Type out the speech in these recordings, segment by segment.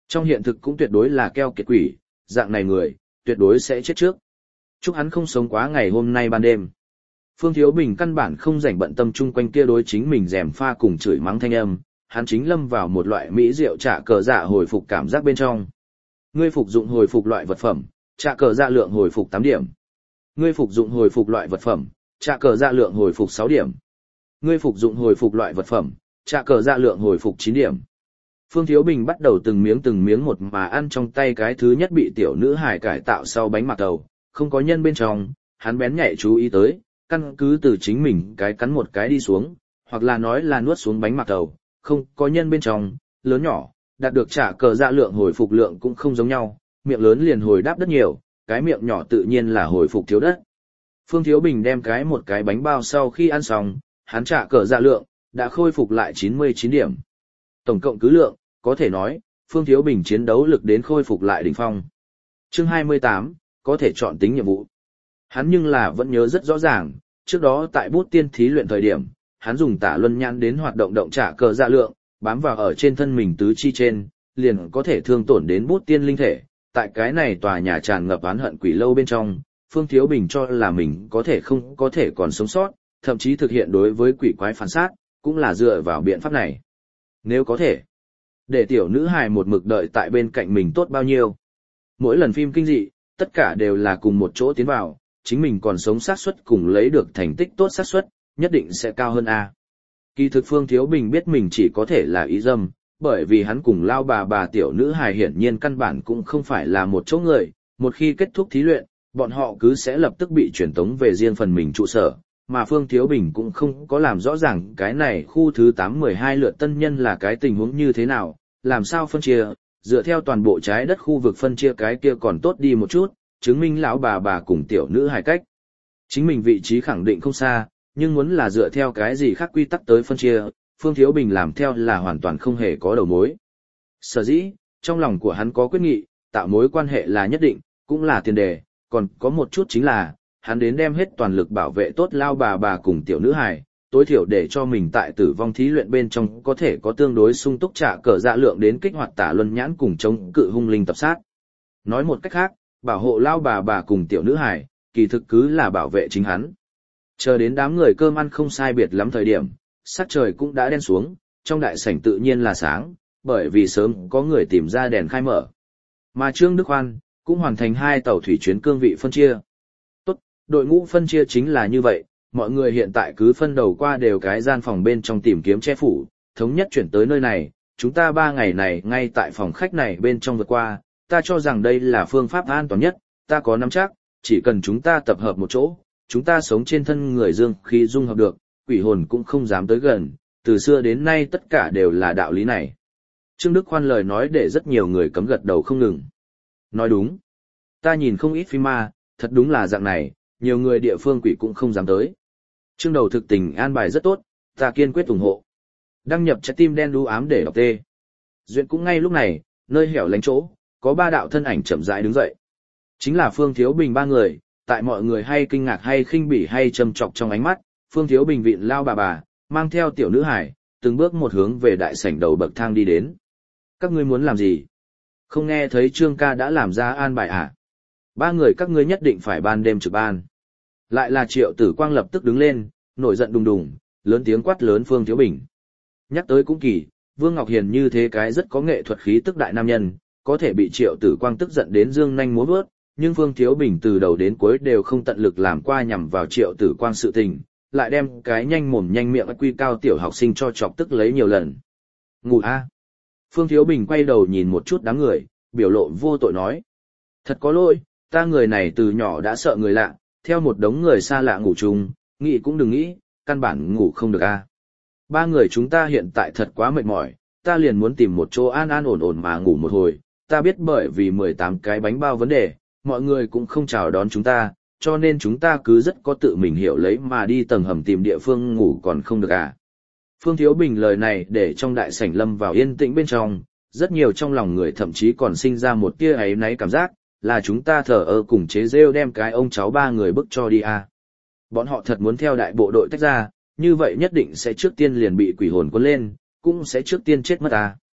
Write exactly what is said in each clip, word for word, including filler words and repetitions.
Trong hiện thực cũng tuyệt đối là keo kiệt quỷ, dạng này người, tuyệt đối sẽ chết trước. Chúc hắn không sống quá ngày hôm nay ban đêm. Phương Thiếu Bình căn bản không rảnh bận tâm chung quanh kia đối chính mình rèm pha cùng chửi mắng thanh âm, hắn chính lâm vào một loại mỹ rượu trả cờ dạ hồi phục cảm giác bên trong. Ngươi phục dụng hồi phục loại vật phẩm, trả cờ dạ lượng hồi phục tám điểm. Ngươi phục dụng hồi phục loại vật phẩm, trả cờ dạ lượng hồi phục sáu điểm. Ngươi phục dụng hồi phục loại vật phẩm, trả cờ dạ lượng hồi phục chín điểm. Phương Thiếu Bình bắt đầu từng miếng từng miếng một mà ăn trong tay cái thứ nhất bị tiểu nữ hài cải tạo sau bánh mạc tàu, không có nhân bên trong, hắn bén nhạy chú ý tới, căn cứ từ chính mình cái cắn một cái đi xuống, hoặc là nói là nuốt xuống bánh mạc tàu, không có nhân bên trong, lớn nhỏ, đạt được trả cờ dạ lượng hồi phục lượng cũng không giống nhau, miệng lớn liền hồi đáp rất nhiều, cái miệng nhỏ tự nhiên là hồi phục thiếu đất. Phương Thiếu Bình đem cái một cái bánh bao sau khi ăn xong, hắn trả cờ dạ lượng, đã khôi phục lại chín mươi chín điểm. Tổng cộng cứ lượng, có thể nói, Phương Thiếu Bình chiến đấu lực đến khôi phục lại đỉnh phong. Chương hai mươi tám, có thể chọn tính nhiệm vụ. Hắn nhưng là vẫn nhớ rất rõ ràng, trước đó tại bút tiên thí luyện thời điểm, hắn dùng tả luân nhãn đến hoạt động động trả cờ dạ lượng, bám vào ở trên thân mình tứ chi trên, liền có thể thương tổn đến bút tiên linh thể. Tại cái này tòa nhà tràn ngập oán hận quỷ lâu bên trong, Phương Thiếu Bình cho là mình có thể không có thể còn sống sót, thậm chí thực hiện đối với quỷ quái phản sát, cũng là dựa vào biện pháp này. Nếu có thể, để tiểu nữ hài một mực đợi tại bên cạnh mình tốt bao nhiêu. Mỗi lần phim kinh dị, tất cả đều là cùng một chỗ tiến vào, chính mình còn sống xác suất cùng lấy được thành tích tốt xác suất, nhất định sẽ cao hơn A. Kỳ thực Phương Thiếu Bình biết mình chỉ có thể là ý dâm, bởi vì hắn cùng lao bà bà tiểu nữ hài hiển nhiên căn bản cũng không phải là một chỗ người, một khi kết thúc thí luyện, bọn họ cứ sẽ lập tức bị chuyển tống về riêng phần mình trụ sở, mà Phương Thiếu Bình cũng không có làm rõ ràng cái này khu thứ tám mười hai lượt tân nhân là cái tình huống như thế nào, làm sao phân chia, dựa theo toàn bộ trái đất khu vực phân chia cái kia còn tốt đi một chút, chứng minh lão bà bà cùng tiểu nữ hài cách. Chính mình vị trí khẳng định không xa, nhưng muốn là dựa theo cái gì khác quy tắc tới phân chia, Phương Thiếu Bình làm theo là hoàn toàn không hề có đầu mối. Sở dĩ, trong lòng của hắn có quyết nghị, tạo mối quan hệ là nhất định, cũng là tiền đề, còn có một chút chính là, hắn đến đem hết toàn lực bảo vệ tốt lao bà bà cùng tiểu nữ hài, tối thiểu để cho mình tại tử vong thí luyện bên trong có thể có tương đối sung túc trả cờ dạ lượng đến kích hoạt tả luân nhãn cùng chống cự hung linh tập sát. Nói một cách khác, bảo hộ lao bà bà cùng tiểu nữ hài, kỳ thực cứ là bảo vệ chính hắn. Chờ đến đám người cơm ăn không sai biệt lắm thời điểm, sắc trời cũng đã đen xuống, trong đại sảnh tự nhiên là sáng, bởi vì sớm có người tìm ra đèn khai mở. Mà Trương Đức Hoan cũng hoàn thành hai tàu thủy chuyến cương vị phân chia. Tốt, đội ngũ phân chia chính là như vậy, mọi người hiện tại cứ phân đầu qua đều cái gian phòng bên trong tìm kiếm che phủ, thống nhất chuyển tới nơi này, chúng ta ba ngày này ngay tại phòng khách này bên trong vượt qua, ta cho rằng đây là phương pháp an toàn nhất, ta có nắm chắc, chỉ cần chúng ta tập hợp một chỗ, chúng ta sống trên thân người dương khi dung hợp được, quỷ hồn cũng không dám tới gần, từ xưa đến nay tất cả đều là đạo lý này. Trương Đức Khoan lời nói để rất nhiều người cấm gật đầu không ngừng. Nói đúng. Ta nhìn không ít phim ma, thật đúng là dạng này, nhiều người địa phương quỷ cũng không dám tới. Trương đầu thực tình an bài rất tốt, ta kiên quyết ủng hộ. Đăng nhập trái tim đen đu ám để đọc tê. Duyện cũng ngay lúc này, nơi hẻo lánh chỗ, có ba đạo thân ảnh chậm rãi đứng dậy. Chính là Phương Thiếu Bình ba người, tại mọi người hay kinh ngạc hay khinh bỉ hay châm chọc trong ánh mắt, Phương Thiếu Bình vịn lao bà bà, mang theo tiểu nữ hải, từng bước một hướng về đại sảnh đầu bậc thang đi đến. Các ngươi muốn làm gì? Không nghe thấy Trương ca đã làm ra an bài à? Ba người các ngươi nhất định phải ban đêm trực ban. Lại là Triệu Tử Quang lập tức đứng lên, nổi giận đùng đùng, lớn tiếng quát lớn Phương Thiếu Bình. Nhắc tới cũng kỳ, Vương Ngọc Hiền như thế cái rất có nghệ thuật khí tức đại nam nhân, có thể bị Triệu Tử Quang tức giận đến dương nhanh múa vớt, nhưng Phương Thiếu Bình từ đầu đến cuối đều không tận lực làm qua nhằm vào Triệu Tử Quang sự tình, lại đem cái nhanh mồm nhanh miệng quy cao tiểu học sinh cho chọc tức lấy nhiều lần. Ngủ a. Phương Thiếu Bình quay đầu nhìn một chút đám người, biểu lộ vô tội nói. Thật có lỗi, ta người này từ nhỏ đã sợ người lạ, theo một đống người xa lạ ngủ chung, nghĩ cũng đừng nghĩ, căn bản ngủ không được a. Ba người chúng ta hiện tại thật quá mệt mỏi, ta liền muốn tìm một chỗ an an ổn ổn mà ngủ một hồi, ta biết bởi vì mười tám cái bánh bao vấn đề, mọi người cũng không chào đón chúng ta, cho nên chúng ta cứ rất có tự mình hiểu lấy mà đi tầng hầm tìm địa phương ngủ còn không được à. Phương Thiếu Bình lời này để trong đại sảnh lâm vào yên tĩnh bên trong, rất nhiều trong lòng người thậm chí còn sinh ra một tia áy náy cảm giác, là chúng ta thờ ơ cùng chế rêu đem cái ông cháu ba người bức cho đi à. Bọn họ thật muốn theo đại bộ đội tách ra, như vậy nhất định sẽ trước tiên liền bị quỷ hồn cuốn lên, cũng sẽ trước tiên chết mất à.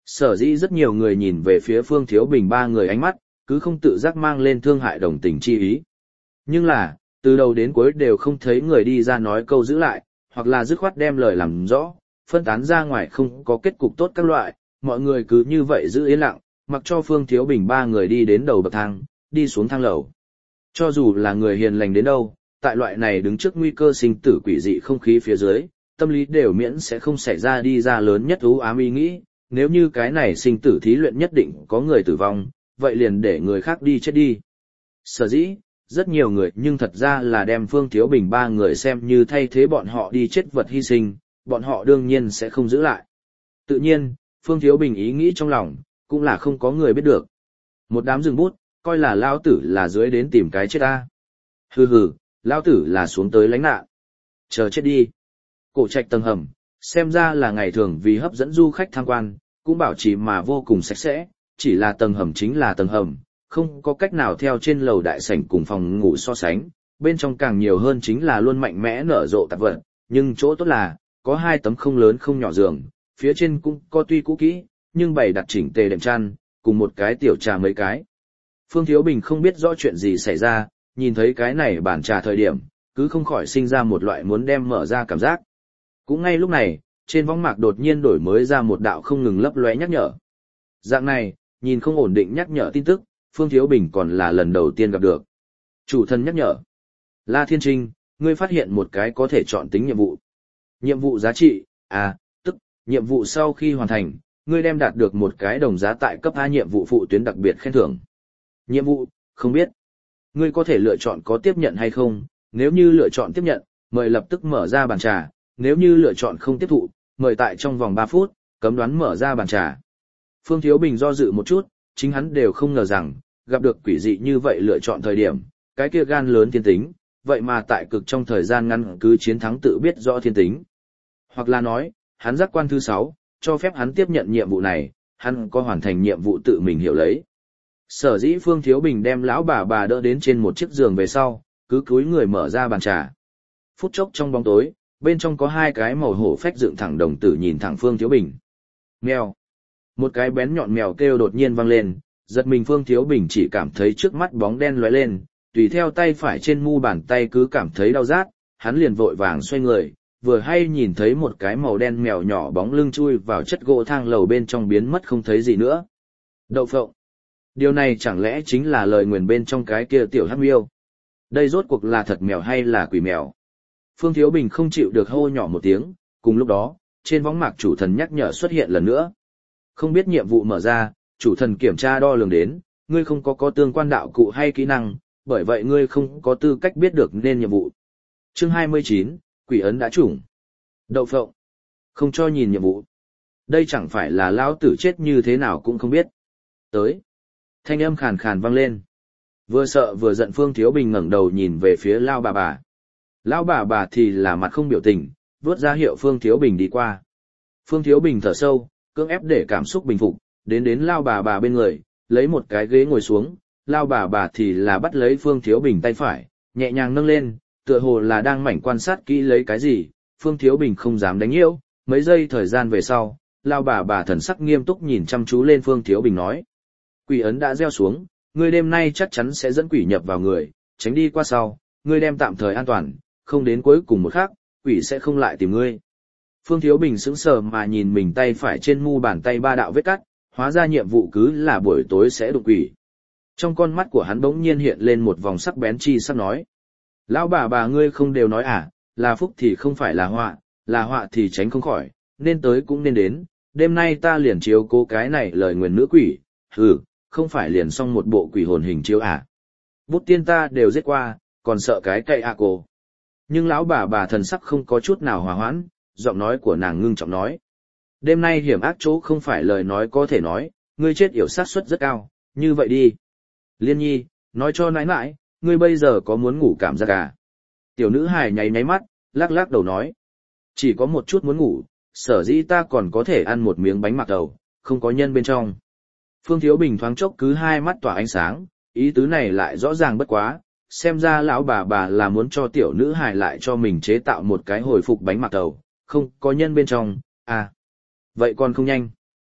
Sở dĩ rất nhiều người nhìn về phía Phương Thiếu Bình ba người ánh mắt, cứ không tự giác mang lên thương hại đồng tình chi ý. Nhưng là, từ đầu đến cuối đều không thấy người đi ra nói câu giữ lại, hoặc là dứt khoát đem lời làm rõ, phân tán ra ngoài không có kết cục tốt các loại, mọi người cứ như vậy giữ yên lặng, mặc cho Phương Thiếu Bình ba người đi đến đầu bậc thang, đi xuống thang lầu. Cho dù là người hiền lành đến đâu, tại loại này đứng trước nguy cơ sinh tử quỷ dị không khí phía dưới, tâm lý đều miễn sẽ không xảy ra đi ra lớn nhất ú ám ý nghĩ, nếu như cái này sinh tử thí luyện nhất định có người tử vong, vậy liền để người khác đi chết đi. Sở dĩ, rất nhiều người nhưng thật ra là đem Phương Thiếu Bình ba người xem như thay thế bọn họ đi chết vật hy sinh, bọn họ đương nhiên sẽ không giữ lại. Tự nhiên, Phương Thiếu Bình ý nghĩ trong lòng, cũng là không có người biết được. Một đám rừng bút, coi là lao tử là dưới đến tìm cái chết ta. Hừ hừ, lao tử là xuống tới lánh nạn. Chờ chết đi. Cổ trạch tầng hầm, xem ra là ngày thường vì hấp dẫn du khách tham quan, cũng bảo trì mà vô cùng sạch sẽ, chỉ là tầng hầm chính là tầng hầm, không có cách nào theo trên lầu đại sảnh cùng phòng ngủ so sánh, bên trong càng nhiều hơn chính là luôn mạnh mẽ nở rộ tạp vật, nhưng chỗ tốt là, có hai tấm không lớn không nhỏ giường, phía trên cũng có tuy cũ kỹ, nhưng bày đặt chỉnh tề đệm chăn, cùng một cái tiểu trà mấy cái. Phương Thiếu Bình không biết rõ chuyện gì xảy ra, nhìn thấy cái này bàn trà thời điểm, cứ không khỏi sinh ra một loại muốn đem mở ra cảm giác. Cũng ngay lúc này, trên võng mạc đột nhiên đổi mới ra một đạo không ngừng lấp lóe nhắc nhở. Dạng này, nhìn không ổn định nhắc nhở tin tức, Phương Thiếu Bình còn là lần đầu tiên gặp được. Chủ thân nhắc nhở. La Thiên Trinh, ngươi phát hiện một cái có thể chọn tính nhiệm vụ. Nhiệm vụ giá trị, à, tức, nhiệm vụ sau khi hoàn thành, ngươi đem đạt được một cái đồng giá tại cấp A nhiệm vụ phụ tuyến đặc biệt khen thưởng. Nhiệm vụ, không biết. Ngươi có thể lựa chọn có tiếp nhận hay không, nếu như lựa chọn tiếp nhận, mời lập tức mở ra bàn trà, nếu như lựa chọn không tiếp thụ, mời tại trong vòng ba phút, cấm đoán mở ra bàn trà. Phương Thiếu Bình do dự một chút, chính hắn đều không ngờ rằng, gặp được quỷ dị như vậy lựa chọn thời điểm, cái kia gan lớn thiên tính, vậy mà tại cực trong thời gian ngắn cứ chiến thắng tự biết rõ thiên tính. Hoặc là nói, hắn giác quan thứ sáu, cho phép hắn tiếp nhận nhiệm vụ này, hắn có hoàn thành nhiệm vụ tự mình hiểu lấy. Sở dĩ Phương Thiếu Bình đem lão bà bà đỡ đến trên một chiếc giường về sau, cứ cúi người mở ra bàn trà. Phút chốc trong bóng tối, bên trong có hai cái màu hổ phách dựng thẳng đồng tử nhìn thẳng Phương Thiếu Bình. Mèo. Một cái bén nhọn mèo kêu đột nhiên vang lên, giật mình Phương Thiếu Bình chỉ cảm thấy trước mắt bóng đen lóe lên, tùy theo tay phải trên mu bàn tay cứ cảm thấy đau rát, hắn liền vội vàng xoay người, vừa hay nhìn thấy một cái màu đen mèo nhỏ bóng lưng chui vào chất gỗ thang lầu bên trong biến mất không thấy gì nữa. Đậu phộng. Điều này chẳng lẽ chính là lời nguyền bên trong cái kia tiểu hắc miêu? Đây rốt cuộc là thật mèo hay là quỷ mèo? Phương Thiếu Bình không chịu được hô nhỏ một tiếng, cùng lúc đó, trên võng mạc chủ thần nhắc nhở xuất hiện lần nữa. Không biết nhiệm vụ mở ra, chủ thần kiểm tra đo lường đến, ngươi không có có tương quan đạo cụ hay kỹ năng, bởi vậy ngươi không có tư cách biết được nên nhiệm vụ. Chương hai mươi chín, quỷ ấn đã trùng. Đậu phộng. Không cho nhìn nhiệm vụ. Đây chẳng phải là lão tử chết như thế nào cũng không biết. Tới. Thanh âm khàn khàn vang lên. Vừa sợ vừa giận Phương Thiếu Bình ngẩng đầu nhìn về phía lao bà bà. Lão bà bà thì là mặt không biểu tình, vớt ra hiệu Phương Thiếu Bình đi qua. Phương Thiếu Bình thở sâu, cưỡng ép để cảm xúc bình phục, đến đến lao bà bà bên người, lấy một cái ghế ngồi xuống, lao bà bà thì là bắt lấy Phương Thiếu Bình tay phải, nhẹ nhàng nâng lên, tựa hồ là đang mảnh quan sát kỹ lấy cái gì, Phương Thiếu Bình không dám đánh nhiễu, mấy giây thời gian về sau, lao bà bà thần sắc nghiêm túc nhìn chăm chú lên Phương Thiếu Bình nói. Quỷ ấn đã gieo xuống, ngươi đêm nay chắc chắn sẽ dẫn quỷ nhập vào người, tránh đi qua sau, ngươi đem tạm thời an toàn, không đến cuối cùng một khắc, quỷ sẽ không lại tìm ngươi. Phương Thiếu Bình sững sờ mà nhìn mình tay phải trên mu bàn tay ba đạo vết cắt, hóa ra nhiệm vụ cứ là buổi tối sẽ đụng quỷ. Trong con mắt của hắn bỗng nhiên hiện lên một vòng sắc bén chi sắc nói. Lão bà bà ngươi không đều nói à, là phúc thì không phải là họa, là họa thì tránh không khỏi, nên tới cũng nên đến, đêm nay ta liền chiếu cố cái này lời nguyền nữ quỷ, hừ, không phải liền xong một bộ quỷ hồn hình chiếu à. Bút tiên ta đều giết qua, còn sợ cái cậy à cô. Nhưng lão bà bà thần sắc không có chút nào hòa hoãn, giọng nói của nàng ngưng trọng nói. Đêm nay hiểm ác chỗ không phải lời nói có thể nói, ngươi chết yểu sát suất rất cao, như vậy đi. Liên nhi, nói cho nãi nãi, ngươi bây giờ có muốn ngủ cảm giác à? Tiểu nữ hài nháy nháy mắt, lắc lắc đầu nói. Chỉ có một chút muốn ngủ, sở dĩ ta còn có thể ăn một miếng bánh mạc đầu, không có nhân bên trong. Phương Thiếu Bình thoáng chốc cứ hai mắt tỏa ánh sáng, ý tứ này lại rõ ràng bất quá, xem ra lão bà bà là muốn cho tiểu nữ hài lại cho mình chế tạo một cái hồi phục bánh mạc đầu, không có nhân bên trong, à. Vậy còn không nhanh.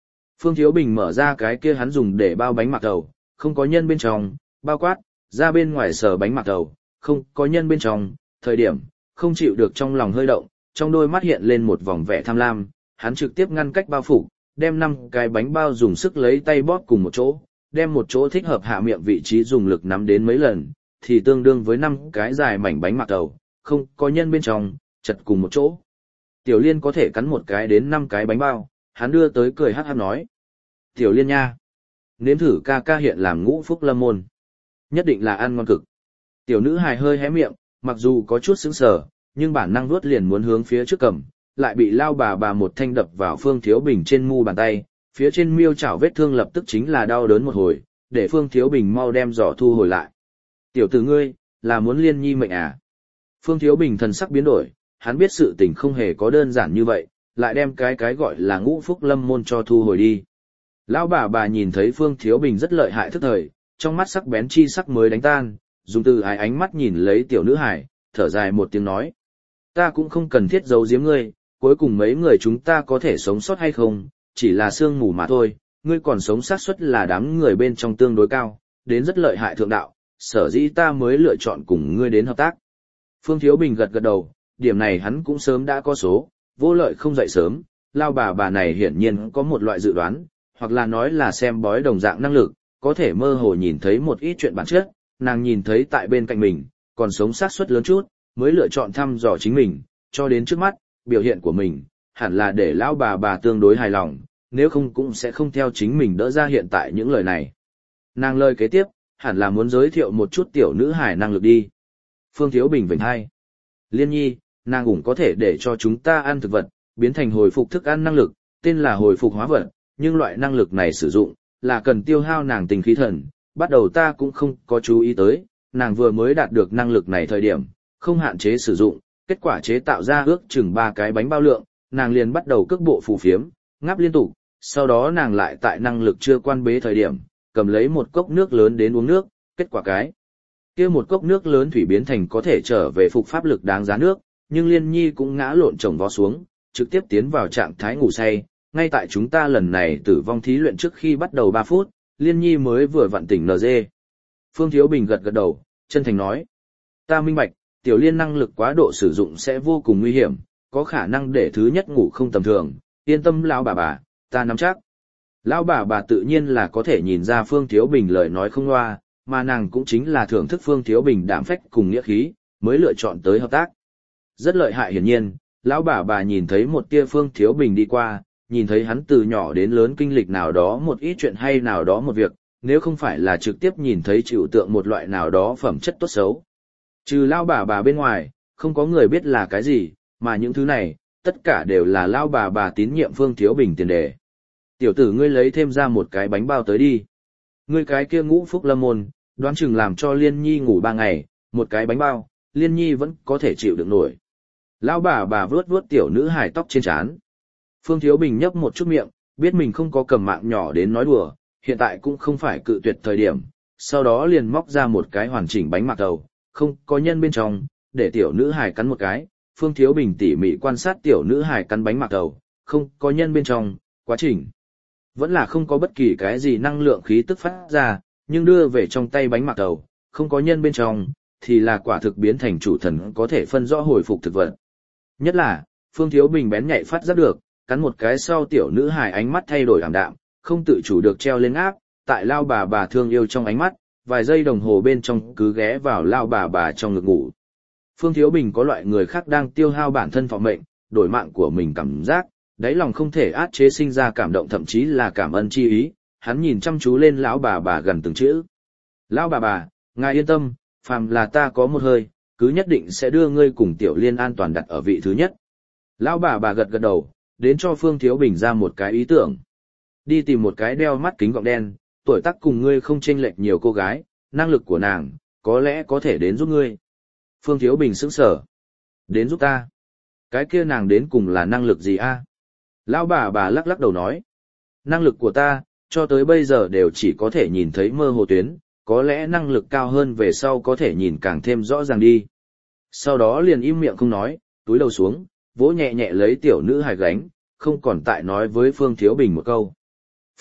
Phương Thiếu Bình mở ra cái kia hắn dùng để bao bánh mạc tàu, không có nhân bên trong, bao quát, ra bên ngoài sờ bánh mạc tàu, không có nhân bên trong, thời điểm, không chịu được trong lòng hơi động, trong đôi mắt hiện lên một vòng vẻ tham lam, hắn trực tiếp ngăn cách bao phủ, đem năm cái bánh bao dùng sức lấy tay bóp cùng một chỗ, đem một chỗ thích hợp hạ miệng vị trí dùng lực nắm đến mấy lần, thì tương đương với năm cái dài mảnh bánh mạc tàu, không có nhân bên trong, chật cùng một chỗ. Tiểu Liên có thể cắn một cái đến năm cái bánh bao, hắn đưa tới cười hát hát nói. Tiểu Liên nha, nếm thử ca ca hiện làm ngũ phúc lâm môn. Nhất định là ăn ngon cực. Tiểu nữ hài hơi hé miệng, mặc dù có chút sững sờ, nhưng bản năng nuốt liền muốn hướng phía trước cầm, lại bị lao bà bà một thanh đập vào Phương Thiếu Bình trên mu bàn tay, phía trên miêu chảo vết thương lập tức chính là đau đớn một hồi, để Phương Thiếu Bình mau đem giỏ thu hồi lại. Tiểu tử ngươi, là muốn Liên Nhi mệnh à? Phương Thiếu Bình thần sắc biến đổi, hắn biết sự tình không hề có đơn giản như vậy, lại đem cái cái gọi là ngũ phúc lâm môn cho thu hồi đi. Lão bà bà nhìn thấy Phương Thiếu Bình rất lợi hại thức thời, trong mắt sắc bén chi sắc mới đánh tan, dùng từ ái ánh mắt nhìn lấy tiểu nữ hải, thở dài một tiếng nói. Ta cũng không cần thiết giấu giếm ngươi, cuối cùng mấy người chúng ta có thể sống sót hay không, chỉ là sương mù mà thôi, ngươi còn sống xác suất là đám người bên trong tương đối cao, đến rất lợi hại thượng đạo, sở dĩ ta mới lựa chọn cùng ngươi đến hợp tác. Phương Thiếu Bình gật gật đầu, điểm này hắn cũng sớm đã có số, vô lợi không dậy sớm, lao bà bà này hiển nhiên có một loại dự đoán, hoặc là nói là xem bói đồng dạng năng lực, có thể mơ hồ nhìn thấy một ít chuyện bản chất, nàng nhìn thấy tại bên cạnh mình, còn sống xác suất lớn chút, mới lựa chọn thăm dò chính mình, cho đến trước mắt, biểu hiện của mình, hẳn là để lão bà bà tương đối hài lòng, nếu không cũng sẽ không theo chính mình đỡ ra hiện tại những lời này. Nàng lời kế tiếp, hẳn là muốn giới thiệu một chút tiểu nữ hài năng lực đi. Phương Thiếu Bình vểnh hai. Liên Nhi, nàng cũng có thể để cho chúng ta ăn thực vật, biến thành hồi phục thức ăn năng lực, tên là hồi phục hóa vật, nhưng loại năng lực này sử dụng, là cần tiêu hao nàng tình khí thần, bắt đầu ta cũng không có chú ý tới, nàng vừa mới đạt được năng lực này thời điểm, không hạn chế sử dụng, kết quả chế tạo ra ước chừng ba cái bánh bao lượng, nàng liền bắt đầu cước bộ phù phiếm, ngáp liên tục, sau đó nàng lại tại năng lực chưa quan bế thời điểm, cầm lấy một cốc nước lớn đến uống nước, kết quả cái kia một cốc nước lớn thủy biến thành có thể trở về phục pháp lực đáng giá nước, nhưng Liên Nhi cũng ngã lộn chồng vó xuống, trực tiếp tiến vào trạng thái ngủ say, ngay tại chúng ta lần này tử vong thí luyện trước khi bắt đầu ba phút, Liên Nhi mới vừa vặn tỉnh en giê. Phương Thiếu Bình gật gật đầu, chân thành nói, ta minh bạch, tiểu Liên năng lực quá độ sử dụng sẽ vô cùng nguy hiểm, có khả năng để thứ nhất ngủ không tầm thường, yên tâm lão bà bà, ta nắm chắc. Lão bà bà tự nhiên là có thể nhìn ra Phương Thiếu Bình lời nói không loa, mà nàng cũng chính là thưởng thức Phương Thiếu Bình đảm phách cùng nghĩa khí, mới lựa chọn tới hợp tác. Rất lợi hại hiển nhiên, lão bà bà nhìn thấy một tia Phương Thiếu Bình đi qua, nhìn thấy hắn từ nhỏ đến lớn kinh lịch nào đó một ít chuyện hay nào đó một việc, nếu không phải là trực tiếp nhìn thấy chịu tượng một loại nào đó phẩm chất tốt xấu. Trừ lão bà bà bên ngoài, không có người biết là cái gì, mà những thứ này, tất cả đều là lão bà bà tín nhiệm Phương Thiếu Bình tiền đề. Tiểu tử ngươi lấy thêm ra một cái bánh bao tới đi. Ngươi cái kia ngũ phúc lâm môn, đoán chừng làm cho Liên Nhi ngủ ba ngày, một cái bánh bao, Liên Nhi vẫn có thể chịu được nổi. Lão bà bà vuốt vuốt tiểu nữ hài tóc trên trán. Phương Thiếu Bình nhấp một chút miệng, biết mình không có cầm mạng nhỏ đến nói đùa, hiện tại cũng không phải cự tuyệt thời điểm, sau đó liền móc ra một cái hoàn chỉnh bánh mạc tàu, không có nhân bên trong, để tiểu nữ hài cắn một cái. Phương Thiếu Bình tỉ mỉ quan sát tiểu nữ hài cắn bánh mạc tàu, không có nhân bên trong, quá trình vẫn là không có bất kỳ cái gì năng lượng khí tức phát ra, nhưng đưa về trong tay bánh mạc tàu, không có nhân bên trong, thì là quả thực biến thành chủ thần có thể phân rõ hồi phục thực vật. Nhất là, Phương Thiếu Bình bén nhạy phát giác được, cắn một cái sau tiểu nữ hài ánh mắt thay đổi ảm đạm, không tự chủ được treo lên áp, tại lao bà bà thương yêu trong ánh mắt, vài giây đồng hồ bên trong cứ ghé vào lao bà bà trong ngực ngủ. Phương Thiếu Bình có loại người khác đang tiêu hao bản thân thọ mệnh, đổi mạng của mình cảm giác, đáy lòng không thể át chế sinh ra cảm động thậm chí là cảm ơn chi ý, hắn nhìn chăm chú lên lão bà bà gần từng chữ. Lão bà bà, ngài yên tâm, phàm là ta có một hơi, cứ nhất định sẽ đưa ngươi cùng tiểu Liên an toàn đặt ở vị thứ nhất. Lão bà bà gật gật đầu, đến cho Phương Thiếu Bình ra một cái ý tưởng. Đi tìm một cái đeo mắt kính gọng đen, tuổi tác cùng ngươi không chênh lệch nhiều cô gái, năng lực của nàng, có lẽ có thể đến giúp ngươi. Phương Thiếu Bình sững sờ. Đến giúp ta? Cái kia nàng đến cùng là năng lực gì a? Lão bà bà lắc lắc đầu nói. Năng lực của ta, cho tới bây giờ đều chỉ có thể nhìn thấy mơ hồ tuyến, có lẽ năng lực cao hơn về sau có thể nhìn càng thêm rõ ràng đi. Sau đó liền im miệng không nói, túi đầu xuống, vỗ nhẹ nhẹ lấy tiểu nữ hài gánh, không còn tại nói với Phương Thiếu Bình một câu.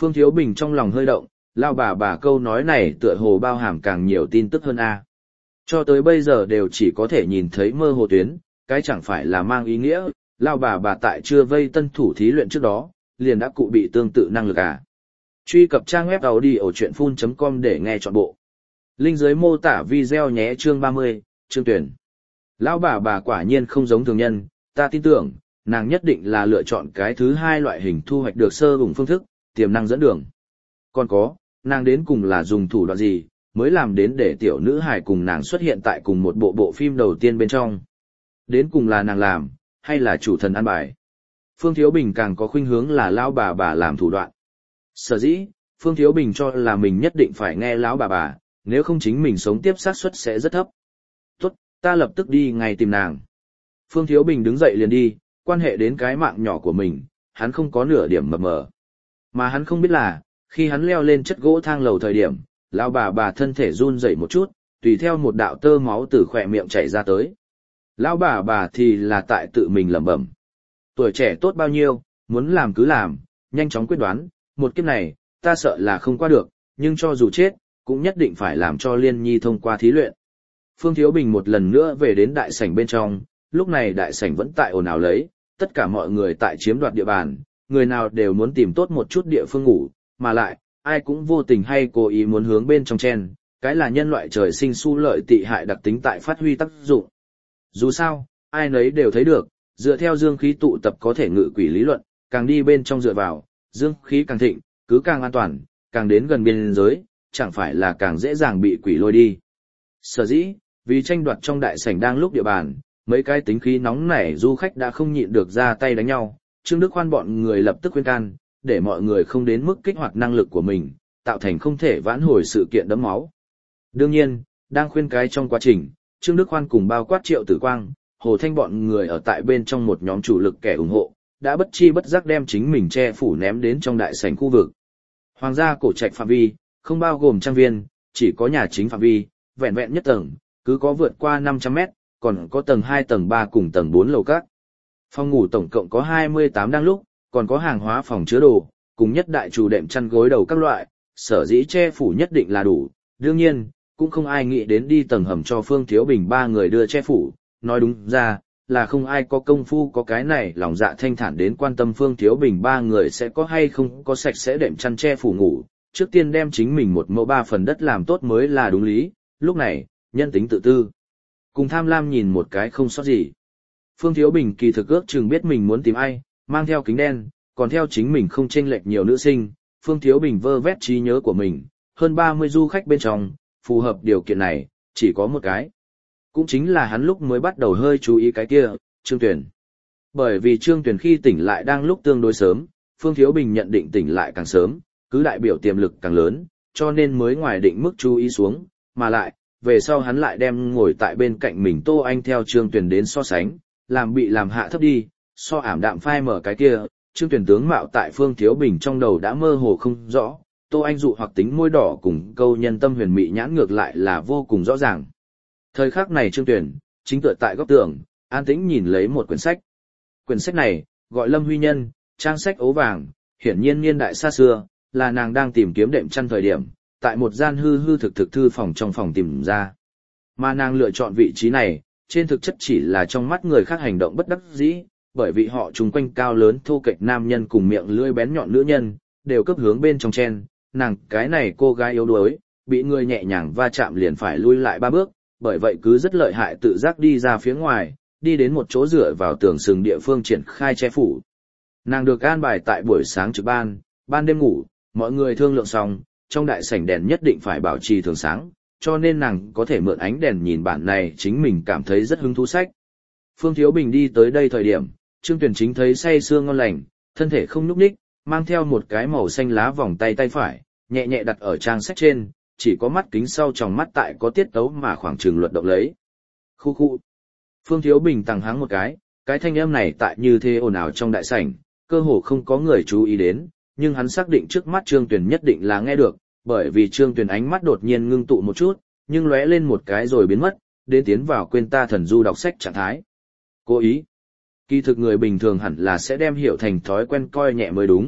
Phương Thiếu Bình trong lòng hơi động, lao bà bà câu nói này tựa hồ bao hàm càng nhiều tin tức hơn a. Cho tới bây giờ đều chỉ có thể nhìn thấy mơ hồ tuyến, cái chẳng phải là mang ý nghĩa, lao bà bà tại chưa vây tân thủ thí luyện trước đó, liền đã cụ bị tương tự năng lực à. Truy cập trang web audiochuyenphun chấm com để nghe trọn bộ. Link dưới mô tả video nhé. Chương ba mươi, Trương Tuyển. Lão bà bà quả nhiên không giống thường nhân, ta tin tưởng, nàng nhất định là lựa chọn cái thứ hai loại hình thu hoạch được sơ vùng phương thức, tiềm năng dẫn đường. Còn có, nàng đến cùng là dùng thủ đoạn gì, mới làm đến để tiểu nữ hài cùng nàng xuất hiện tại cùng một bộ bộ phim đầu tiên bên trong. Đến cùng là nàng làm, hay là chủ thần ăn bài. Phương Thiếu Bình càng có khuynh hướng là lão bà bà làm thủ đoạn. Sở dĩ, Phương Thiếu Bình cho là mình nhất định phải nghe lão bà bà, nếu không chính mình sống tiếp xác suất sẽ rất thấp. Tốt, ta lập tức đi ngay tìm nàng. Phương Thiếu Bình đứng dậy liền đi, quan hệ đến cái mạng nhỏ của mình, hắn không có nửa điểm mập mờ. Mà hắn không biết là, khi hắn leo lên chất gỗ thang lầu thời điểm, lão bà bà thân thể run rẩy một chút, tùy theo một đạo tơ máu từ khỏe miệng chảy ra tới. Lão bà bà thì là tại tự mình lẩm bẩm. Tuổi trẻ tốt bao nhiêu, muốn làm cứ làm, nhanh chóng quyết đoán, một kiếp này, ta sợ là không qua được, nhưng cho dù chết, cũng nhất định phải làm cho Liên Nhi thông qua thí luyện. Phương Thiếu Bình một lần nữa về đến đại sảnh bên trong, lúc này đại sảnh vẫn tại ồn ào lấy, tất cả mọi người tại chiếm đoạt địa bàn, người nào đều muốn tìm tốt một chút địa phương ngủ, mà lại, ai cũng vô tình hay cố ý muốn hướng bên trong chen, cái là nhân loại trời sinh su lợi tị hại đặc tính tại phát huy tác dụng. Dù sao, ai nấy đều thấy được, dựa theo dương khí tụ tập có thể ngự quỷ lý luận, càng đi bên trong dựa vào, dương khí càng thịnh, cứ càng an toàn, càng đến gần biên giới, chẳng phải là càng dễ dàng bị quỷ lôi đi. Sở dĩ, vì tranh đoạt trong đại sảnh đang lúc địa bàn, mấy cái tính khí nóng nảy du khách đã không nhịn được ra tay đánh nhau, Trương Đức Khoan bọn người lập tức khuyên can, để mọi người không đến mức kích hoạt năng lực của mình, tạo thành không thể vãn hồi sự kiện đẫm máu. Đương nhiên, đang khuyên cái trong quá trình, Trương Đức Khoan cùng bao quát Triệu Tử Quang, Hồ Thanh bọn người ở tại bên trong một nhóm chủ lực kẻ ủng hộ, đã bất chi bất giác đem chính mình che phủ ném đến trong đại sảnh khu vực. Hoàng gia cổ trạch phạm vi, không bao gồm trang viên, chỉ có nhà chính phạm vi, vẹn vẹn nhất tầng, cứ có vượt qua năm trăm mét, còn có tầng hai tầng ba cùng tầng bốn lầu các. Phòng ngủ tổng cộng có hai mươi tám đang lúc, còn có hàng hóa phòng chứa đồ, cùng nhất đại chủ đệm chăn gối đầu các loại, sở dĩ che phủ nhất định là đủ. Đương nhiên, cũng không ai nghĩ đến đi tầng hầm cho Phương Thiếu Bình ba người đưa che phủ, nói đúng ra, là không ai có công phu có cái này lòng dạ thanh thản đến quan tâm Phương Thiếu Bình ba người sẽ có hay không có sạch sẽ đệm chăn che phủ ngủ, trước tiên đem chính mình một mẫu ba phần đất làm tốt mới là đúng lý, lúc này, nhân tính tự tư. Cùng tham lam nhìn một cái không sót gì. Phương Thiếu Bình kỳ thực ước chừng biết mình muốn tìm ai, mang theo kính đen, còn theo chính mình không chênh lệch nhiều nữ sinh, Phương Thiếu Bình vơ vét trí nhớ của mình, hơn ba mươi du khách bên trong, phù hợp điều kiện này, chỉ có một cái. Cũng chính là hắn lúc mới bắt đầu hơi chú ý cái kia, Trương Tuyển. Bởi vì Trương Tuyển khi tỉnh lại đang lúc tương đối sớm, Phương Thiếu Bình nhận định tỉnh lại càng sớm, cứ đại biểu tiềm lực càng lớn, cho nên mới ngoài định mức chú ý xuống, mà lại, về sau hắn lại đem ngồi tại bên cạnh mình Tô Anh theo Trương Tuyển đến so sánh, làm bị làm hạ thấp đi, so ảm đạm phai mở cái kia, Trương Tuyển tướng mạo tại Phương Thiếu Bình trong đầu đã mơ hồ không rõ, Tô Anh dụ hoặc tính môi đỏ cùng câu nhân tâm huyền mị nhãn ngược lại là vô cùng rõ ràng. Thời khắc này Trương Tuyển, chính tựa tại góc tường, an tĩnh nhìn lấy một quyển sách. Quyển sách này, gọi Lâm Huy Nhân, trang sách ố vàng, hiển nhiên niên đại xa xưa, là nàng đang tìm kiếm đệm chăn thời điểm, tại một gian hư hư thực thực thư phòng trong phòng tìm ra. Mà nàng lựa chọn vị trí này, trên thực chất chỉ là trong mắt người khác hành động bất đắc dĩ, bởi vì họ chung quanh cao lớn thô kệch nam nhân cùng miệng lưỡi bén nhọn nữ nhân, đều cấp hướng bên trong chen, nàng cái này cô gái yếu đuối, bị người nhẹ nhàng va chạm liền phải lui lại ba bước, bởi vậy cứ rất lợi hại tự giác đi ra phía ngoài, đi đến một chỗ dựa vào tường sừng địa phương triển khai che phủ. Nàng được an bài tại buổi sáng trực ban, ban đêm ngủ, mọi người thương lượng xong, trong đại sảnh đèn nhất định phải bảo trì thường sáng, cho nên nàng có thể mượn ánh đèn nhìn bản này chính mình cảm thấy rất hứng thú sách. Phương Thiếu Bình đi tới đây thời điểm, Trương Tuyển chính thấy say sưa ngon lành, thân thể không nhúc nhích, mang theo một cái màu xanh lá vòng tay tay phải, nhẹ nhẹ đặt ở trang sách trên, chỉ có mắt kính sau tròng mắt tại có tiết tấu mà khoảng trường luật động lấy. Khu khu. Phương Thiếu Bình tăng hắng một cái, cái thanh âm này tại như thế ồn ào trong đại sảnh, cơ hồ không có người chú ý đến, nhưng hắn xác định trước mắt Trương Tuyển nhất định là nghe được, bởi vì Trương Tuyển ánh mắt đột nhiên ngưng tụ một chút, nhưng lóe lên một cái rồi biến mất, đến tiến vào quên ta thần du đọc sách trạng thái. Cố ý. Kỳ thực người bình thường hẳn là sẽ đem hiểu thành thói quen coi nhẹ mới đúng,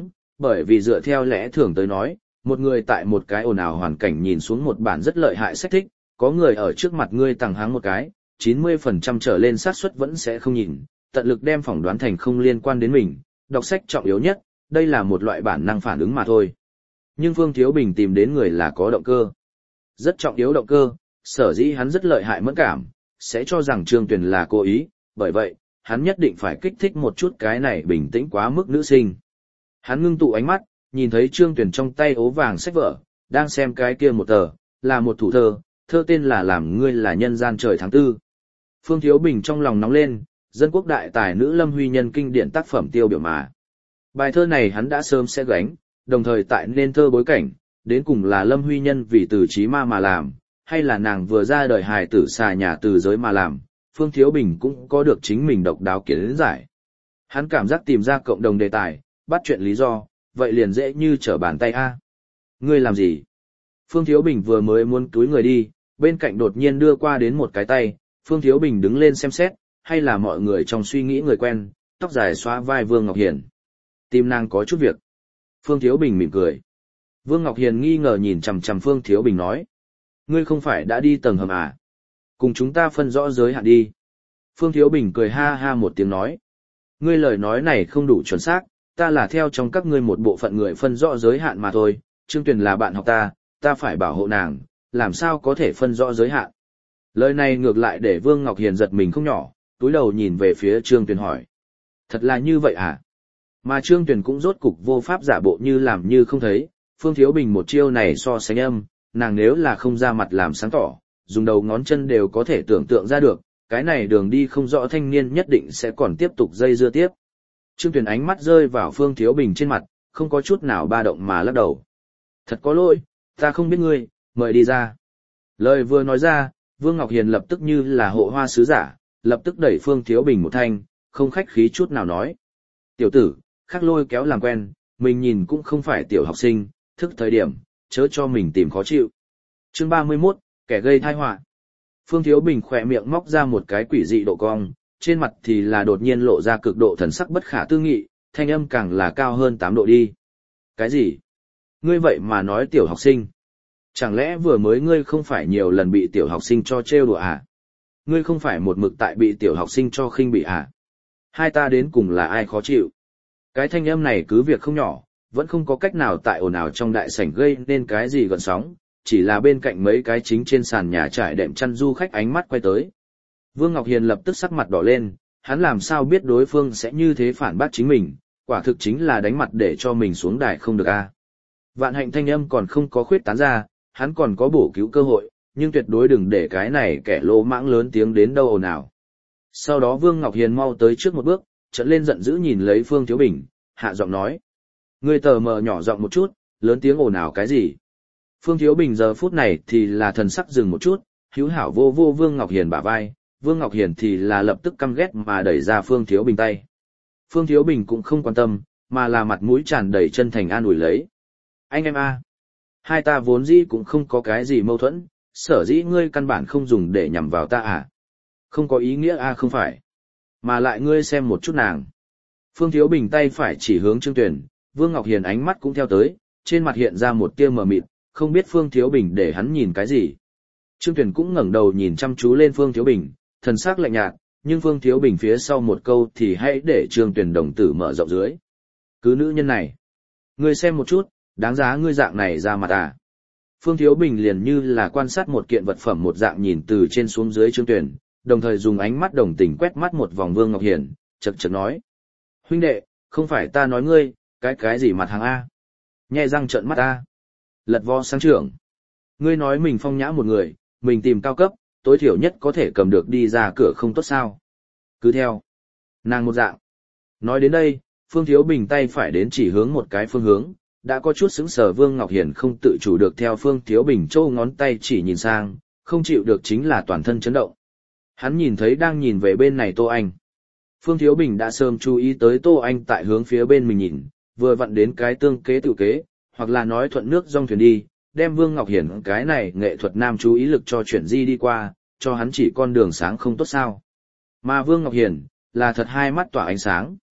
bởi vì dựa theo lẽ thường tới nói, một người tại một cái ồn ào hoàn cảnh nhìn xuống một bản rất lợi hại sách thích, có người ở trước mặt ngươi tằng háng một cái, chín mươi phần trăm trở lên xác suất vẫn sẽ không nhìn, tận lực đem phỏng đoán thành không liên quan đến mình, đọc sách trọng yếu nhất, đây là một loại bản năng phản ứng mà thôi. Nhưng Phương Thiếu Bình tìm đến người là có động cơ. Rất trọng yếu động cơ, sở dĩ hắn rất lợi hại mẫn cảm, sẽ cho rằng Trương Tuyền là cố ý, bởi vậy, hắn nhất định phải kích thích một chút cái này bình tĩnh quá mức nữ sinh. Hắn ngưng tụ ánh mắt, nhìn thấy Trương Tuyền trong tay ố vàng sách vở, đang xem cái kia một tờ, là một thủ thơ, thơ tên là Làm Ngươi Là Nhân Gian Trời Tháng Tư. Phương Thiếu Bình trong lòng nóng lên, dân quốc đại tài nữ Lâm Huy Nhân kinh điển tác phẩm tiêu biểu mà. Bài thơ này hắn đã sớm sẽ gánh, đồng thời tại nên thơ bối cảnh, đến cùng là Lâm Huy Nhân vì từ trí ma mà làm, hay là nàng vừa ra đời hài tử xà nhà từ giới mà làm, Phương Thiếu Bình cũng có được chính mình độc đáo kiến giải. Hắn cảm giác tìm ra cộng đồng đề tài, bắt chuyện lý do, vậy liền dễ như trở bàn tay a. Ngươi làm gì? Phương Thiếu Bình vừa mới muốn túi người đi, bên cạnh đột nhiên đưa qua đến một cái tay, Phương Thiếu Bình đứng lên xem xét, hay là mọi người trong suy nghĩ người quen, tóc dài xóa vai Vương Ngọc Hiền. Tim nàng có chút việc. Phương Thiếu Bình mỉm cười. Vương Ngọc Hiền nghi ngờ nhìn chằm chằm Phương Thiếu Bình nói. Ngươi không phải đã đi tầng hầm à? Cùng chúng ta phân rõ giới hạn đi. Phương Thiếu Bình cười ha ha một tiếng nói. Ngươi lời nói này không đủ chuẩn xác, ta là theo trong các ngươi một bộ phận người phân rõ giới hạn mà thôi, Trương Tuyền là bạn học ta, ta phải bảo hộ nàng, làm sao có thể phân rõ giới hạn. Lời này ngược lại để Vương Ngọc Hiền giật mình không nhỏ, túi đầu nhìn về phía Trương Tuyền hỏi. Thật là như vậy à? Mà Trương Tuyền cũng rốt cục vô pháp giả bộ như làm như không thấy, Phương Thiếu Bình một chiêu này so sánh âm, nàng nếu là không ra mặt làm sáng tỏ, dùng đầu ngón chân đều có thể tưởng tượng ra được, cái này đường đi không rõ thanh niên nhất định sẽ còn tiếp tục dây dưa tiếp. Trương Tuyền ánh mắt rơi vào Phương Thiếu Bình trên mặt, không có chút nào ba động mà lắc đầu. Thật có lỗi, ta không biết ngươi, mời đi ra. Lời vừa nói ra, Vương Ngọc Hiền lập tức như là hộ hoa sứ giả, lập tức đẩy Phương Thiếu Bình một thanh, không khách khí chút nào nói. Tiểu tử, khắc lôi kéo làm quen, mình nhìn cũng không phải tiểu học sinh, thức thời điểm, chớ cho mình tìm khó chịu. Chương ba mươi mốt, kẻ gây tai họa. Phương Thiếu Bình khỏe miệng móc ra một cái quỷ dị độ cong, trên mặt thì là đột nhiên lộ ra cực độ thần sắc bất khả tư nghị, thanh âm càng là cao hơn tám độ đi. Cái gì? Ngươi vậy mà nói tiểu học sinh? Chẳng lẽ vừa mới ngươi không phải nhiều lần bị tiểu học sinh cho trêu đùa à? Ngươi không phải một mực tại bị tiểu học sinh cho khinh bị à? Hai ta đến cùng là ai khó chịu? Cái thanh âm này cứ việc không nhỏ, vẫn không có cách nào tại ồn ào trong đại sảnh gây nên cái gì gợn sóng, chỉ là bên cạnh mấy cái chính trên sàn nhà trải đệm chăn du khách ánh mắt quay tới. Vương Ngọc Hiền lập tức sắc mặt đỏ lên, hắn làm sao biết đối phương sẽ như thế phản bác chính mình, quả thực chính là đánh mặt để cho mình xuống đài không được a. Vạn hạnh thanh âm còn không có khuyết tán ra, hắn còn có bổ cứu cơ hội, nhưng tuyệt đối đừng để cái này kẻ lỗ mãng lớn tiếng đến đâu ồn ào. Sau đó Vương Ngọc Hiền mau tới trước một bước, trợn lên giận dữ nhìn lấy Phương Thiếu Bình, hạ giọng nói. Ngươi tờ mờ nhỏ giọng một chút, lớn tiếng ồn ào cái gì? Phương Thiếu Bình giờ phút này thì là thần sắc dừng một chút, hữu hảo vô vô Vương Ngọc Hiền bả vai, Vương Ngọc Hiền thì là lập tức căm ghét mà đẩy ra Phương Thiếu Bình tay. Phương Thiếu Bình cũng không quan tâm, mà là mặt mũi tràn đầy chân thành an ủi lấy. Anh em a, hai ta vốn dĩ cũng không có cái gì mâu thuẫn, sở dĩ ngươi căn bản không dùng để nhằm vào ta à? Không có ý nghĩa a không phải. Mà lại ngươi xem một chút nàng. Phương Thiếu Bình tay phải chỉ hướng Trương Tuyền, Vương Ngọc Hiền ánh mắt cũng theo tới, trên mặt hiện ra một tia mờ mịt, không biết Phương Thiếu Bình để hắn nhìn cái gì. Trương Tuyền cũng ngẩng đầu nhìn chăm chú lên Phương Thiếu Bình, thần sắc lạnh nhạt, nhưng Phương Thiếu Bình phía sau một câu thì hãy để Trương Tuyền đồng tử mở rộng dưới. Cứ nữ nhân này, ngươi xem một chút, đáng giá ngươi dạng này ra mặt à. Phương Thiếu Bình liền như là quan sát một kiện vật phẩm một dạng nhìn từ trên xuống dưới Trương Tuyền, đồng thời dùng ánh mắt đồng tình quét mắt một vòng Vương Ngọc Hiền, chậc chậc nói. Huynh đệ, không phải ta nói ngươi, cái cái gì mặt hàng A. Nhe răng trợn mắt A. Lật vo sang trưởng. Ngươi nói mình phong nhã một người, mình tìm cao cấp, tối thiểu nhất có thể cầm được đi ra cửa không tốt sao. Cứ theo. Nàng một dạng. Nói đến đây, Phương Thiếu Bình tay phải đến chỉ hướng một cái phương hướng, đã có chút sững sờ Vương Ngọc Hiền không tự chủ được theo Phương Thiếu Bình châu ngón tay chỉ nhìn sang, không chịu được chính là toàn thân chấn động. Hắn nhìn thấy đang nhìn về bên này Tô Anh. Phương Thiếu Bình đã sớm chú ý tới Tô Anh tại hướng phía bên mình nhìn, vừa vặn đến cái tương kế tự kế, hoặc là nói thuận nước dong thuyền đi, đem Vương Ngọc Hiển cái này nghệ thuật nam chú ý lực cho chuyển di đi qua, cho hắn chỉ con đường sáng không tốt sao. Mà Vương Ngọc Hiển, là thật hai mắt tỏa ánh sáng.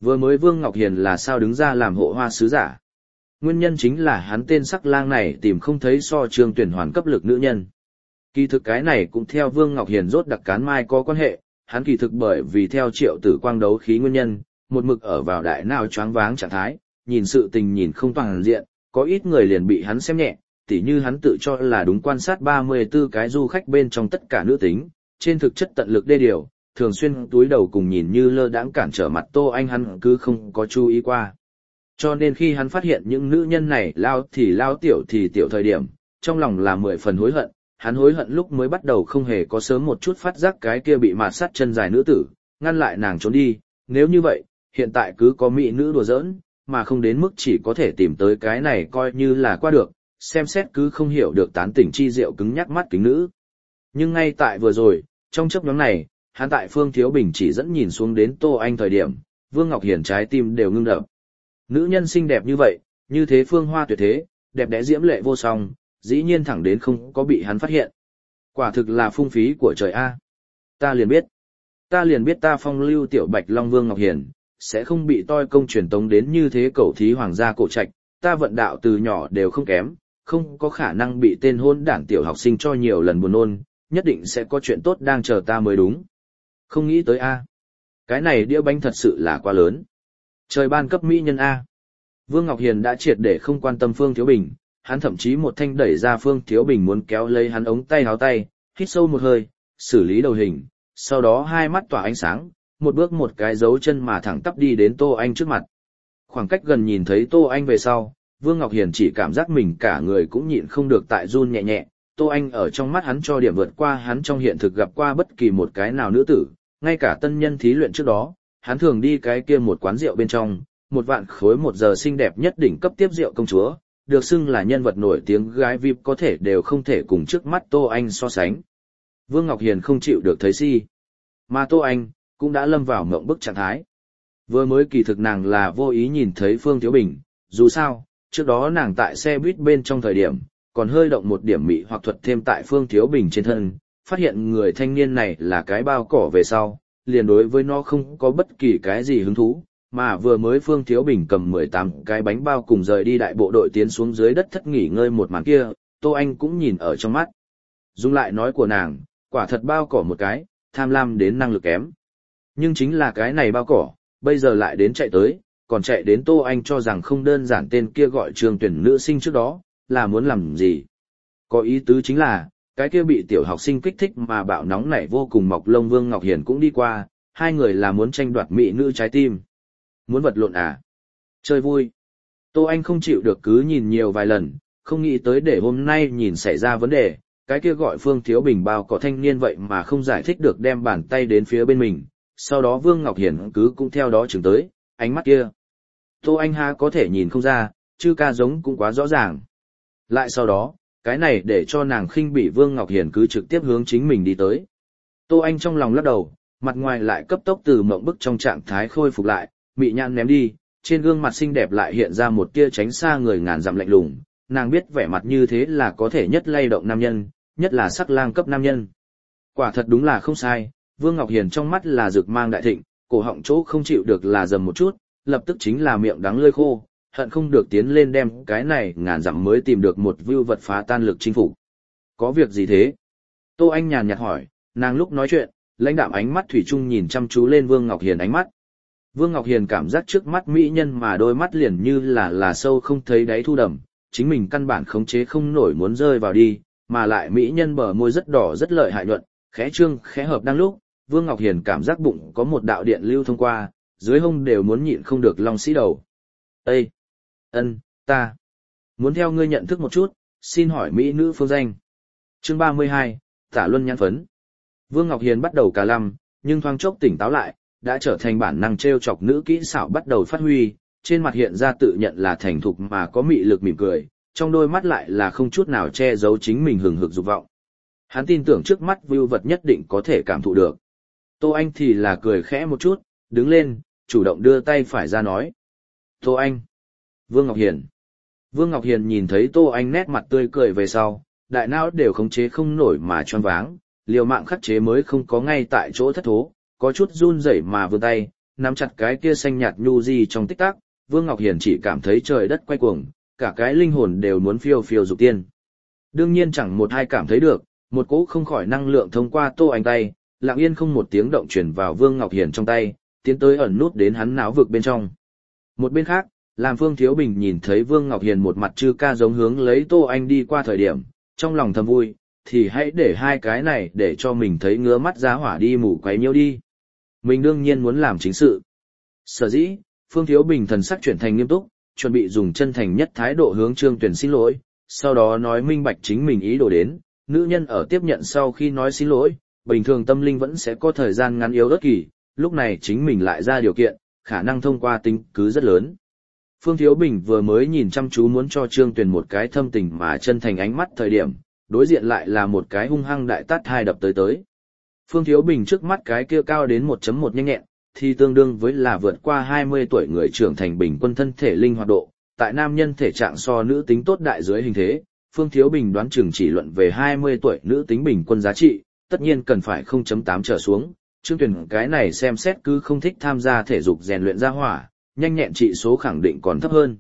Vừa mới Vương Ngọc Hiền là sao đứng ra làm hộ hoa sứ giả? Nguyên nhân chính là hắn tên sắc lang này tìm không thấy so Trương Tuyển Hoàn cấp lực nữ nhân. Kỳ thực cái này cũng theo Vương Ngọc Hiền rốt đặc cán mai có quan hệ, hắn kỳ thực bởi vì theo Triệu Tử Quang đấu khí nguyên nhân, một mực ở vào đại nào choáng váng trạng thái, nhìn sự tình nhìn không toàn diện, có ít người liền bị hắn xem nhẹ, tỉ như hắn tự cho là đúng quan sát ba mươi tư cái du khách bên trong tất cả nữ tính, trên thực chất tận lực đê điều, thường xuyên túi đầu cùng nhìn như lơ đãng cản trở mặt Tô Anh hắn cứ không có chú ý qua. Cho nên khi hắn phát hiện những nữ nhân này lao thì lao tiểu thì tiểu thời điểm, trong lòng là mười phần hối hận, hắn hối hận lúc mới bắt đầu không hề có sớm một chút phát giác cái kia bị mạt sát chân dài nữ tử, ngăn lại nàng trốn đi, nếu như vậy, hiện tại cứ có mỹ nữ đùa giỡn, mà không đến mức chỉ có thể tìm tới cái này coi như là qua được, xem xét cứ không hiểu được tán tỉnh chi diệu cứng nhắc mắt kính nữ. Nhưng ngay tại vừa rồi, trong chấp nhóm này, hắn tại Phương Thiếu Bình chỉ dẫn nhìn xuống đến Tô Anh thời điểm, Vương Ngọc Hiền trái tim đều ngưng đập. Nữ nhân xinh đẹp như vậy, như thế phương hoa tuyệt thế, đẹp đẽ diễm lệ vô song, dĩ nhiên thẳng đến không có bị hắn phát hiện. Quả thực là phung phí của trời A. Ta liền biết, ta liền biết ta phong lưu tiểu bạch long Vương Ngọc Hiền, sẽ không bị toi công truyền tống đến như thế cẩu thí hoàng gia cổ trạch, ta vận đạo từ nhỏ đều không kém, không có khả năng bị tên hôn đảng tiểu học sinh cho nhiều lần buồn nôn, nhất định sẽ có chuyện tốt đang chờ ta mới đúng. Không nghĩ tới A. Cái này đĩa bánh thật sự là quá lớn. Trời ban cấp mỹ nhân A. Vương Ngọc Hiền đã triệt để không quan tâm Phương Thiếu Bình, hắn thậm chí một thanh đẩy ra Phương Thiếu Bình muốn kéo lấy hắn ống tay háo tay, hít sâu một hơi, xử lý đầu hình, sau đó hai mắt tỏa ánh sáng, một bước một cái dấu chân mà thẳng tắp đi đến Tô Anh trước mặt. Khoảng cách gần nhìn thấy Tô Anh về sau, Vương Ngọc Hiền chỉ cảm giác mình cả người cũng nhịn không được tại run nhẹ nhẹ, Tô Anh ở trong mắt hắn cho điểm vượt qua hắn trong hiện thực gặp qua bất kỳ một cái nào nữ tử, ngay cả tân nhân thí luyện trước đó, hắn thường đi cái kia một quán rượu bên trong, một vạn khối một giờ xinh đẹp nhất đỉnh cấp tiếp rượu công chúa, được xưng là nhân vật nổi tiếng gái vi ai pi có thể đều không thể cùng trước mắt Tô Anh so sánh. Vương Ngọc Hiền không chịu được thấy si, mà Tô Anh cũng đã lâm vào mộng bức trạng thái. Vừa mới kỳ thực nàng là vô ý nhìn thấy Phương Thiếu Bình, dù sao, trước đó nàng tại xe buýt bên trong thời điểm, còn hơi động một điểm mị hoặc thuật thêm tại Phương Thiếu Bình trên thân, phát hiện người thanh niên này là cái bao cỏ về sau, liền đối với nó không có bất kỳ cái gì hứng thú, mà vừa mới Phương Thiếu Bình cầm mười tám cái bánh bao cùng rời đi đại bộ đội tiến xuống dưới đất thất nghỉ ngơi một màn kia, Tô Anh cũng nhìn ở trong mắt. Dùng lại nói của nàng, quả thật bao cỏ một cái, tham lam đến năng lực kém. Nhưng chính là cái này bao cỏ, bây giờ lại đến chạy tới, còn chạy đến Tô Anh cho rằng không đơn giản tên kia gọi trường tuyển nữ sinh trước đó, là muốn làm gì. Có ý tứ chính là, cái kia bị tiểu học sinh kích thích mà bạo nóng nảy vô cùng mọc lông Vương Ngọc Hiền cũng đi qua, hai người là muốn tranh đoạt mỹ nữ trái tim. Muốn vật lộn à? Chơi vui. Tô Anh không chịu được cứ nhìn nhiều vài lần, không nghĩ tới để hôm nay nhìn xảy ra vấn đề, cái kia gọi Phương Thiếu Bình bao cỏ thanh niên vậy mà không giải thích được đem bàn tay đến phía bên mình, sau đó Vương Ngọc Hiển cứ cũng theo đó chừng tới, ánh mắt kia. Tô Anh ha có thể nhìn không ra, chứ ca giống cũng quá rõ ràng. Lại sau đó, cái này để cho nàng khinh bỉ Vương Ngọc Hiển cứ trực tiếp hướng chính mình đi tới. Tô Anh trong lòng lắc đầu, mặt ngoài lại cấp tốc từ mộng bức trong trạng thái khôi phục lại, mị nhãn ném đi, trên gương mặt xinh đẹp lại hiện ra một tia tránh xa người ngàn dặm lạnh lùng, nàng biết vẻ mặt như thế là có thể nhất lay động nam nhân, nhất là sắc lang cấp nam nhân. Quả thật đúng là không sai, Vương Ngọc Hiền trong mắt là rực mang đại thịnh, cổ họng chỗ không chịu được là dầm một chút, lập tức chính là miệng đắng lưỡi khô, hận không được tiến lên đem cái này ngàn dặm mới tìm được một view vật phá tan lực chinh phục. Có việc gì thế? Tô Anh nhàn nhạt hỏi, nàng lúc nói chuyện, lãnh đạm ánh mắt thủy chung nhìn chăm chú lên Vương Ngọc Hiền ánh mắt. Vương Ngọc Hiền cảm giác trước mắt mỹ nhân mà đôi mắt liền như là là sâu không thấy đáy thu đầm, chính mình căn bản khống chế không nổi muốn rơi vào đi, mà lại mỹ nhân bờ môi rất đỏ rất lợi hại nhuận, khẽ trương khẽ hợp đang lúc, Vương Ngọc Hiền cảm giác bụng có một đạo điện lưu thông qua, dưới hông đều muốn nhịn không được long sĩ đầu. Ê! Ân, ta! Muốn theo ngươi nhận thức một chút, xin hỏi mỹ nữ phương danh. Chương ba mươi hai, Tả Luân nhãn phấn. Vương Ngọc Hiền bắt đầu cà lăm, nhưng thoáng chốc tỉnh táo lại, đã trở thành bản năng trêu chọc nữ kỹ xảo bắt đầu phát huy, trên mặt hiện ra tự nhận là thành thục mà có mị lực mỉm cười, trong đôi mắt lại là không chút nào che giấu chính mình hừng hực dục vọng. Hắn tin tưởng trước mắt view vật nhất định có thể cảm thụ được. Tô Anh thì là cười khẽ một chút, đứng lên, chủ động đưa tay phải ra nói. Tô Anh. Vương Ngọc Hiền. Vương Ngọc Hiền nhìn thấy Tô Anh nét mặt tươi cười về sau, đại não đều khống chế không nổi mà choáng váng, liều mạng khắc chế mới không có ngay tại chỗ thất thố, có chút run rẩy mà vươn tay, nắm chặt cái kia xanh nhạt nhu di trong tích tắc, Vương Ngọc Hiền chỉ cảm thấy trời đất quay cuồng, cả cái linh hồn đều muốn phiêu phiêu dục tiên. Đương nhiên chẳng một ai cảm thấy được, một cỗ không khỏi năng lượng thông qua Tô Anh tay, lặng yên không một tiếng động chuyển vào Vương Ngọc Hiền trong tay, tiến tới ẩn nút đến hắn não vực bên trong. Một bên khác, làm Phương Thiếu Bình nhìn thấy Vương Ngọc Hiền một mặt chư ca giống hướng lấy Tô Anh đi qua thời điểm, trong lòng thầm vui, thì hãy để hai cái này để cho mình thấy ngứa mắt giá hỏa đi mù quấy nhiêu đi. Mình đương nhiên muốn làm chính sự. Sở dĩ, Phương Thiếu Bình thần sắc chuyển thành nghiêm túc, chuẩn bị dùng chân thành nhất thái độ hướng Trương Tuyền xin lỗi, sau đó nói minh bạch chính mình ý đồ đến, nữ nhân ở tiếp nhận sau khi nói xin lỗi, bình thường tâm linh vẫn sẽ có thời gian ngắn yếu ớt kỳ, lúc này chính mình lại ra điều kiện, khả năng thông qua tính cứ rất lớn. Phương Thiếu Bình vừa mới nhìn chăm chú muốn cho Trương Tuyền một cái thâm tình mà chân thành ánh mắt thời điểm, đối diện lại là một cái hung hăng đại tát hai đập tới tới. Phương Thiếu Bình trước mắt cái kia cao đến một chấm một nhanh nhẹn, thì tương đương với là vượt qua hai mươi tuổi người trưởng thành bình quân thân thể linh hoạt độ, tại nam nhân thể trạng so nữ tính tốt đại dưới hình thế, Phương Thiếu Bình đoán chừng chỉ luận về hai mươi tuổi nữ tính bình quân giá trị, tất nhiên cần phải không chấm tám trở xuống, Trương Tuyền cái này xem xét cứ không thích tham gia thể dục rèn luyện ra hỏa, nhanh nhẹn trị số khẳng định còn thấp hơn.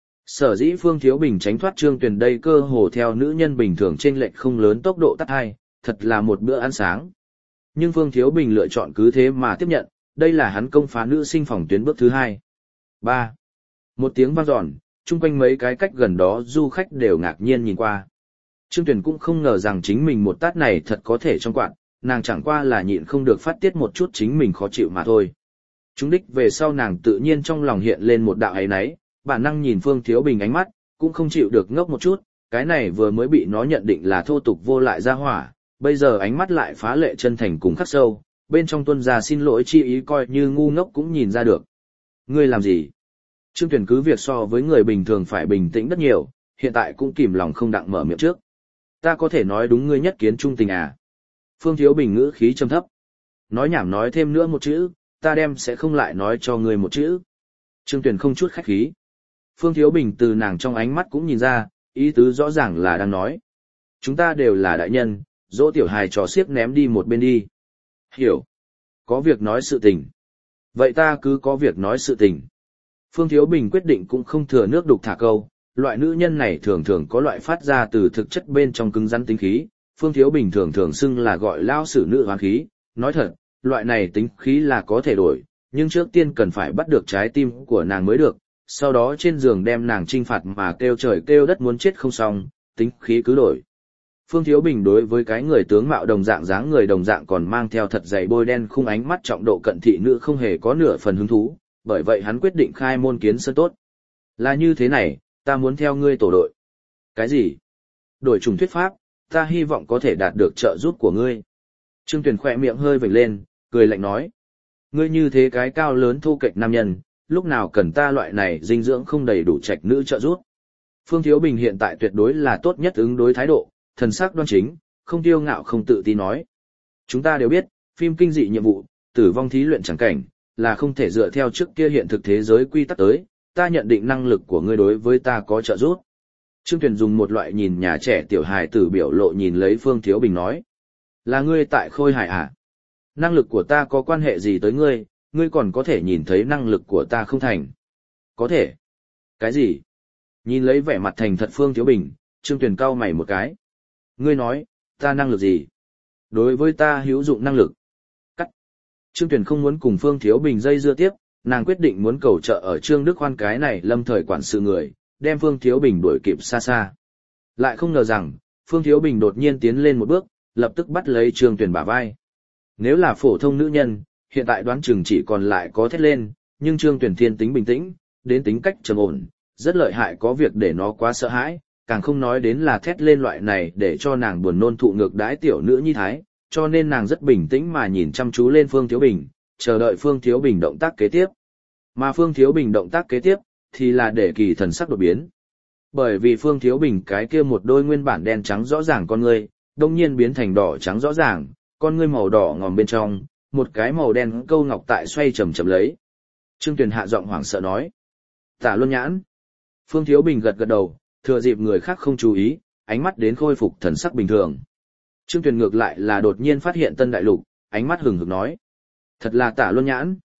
Sở dĩ Phương Thiếu Bình tránh thoát Trương Tuyền đây cơ hồ theo nữ nhân bình thường trên lệch không lớn tốc độ tắt hai, thật là một bữa ăn sáng. Nhưng Phương Thiếu Bình lựa chọn cứ thế mà tiếp nhận, đây là hắn công phá nữ sinh phòng tuyến bước thứ hai. ba. Một tiếng vang dọn, chung quanh mấy cái cách gần đó du khách đều ngạc nhiên nhìn qua. Trương Tuyền cũng không ngờ rằng chính mình một tát này thật có thể trong quạt, nàng chẳng qua là nhịn không được phát tiết một chút chính mình khó chịu mà thôi. Chúng đích về sau nàng tự nhiên trong lòng hiện lên một đạo ấy náy, bản năng nhìn Phương Thiếu Bình ánh mắt, cũng không chịu được ngốc một chút, cái này vừa mới bị nó nhận định là thô tục vô lại ra hỏa, bây giờ ánh mắt lại phá lệ chân thành cùng khắc sâu, bên trong tuân ra xin lỗi chi ý coi như ngu ngốc cũng nhìn ra được. Ngươi làm gì? Trương Tuyền cứ việc so với người bình thường phải bình tĩnh rất nhiều, hiện tại cũng kìm lòng không đặng mở miệng trước. Ta có thể nói đúng ngươi nhất kiến trung tình à? Phương Thiếu Bình ngữ khí trầm thấp. Nói nhảm nói thêm nữa một chữ, ta đem sẽ không lại nói cho ngươi một chữ. Trương Tuyền không chút khách khí. Phương Thiếu Bình từ nàng trong ánh mắt cũng nhìn ra, ý tứ rõ ràng là đang nói. Chúng ta đều là đại nhân, dỗ tiểu hài trò xiếc ném đi một bên đi. Hiểu. Có việc nói sự tình. Vậy ta cứ có việc nói sự tình. Phương Thiếu Bình quyết định cũng không thừa nước đục thả câu, loại nữ nhân này thường thường có loại phát ra từ thực chất bên trong cứng rắn tính khí, Phương Thiếu Bình thường thường xưng là gọi lao sử nữ hoán khí, nói thật, loại này tính khí là có thể đổi, nhưng trước tiên cần phải bắt được trái tim của nàng mới được, sau đó trên giường đem nàng trinh phạt mà kêu trời kêu đất muốn chết không xong, tính khí cứ đổi. Phương Thiếu Bình đối với cái người tướng mạo đồng dạng dáng người đồng dạng còn mang theo thật dày bôi đen khung ánh mắt trọng độ cận thị nữ không hề có nửa phần hứng thú, bởi vậy hắn quyết định khai môn kiến sơn tốt. Là như thế này, ta muốn theo ngươi tổ đội. Cái gì? Đổi chủng thuyết pháp, ta hy vọng có thể đạt được trợ giúp của ngươi. Trương Tuyền khỏe miệng hơi vểnh lên, cười lạnh nói. Ngươi như thế cái cao lớn thô kệch nam nhân, lúc nào cần ta loại này dinh dưỡng không đầy đủ trạch nữ trợ giúp. Phương Thiếu Bình hiện tại tuyệt đối là tốt nhất ứng đối thái độ, thần sắc đoan chính, không tiêu ngạo không tự tin nói. Chúng ta đều biết, phim kinh dị nhiệm vụ, tử vong thí luyện chẳng cảnh, là không thể dựa theo trước kia hiện thực thế giới quy tắc tới, ta nhận định năng lực của ngươi đối với ta có trợ giúp. Trương Tuyền dùng một loại nhìn nhà trẻ tiểu hài tử biểu lộ nhìn lấy Phương Thiếu Bình nói. Là ngươi tại Khôi Hải à? Năng lực của ta có quan hệ gì tới ngươi, ngươi còn có thể nhìn thấy năng lực của ta không thành? Có thể. Cái gì? Nhìn lấy vẻ mặt thành thật Phương Thiếu Bình, Trương Tuyền cau mày một cái. Ngươi nói, ta năng lực gì? Đối với ta hữu dụng năng lực. Cắt. Trương Tuyền không muốn cùng Phương Thiếu Bình dây dưa tiếp, nàng quyết định muốn cầu trợ ở Trương Đức Hoan cái này lâm thời quản sự người, đem Phương Thiếu Bình đuổi kịp xa xa. Lại không ngờ rằng, Phương Thiếu Bình đột nhiên tiến lên một bước, lập tức bắt lấy Trương Tuyền bả vai. Nếu là phổ thông nữ nhân, hiện tại đoán chừng chỉ còn lại có thét lên, nhưng Trương Tuyền thiên tính bình tĩnh, đến tính cách trầm ổn, rất lợi hại có việc để nó quá sợ hãi, càng không nói đến là thét lên loại này để cho nàng buồn nôn thụ ngược đãi tiểu nữ nhi thái, cho nên nàng rất bình tĩnh mà nhìn chăm chú lên Phương Thiếu Bình, chờ đợi Phương Thiếu Bình động tác kế tiếp. Mà Phương Thiếu Bình động tác kế tiếp, thì là để kỳ thần sắc đột biến. Bởi vì Phương Thiếu Bình cái kia một đôi nguyên bản đen trắng rõ ràng con ngươi, đông nhiên biến thành đỏ trắng rõ ràng, con ngươi màu đỏ ngòm bên trong, một cái màu đen câu ngọc tại xoay chậm chậm lấy. Trương Tuyền hạ giọng hoảng sợ nói. Tả Luân Nhãn. Phương Thiếu Bình gật gật đầu, thừa dịp người khác không chú ý, ánh mắt đến khôi phục thần sắc bình thường. Trương Tuyền ngược lại là đột nhiên phát hiện tân đại lục, ánh mắt hừng hực nói. Thật là Tả Luân Nhãn.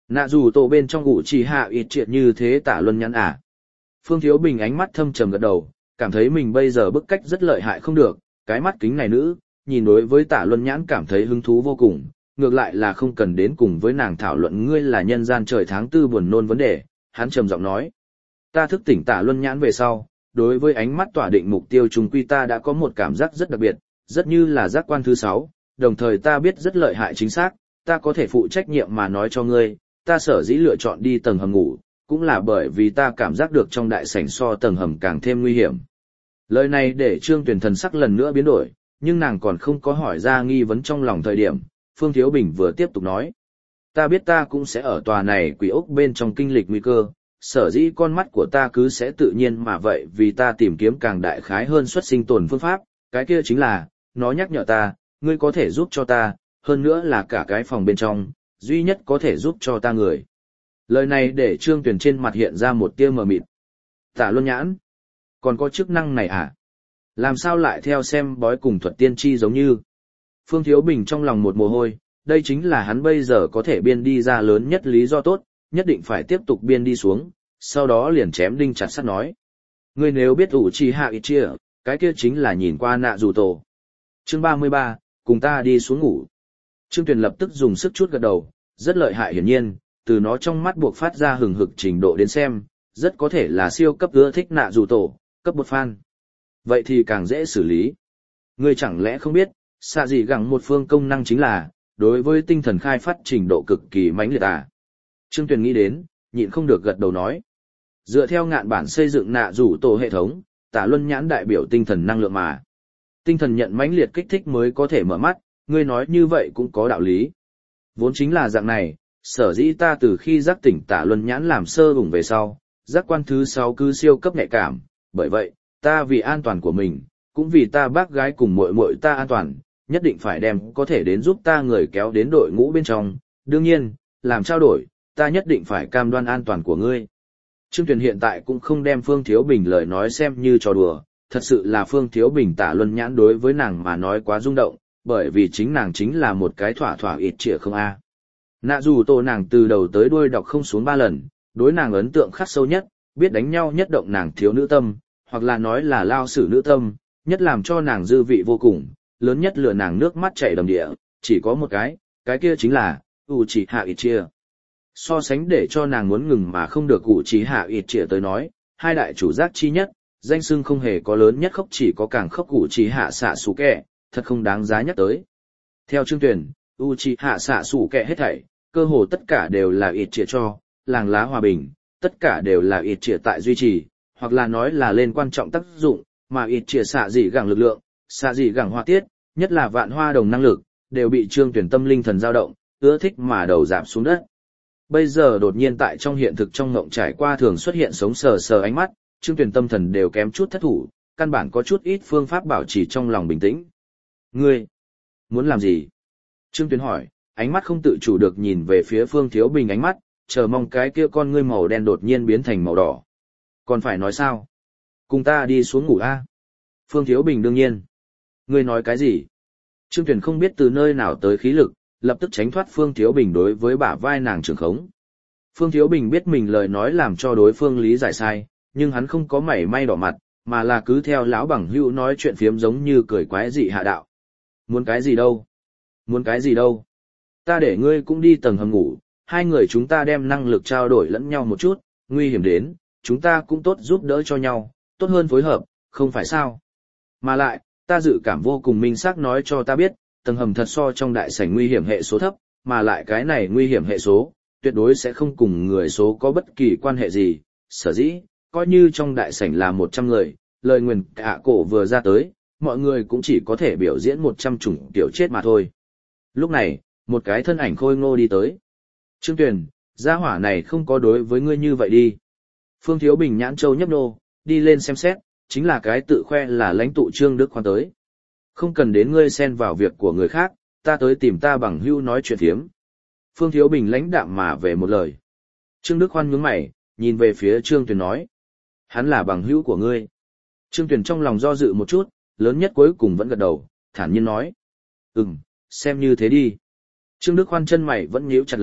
Nạ dù tổ bên trong ủ trì hạ ít triệt như thế Tả Luân Nhãn à. Phương Thiếu Bình ánh mắt thâm trầm gật đầu, cảm thấy mình bây giờ bức cách rất lợi hại không được, cái mắt kính này nữ, nhìn đối với Tả Luân Nhãn cảm thấy hứng thú vô cùng, ngược lại là không cần đến cùng với nàng thảo luận ngươi là nhân gian trời tháng tư buồn nôn vấn đề, hắn trầm giọng nói. Ta thức tỉnh Tả Luân Nhãn về sau, đối với ánh mắt tỏa định mục tiêu trùng quy ta đã có một cảm giác rất đặc biệt, rất như là giác quan thứ sáu, đồng thời ta biết rất lợi hại chính xác, ta có thể phụ trách nhiệm mà nói cho ngươi, ta sở dĩ lựa chọn đi tầng hầm ngủ, cũng là bởi vì ta cảm giác được trong đại sảnh so tầng hầm càng thêm nguy hiểm. Lời này để Trương Tuyền thần sắc lần nữa biến đổi, nhưng nàng còn không có hỏi ra nghi vấn trong lòng thời điểm, Phương Thiếu Bình vừa tiếp tục nói. Ta biết ta cũng sẽ ở tòa này quỷ ốc bên trong kinh lịch nguy cơ, sở dĩ con mắt của ta cứ sẽ tự nhiên mà vậy vì ta tìm kiếm càng đại khái hơn xuất sinh tồn phương pháp, cái kia chính là, nó nhắc nhở ta, ngươi có thể giúp cho ta, hơn nữa là cả cái phòng bên trong, duy nhất có thể giúp cho ta người. Lời này để Trương Tuyền trên mặt hiện ra một tia mờ mịt. Tả Luân Nhãn, còn có chức năng này à? Làm sao lại theo xem bói cùng thuật tiên tri giống như? Phương Thiếu Bình trong lòng một mồ hôi, đây chính là hắn bây giờ có thể biên đi ra lớn nhất lý do tốt, nhất định phải tiếp tục biên đi xuống, sau đó liền chém đinh chặt sắt nói. Ngươi nếu biết ủ trì hạ ít chia, cái kia chính là nhìn qua nạ dù tổ. Chương ba mươi ba, cùng ta đi xuống ngủ. Trương Tuyền lập tức dùng sức chút gật đầu, rất lợi hại hiển nhiên, từ nó trong mắt buộc phát ra hừng hực trình độ đến xem, rất có thể là siêu cấp ưa thích nạ dù tổ, cấp bột fan. Vậy thì càng dễ xử lý. Ngươi chẳng lẽ không biết, xạ dị gẳng một phương công năng chính là, đối với tinh thần khai phát trình độ cực kỳ mãnh liệt à. Trương Tuyền nghĩ đến, nhịn không được gật đầu nói. Dựa theo ngạn bản xây dựng nạ rủ tổ hệ thống, Tả Luân Nhãn đại biểu tinh thần năng lượng mà. Tinh thần nhận mãnh liệt kích thích mới có thể mở mắt, ngươi nói như vậy cũng có đạo lý. Vốn chính là dạng này, sở dĩ ta từ khi giác tỉnh Tả Luân Nhãn làm sơ vùng về sau, giác quan thứ sáu cứ siêu cấp nhạy cảm, bởi vậy, ta vì an toàn của mình, cũng vì ta bác gái cùng muội muội ta an toàn, nhất định phải đem có thể đến giúp ta người kéo đến đội ngũ bên trong, đương nhiên, làm trao đổi, ta nhất định phải cam đoan an toàn của ngươi. Trương Tuyền hiện tại cũng không đem Phương Thiếu Bình lời nói xem như trò đùa, thật sự là Phương Thiếu Bình Tả Luân Nhãn đối với nàng mà nói quá rung động, bởi vì chính nàng chính là một cái thỏa thỏa ít trịa không a. Nạ dù tổ nàng từ đầu tới đuôi đọc không xuống ba lần, đối nàng ấn tượng khắc sâu nhất, biết đánh nhau nhất động nàng thiếu nữ tâm, hoặc là nói là lao sử nữ tâm, nhất làm cho nàng dư vị vô cùng, lớn nhất lừa nàng nước mắt chảy đầm địa, chỉ có một cái, cái kia chính là, Uchiha Itachi. So sánh để cho nàng muốn ngừng mà không được Uchiha Itachi tới nói, hai đại chủ giác chi nhất, danh xưng không hề có lớn nhất khốc chỉ có càng khốc Uchiha Sasuke, thật không đáng giá nhắc tới. Theo Trương Tuyền, Uchiha Sasuke hết thảy, cơ hồ tất cả đều là Itachi cho, làng lá hòa bình, tất cả đều là Itachi tại duy trì, hoặc là nói là lên quan trọng tác dụng, mà Itachi xạ dị gẳng lực lượng, xạ dị gẳng hoa tiết, nhất là vạn hoa đồng năng lực, đều bị Trương Tuyền tâm linh thần dao động, ưa thích mà đầu giảm xuống đất. Bây giờ đột nhiên tại trong hiện thực trong ngộng trải qua thường xuất hiện sống sờ sờ ánh mắt, Trương Tuyền tâm thần đều kém chút thất thủ, căn bản có chút ít phương pháp bảo trì trong lòng bình tĩnh. Ngươi, muốn làm gì? Trương Tuyền hỏi, ánh mắt không tự chủ được nhìn về phía Phương Thiếu Bình ánh mắt, chờ mong cái kia con ngươi màu đen đột nhiên biến thành màu đỏ. Còn phải nói sao? Cùng ta đi xuống ngủ a. Phương Thiếu Bình đương nhiên. Ngươi nói cái gì? Trương Tuyền không biết từ nơi nào tới khí lực, lập tức tránh thoát Phương Thiếu Bình đối với bả vai nàng trường khống. Phương Thiếu Bình biết mình lời nói làm cho đối phương lý giải sai, nhưng hắn không có mảy may đỏ mặt, mà là cứ theo lão bằng hữu nói chuyện phiếm giống như cười quái dị hạ đạo. Muốn cái gì đâu? Muốn cái gì đâu? Ta để ngươi cũng đi tầng hầm ngủ, hai người chúng ta đem năng lực trao đổi lẫn nhau một chút, nguy hiểm đến, chúng ta cũng tốt giúp đỡ cho nhau, tốt hơn phối hợp, không phải sao? Mà lại, ta dự cảm vô cùng minh xác nói cho ta biết, tầng hầm thật so trong đại sảnh nguy hiểm hệ số thấp, mà lại cái này nguy hiểm hệ số, tuyệt đối sẽ không cùng người số có bất kỳ quan hệ gì, sở dĩ, coi như trong đại sảnh là một trăm người, lời nguyền cả cổ vừa ra tới, mọi người cũng chỉ có thể biểu diễn một trăm chủng tiểu chết mà thôi. Lúc này, một cái thân ảnh khôi ngô đi tới. Trương Tuyền, gia hỏa này không có đối với ngươi như vậy đi. Phương Thiếu Bình nhãn châu nhấp nô, đi lên xem xét, chính là cái tự khoe là lãnh tụ Trương Đức Khoan tới. Không cần đến ngươi xen vào việc của người khác, ta tới tìm ta bằng hữu nói chuyện thiếm. Phương Thiếu Bình lãnh đạm mà về một lời. Trương Đức Khoan nhướng mày, nhìn về phía Trương Tuyền nói. Hắn là bằng hữu của ngươi. Trương Tuyền trong lòng do dự một chút, lớn nhất cuối cùng vẫn gật đầu, thản nhiên nói. Ừm, xem như thế đi. Trương Đức Khoan chân mày vẫn nhíu chặt lấy,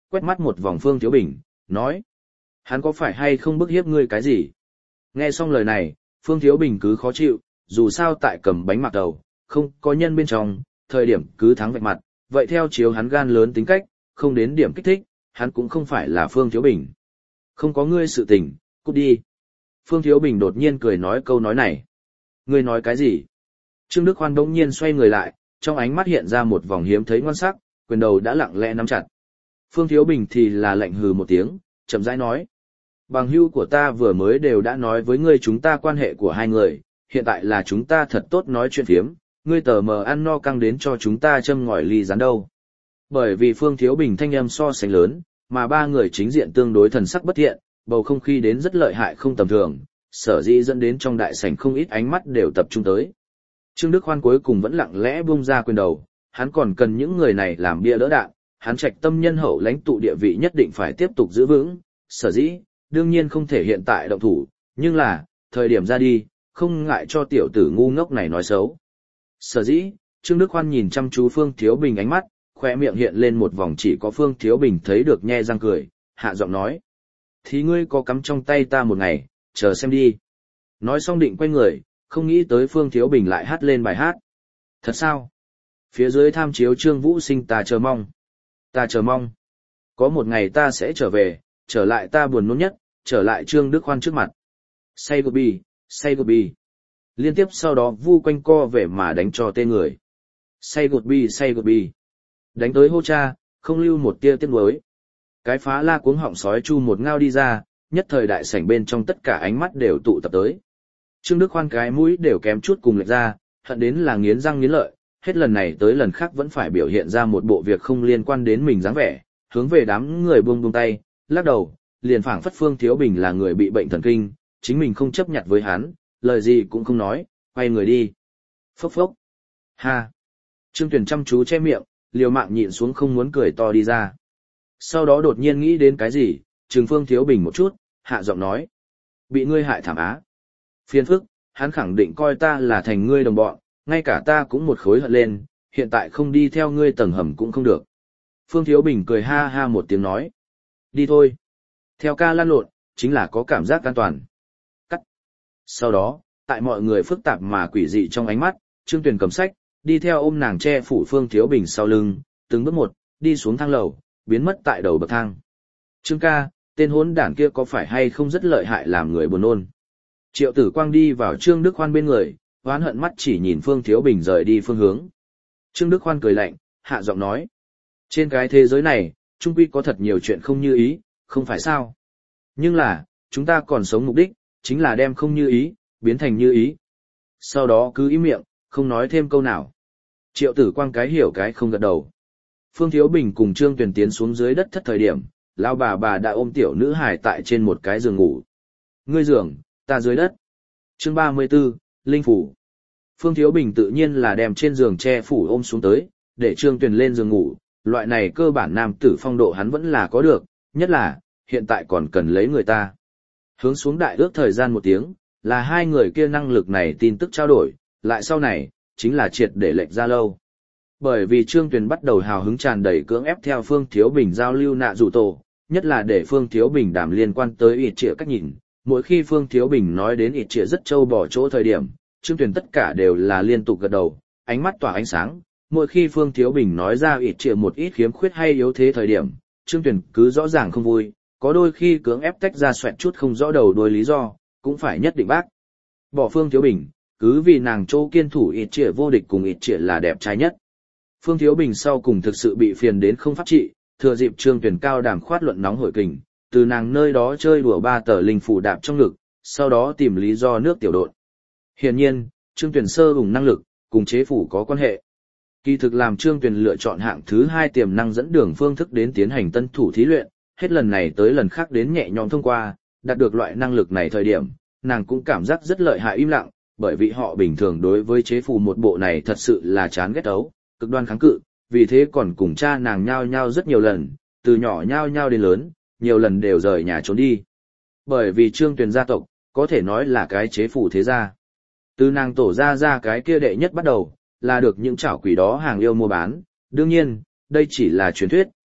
quét mắt một vòng Phương Thiếu Bình, nói. Hắn có phải hay không bức hiếp ngươi cái gì? Nghe xong lời này, Phương Thiếu Bình cứ khó chịu, dù sao tại cầm bánh mặc đầu, không có nhân bên trong, thời điểm cứ thắng vạch mặt, vậy theo chiếu hắn gan lớn tính cách, không đến điểm kích thích, hắn cũng không phải là Phương Thiếu Bình. Không có ngươi sự tình, cút đi. Phương Thiếu Bình đột nhiên cười nói câu nói này. Ngươi nói cái gì? Trương Đức Hoan bỗng nhiên xoay người lại, trong ánh mắt hiện ra một vòng hiếm thấy ngoan sắc, quyền đầu đã lặng lẽ nắm chặt. Phương Thiếu Bình thì là lạnh hừ một tiếng, chậm rãi nói. Bằng hữu của ta vừa mới đều đã nói với ngươi chúng ta quan hệ của hai người, hiện tại là chúng ta thật tốt nói chuyện phiếm, ngươi tờ mờ ăn no căng đến cho chúng ta châm ngòi ly rán đâu. Bởi vì Phương Thiếu Bình thanh âm so sánh lớn, mà ba người chính diện tương đối thần sắc bất thiện, bầu không khí đến rất lợi hại không tầm thường, sở dĩ dẫn đến trong đại sảnh không ít ánh mắt đều tập trung tới. Trương Đức Hoan cuối cùng vẫn lặng lẽ buông ra quyền đầu, hắn còn cần những người này làm bia đỡ đạn, hắn trạch tâm nhân hậu lãnh tụ địa vị nhất định phải tiếp tục giữ vững, sở dĩ, đương nhiên không thể hiện tại động thủ, nhưng là, thời điểm ra đi, không ngại cho tiểu tử ngu ngốc này nói xấu. Sở dĩ, Trương Đức Hoan nhìn chăm chú Phương Thiếu Bình ánh mắt, khóe miệng hiện lên một vòng chỉ có Phương Thiếu Bình thấy được nhe răng cười, hạ giọng nói. Thì ngươi có cắm trong tay ta một ngày, chờ xem đi. Nói xong định quay người, không nghĩ tới Phương Thiếu Bình lại hát lên bài hát. Thật sao? Phía dưới tham chiếu Trương Vũ Sinh ta chờ mong. Ta chờ mong. Có một ngày ta sẽ trở về, trở lại ta buồn nôn nhất, trở lại Trương Đức Hoan trước mặt. Say goodbye, say goodbye. Liên tiếp sau đó vu quanh co về mà đánh cho tê người. Say goodbye, say goodbye. Đánh tới hô cha, không lưu một tia tiếc nuối. Cái phá la cuống họng sói chu một ngao đi ra, nhất thời đại sảnh bên trong tất cả ánh mắt đều tụ tập tới. Trương Đức Hoan cái mũi đều kém chút cùng lệch ra, hận đến là nghiến răng nghiến lợi, hết lần này tới lần khác vẫn phải biểu hiện ra một bộ việc không liên quan đến mình dáng vẻ, hướng về đám người buông buông tay, lắc đầu, liền phảng phất Phương Thiếu Bình là người bị bệnh thần kinh, chính mình không chấp nhận với hắn, lời gì cũng không nói, quay người đi. Phốc phốc. Ha. Trương Tuyền chăm chú che miệng, liều mạng nhịn xuống không muốn cười to đi ra. Sau đó đột nhiên nghĩ đến cái gì, trừng Phương Thiếu Bình một chút, hạ giọng nói. Bị ngươi hại thảm á. Phiền phức, hắn khẳng định coi ta là thành ngươi đồng bọn, ngay cả ta cũng một khối hận lên, hiện tại không đi theo ngươi tầng hầm cũng không được. Phương Thiếu Bình cười ha ha một tiếng nói. Đi thôi. Theo ca lăn lộn, chính là có cảm giác an toàn. Cắt. Sau đó, tại mọi người phức tạp mà quỷ dị trong ánh mắt, Trương Tuyền cầm sách, đi theo ôm nàng che phủ Phương Thiếu Bình sau lưng, từng bước một, đi xuống thang lầu, biến mất tại đầu bậc thang. Trương ca, tên hốn đản kia có phải hay không rất lợi hại làm người buồn nôn. Triệu Tử Quang đi vào Trương Đức Hoan bên người, oán hận mắt chỉ nhìn Phương Thiếu Bình rời đi phương hướng. Trương Đức Hoan cười lạnh, hạ giọng nói. Trên cái thế giới này, chung quy có thật nhiều chuyện không như ý, không phải sao. Nhưng là, chúng ta còn sống mục đích, chính là đem không như ý, biến thành như ý. Sau đó cứ ý miệng, không nói thêm câu nào. Triệu Tử Quang cái hiểu cái không gật đầu. Phương Thiếu Bình cùng Trương Tuyền tiến xuống dưới đất thất thời điểm, lão bà bà đã ôm tiểu nữ hài tại trên một cái giường ngủ. Ngươi giường, ta dưới đất. Chương ba mươi 34, Linh Phủ. Phương Thiếu Bình tự nhiên là đem trên giường che phủ ôm xuống tới, để Trương Tuyền lên giường ngủ, loại này cơ bản nam tử phong độ hắn vẫn là có được, nhất là, hiện tại còn cần lấy người ta. Hướng xuống đại ước thời gian một tiếng, là hai người kia năng lực này tin tức trao đổi, lại sau này, chính là triệt để lệch ra lâu. Bởi vì Trương Tuyền bắt đầu hào hứng tràn đầy cưỡng ép theo Phương Thiếu Bình giao lưu nạ rủ tổ, nhất là để Phương Thiếu Bình đảm liên quan tới ịt trịa cách nhìn. Mỗi khi Phương Thiếu Bình nói đến ịt trịa rất trâu bỏ chỗ thời điểm, Trương Tuyền tất cả đều là liên tục gật đầu, ánh mắt tỏa ánh sáng. Mỗi khi Phương Thiếu Bình nói ra ịt trịa một ít khiếm khuyết hay yếu thế thời điểm, Trương Tuyền cứ rõ ràng không vui, có đôi khi cưỡng ép tách ra xoẹt chút không rõ đầu đuôi lý do, cũng phải nhất định bác. Bỏ Phương Thiếu Bình, cứ vì nàng chỗ kiên thủ ịt trịa vô địch cùng ịt trịa là đẹp trai nhất. Phương Thiếu Bình sau cùng thực sự bị phiền đến không pháp trị, thừa dịp Trương Tuyền cao đàm khoát luận nóng hổi kình, từ nàng nơi đó chơi đùa ba tờ linh phủ đạp trong ngực, sau đó tìm lý do nước tiểu độn. Hiển nhiên, Trương Tuyền sơ hùng năng lực, cùng chế phủ có quan hệ. Kỳ thực làm Trương Tuyền lựa chọn hạng thứ hai tiềm năng dẫn đường phương thức đến tiến hành tân thủ thí luyện, hết lần này tới lần khác đến nhẹ nhõm thông qua, đạt được loại năng lực này thời điểm, nàng cũng cảm giác rất lợi hại im lặng, bởi vì họ bình thường đối với chế phủ một bộ này thật sự là chán ghét ấu, cực đoan kháng cự, vì thế còn cùng cha nàng nhao nhao rất nhiều lần, từ nhỏ nhao nhao đến lớn, nhiều lần đều rời nhà trốn đi. Bởi vì Trương Tuyền gia tộc, có thể nói là cái chế phủ thế gia. Từ nàng tổ ra ra cái kia đệ nhất bắt đầu, là được những chảo quỷ đó hàng yêu mua bán, đương nhiên, đây chỉ là truyền thuyết,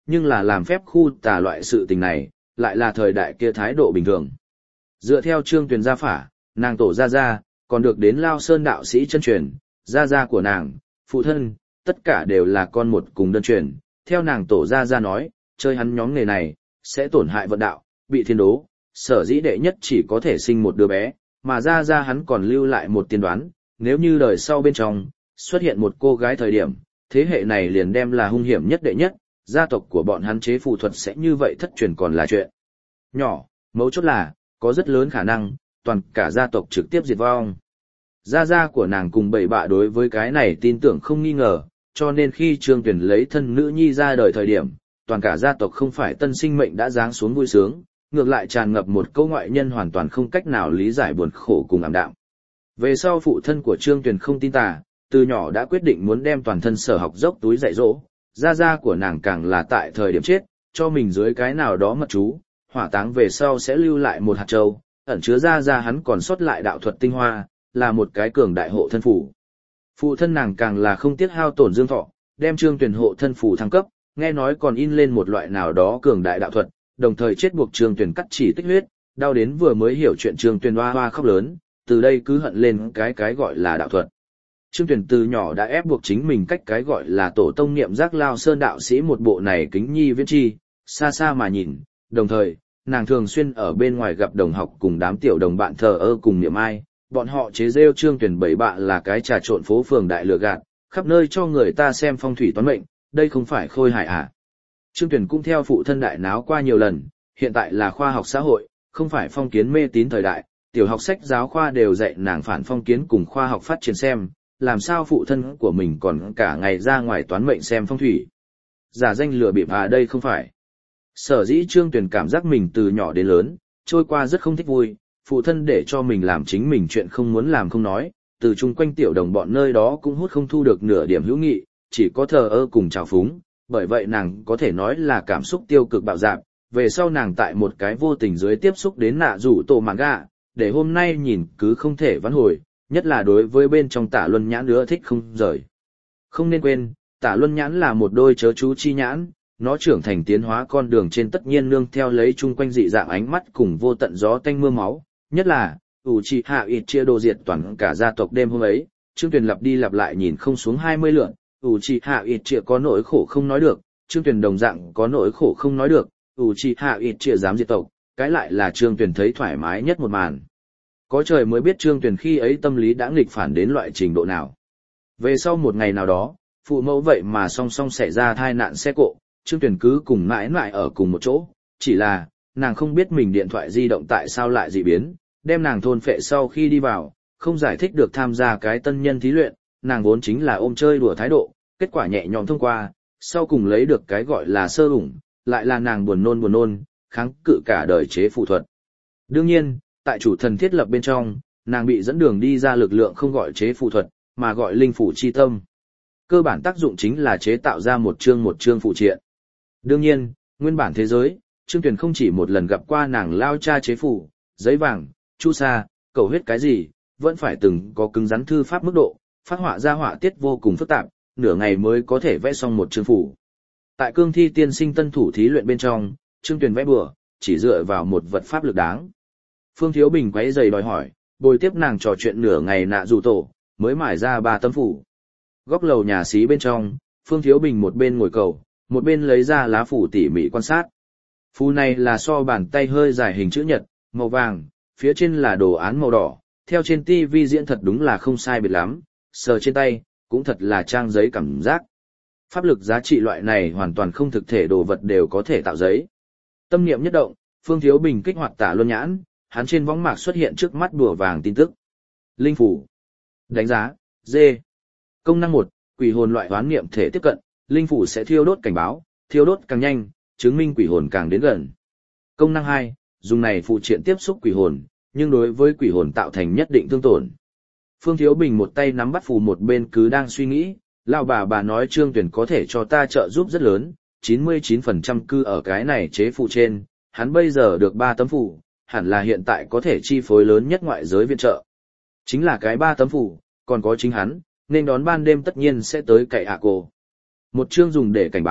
nhưng là làm phép khu tà loại sự tình này, lại là thời đại kia thái độ bình thường. Dựa theo Trương Tuyền gia phả, nàng tổ gia gia, còn được đến Lao Sơn đạo sĩ chân truyền, gia gia của nàng, phụ thân, tất cả đều là con một cùng đơn truyền. Theo nàng tổ gia gia nói, chơi hắn nhóm nghề này, sẽ tổn hại vận đạo, bị thiên đố, sở dĩ đệ nhất chỉ có thể sinh một đứa bé, mà gia gia hắn còn lưu lại một tiên đoán, nếu như đời sau bên trong, xuất hiện một cô gái thời điểm, thế hệ này liền đem là hung hiểm nhất đệ nhất, gia tộc của bọn hắn chế phù thuật sẽ như vậy thất truyền còn là chuyện nhỏ, mấu chốt là, có rất lớn khả năng, toàn cả gia tộc trực tiếp diệt vong. Gia gia của nàng cùng bảy bạ đối với cái này tin tưởng không nghi ngờ, cho nên khi Trương Tuyền lấy thân nữ nhi ra đời thời điểm, toàn cả gia tộc không phải tân sinh mệnh đã giáng xuống vui sướng, ngược lại tràn ngập một câu ngoại nhân hoàn toàn không cách nào lý giải buồn khổ cùng ảm đạm. Về sau phụ thân của Trương Tuyền không tin tà, từ nhỏ đã quyết định muốn đem toàn thân sở học dốc túi dạy dỗ, gia gia của nàng càng là tại thời điểm chết, cho mình dưới cái nào đó mật chú, hỏa táng về sau sẽ lưu lại một hạt châu, ẩn chứa gia gia hắn còn sót lại đạo thuật tinh hoa, là một cái cường đại hộ thân phủ. Phụ thân nàng càng là không tiếc hao tổn dương thọ, đem Trương Tuyền hộ thân phủ thăng cấp, nghe nói còn in lên một loại nào đó cường đại đạo thuật, đồng thời chết buộc Trương Tuyền cắt chỉ tích huyết, đau đến vừa mới hiểu chuyện Trương Tuyền hoa hoa khóc lớn, từ đây cứ hận lên cái cái gọi là đạo thuật. Trương Tuyền từ nhỏ đã ép buộc chính mình cách cái gọi là tổ tông niệm giác Lao Sơn đạo sĩ một bộ này kính nhi viễn chi, xa xa mà nhìn, đồng thời, nàng thường xuyên ở bên ngoài gặp đồng học cùng đám tiểu đồng bạn thờ ơ cùng niệm ai, bọn họ chế rêu Trương Tuyền bảy bạ là cái trà trộn phố phường đại lừa gạt, khắp nơi cho người ta xem phong thủy toán mệnh, đây không phải khôi hài à. Trương Tuyền cũng theo phụ thân đại náo qua nhiều lần, hiện tại là khoa học xã hội, không phải phong kiến mê tín thời đại, tiểu học sách giáo khoa đều dạy nàng phản phong kiến cùng khoa học phát triển xem, làm sao phụ thân của mình còn cả ngày ra ngoài toán mệnh xem phong thủy. Giả danh lừa bịp à, đây không phải. Sở dĩ Trương Tuyền cảm giác mình từ nhỏ đến lớn, trôi qua rất không thích vui, phụ thân để cho mình làm chính mình chuyện không muốn làm không nói, từ chung quanh tiểu đồng bọn nơi đó cũng hút không thu được nửa điểm hữu nghị, chỉ có thờ ơ cùng trào phúng, bởi vậy nàng có thể nói là cảm xúc tiêu cực bạo dạn. Về sau nàng tại một cái vô tình dưới tiếp xúc đến nạ rủ tổ manga, để hôm nay nhìn cứ không thể vãn hồi, nhất là đối với bên trong Tả Luân Nhãn nữa thích không rời. Không nên quên, Tả Luân Nhãn là một đôi chớ chú chi nhãn, nó trưởng thành tiến hóa con đường trên tất nhiên nương theo lấy chung quanh dị dạng ánh mắt cùng vô tận gió tanh mưa máu, nhất là Uchiha Itchia diệt toàn cả gia tộc đêm hôm ấy, Trương Tuyền lặp đi lặp lại nhìn không xuống hai mươi lượt, Uchiha Itchia có nỗi khổ không nói được, Trương Tuyền đồng dạng có nỗi khổ không nói được, Uchiha Itchia dám diệt tộc, cái lại là Trương Tuyền thấy thoải mái nhất một màn. Có trời mới biết Trương Tuyền khi ấy tâm lý đã nghịch phản đến loại trình độ nào. Về sau một ngày nào đó, phụ mẫu vậy mà song song xảy ra tai nạn xe cộ, Trương Tuyền cứ cùng mãi mãi ở cùng một chỗ, chỉ là, nàng không biết mình điện thoại di động tại sao lại dị biến, đem nàng thôn phệ sau khi đi vào, không giải thích được tham gia cái tân nhân thí luyện, nàng vốn chính là ôm chơi đùa thái độ, kết quả nhẹ nhõm thông qua, sau cùng lấy được cái gọi là sơ ủng, lại là nàng buồn nôn buồn nôn, kháng cự cả đời chế phù thuật. Đương nhiên, tại chủ thần thiết lập bên trong, nàng bị dẫn đường đi ra lực lượng không gọi chế phù thuật, mà gọi linh phủ chi tâm. Cơ bản tác dụng chính là chế tạo ra một chương một chương phụ triện. Đương nhiên, nguyên bản thế giới, Trương Tuyền không chỉ một lần gặp qua nàng lao cha chế phù, giấy vàng, chu sa, cầu huyết cái gì, vẫn phải từng có cứng rắn thư pháp mức độ, phát họa ra họa tiết vô cùng phức tạp, nửa ngày mới có thể vẽ xong một chương phủ. Tại cương thi tiên sinh tân thủ thí luyện bên trong, Trương Tuyền vẽ bừa, chỉ dựa vào một vật pháp lực đáng. Phương Thiếu Bình quấy giày đòi hỏi, bồi tiếp nàng trò chuyện nửa ngày nạ dù tổ, mới mải ra ba tấm phủ. Góc lầu nhà xí bên trong, Phương Thiếu Bình một bên ngồi cầu, một bên lấy ra lá phủ tỉ mỉ quan sát. Phù này là so bàn tay hơi dài hình chữ nhật, màu vàng, phía trên là đồ án màu đỏ, theo trên ti vi diễn thật đúng là không sai biệt lắm, sờ trên tay, cũng thật là trang giấy cảm giác. Pháp lực giá trị loại này hoàn toàn không thực thể đồ vật đều có thể tạo giấy. Tâm niệm nhất động, Phương Thiếu Bình kích hoạt Tả Luân Nhãn, hắn trên võng mạc xuất hiện trước mắt đùa vàng tin tức. Linh phủ. Đánh giá, D. Công năng một, quỷ hồn loại hoán niệm thể tiếp cận, linh phủ sẽ thiêu đốt cảnh báo, thiêu đốt càng nhanh, chứng minh quỷ hồn càng đến gần. Công năng hai, dùng này phụ triện tiếp xúc quỷ hồn, nhưng đối với quỷ hồn tạo thành nhất định thương tổn. Phương Thiếu Bình một tay nắm bắt phù một bên cứ đang suy nghĩ, lão bà bà nói Trương Tuyền có thể cho ta trợ giúp rất lớn, chín mươi chín phần trăm cư ở cái này chế phù trên, hắn bây giờ được ba tấm phù, hẳn là hiện tại có thể chi phối lớn nhất ngoại giới viện trợ. Chính là cái ba tấm phù, còn có chính hắn, nên đón ban đêm tất nhiên sẽ tới cậy ạ cô. Một chương dùng để cảnh báo,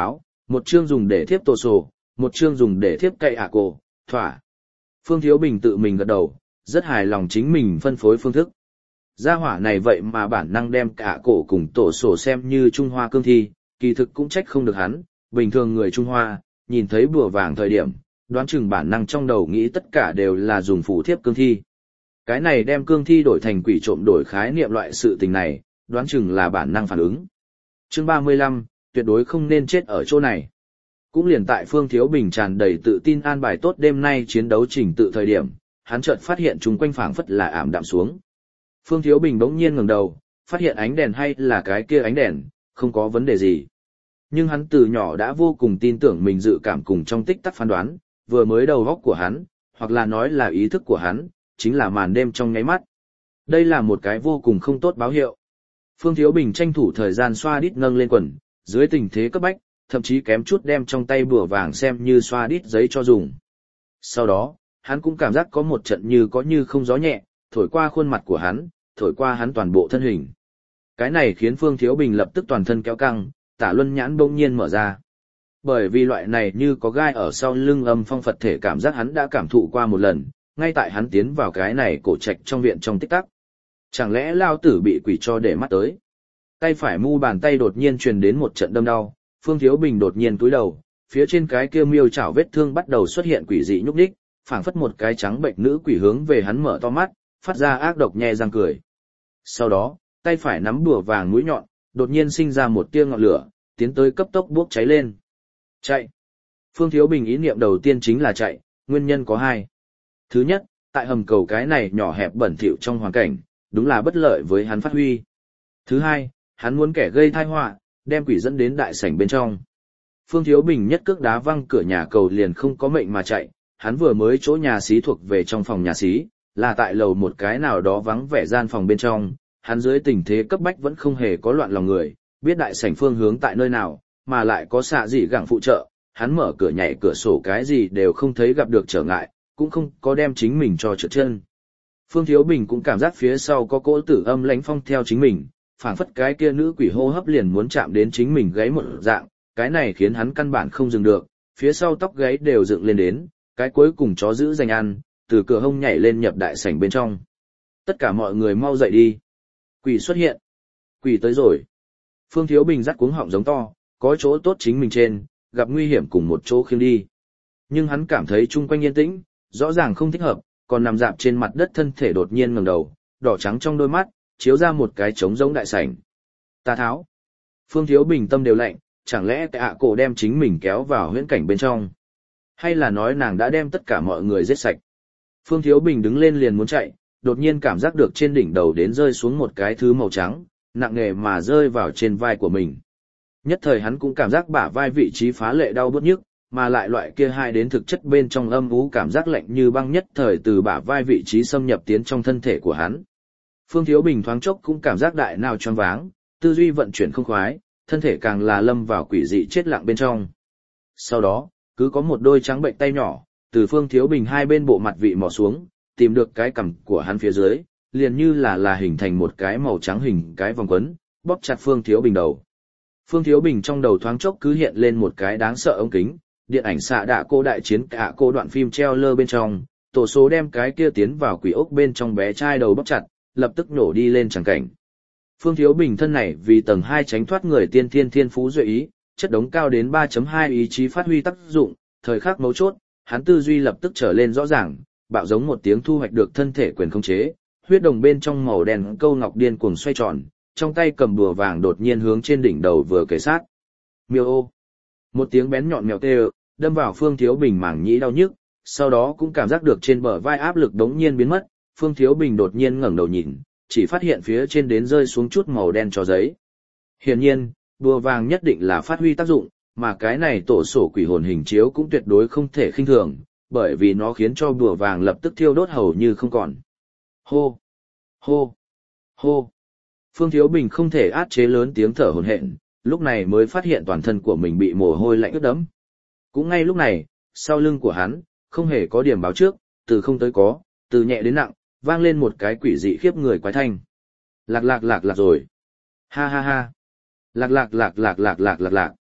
Một chương dùng để thiếp tổ sổ, một chương dùng để thiếp cậy ạ cổ, thỏa. Phương Thiếu Bình tự mình gật đầu, rất hài lòng chính mình phân phối phương thức. Gia hỏa này vậy mà bản năng đem cả cổ cùng tổ sổ xem như Trung Hoa cương thi, kỳ thực cũng trách không được hắn, bình thường người Trung Hoa, nhìn thấy bùa vàng thời điểm, đoán chừng bản năng trong đầu nghĩ tất cả đều là dùng phù thiếp cương thi. Cái này đem cương thi đổi thành quỷ trộm đổi khái niệm loại sự tình này, đoán chừng là bản năng phản ứng. Chương ba mươi lăm, tuyệt đối không nên chết ở chỗ này. Cũng liền tại Phương Thiếu Bình tràn đầy tự tin an bài tốt đêm nay chiến đấu trình tự thời điểm, hắn chợt phát hiện chúng quanh phảng phất là ảm đạm xuống. Phương Thiếu Bình bỗng nhiên ngẩng đầu, phát hiện ánh đèn hay là cái kia ánh đèn, không có vấn đề gì. Nhưng hắn từ nhỏ đã vô cùng tin tưởng mình dự cảm cùng trong tích tắc phán đoán, vừa mới đầu óc của hắn, hoặc là nói là ý thức của hắn, chính là màn đêm trong nháy mắt. Đây là một cái vô cùng không tốt báo hiệu. Phương Thiếu Bình tranh thủ thời gian xoa đít nâng lên quần, dưới tình thế cấp bách, thậm chí kém chút đem trong tay bùa vàng xem như xoa đít giấy cho dùng. Sau đó, hắn cũng cảm giác có một trận như có như không gió nhẹ, thổi qua khuôn mặt của hắn, thổi qua hắn toàn bộ thân hình. Cái này khiến Phương Thiếu Bình lập tức toàn thân kéo căng, tả luân nhãn bỗng nhiên mở ra. Bởi vì loại này như có gai ở sau lưng âm phong Phật thể cảm giác hắn đã cảm thụ qua một lần, ngay tại hắn tiến vào cái này cổ trạch trong viện trong tích tắc. Chẳng lẽ lao tử bị quỷ cho để mắt tới? Tay phải mu bàn tay đột nhiên truyền đến một trận đâm đau, Phương Thiếu Bình đột nhiên cúi đầu, phía trên cái kia miêu chảo vết thương bắt đầu xuất hiện quỷ dị nhúc nhích, phảng phất một cái trắng bệnh nữ quỷ hướng về hắn mở to mắt, phát ra ác độc nhe răng cười. Sau đó, tay phải nắm bùa vàng mũi nhọn, đột nhiên sinh ra một tia ngọn lửa, tiến tới cấp tốc bốc cháy lên. Chạy. Phương Thiếu Bình ý niệm đầu tiên chính là chạy, nguyên nhân có hai. Thứ nhất, tại hầm cầu cái này nhỏ hẹp bẩn thỉu trong hoàn cảnh, đúng là bất lợi với hắn phát huy. Thứ hai, hắn muốn kẻ gây tai họa, đem quỷ dẫn đến đại sảnh bên trong. Phương Thiếu Bình nhất cước đá văng cửa nhà cầu liền không có mệnh mà chạy, hắn vừa mới chỗ nhà xí thuộc về trong phòng nhà xí, là tại lầu một cái nào đó vắng vẻ gian phòng bên trong, hắn dưới tình thế cấp bách vẫn không hề có loạn lòng người, biết đại sảnh phương hướng tại nơi nào, mà lại có xạ gì gặng phụ trợ, hắn mở cửa nhảy cửa sổ cái gì đều không thấy gặp được trở ngại, cũng không có đem chính mình cho trượt chân. Phương Thiếu Bình cũng cảm giác phía sau có cỗ tử âm lãnh phong theo chính mình, phảng phất cái kia nữ quỷ hô hấp liền muốn chạm đến chính mình gáy một dạng, cái này khiến hắn căn bản không dừng được, phía sau tóc gáy đều dựng lên đến, cái cuối cùng chó giữ dành ăn, từ cửa hông nhảy lên nhập đại sảnh bên trong. Tất cả mọi người mau dậy đi. Quỷ xuất hiện. Quỷ tới rồi. Phương Thiếu Bình dắt cuống họng giống to, có chỗ tốt chính mình trên, gặp nguy hiểm cùng một chỗ khiêng đi. Nhưng hắn cảm thấy chung quanh yên tĩnh, rõ ràng không thích hợp, còn nằm dạp trên mặt đất thân thể đột nhiên ngẩng đầu, đỏ trắng trong đôi mắt, chiếu ra một cái trống rỗng đại sảnh. Ta tháo. Phương Thiếu Bình tâm đều lạnh, chẳng lẽ cái ạ cổ đem chính mình kéo vào huyễn cảnh bên trong? Hay là nói nàng đã đem tất cả mọi người giết sạch? Phương Thiếu Bình đứng lên liền muốn chạy, đột nhiên cảm giác được trên đỉnh đầu đến rơi xuống một cái thứ màu trắng, nặng nề mà rơi vào trên vai của mình. Nhất thời hắn cũng cảm giác bả vai vị trí phá lệ đau bứt nhức, mà lại loại kia hai đến thực chất bên trong âm ú cảm giác lạnh như băng nhất thời từ bả vai vị trí xâm nhập tiến trong thân thể của hắn. Phương Thiếu Bình thoáng chốc cũng cảm giác đại nào choáng váng, tư duy vận chuyển không khoái, thân thể càng là lâm vào quỷ dị chết lặng bên trong. Sau đó, cứ có một đôi trắng bệnh tay nhỏ, từ Phương Thiếu Bình hai bên bộ mặt vị mò xuống, tìm được cái cằm của hắn phía dưới, liền như là là hình thành một cái màu trắng hình cái vòng quấn, bóp chặt Phương Thiếu Bình đầu. Phương Thiếu Bình trong đầu thoáng chốc cứ hiện lên một cái đáng sợ ống kính, điện ảnh xạ đạ cô đại chiến cả cô đoạn phim treo lơ bên trong, tổ số đem cái kia tiến vào quỷ ốc bên trong bé trai đầu bóp chặt, lập tức nổ đi lên chẳng cảnh. Phương Thiếu Bình thân này vì tầng hai tránh thoát người tiên thiên thiên phú duy ý, chất đống cao đến ba chấm hai ý chí phát huy tác dụng, thời khắc mấu chốt, hắn tư duy lập tức trở lên rõ ràng, bạo giống một tiếng thu hoạch được thân thể quyền khống chế, huyết đồng bên trong màu đen câu ngọc điên cuồng xoay tròn, trong tay cầm bùa vàng đột nhiên hướng trên đỉnh đầu vừa kề sát. Miêu ô. Một tiếng bén nhọn mèo tê đâm vào Phương Thiếu Bình mảng nhĩ đau nhức, sau đó cũng cảm giác được trên bờ vai áp lực đống nhiên biến mất, Phương Thiếu Bình đột nhiên ngẩng đầu nhìn, chỉ phát hiện phía trên đến rơi xuống chút màu đen cho giấy. Hiển nhiên, bùa vàng nhất định là phát huy tác dụng, mà cái này tổ sổ quỷ hồn hình chiếu cũng tuyệt đối không thể khinh thường, bởi vì nó khiến cho bùa vàng lập tức thiêu đốt hầu như không còn. Hô! Hô! Hô! Phương Thiếu Bình không thể át chế lớn tiếng thở hổn hển, lúc này mới phát hiện toàn thân của mình bị mồ hôi lạnh ướt đẫm. Cũng ngay lúc này, sau lưng của hắn, không hề có điểm báo trước, từ không tới có, từ nhẹ đến nặng, vang lên một cái quỷ dị khiếp người quái thanh. Lạc lạc lạc lạc rồi. Ha ha ha. Lạc lạc lạc lạc lạc lạc lạc lạc.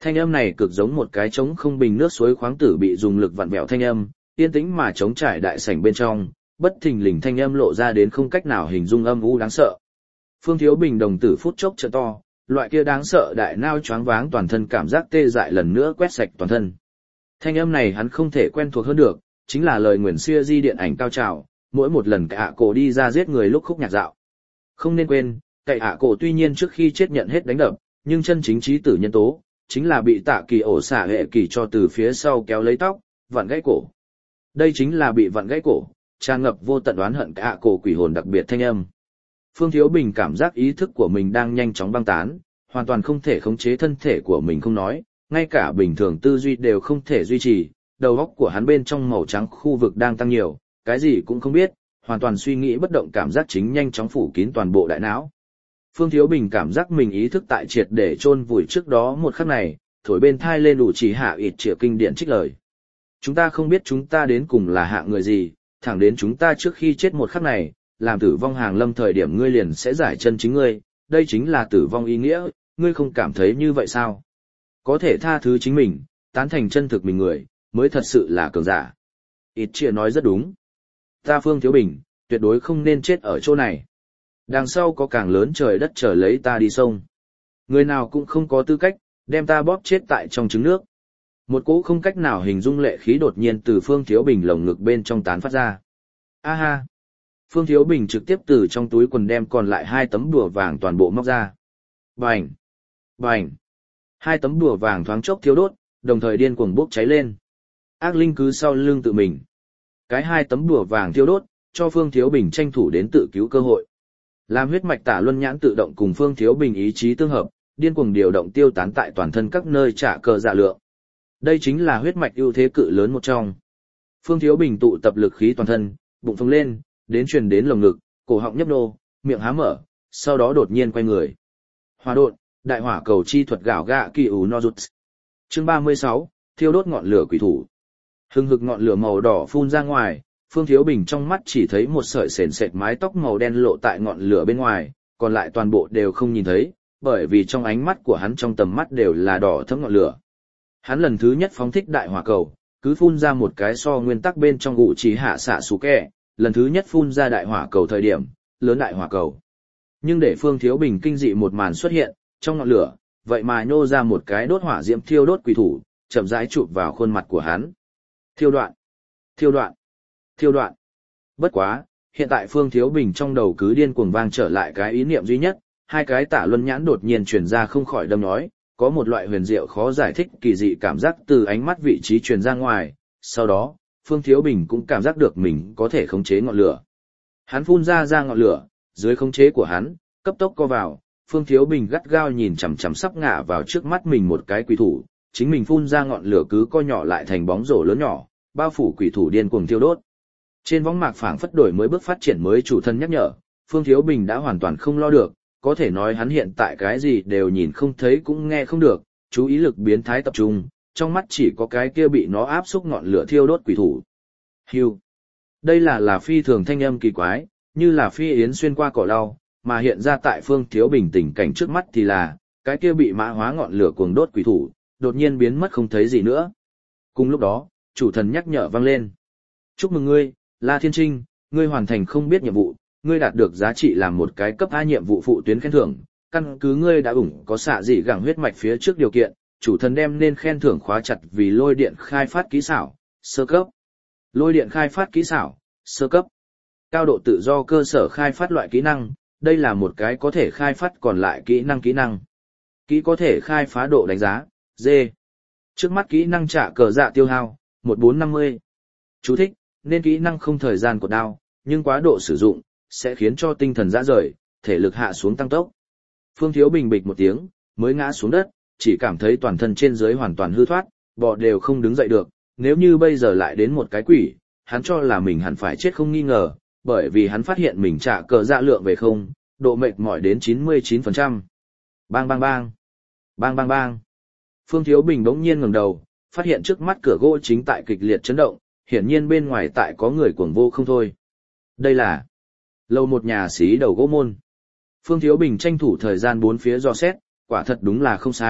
Thanh âm này cực giống một cái trống không bình nước suối khoáng tử bị dùng lực vặn vẹo thanh âm, yên tĩnh mà trống trải đại sảnh bên trong, bất thình lình thanh âm lộ ra đến không cách nào hình dung âm u đáng sợ. Phương Thiếu Bình đồng tử phút chốc trợ to, loại kia đáng sợ đại nao choáng váng toàn thân cảm giác tê dại lần nữa quét sạch toàn thân. Thanh âm này hắn không thể quen thuộc hơn được, chính là lời nguyền xưa di điện ảnh cao trào, mỗi một lần cậy ạ cổ đi ra giết người lúc khúc nhạc dạo. Không nên quên, cậy ạ cổ tuy nhiên trước khi chết nhận hết đánh đập, nhưng chân chính trí tử nhân tố, chính là bị tạ kỳ ổ xả hệ kỳ cho từ phía sau kéo lấy tóc, vặn gãy cổ. Đây chính là bị vặn gãy cổ, tràn ngập vô tận oán hận cậy ạ cổ quỷ hồn đặc biệt thanh âm. Phương Thiếu Bình cảm giác ý thức của mình đang nhanh chóng băng tán, hoàn toàn không thể khống chế thân thể của mình không nói, ngay cả bình thường tư duy đều không thể duy trì, đầu óc của hắn bên trong màu trắng khu vực đang tăng nhiều, cái gì cũng không biết, hoàn toàn suy nghĩ bất động cảm giác chính nhanh chóng phủ kín toàn bộ đại não. Phương Thiếu Bình cảm giác mình ý thức tại triệt để chôn vùi trước đó một khắc này, thổi bên thai lên đủ chỉ hạ ịt trịa kinh điển trích lời. Chúng ta không biết chúng ta đến cùng là hạ người gì, thẳng đến chúng ta trước khi chết một khắc này, làm tử vong hàng lâm thời điểm ngươi liền sẽ giải chân chính ngươi, đây chính là tử vong ý nghĩa, ngươi không cảm thấy như vậy sao? Có thể tha thứ chính mình, tán thành chân thực mình người, mới thật sự là cường giả. Ít chia nói rất đúng. Ta Phương Thiếu Bình, tuyệt đối không nên chết ở chỗ này. Đằng sau có càng lớn trời đất chờ lấy ta đi sông. Người nào cũng không có tư cách, đem ta bóp chết tại trong trứng nước. Một cỗ không cách nào hình dung lệ khí đột nhiên từ Phương Thiếu Bình lồng ngực bên trong tán phát ra. A ha! Phương Thiếu Bình trực tiếp từ trong túi quần đem còn lại hai tấm đùa vàng toàn bộ móc ra. Bành! Bành! Hai tấm đùa vàng thoáng chốc thiêu đốt, đồng thời điên cuồng bốc cháy lên. Ác linh cứ sau lưng tự mình. Cái hai tấm đùa vàng thiêu đốt, cho Phương Thiếu Bình tranh thủ đến tự cứu cơ hội. Làm huyết mạch tả luân nhãn tự động cùng Phương Thiếu Bình ý chí tương hợp, điên cuồng điều động tiêu tán tại toàn thân các nơi trả cờ dạ lượng. Đây chính là huyết mạch ưu thế cự lớn một trong. Phương Thiếu Bình tụ tập lực khí toàn thân, bụng phồng lên, đến truyền đến lồng ngực, cổ họng nhấp nô, miệng há mở, sau đó đột nhiên quay người. Hỏa độn, đại hỏa cầu chi thuật gạo gạ kỳ ủ no rụt. Chương ba mươi sáu, thiêu đốt ngọn lửa quỷ thủ. Hừng hực ngọn lửa màu đỏ phun ra ngoài, Phương Thiếu Bình trong mắt chỉ thấy một sợi sền sệt mái tóc màu đen lộ tại ngọn lửa bên ngoài, còn lại toàn bộ đều không nhìn thấy, bởi vì trong ánh mắt của hắn trong tầm mắt đều là đỏ thẫm ngọn lửa. Hắn lần thứ nhất phóng thích đại hỏa cầu, cứ phun ra một cái so nguyên tắc bên trong ngụ chỉ hạ xạ sủ kẹ, lần thứ nhất phun ra đại hỏa cầu thời điểm, lớn đại hỏa cầu. Nhưng để Phương Thiếu Bình kinh dị một màn xuất hiện, trong ngọn lửa, vậy mà nhô ra một cái đốt hỏa diễm thiêu đốt quỷ thủ, chậm rãi chụp vào khuôn mặt của hắn. Thiêu đoạn, thiêu đoạn, thiêu đoạn. Bất quá, hiện tại Phương Thiếu Bình trong đầu cứ điên cuồng vang trở lại cái ý niệm duy nhất, hai cái tả luân nhãn đột nhiên truyền ra không khỏi đâm nói, có một loại huyền diệu khó giải thích kỳ dị cảm giác từ ánh mắt vị trí truyền ra ngoài, sau đó, Phương Thiếu Bình cũng cảm giác được mình có thể khống chế ngọn lửa. Hắn phun ra ra ngọn lửa, dưới khống chế của hắn, cấp tốc co vào, Phương Thiếu Bình gắt gao nhìn chằm chằm sắp ngã vào trước mắt mình một cái quỷ thủ, chính mình phun ra ngọn lửa cứ co nhỏ lại thành bóng rổ lớn nhỏ, bao phủ quỷ thủ điên cuồng thiêu đốt. Trên võng mạc phảng phất đổi mới bước phát triển mới chủ thân nhắc nhở, Phương Thiếu Bình đã hoàn toàn không lo được, có thể nói hắn hiện tại cái gì đều nhìn không thấy cũng nghe không được, chú ý lực biến thái tập trung, trong mắt chỉ có cái kia bị nó áp xúc ngọn lửa thiêu đốt quỷ thủ. Hưu. Đây là là phi thường thanh âm kỳ quái, như là phi yến xuyên qua cỏ lau, mà hiện ra tại Phương Thiếu Bình tình cảnh trước mắt thì là, cái kia bị mã hóa ngọn lửa cuồng đốt quỷ thủ, đột nhiên biến mất không thấy gì nữa. Cùng lúc đó, chủ thần nhắc nhở vang lên. Chúc mừng ngươi, La Thiên Trinh, ngươi hoàn thành không biết nhiệm vụ, ngươi đạt được giá trị làm một cái cấp A nhiệm vụ phụ tuyến khen thưởng, căn cứ ngươi đã ủng có xạ dị gẳng huyết mạch phía trước điều kiện, chủ thần đem nên khen thưởng khóa chặt vì lôi điện khai phát kỹ xảo, sơ cấp. Lôi điện khai phát kỹ xảo, sơ cấp. Cao độ tự do cơ sở khai phát loại kỹ năng, đây là một cái có thể khai phát còn lại kỹ năng kỹ năng. Kỹ có thể khai phá độ đánh giá, D. Trước mắt kỹ năng trả cờ dạ tiêu hao, một bốn năm mươi. Chú thích, nên kỹ năng không thời gian của đao, nhưng quá độ sử dụng, sẽ khiến cho tinh thần rã rời, thể lực hạ xuống tăng tốc. Phương Thiếu Bình bịch một tiếng, mới ngã xuống đất, chỉ cảm thấy toàn thân trên dưới hoàn toàn hư thoát, bò đều không đứng dậy được, nếu như bây giờ lại đến một cái quỷ, hắn cho là mình hẳn phải chết không nghi ngờ, bởi vì hắn phát hiện mình trả cờ dạ lượng về không, độ mệt mỏi đến chín mươi chín phần trăm. Bang bang bang, bang bang bang. Phương Thiếu Bình bỗng nhiên ngẩng đầu, phát hiện trước mắt cửa gỗ chính tại kịch liệt chấn động, hiển nhiên bên ngoài tại có người cuồng vô không thôi. Đây là lầu một nhà xí đầu gỗ môn. Phương Thiếu Bình tranh thủ thời gian bốn phía dò xét, quả thật đúng là không sai,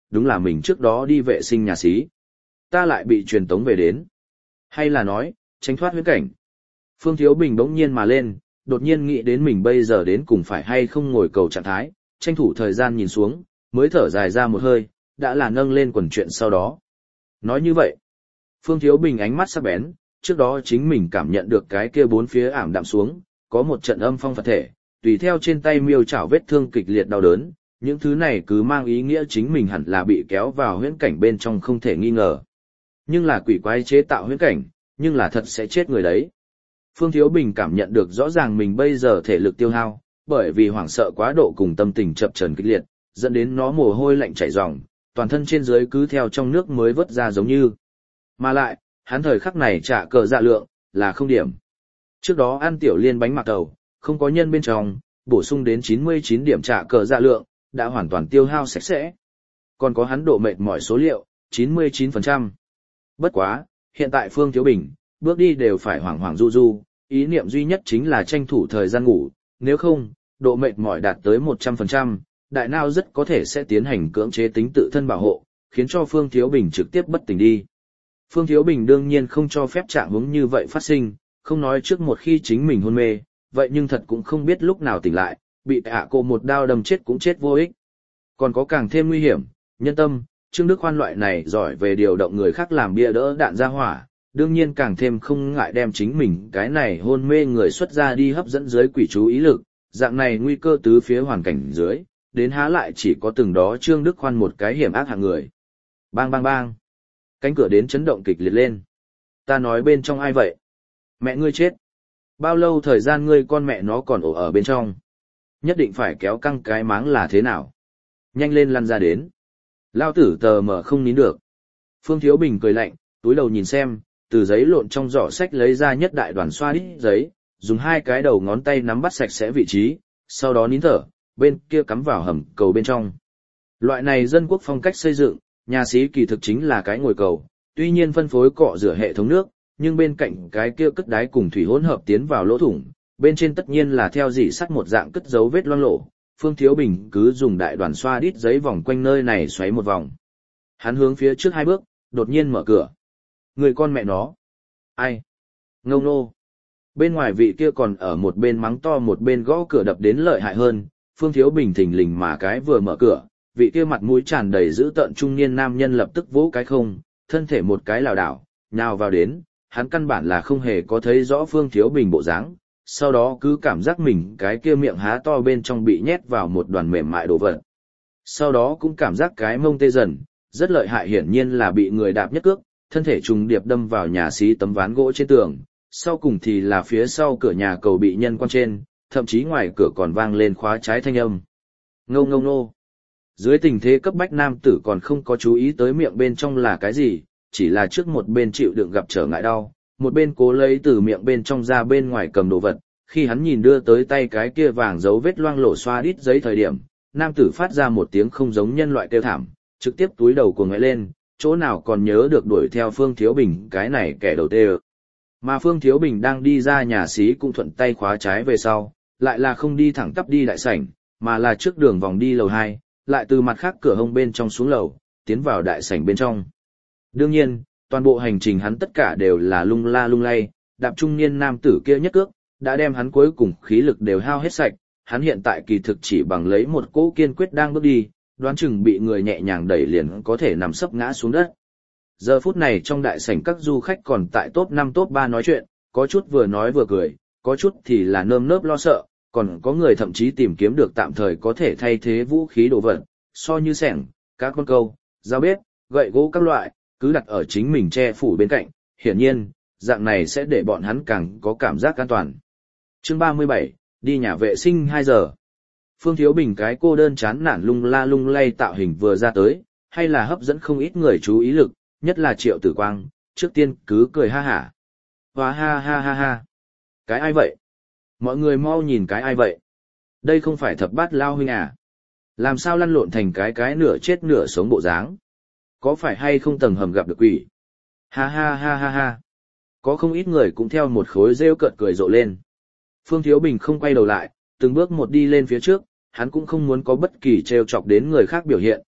đúng là mình trước đó đi vệ sinh nhà xí. Ta lại bị truyền tống về đến. Hay là nói, tránh thoát huyễn cảnh. Phương Thiếu Bình bỗng nhiên mà lên, đột nhiên nghĩ đến mình bây giờ đến cùng phải hay không ngồi cầu trạng thái, tranh thủ thời gian nhìn xuống, mới thở dài ra một hơi, đã là nâng lên quần chuyện sau đó. Nói như vậy, Phương Thiếu Bình ánh mắt sắc bén, trước đó chính mình cảm nhận được cái kia bốn phía ảm đạm xuống, có một trận âm phong phật thể, tùy theo trên tay miêu chảo vết thương kịch liệt đau đớn, những thứ này cứ mang ý nghĩa chính mình hẳn là bị kéo vào huyễn cảnh bên trong không thể nghi ngờ. Nhưng là quỷ quái chế tạo huyễn cảnh, nhưng là thật sẽ chết người đấy. Phương Thiếu Bình cảm nhận được rõ ràng mình bây giờ thể lực tiêu hao, bởi vì hoảng sợ quá độ cùng tâm tình chập chờn kịch liệt, dẫn đến nó mồ hôi lạnh chảy ròng, toàn thân trên dưới cứ theo trong nước mới vớt ra giống như. Mà lại, hắn thời khắc này trả cờ dạ lượng, là không điểm. Trước đó ăn tiểu liên bánh mạc tàu, không có nhân bên trong, bổ sung đến chín mươi chín điểm trả cờ dạ lượng, đã hoàn toàn tiêu hao sạch sẽ. Còn có hắn độ mệt mỏi số liệu, chín mươi chín phần trăm. Bất quá, hiện tại Phương Thiếu Bình, bước đi đều phải hoảng hoảng du du, ý niệm duy nhất chính là tranh thủ thời gian ngủ, nếu không, độ mệt mỏi đạt tới một trăm phần trăm, đại não rất có thể sẽ tiến hành cưỡng chế tính tự thân bảo hộ, khiến cho Phương Thiếu Bình trực tiếp bất tỉnh đi. Phương Thiếu Bình đương nhiên không cho phép trạng huống như vậy phát sinh, không nói trước một khi chính mình hôn mê, vậy nhưng thật cũng không biết lúc nào tỉnh lại, bị ạ cô một đao đâm chết cũng chết vô ích. Còn có càng thêm nguy hiểm, nhân tâm, Trương Đức Khoan loại này giỏi về điều động người khác làm bia đỡ đạn ra hỏa, đương nhiên càng thêm không ngại đem chính mình cái này hôn mê người xuất ra đi hấp dẫn dưới quỷ chú ý lực, dạng này nguy cơ tứ phía hoàn cảnh dưới, đến há lại chỉ có từng đó Trương Đức Khoan một cái hiểm ác hạng người. Bang bang bang. Cánh cửa đến chấn động kịch liệt lên. Ta nói bên trong ai vậy? Mẹ ngươi chết. Bao lâu thời gian ngươi con mẹ nó còn ổ ở bên trong? Nhất định phải kéo căng cái máng là thế nào? Nhanh lên lăn ra đến. Lao tử tờ mở không nín được. Phương Thiếu Bình cười lạnh, túi đầu nhìn xem, từ giấy lộn trong giỏ sách lấy ra nhất đại đoàn xoa đít giấy, dùng hai cái đầu ngón tay nắm bắt sạch sẽ vị trí, sau đó nín thở, bên kia cắm vào hầm cầu bên trong. Loại này dân quốc phong cách xây dựng, nhà xí kỳ thực chính là cái ngồi cầu, tuy nhiên phân phối cọ rửa hệ thống nước, nhưng bên cạnh cái kia cất đáy cùng thủy hỗn hợp tiến vào lỗ thủng, bên trên tất nhiên là theo dỉ sắt một dạng cất dấu vết loang lổ. Phương Thiếu Bình cứ dùng đại đoàn xoa đít giấy vòng quanh nơi này xoáy một vòng. Hắn hướng phía trước hai bước, đột nhiên mở cửa. Người con mẹ nó. Ai? Ngông nô. Bên ngoài vị kia còn ở một bên mắng to một bên gõ cửa đập đến lợi hại hơn. Phương Thiếu Bình thình lình mà cái vừa mở cửa, vị kia mặt mũi tràn đầy dữ tợn trung niên nam nhân lập tức vỗ cái không, thân thể một cái lảo đảo, nhào vào đến, hắn căn bản là không hề có thấy rõ Phương Thiếu Bình bộ dáng, sau đó cứ cảm giác mình cái kia miệng há to bên trong bị nhét vào một đoàn mềm mại đồ vật. Sau đó cũng cảm giác cái mông tê dần, rất lợi hại, hiển nhiên là bị người đạp nhất cước, thân thể trùng điệp đâm vào nhà xí tấm ván gỗ trên tường, sau cùng thì là phía sau cửa nhà cầu bị nhân quan trên, thậm chí ngoài cửa còn vang lên khóa trái thanh âm. Ngâu ngâu nô. Dưới tình thế cấp bách nam tử còn không có chú ý tới miệng bên trong là cái gì, chỉ là trước một bên chịu đựng gặp trở ngại đau, một bên cố lấy từ miệng bên trong ra bên ngoài cầm đồ vật. Khi hắn nhìn đưa tới tay cái kia vàng dấu vết loang lổ xoa đít giấy thời điểm, nam tử phát ra một tiếng không giống nhân loại kêu thảm, trực tiếp túi đầu cuồng ngã lên, chỗ nào còn nhớ được đuổi theo Phương Thiếu Bình cái này kẻ đầu tê. Mà Phương Thiếu Bình đang đi ra nhà xí cũng thuận tay khóa trái về sau, lại là không đi thẳng tắp đi đại sảnh, mà là trước đường vòng đi lầu hai, lại từ mặt khác cửa hông bên trong xuống lầu, tiến vào đại sảnh bên trong. Đương nhiên, toàn bộ hành trình hắn tất cả đều là lung la lung lay, đạp trung niên nam tử kia nhất cước, đã đem hắn cuối cùng khí lực đều hao hết sạch, hắn hiện tại kỳ thực chỉ bằng lấy một cỗ kiên quyết đang bước đi, đoán chừng bị người nhẹ nhàng đẩy liền có thể nằm sấp ngã xuống đất. Giờ phút này trong đại sảnh các du khách còn tại top năm top ba nói chuyện, có chút vừa nói vừa cười, có chút thì là nơm nớp lo sợ, còn có người thậm chí tìm kiếm được tạm thời có thể thay thế vũ khí đồ vật, so như xẻng, các con câu, dao bếp, gậy gỗ các loại, cứ đặt ở chính mình che phủ bên cạnh, hiển nhiên, dạng này sẽ để bọn hắn càng có cảm giác an toàn. Chương ba mươi bảy, đi nhà vệ sinh hai giờ. Phương Thiếu Bình cái cô đơn chán nản lung la lung lay tạo hình vừa ra tới, hay là hấp dẫn không ít người chú ý lực, nhất là Triệu Tử Quang, trước tiên cứ cười ha hả. Hóa ha ha ha ha. Cái ai vậy? Mọi người mau nhìn cái ai vậy? Đây không phải thập bát lao huynh à? Làm sao lăn lộn thành cái cái nửa chết nửa sống bộ dáng? Có phải hay không tầng hầm gặp được quỷ? Ha ha ha ha ha. Có không ít người cũng theo một khối rêu cợt cười rộ lên. Phương Thiếu Bình không quay đầu lại, từng bước một đi lên phía trước, hắn cũng không muốn có bất kỳ trêu chọc đến người khác biểu hiện,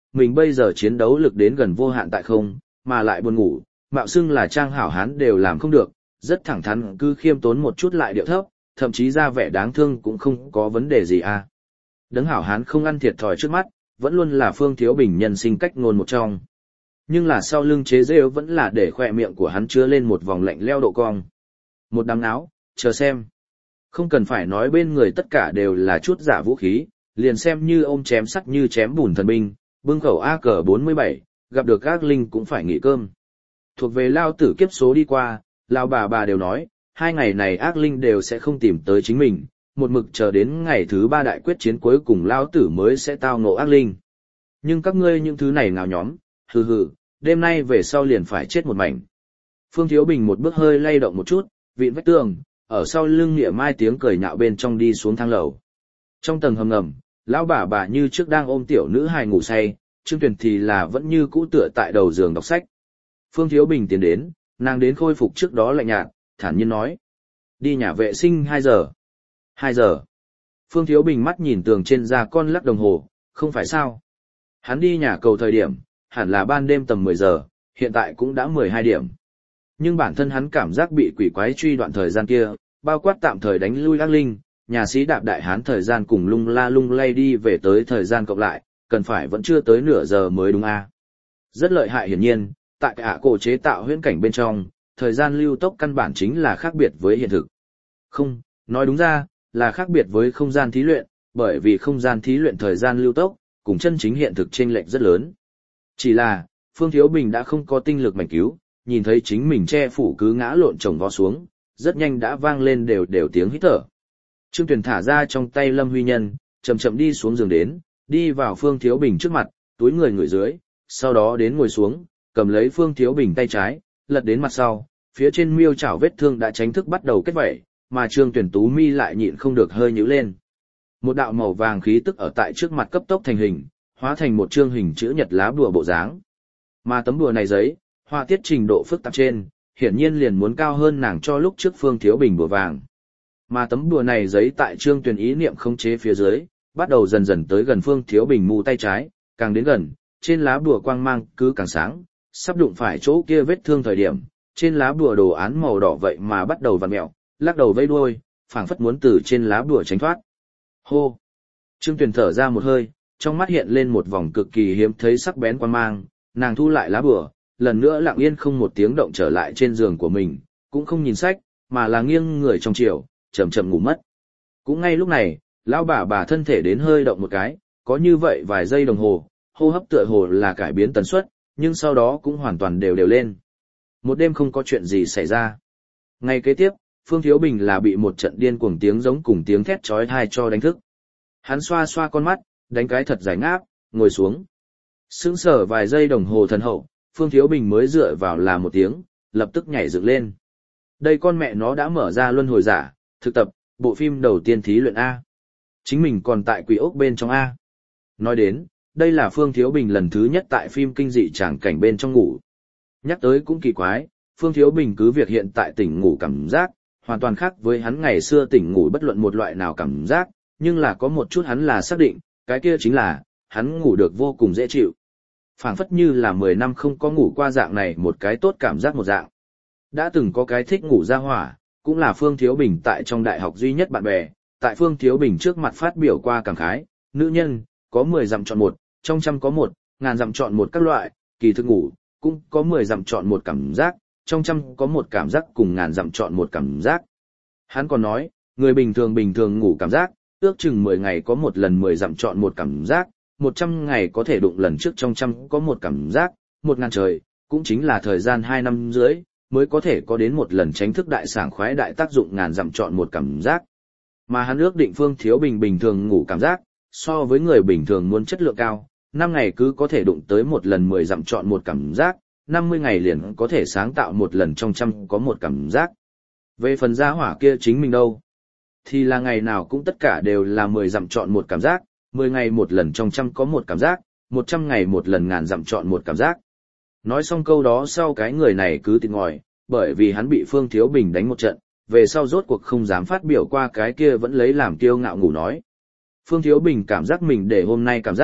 mình bây giờ chiến đấu lực đến gần vô hạn tại không, mà lại buồn ngủ, mạo xưng là trang hảo hán đều làm không được, rất thẳng thắn cứ khiêm tốn một chút lại điệu thấp, thậm chí ra vẻ đáng thương cũng không có vấn đề gì à. Đấng hảo hán không ăn thiệt thòi trước mắt, vẫn luôn là Phương Thiếu Bình nhân sinh cách ngôn một trong. Nhưng là sau lưng chế rêu vẫn là để khỏe miệng của hắn chứa lên một vòng lạnh leo độ cong. Một đám áo, chờ xem. Không cần phải nói bên người tất cả đều là chút giả vũ khí, liền xem như ôm chém sắt như chém bùn thần binh, bưng khẩu A K bốn mươi bảy, gặp được ác linh cũng phải nghỉ cơm. Thuộc về lao tử kiếp số đi qua, lao bà bà đều nói, hai ngày này ác linh đều sẽ không tìm tới chính mình, một mực chờ đến ngày thứ ba đại quyết chiến cuối cùng lao tử mới sẽ tao ngộ ác linh. Nhưng các ngươi những thứ này ngào nhóm, hừ hừ, đêm nay về sau liền phải chết một mảnh. Phương Thiếu Bình một bước hơi lay động một chút, vịn vách tường, ở sau lưng Nghĩa Mai tiếng cười nhạo bên trong đi xuống thang lầu. Trong tầng hầm ngầm, lão bà bà như trước đang ôm tiểu nữ hài ngủ say, Trương Tuyền thì là vẫn như cũ tựa tại đầu giường đọc sách. Phương Thiếu Bình tiến đến, nàng đến khôi phục trước đó lạnh nhạt, thản nhiên nói. Đi nhà vệ sinh hai giờ. hai giờ. Phương Thiếu Bình mắt nhìn tường trên da con lắc đồng hồ, không phải sao. Hắn đi nhà cầu thời điểm, hẳn là ban đêm tầm mười giờ, hiện tại cũng đã mười hai điểm. Nhưng bản thân hắn cảm giác bị quỷ quái truy đoạn thời gian kia, bao quát tạm thời đánh lui ác linh, nhà sĩ đạp đại hán thời gian cùng lung la lung lay đi về tới thời gian cộng lại, cần phải vẫn chưa tới nửa giờ mới đúng a. À? Rất lợi hại hiển nhiên, tại ả cổ chế tạo huyễn cảnh bên trong, thời gian lưu tốc căn bản chính là khác biệt với hiện thực. Không, nói đúng ra, là khác biệt với không gian thí luyện, bởi vì không gian thí luyện thời gian lưu tốc, cùng chân chính hiện thực chênh lệch rất lớn. Chỉ là, Phương Thiếu Bình đã không có tinh lực mảnh cứu, nhìn thấy chính mình che phủ cứ ngã lộn chồng vó xuống, rất nhanh đã vang lên đều đều tiếng hít thở. Trương Tuyền thả ra trong tay Lâm Huy Nhân, chậm chậm đi xuống giường đến, đi vào Phương Thiếu Bình trước mặt, túi người người dưới, sau đó đến ngồi xuống, cầm lấy Phương Thiếu Bình tay trái, lật đến mặt sau, phía trên miêu chảo vết thương đã tránh thức bắt đầu kết vẩy, mà Trương Tuyền tú mi lại nhịn không được hơi nhíu lên. Một đạo màu vàng khí tức ở tại trước mặt cấp tốc thành hình, hóa thành một chương hình chữ nhật lá bùa bộ dáng. Mà tấm bùa này giấy, họa tiết trình độ phức tạp trên, hiển nhiên liền muốn cao hơn nàng cho lúc trước Phương Thiếu Bình bùa vàng. Mà tấm bùa này giấy tại Trương Tuyền ý niệm khống chế phía dưới, bắt đầu dần dần tới gần Phương Thiếu Bình mu tay trái, càng đến gần, trên lá bùa quang mang cứ càng sáng, sắp đụng phải chỗ kia vết thương thời điểm, trên lá bùa đồ án màu đỏ vậy mà bắt đầu vặn mèo, lắc đầu vây đuôi, phảng phất muốn từ trên lá bùa tránh thoát. Hô! Trương Tuyền thở ra một hơi, trong mắt hiện lên một vòng cực kỳ hiếm thấy sắc bén quang mang, nàng thu lại lá bùa, lần nữa lặng yên không một tiếng động trở lại trên giường của mình, cũng không nhìn sách, mà là nghiêng người trong chiều, chậm chậm ngủ mất. Cũng ngay lúc này, lão bà bà thân thể đến hơi động một cái, có như vậy vài giây đồng hồ, hô hấp tựa hồ là cải biến tần suất, nhưng sau đó cũng hoàn toàn đều đều lên. Một đêm không có chuyện gì xảy ra. Ngày kế tiếp, Phương Thiếu Bình là bị một trận điên cuồng tiếng giống cùng tiếng thét chói tai cho đánh thức. Hắn xoa xoa con mắt, đánh cái thật giải ngáp, ngồi xuống. Sững sờ vài giây đồng hồ thần hậu, Phương Thiếu Bình mới dựa vào là một tiếng, lập tức nhảy dựng lên. Đây con mẹ nó đã mở ra luân hồi giả, thực tập, bộ phim đầu tiên thí luyện A. Chính mình còn tại quỷ ốc bên trong A. Nói đến, đây là Phương Thiếu Bình lần thứ nhất tại phim kinh dị tràng cảnh bên trong ngủ. Nhắc tới cũng kỳ quái, Phương Thiếu Bình cứ việc hiện tại tỉnh ngủ cảm giác, hoàn toàn khác với hắn ngày xưa tỉnh ngủ bất luận một loại nào cảm giác, nhưng là có một chút hắn là xác định, cái kia chính là, hắn ngủ được vô cùng dễ chịu. Phảng phất như là mười năm không có ngủ qua dạng này một cái tốt cảm giác một dạng. Đã từng có cái thích ngủ ra hỏa, cũng là Phương Thiếu Bình tại trong đại học duy nhất bạn bè, tại Phương Thiếu Bình trước mặt phát biểu qua cảm khái, nữ nhân, có mười dặm chọn một, trong trăm có một, ngàn dặm chọn một các loại, kỳ thực ngủ, cũng có mười dặm chọn một cảm giác, trong trăm có một cảm giác cùng ngàn dặm chọn một cảm giác. Hắn còn nói, người bình thường bình thường ngủ cảm giác, ước chừng mười ngày có một lần mười dặm chọn một cảm giác, một trăm ngày có thể đụng lần trước trong trăm có một cảm giác, một ngàn trời, cũng chính là thời gian hai năm rưỡi, mới có thể có đến một lần tránh thức đại sảng khoái đại tác dụng ngàn dặm chọn một cảm giác. Mà hắn ước định Phương Thiếu Bình bình thường ngủ cảm giác, so với người bình thường muốn chất lượng cao, năm ngày cứ có thể đụng tới một lần mười dặm chọn một cảm giác, năm mươi ngày liền có thể sáng tạo một lần trong trăm có một cảm giác. Về phần gia hỏa kia chính mình đâu? Thì là ngày nào cũng tất cả đều là mười dặm chọn một cảm giác, mười ngày một lần trong trăm có một cảm giác, một trăm ngày một lần ngàn dặm chọn một cảm giác. Nói xong câu đó sau cái người này cứ tịt ngòi, bởi vì hắn bị Phương Thiếu Bình đánh một trận, về sau rốt cuộc không dám phát biểu qua cái kia vẫn lấy làm kiêu ngạo ngủ nói. Phương Thiếu Bình cảm giác mình để hôm nay cảm giác,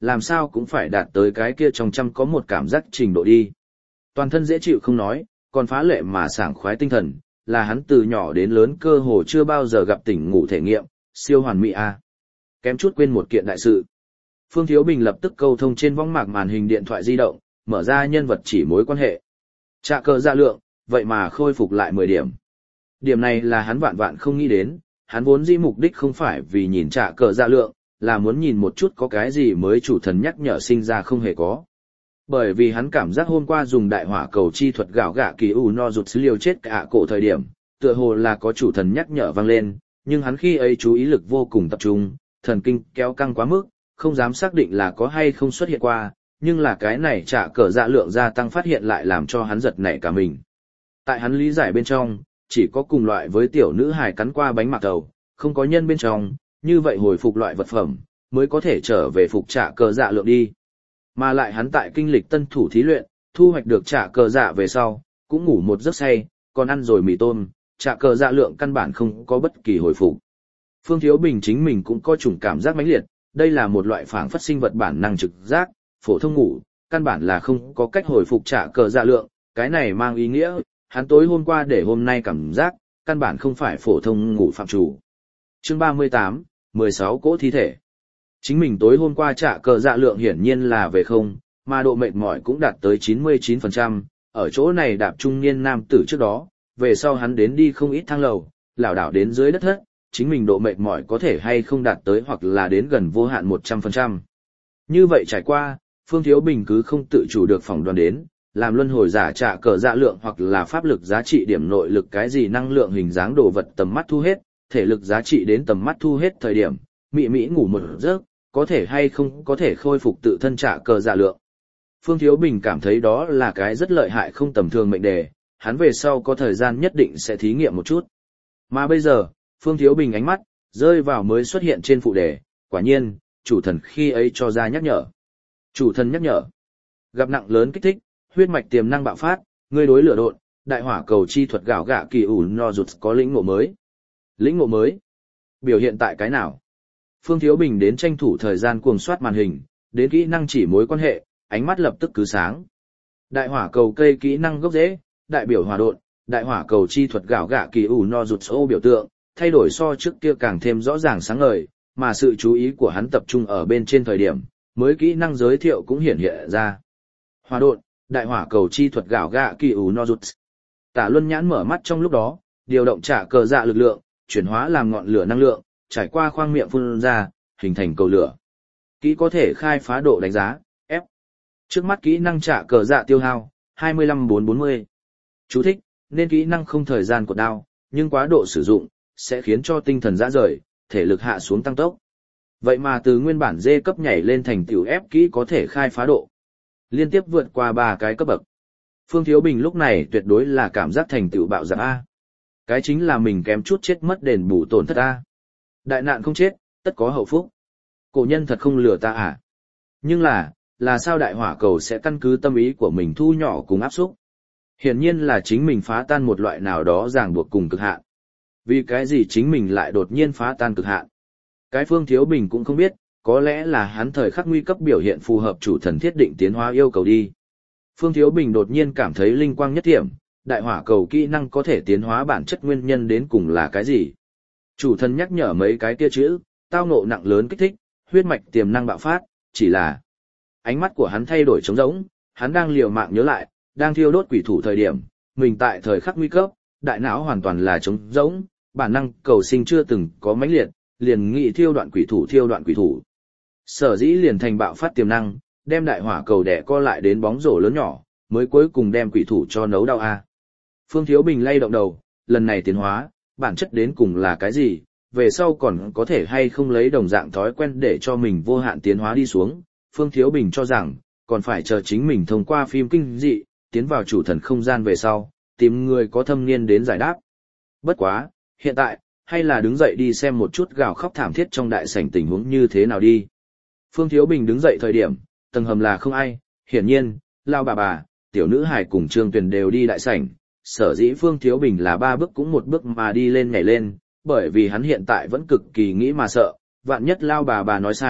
làm sao cũng phải đạt tới cái kia trong trăm có một cảm giác trình độ đi. Toàn thân dễ chịu không nói, còn phá lệ mà sảng khoái tinh thần, là hắn từ nhỏ đến lớn cơ hồ chưa bao giờ gặp tỉnh ngủ thể nghiệm, siêu hoàn mỹ a. Kém chút quên một kiện đại sự. Phương Thiếu Bình lập tức câu thông trên võng mạc màn hình điện thoại di động, mở ra nhân vật chỉ mối quan hệ. Trạ cờ dạ lượng, vậy mà khôi phục lại mười điểm. Điểm này là hắn vạn vạn không nghĩ đến, hắn vốn dĩ mục đích không phải vì nhìn trạ cờ dạ lượng, là muốn nhìn một chút có cái gì mới chủ thần nhắc nhở sinh ra không hề có. Bởi vì hắn cảm giác hôm qua dùng đại hỏa cầu chi thuật gạo gạ kỳ u no rụt liều chết cả cổ thời điểm, tựa hồ là có chủ thần nhắc nhở vang lên, nhưng hắn khi ấy chú ý lực vô cùng tập trung, thần kinh kéo căng quá mức, không dám xác định là có hay không xuất hiện qua, nhưng là cái này trả cờ dạ lượng gia tăng phát hiện lại làm cho hắn giật nảy cả mình. Tại hắn lý giải bên trong, chỉ có cùng loại với tiểu nữ hài cắn qua bánh mạc tàu, không có nhân bên trong, như vậy hồi phục loại vật phẩm, mới có thể trở về phục trả cờ dạ lượng đi. Mà lại hắn tại kinh lịch tân thủ thí luyện, thu hoạch được trả cờ dạ về sau, cũng ngủ một giấc say, còn ăn rồi mì tôm, trả cờ dạ lượng căn bản không có bất kỳ hồi phục. Phương Thiếu Bình chính mình cũng có chủng cảm giác mãnh liệt, đây là một loại phản phất sinh vật bản năng trực giác, phổ thông ngủ, căn bản là không có cách hồi phục trả cờ dạ lượng, cái này mang ý nghĩa, hắn tối hôm qua để hôm nay cảm giác, căn bản không phải phổ thông ngủ phạm chủ. Chương ba mươi tám, mười sáu cỗ thi thể. Chính mình tối hôm qua trả cờ dạ lượng hiển nhiên là về không, mà độ mệt mỏi cũng đạt tới chín mươi chín phần trăm, ở chỗ này đạp trung niên nam tử trước đó, về sau hắn đến đi không ít thang lầu, lảo đảo đến dưới đất thất, chính mình độ mệt mỏi có thể hay không đạt tới hoặc là đến gần vô hạn một trăm phần trăm. Như vậy trải qua, Phương Thiếu Bình cứ không tự chủ được phỏng đoán đến, làm luân hồi giả trả cờ dạ lượng hoặc là pháp lực giá trị điểm nội lực cái gì năng lượng hình dáng đồ vật tầm mắt thu hết, thể lực giá trị đến tầm mắt thu hết thời điểm, mị mị ngủ một giấc, có thể hay không có thể khôi phục tự thân trả cờ dạ lượng. Phương Thiếu Bình cảm thấy đó là cái rất lợi hại không tầm thường mệnh đề, hắn về sau có thời gian nhất định sẽ thí nghiệm một chút. Mà bây giờ, Phương Thiếu Bình ánh mắt, rơi vào mới xuất hiện trên phụ đề, quả nhiên, chủ thần khi ấy cho ra nhắc nhở. Chủ thần nhắc nhở. Gặp nặng lớn kích thích, huyết mạch tiềm năng bạo phát, ngươi đối lửa độn, đại hỏa cầu chi thuật gạo gạ kỳ ủ no rụt có lĩnh ngộ mới. Lĩnh ngộ mới? Biểu hiện tại cái nào? Phương Thiếu Bình đến tranh thủ thời gian cuồng soát màn hình, đến kỹ năng chỉ mối quan hệ, ánh mắt lập tức cứ sáng. Đại hỏa cầu cây kỹ năng gốc rễ, đại biểu hỏa độn, đại hỏa cầu chi thuật gạo gạ kỳ ủ no rụt ô biểu tượng, thay đổi so trước kia càng thêm rõ ràng sáng ngời, mà sự chú ý của hắn tập trung ở bên trên thời điểm, mới kỹ năng giới thiệu cũng hiển hiện ra. Hỏa độn, đại hỏa cầu chi thuật gạo gạ kỳ ủ no rụt. Tả Luân Nhãn mở mắt trong lúc đó, điều động trả cờ dạ lực lượng, chuyển hóa làm ngọn lửa năng lượng, trải qua khoang miệng phun ra, hình thành cầu lửa. Kỹ có thể khai phá độ đánh giá, F. Trước mắt kỹ năng trả cờ dạ tiêu hao, hai mươi lăm bốn bốn mươi. Chú thích, nên kỹ năng không thời gian cột đao, nhưng quá độ sử dụng, sẽ khiến cho tinh thần rã rời, thể lực hạ xuống tăng tốc. Vậy mà từ nguyên bản D cấp nhảy lên thành tiểu F kỹ có thể khai phá độ. Liên tiếp vượt qua ba cái cấp bậc. Phương Thiếu Bình lúc này tuyệt đối là cảm giác thành tựu bạo dạng A. Cái chính là mình kém chút chết mất đền bù tổn thất A. Đại nạn không chết, tất có hậu phúc. Cổ nhân thật không lừa ta à. Nhưng là, là sao đại hỏa cầu sẽ căn cứ tâm ý của mình thu nhỏ cùng áp xúc? Hiển nhiên là chính mình phá tan một loại nào đó ràng buộc cùng cực hạn. Vì cái gì chính mình lại đột nhiên phá tan cực hạn? Cái Phương Thiếu Bình cũng không biết, có lẽ là hắn thời khắc nguy cấp biểu hiện phù hợp chủ thần thiết định tiến hóa yêu cầu đi. Phương Thiếu Bình đột nhiên cảm thấy linh quang nhất thiểm, đại hỏa cầu kỹ năng có thể tiến hóa bản chất nguyên nhân đến cùng là cái gì? Chủ thần nhắc nhở mấy cái kia chữ, tao ngộ nặng lớn kích thích, huyết mạch tiềm năng bạo phát, chỉ là ánh mắt của hắn thay đổi trống rỗng, hắn đang liều mạng nhớ lại, đang thiêu đốt quỷ thủ thời điểm, mình tại thời khắc nguy cấp, đại não hoàn toàn là trống rỗng, bản năng cầu sinh chưa từng có mãnh liệt, liền nghị thiêu đoạn quỷ thủ thiêu đoạn quỷ thủ. Sở dĩ liền thành bạo phát tiềm năng, đem đại hỏa cầu đẻ co lại đến bóng rổ lớn nhỏ, mới cuối cùng đem quỷ thủ cho nấu đau a. Phương Thiếu Bình lay động đầu, lần này tiến hóa, bản chất đến cùng là cái gì, về sau còn có thể hay không lấy đồng dạng thói quen để cho mình vô hạn tiến hóa đi xuống. Phương Thiếu Bình cho rằng, còn phải chờ chính mình thông qua phim kinh dị, tiến vào chủ thần không gian về sau, tìm người có thâm niên đến giải đáp. Bất quá, hiện tại, hay là đứng dậy đi xem một chút gào khóc thảm thiết trong đại sảnh tình huống như thế nào đi. Phương Thiếu Bình đứng dậy thời điểm, tầng hầm là không ai, hiển nhiên, Lao bà bà, tiểu nữ hài cùng Trương Tuyền đều đi đại sảnh, sở dĩ Phương Thiếu Bình là ba bước cũng một bước mà đi lên nhảy lên, bởi vì hắn hiện tại vẫn cực kỳ nghĩ mà sợ, vạn nhất Lao bà bà nói sai,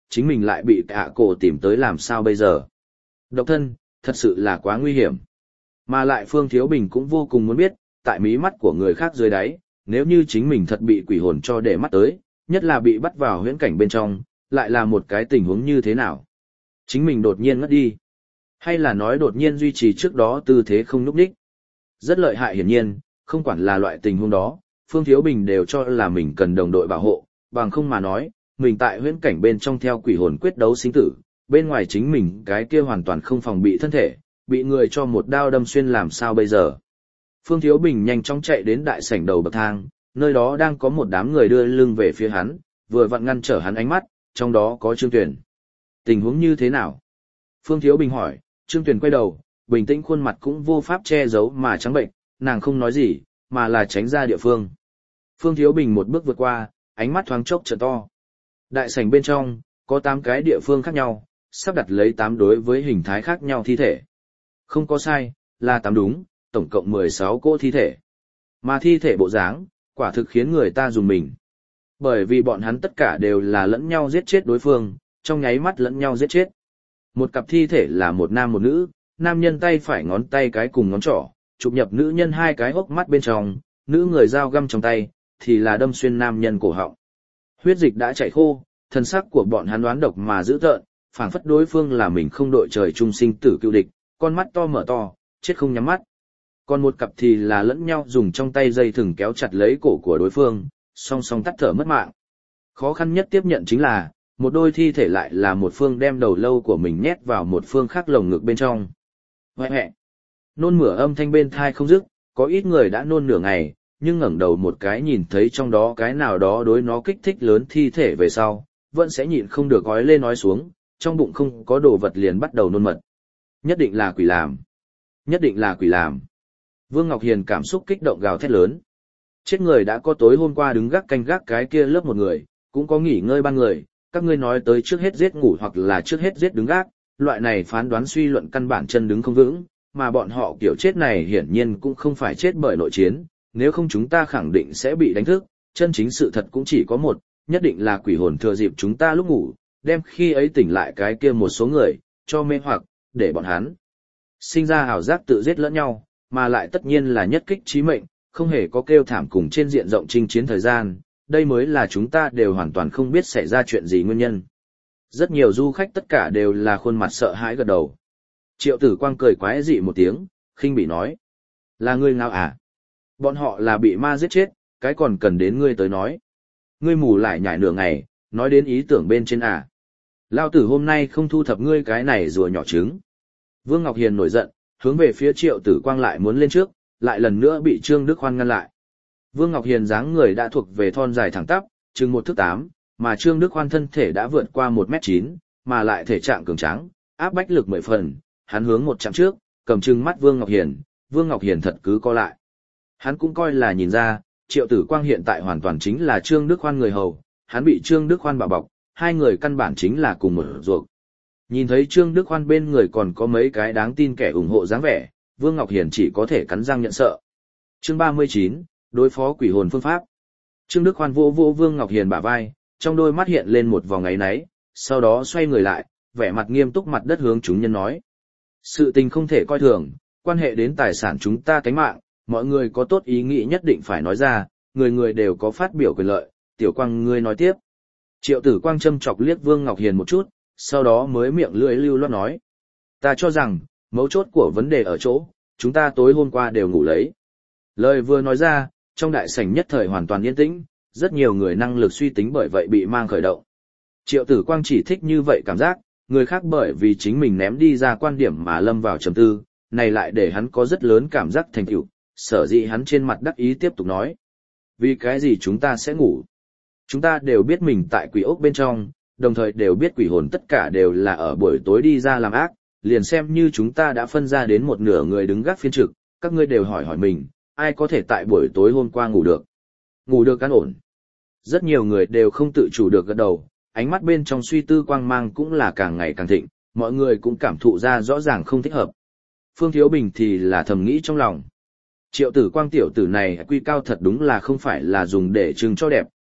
chính mình lại bị cả cổ tìm tới làm sao bây giờ. Độc thân, thật sự là quá nguy hiểm. Mà lại Phương Thiếu Bình cũng vô cùng muốn biết, tại mí mắt của người khác dưới đáy, nếu như chính mình thật bị quỷ hồn cho để mắt tới, nhất là bị bắt vào huyễn cảnh bên trong, lại là một cái tình huống như thế nào. Chính mình đột nhiên ngất đi. Hay là nói đột nhiên duy trì trước đó tư thế không nhúc nhích. Rất lợi hại hiển nhiên, không quản là loại tình huống đó, Phương Thiếu Bình đều cho là mình cần đồng đội bảo hộ, bằng không mà nói, mình tại huyễn cảnh bên trong theo quỷ hồn quyết đấu sinh tử, bên ngoài chính mình cái kia hoàn toàn không phòng bị thân thể, bị người cho một đao đâm xuyên làm sao bây giờ. Phương Thiếu Bình nhanh chóng chạy đến đại sảnh đầu bậc thang, nơi đó đang có một đám người đưa lưng về phía hắn, vừa vặn ngăn trở hắn ánh mắt, trong đó có Trương Tuyền. Tình huống như thế nào? Phương Thiếu Bình hỏi, Trương Tuyền quay đầu, bình tĩnh khuôn mặt cũng vô pháp che giấu mà trắng bệnh, nàng không nói gì, mà là tránh ra địa phương. Phương Thiếu Bình một bước vượt qua, ánh mắt thoáng chốc trợn to. Đại sảnh bên trong, có tám cái địa phương khác nhau, sắp đặt lấy tám đối với hình thái khác nhau thi thể. Không có sai, là tám đúng, tổng cộng mười sáu cỗ thi thể. Mà thi thể bộ dáng, quả thực khiến người ta dùng mình. Bởi vì bọn hắn tất cả đều là lẫn nhau giết chết đối phương, trong nháy mắt lẫn nhau giết chết. Một cặp thi thể là một nam một nữ, nam nhân tay phải ngón tay cái cùng ngón trỏ, chụp nhập nữ nhân hai cái hốc mắt bên trong, nữ người dao găm trong tay, thì là đâm xuyên nam nhân cổ họng. Huyết dịch đã chảy khô, thân sắc của bọn hắn đoán độc mà dữ tợn, phảng phất đối phương là mình không đội trời chung sinh tử cựu địch, con mắt to mở to, chết không nhắm mắt. Còn một cặp thì là lẫn nhau dùng trong tay dây thừng kéo chặt lấy cổ của đối phương, song song tắt thở mất mạng. Khó khăn nhất tiếp nhận chính là, một đôi thi thể lại là một phương đem đầu lâu của mình nhét vào một phương khác lồng ngực bên trong. Hoẹ hẹ. Nôn mửa âm thanh bên thai không dứt, có ít người đã nôn nửa ngày, nhưng ngẩng đầu một cái nhìn thấy trong đó cái nào đó đối nó kích thích lớn thi thể về sau, vẫn sẽ nhịn không được gói lên nói xuống, trong bụng không có đồ vật liền bắt đầu nôn mật. Nhất định là quỷ làm. Nhất định là quỷ làm. Vương Ngọc Hiền cảm xúc kích động gào thét lớn. Chết người đã có tối hôm qua đứng gác canh gác cái kia lớp một người, cũng có nghỉ ngơi ban người, các ngươi nói tới trước hết giết ngủ hoặc là trước hết giết đứng gác, loại này phán đoán suy luận căn bản chân đứng không vững, mà bọn họ kiểu chết này hiển nhiên cũng không phải chết bởi nội chiến, nếu không chúng ta khẳng định sẽ bị đánh thức, chân chính sự thật cũng chỉ có một, nhất định là quỷ hồn thừa dịp chúng ta lúc ngủ, đem khi ấy tỉnh lại cái kia một số người, cho mê hoặc, để bọn hắn sinh ra ảo giác tự giết lẫn nhau, mà lại tất nhiên là nhất kích chí mệnh, không hề có kêu thảm cùng trên diện rộng chinh chiến thời gian, đây mới là chúng ta đều hoàn toàn không biết xảy ra chuyện gì nguyên nhân. Rất nhiều du khách tất cả đều là khuôn mặt sợ hãi gật đầu. Triệu Tử Quang cười quái dị một tiếng, khinh bỉ nói. Là ngươi ngao à? Bọn họ là bị ma giết chết, cái còn cần đến ngươi tới nói. Ngươi mù lại nhảy nửa ngày, nói đến ý tưởng bên trên à. Lao tử hôm nay không thu thập ngươi cái này rùa nhỏ trứng. Vương Ngọc Hiền nổi giận, hướng về phía Triệu Tử Quang lại muốn lên trước, lại lần nữa bị Trương Đức Khoan ngăn lại. Vương Ngọc Hiền dáng người đã thuộc về thon dài thẳng tắp, chừng một thước tám, mà Trương Đức Khoan thân thể đã vượt qua một mét chín, mà lại thể trạng cường tráng, áp bách lực mười phần, hắn hướng một chặng trước, cầm trừng mắt Vương Ngọc Hiền, Vương Ngọc Hiền thật cứ co lại. Hắn cũng coi là nhìn ra, Triệu Tử Quang hiện tại hoàn toàn chính là Trương Đức Khoan người hầu, hắn bị Trương Đức Khoan bảo bọc, hai người căn bản chính là cùng một ruột. Nhìn thấy Trương Đức Khoan bên người còn có mấy cái đáng tin kẻ ủng hộ dáng vẻ, Vương Ngọc Hiền chỉ có thể cắn răng nhận sợ. Chương ba mươi chín, đối phó quỷ hồn phương pháp. Trương Đức Khoan vô vô Vương Ngọc Hiền bả vai, trong đôi mắt hiện lên một vòng áy náy, sau đó xoay người lại, vẻ mặt nghiêm túc mặt đất hướng chúng nhân nói. Sự tình không thể coi thường, quan hệ đến tài sản chúng ta tánh mạng, mọi người có tốt ý nghĩ nhất định phải nói ra, người người đều có phát biểu quyền lợi, Tiểu Quang ngươi nói tiếp. Triệu Tử Quang châm chọc liếc Vương Ngọc Hiền một chút, sau đó mới miệng lưỡi lưu loát nói. Ta cho rằng, mấu chốt của vấn đề ở chỗ, chúng ta tối hôm qua đều ngủ lấy. Lời vừa nói ra, trong đại sảnh nhất thời hoàn toàn yên tĩnh, rất nhiều người năng lực suy tính bởi vậy bị mang khởi động. Triệu Tử Quang chỉ thích như vậy cảm giác, người khác bởi vì chính mình ném đi ra quan điểm mà lâm vào trầm tư, này lại để hắn có rất lớn cảm giác thành tựu, sở dĩ hắn trên mặt đắc ý tiếp tục nói. Vì cái gì chúng ta sẽ ngủ? Chúng ta đều biết mình tại quỷ ốc bên trong, đồng thời đều biết quỷ hồn tất cả đều là ở buổi tối đi ra làm ác, liền xem như chúng ta đã phân ra đến một nửa người đứng gác phiên trực, các ngươi đều hỏi hỏi mình, ai có thể tại buổi tối hôm qua ngủ được? Ngủ được an ổn. Rất nhiều người đều không tự chủ được gật đầu, ánh mắt bên trong suy tư quang mang cũng là càng ngày càng thịnh, mọi người cũng cảm thụ ra rõ ràng không thích hợp. Phương Thiếu Bình thì là thầm nghĩ trong lòng. Triệu Tử Quang tiểu tử này quy cao thật đúng là không phải là dùng để trưng cho đẹp,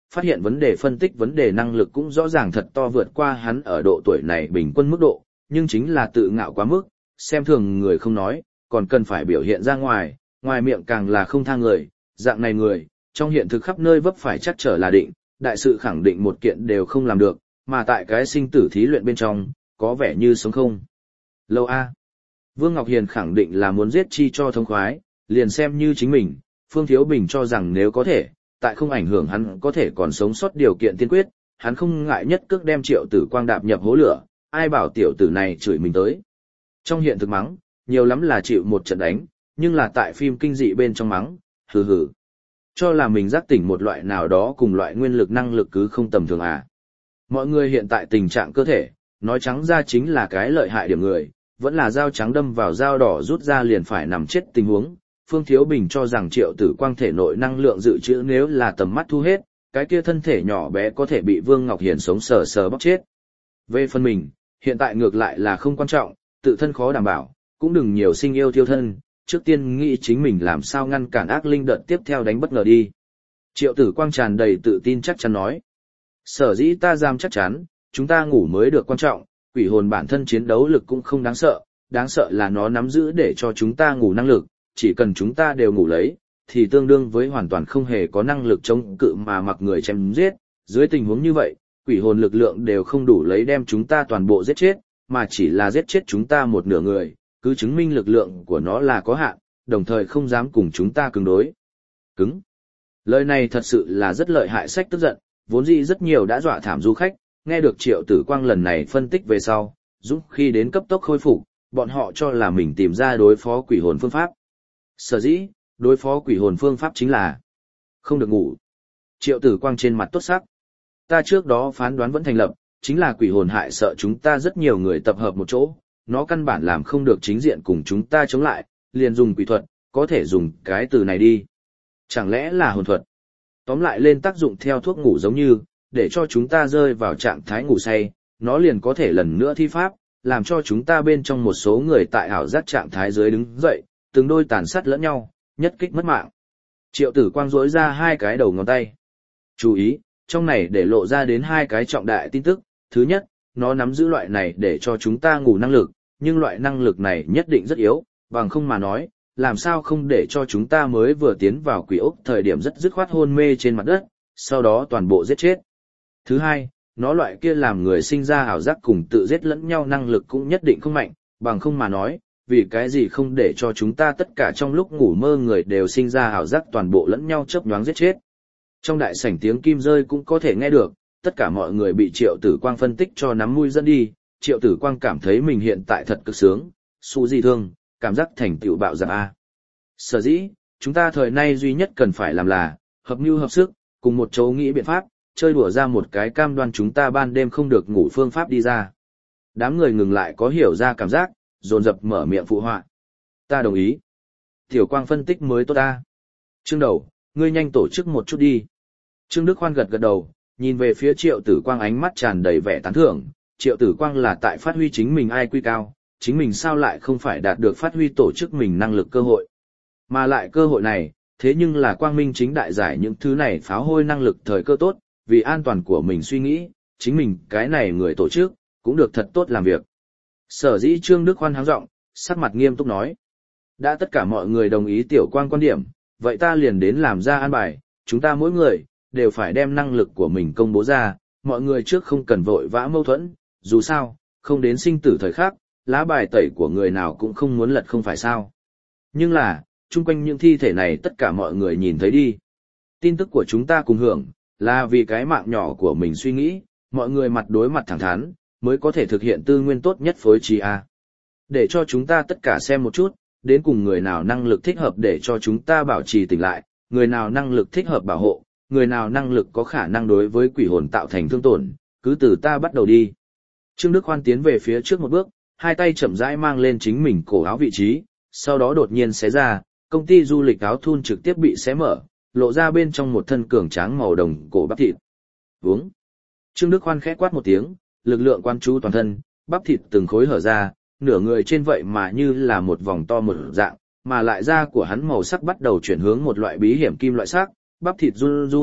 phát hiện vấn đề phân tích vấn đề năng lực cũng rõ ràng thật to vượt qua hắn ở độ tuổi này bình quân mức độ, nhưng chính là tự ngạo quá mức, xem thường người không nói, còn cần phải biểu hiện ra ngoài, ngoài miệng càng là không tha người, dạng này người, trong hiện thực khắp nơi vấp phải chắc trở là định, đại sự khẳng định một kiện đều không làm được, mà tại cái sinh tử thí luyện bên trong, có vẻ như sống không. Lâu a. Vương Ngọc Hiền khẳng định là muốn giết chi cho thông khoái, liền xem như chính mình, Phương Thiếu Bình cho rằng nếu có thể, tại không ảnh hưởng hắn có thể còn sống sót điều kiện tiên quyết, hắn không ngại nhất cước đem Triệu Tử Quang đạp nhập hố lửa, ai bảo tiểu tử này chửi mình tới. Trong hiện thực mắng, nhiều lắm là chịu một trận đánh, nhưng là tại phim kinh dị bên trong mắng, hừ hừ. Cho là mình giác tỉnh một loại nào đó cùng loại nguyên lực năng lực cứ không tầm thường à. Mọi người hiện tại tình trạng cơ thể, nói trắng ra chính là cái lợi hại điểm người, vẫn là dao trắng đâm vào dao đỏ rút ra liền phải nằm chết tình huống. Phương Thiếu Bình cho rằng Triệu Tử Quang thể nội năng lượng dự trữ nếu là tầm mắt thu hết, cái kia thân thể nhỏ bé có thể bị Vương Ngọc Hiền sống sờ sờ bóc chết. Về phần mình, hiện tại ngược lại là không quan trọng, tự thân khó đảm bảo, cũng đừng nhiều sinh yêu thiêu thân, trước tiên nghĩ chính mình làm sao ngăn cản ác linh đợt tiếp theo đánh bất ngờ đi. Triệu Tử Quang tràn đầy tự tin chắc chắn nói. Sở dĩ ta dám chắc chắn, chúng ta ngủ mới được quan trọng, quỷ hồn bản thân chiến đấu lực cũng không đáng sợ, đáng sợ là nó nắm giữ để cho chúng ta ngủ năng lực, chỉ cần chúng ta đều ngủ lấy, thì tương đương với hoàn toàn không hề có năng lực chống cự mà mặc người chém giết. Dưới tình huống như vậy, quỷ hồn lực lượng đều không đủ lấy đem chúng ta toàn bộ giết chết, mà chỉ là giết chết chúng ta một nửa người, cứ chứng minh lực lượng của nó là có hạn, đồng thời không dám cùng chúng ta cứng đối. Cứng. Lời này thật sự là rất lợi hại sách tức giận, vốn dĩ rất nhiều đã dọa thảm du khách, nghe được Triệu Tử Quang lần này phân tích về sau, dũng khi đến cấp tốc khôi phục, bọn họ cho là mình tìm ra đối phó quỷ hồn phương pháp. Sở dĩ, đối phó quỷ hồn phương pháp chính là không được ngủ. Triệu Tử Quang trên mặt tốt sắc. Ta trước đó phán đoán vẫn thành lập, chính là quỷ hồn hại sợ chúng ta rất nhiều người tập hợp một chỗ, nó căn bản làm không được chính diện cùng chúng ta chống lại, liền dùng quỷ thuật, có thể dùng cái từ này đi. Chẳng lẽ là hồn thuật? Tóm lại lên tác dụng theo thuốc ngủ giống như, để cho chúng ta rơi vào trạng thái ngủ say, nó liền có thể lần nữa thi pháp, làm cho chúng ta bên trong một số người tại ảo giác trạng thái dưới đứng dậy, từng đôi tàn sát lẫn nhau, nhất kích mất mạng. Triệu Tử Quang rỗi ra hai cái đầu ngón tay. Chú ý, trong này để lộ ra đến hai cái trọng đại tin tức. Thứ nhất, nó nắm giữ loại này để cho chúng ta ngủ năng lực, nhưng loại năng lực này nhất định rất yếu, bằng không mà nói, làm sao không để cho chúng ta mới vừa tiến vào quỷ ốc thời điểm rất dứt khoát hôn mê trên mặt đất, sau đó toàn bộ giết chết. Thứ hai, nó loại kia làm người sinh ra ảo giác cùng tự giết lẫn nhau năng lực cũng nhất định không mạnh, bằng không mà nói, vì cái gì không để cho chúng ta tất cả trong lúc ngủ mơ người đều sinh ra ảo giác toàn bộ lẫn nhau chớp nhoáng giết chết. Trong đại sảnh tiếng kim rơi cũng có thể nghe được, tất cả mọi người bị Triệu Tử Quang phân tích cho nắm mũi dẫn đi, Triệu Tử Quang cảm thấy mình hiện tại thật cực sướng, su gì thương, cảm giác thành tựu bạo dạn a. Sở dĩ, chúng ta thời nay duy nhất cần phải làm là, hợp mưu hợp sức, cùng một chỗ nghĩ biện pháp, chơi đùa ra một cái cam đoan chúng ta ban đêm không được ngủ phương pháp đi ra. Đám người ngừng lại có hiểu ra cảm giác, dồn dập mở miệng phụ họa. Ta đồng ý. Tiểu Quang phân tích mới tốt ta. Trương Đầu, ngươi nhanh tổ chức một chút đi. Trương Đức Khoan gật gật đầu, nhìn về phía Triệu Tử Quang ánh mắt tràn đầy vẻ tán thưởng. Triệu Tử Quang là tại phát huy chính mình ai quy cao, chính mình sao lại không phải đạt được phát huy tổ chức mình năng lực cơ hội. Mà lại cơ hội này, thế nhưng là quang minh chính đại giải những thứ này pháo hôi năng lực thời cơ tốt, vì an toàn của mình suy nghĩ, chính mình cái này người tổ chức, cũng được thật tốt làm việc. Sở dĩ Trương Đức Khoan háng giọng, sắc mặt nghiêm túc nói. Đã tất cả mọi người đồng ý Tiểu Quang quan điểm, vậy ta liền đến làm ra an bài, chúng ta mỗi người, đều phải đem năng lực của mình công bố ra, mọi người trước không cần vội vã mâu thuẫn, dù sao, không đến sinh tử thời khắc, lá bài tẩy của người nào cũng không muốn lật không phải sao. Nhưng là, chung quanh những thi thể này tất cả mọi người nhìn thấy đi. Tin tức của chúng ta cùng hưởng, là vì cái mạng nhỏ của mình suy nghĩ, mọi người mặt đối mặt thẳng thắn, mới có thể thực hiện tư nguyên tốt nhất phối trí A. Để cho chúng ta tất cả xem một chút, đến cùng người nào năng lực thích hợp để cho chúng ta bảo trì tỉnh lại, người nào năng lực thích hợp bảo hộ, người nào năng lực có khả năng đối với quỷ hồn tạo thành thương tổn, cứ từ ta bắt đầu đi. Trương Đức Khoan tiến về phía trước một bước, hai tay chậm rãi mang lên chính mình cổ áo vị trí, sau đó đột nhiên xé ra, công ty du lịch áo thun trực tiếp bị xé mở, lộ ra bên trong một thân cường tráng màu đồng cổ bắp thịt. Vướng. Trương Đức Khoan khẽ quát một tiếng, lực lượng quan chú toàn thân, bắp thịt từng khối hở ra, nửa người trên vậy mà như là một vòng to một dạng, mà lại da của hắn màu sắc bắt đầu chuyển hướng một loại bí hiểm kim loại sắc, bắp thịt run run,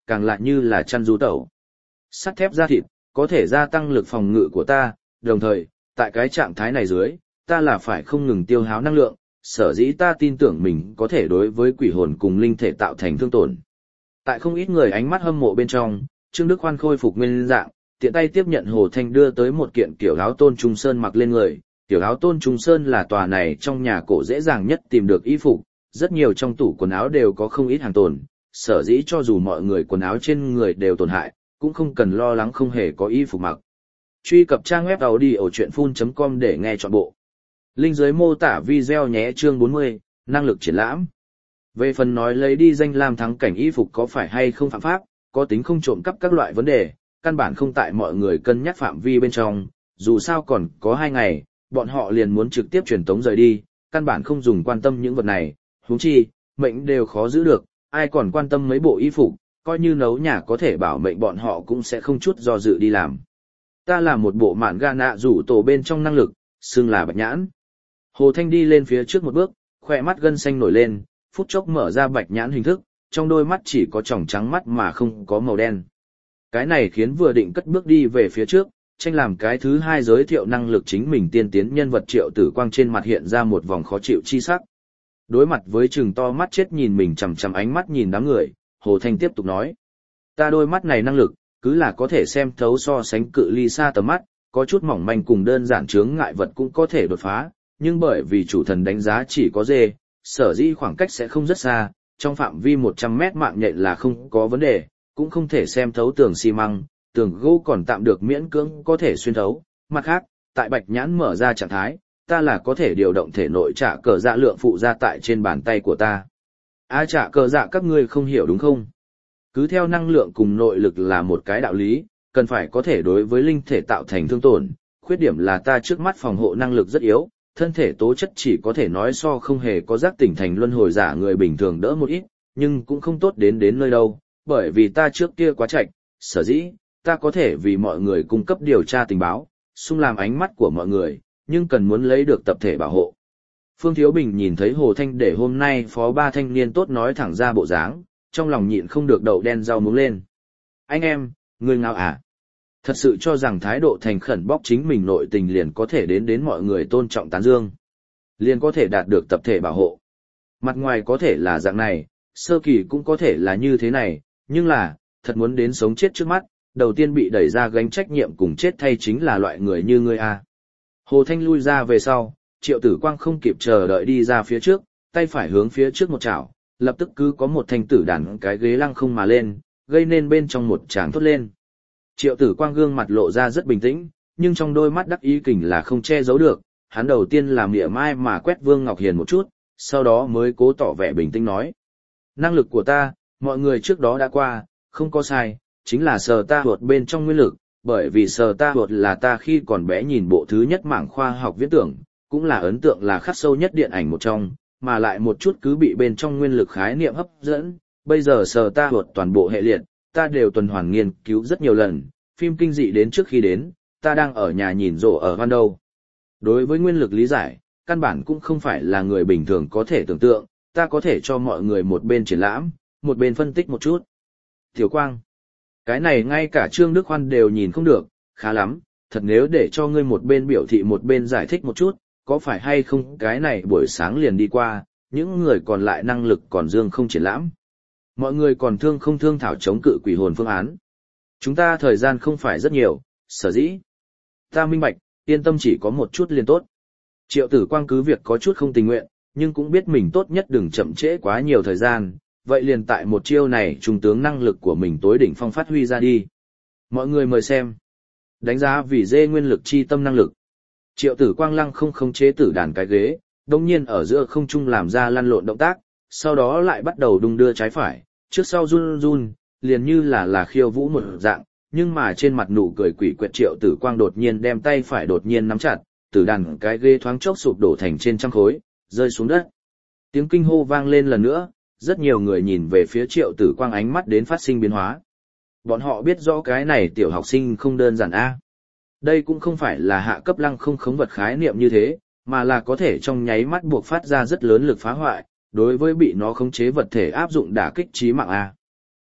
càng lại như là chăn rú tẩu. Sắt thép da thịt, có thể gia tăng lực phòng ngự của ta, đồng thời, tại cái trạng thái này dưới, ta là phải không ngừng tiêu hao năng lượng, sở dĩ ta tin tưởng mình có thể đối với quỷ hồn cùng linh thể tạo thành thương tổn. Tại không ít người ánh mắt hâm mộ bên trong, Trương Đức Khoan khôi phục nguyên dạng, tiện tay tiếp nhận Hồ Thanh đưa tới một kiện kiểu áo Tôn Trung Sơn mặc lên người. Kiểu áo Tôn Trung Sơn là tòa này trong nhà cổ dễ dàng nhất tìm được y phục, rất nhiều trong tủ quần áo đều có không ít hàng tồn, sở dĩ cho dù mọi người quần áo trên người đều tổn hại, cũng không cần lo lắng không hề có y phục mặc. Truy cập trang web audiochuyenphun chấm com để nghe trọn bộ. Link dưới mô tả video nhé. Chương bốn mươi, năng lực triển lãm. Về phần nói lấy đi danh lam thắng cảnh y phục có phải hay không phạm pháp, có tính không trộm cắp các loại vấn đề, căn bản không tại mọi người cân nhắc phạm vi bên trong, dù sao còn có hai ngày, bọn họ liền muốn trực tiếp truyền tống rời đi, căn bản không dùng quan tâm những vật này, huống chi, mệnh đều khó giữ được, ai còn quan tâm mấy bộ y phục, coi như nấu nhà có thể bảo mệnh bọn họ cũng sẽ không chút do dự đi làm. Ta là một bộ mạn ga nạ rủ tổ bên trong năng lực, xưng là bạch nhãn. Hồ Thanh đi lên phía trước một bước, khỏe mắt gân xanh nổi lên, phút chốc mở ra bạch nhãn hình thức, trong đôi mắt chỉ có tròng trắng mắt mà không có màu đen. Cái này khiến vừa định cất bước đi về phía trước, tranh làm cái thứ hai giới thiệu năng lực chính mình tiên tiến nhân vật Triệu Tử Quang trên mặt hiện ra một vòng khó chịu chi sắc. Đối mặt với trừng to mắt chết nhìn mình chằm chằm ánh mắt nhìn đám người, Hồ Thanh tiếp tục nói. Ta đôi mắt này năng lực, cứ là có thể xem thấu so sánh cự ly xa tầm mắt, có chút mỏng manh cùng đơn giản chướng ngại vật cũng có thể đột phá, nhưng bởi vì chủ thần đánh giá chỉ có dê, sở dĩ khoảng cách sẽ không rất xa, trong phạm vi một trăm mét mạng nhện là không có vấn đề, cũng không thể xem thấu tường xi măng, tường gỗ còn tạm được miễn cưỡng có thể xuyên thấu. Mặt khác, tại bạch nhãn mở ra trạng thái, ta là có thể điều động thể nội trả cờ dạ lượng phụ ra tại trên bàn tay của ta. A à, trả cờ dạ các ngươi không hiểu đúng không? Cứ theo năng lượng cùng nội lực là một cái đạo lý, cần phải có thể đối với linh thể tạo thành thương tổn, khuyết điểm là ta trước mắt phòng hộ năng lực rất yếu, thân thể tố chất chỉ có thể nói so không hề có giác tỉnh thành luân hồi giả người bình thường đỡ một ít, nhưng cũng không tốt đến đến nơi đâu, bởi vì ta trước kia quá chạch, sở dĩ, ta có thể vì mọi người cung cấp điều tra tình báo, xung làm ánh mắt của mọi người, nhưng cần muốn lấy được tập thể bảo hộ. Phương Thiếu Bình nhìn thấy Hồ Thanh để hôm nay phó ba thanh niên tốt nói thẳng ra bộ dáng, trong lòng nhịn không được đậu đen rau muống lên. Anh em, người ngạo à? Thật sự cho rằng thái độ thành khẩn bóc chính mình nội tình liền có thể đến đến mọi người tôn trọng tán dương. Liền có thể đạt được tập thể bảo hộ. Mặt ngoài có thể là dạng này, sơ kỳ cũng có thể là như thế này, nhưng là, thật muốn đến sống chết trước mắt, đầu tiên bị đẩy ra gánh trách nhiệm cùng chết thay chính là loại người như ngươi a. Hồ Thanh lui ra về sau, Triệu Tử Quang không kịp chờ đợi đi ra phía trước, tay phải hướng phía trước một chảo, lập tức cứ có một thanh tử đàn cái ghế lăng không mà lên, gây nên bên trong một tràng thốt lên. Triệu Tử Quang gương mặt lộ ra rất bình tĩnh, nhưng trong đôi mắt đắc ý kình là không che giấu được, hắn đầu tiên làm mỉa mai mà quét Vương Ngọc Hiền một chút, sau đó mới cố tỏ vẻ bình tĩnh nói. Năng lực của ta, mọi người trước đó đã qua, không có sai, chính là sờ ta hột bên trong nguyên lực, bởi vì sờ ta hột là ta khi còn bé nhìn bộ thứ nhất mảng khoa học viễn tưởng, cũng là ấn tượng là khắc sâu nhất điện ảnh một trong, mà lại một chút cứ bị bên trong nguyên lực khái niệm hấp dẫn, bây giờ sờ ta hột toàn bộ hệ liệt, ta đều tuần hoàn nghiên cứu rất nhiều lần, phim kinh dị đến trước khi đến, ta đang ở nhà nhìn rổ ở Van đâu. Đối với nguyên lực lý giải, căn bản cũng không phải là người bình thường có thể tưởng tượng, ta có thể cho mọi người một bên triển lãm, một bên phân tích một chút. Tiểu Quang, cái này ngay cả Trương Đức Khoan đều nhìn không được, khá lắm, thật nếu để cho ngươi một bên biểu thị một bên giải thích một chút, có phải hay không cái này buổi sáng liền đi qua, những người còn lại năng lực còn dương không triển lãm. Mọi người còn thương không thương thảo chống cự quỷ hồn phương án. Chúng ta thời gian không phải rất nhiều, sở dĩ. Ta minh bạch, yên tâm chỉ có một chút liền tốt. Triệu Tử Quang cứ việc có chút không tình nguyện, nhưng cũng biết mình tốt nhất đừng chậm trễ quá nhiều thời gian, vậy liền tại một chiêu này trung tướng năng lực của mình tối đỉnh phong phát huy ra đi. Mọi người mời xem. Đánh giá vì dê nguyên lực chi tâm năng lực. Triệu Tử Quang lăng không khống chế tử đàn cái ghế, đồng nhiên ở giữa không trung làm ra lăn lộn động tác, sau đó lại bắt đầu đung đưa trái phải, trước sau run run, liền như là là khiêu vũ một dạng, nhưng mà trên mặt nụ cười quỷ quyệt Triệu Tử Quang đột nhiên đem tay phải đột nhiên nắm chặt, tử đàn cái ghế thoáng chốc sụp đổ thành trên trăm khối, rơi xuống đất. Tiếng kinh hô vang lên lần nữa, rất nhiều người nhìn về phía Triệu Tử Quang ánh mắt đến phát sinh biến hóa. Bọn họ biết rõ cái này tiểu học sinh không đơn giản a. Đây cũng không phải là hạ cấp lăng không khống vật khái niệm như thế, mà là có thể trong nháy mắt buộc phát ra rất lớn lực phá hoại, đối với bị nó khống chế vật thể áp dụng đả kích chí mạng a.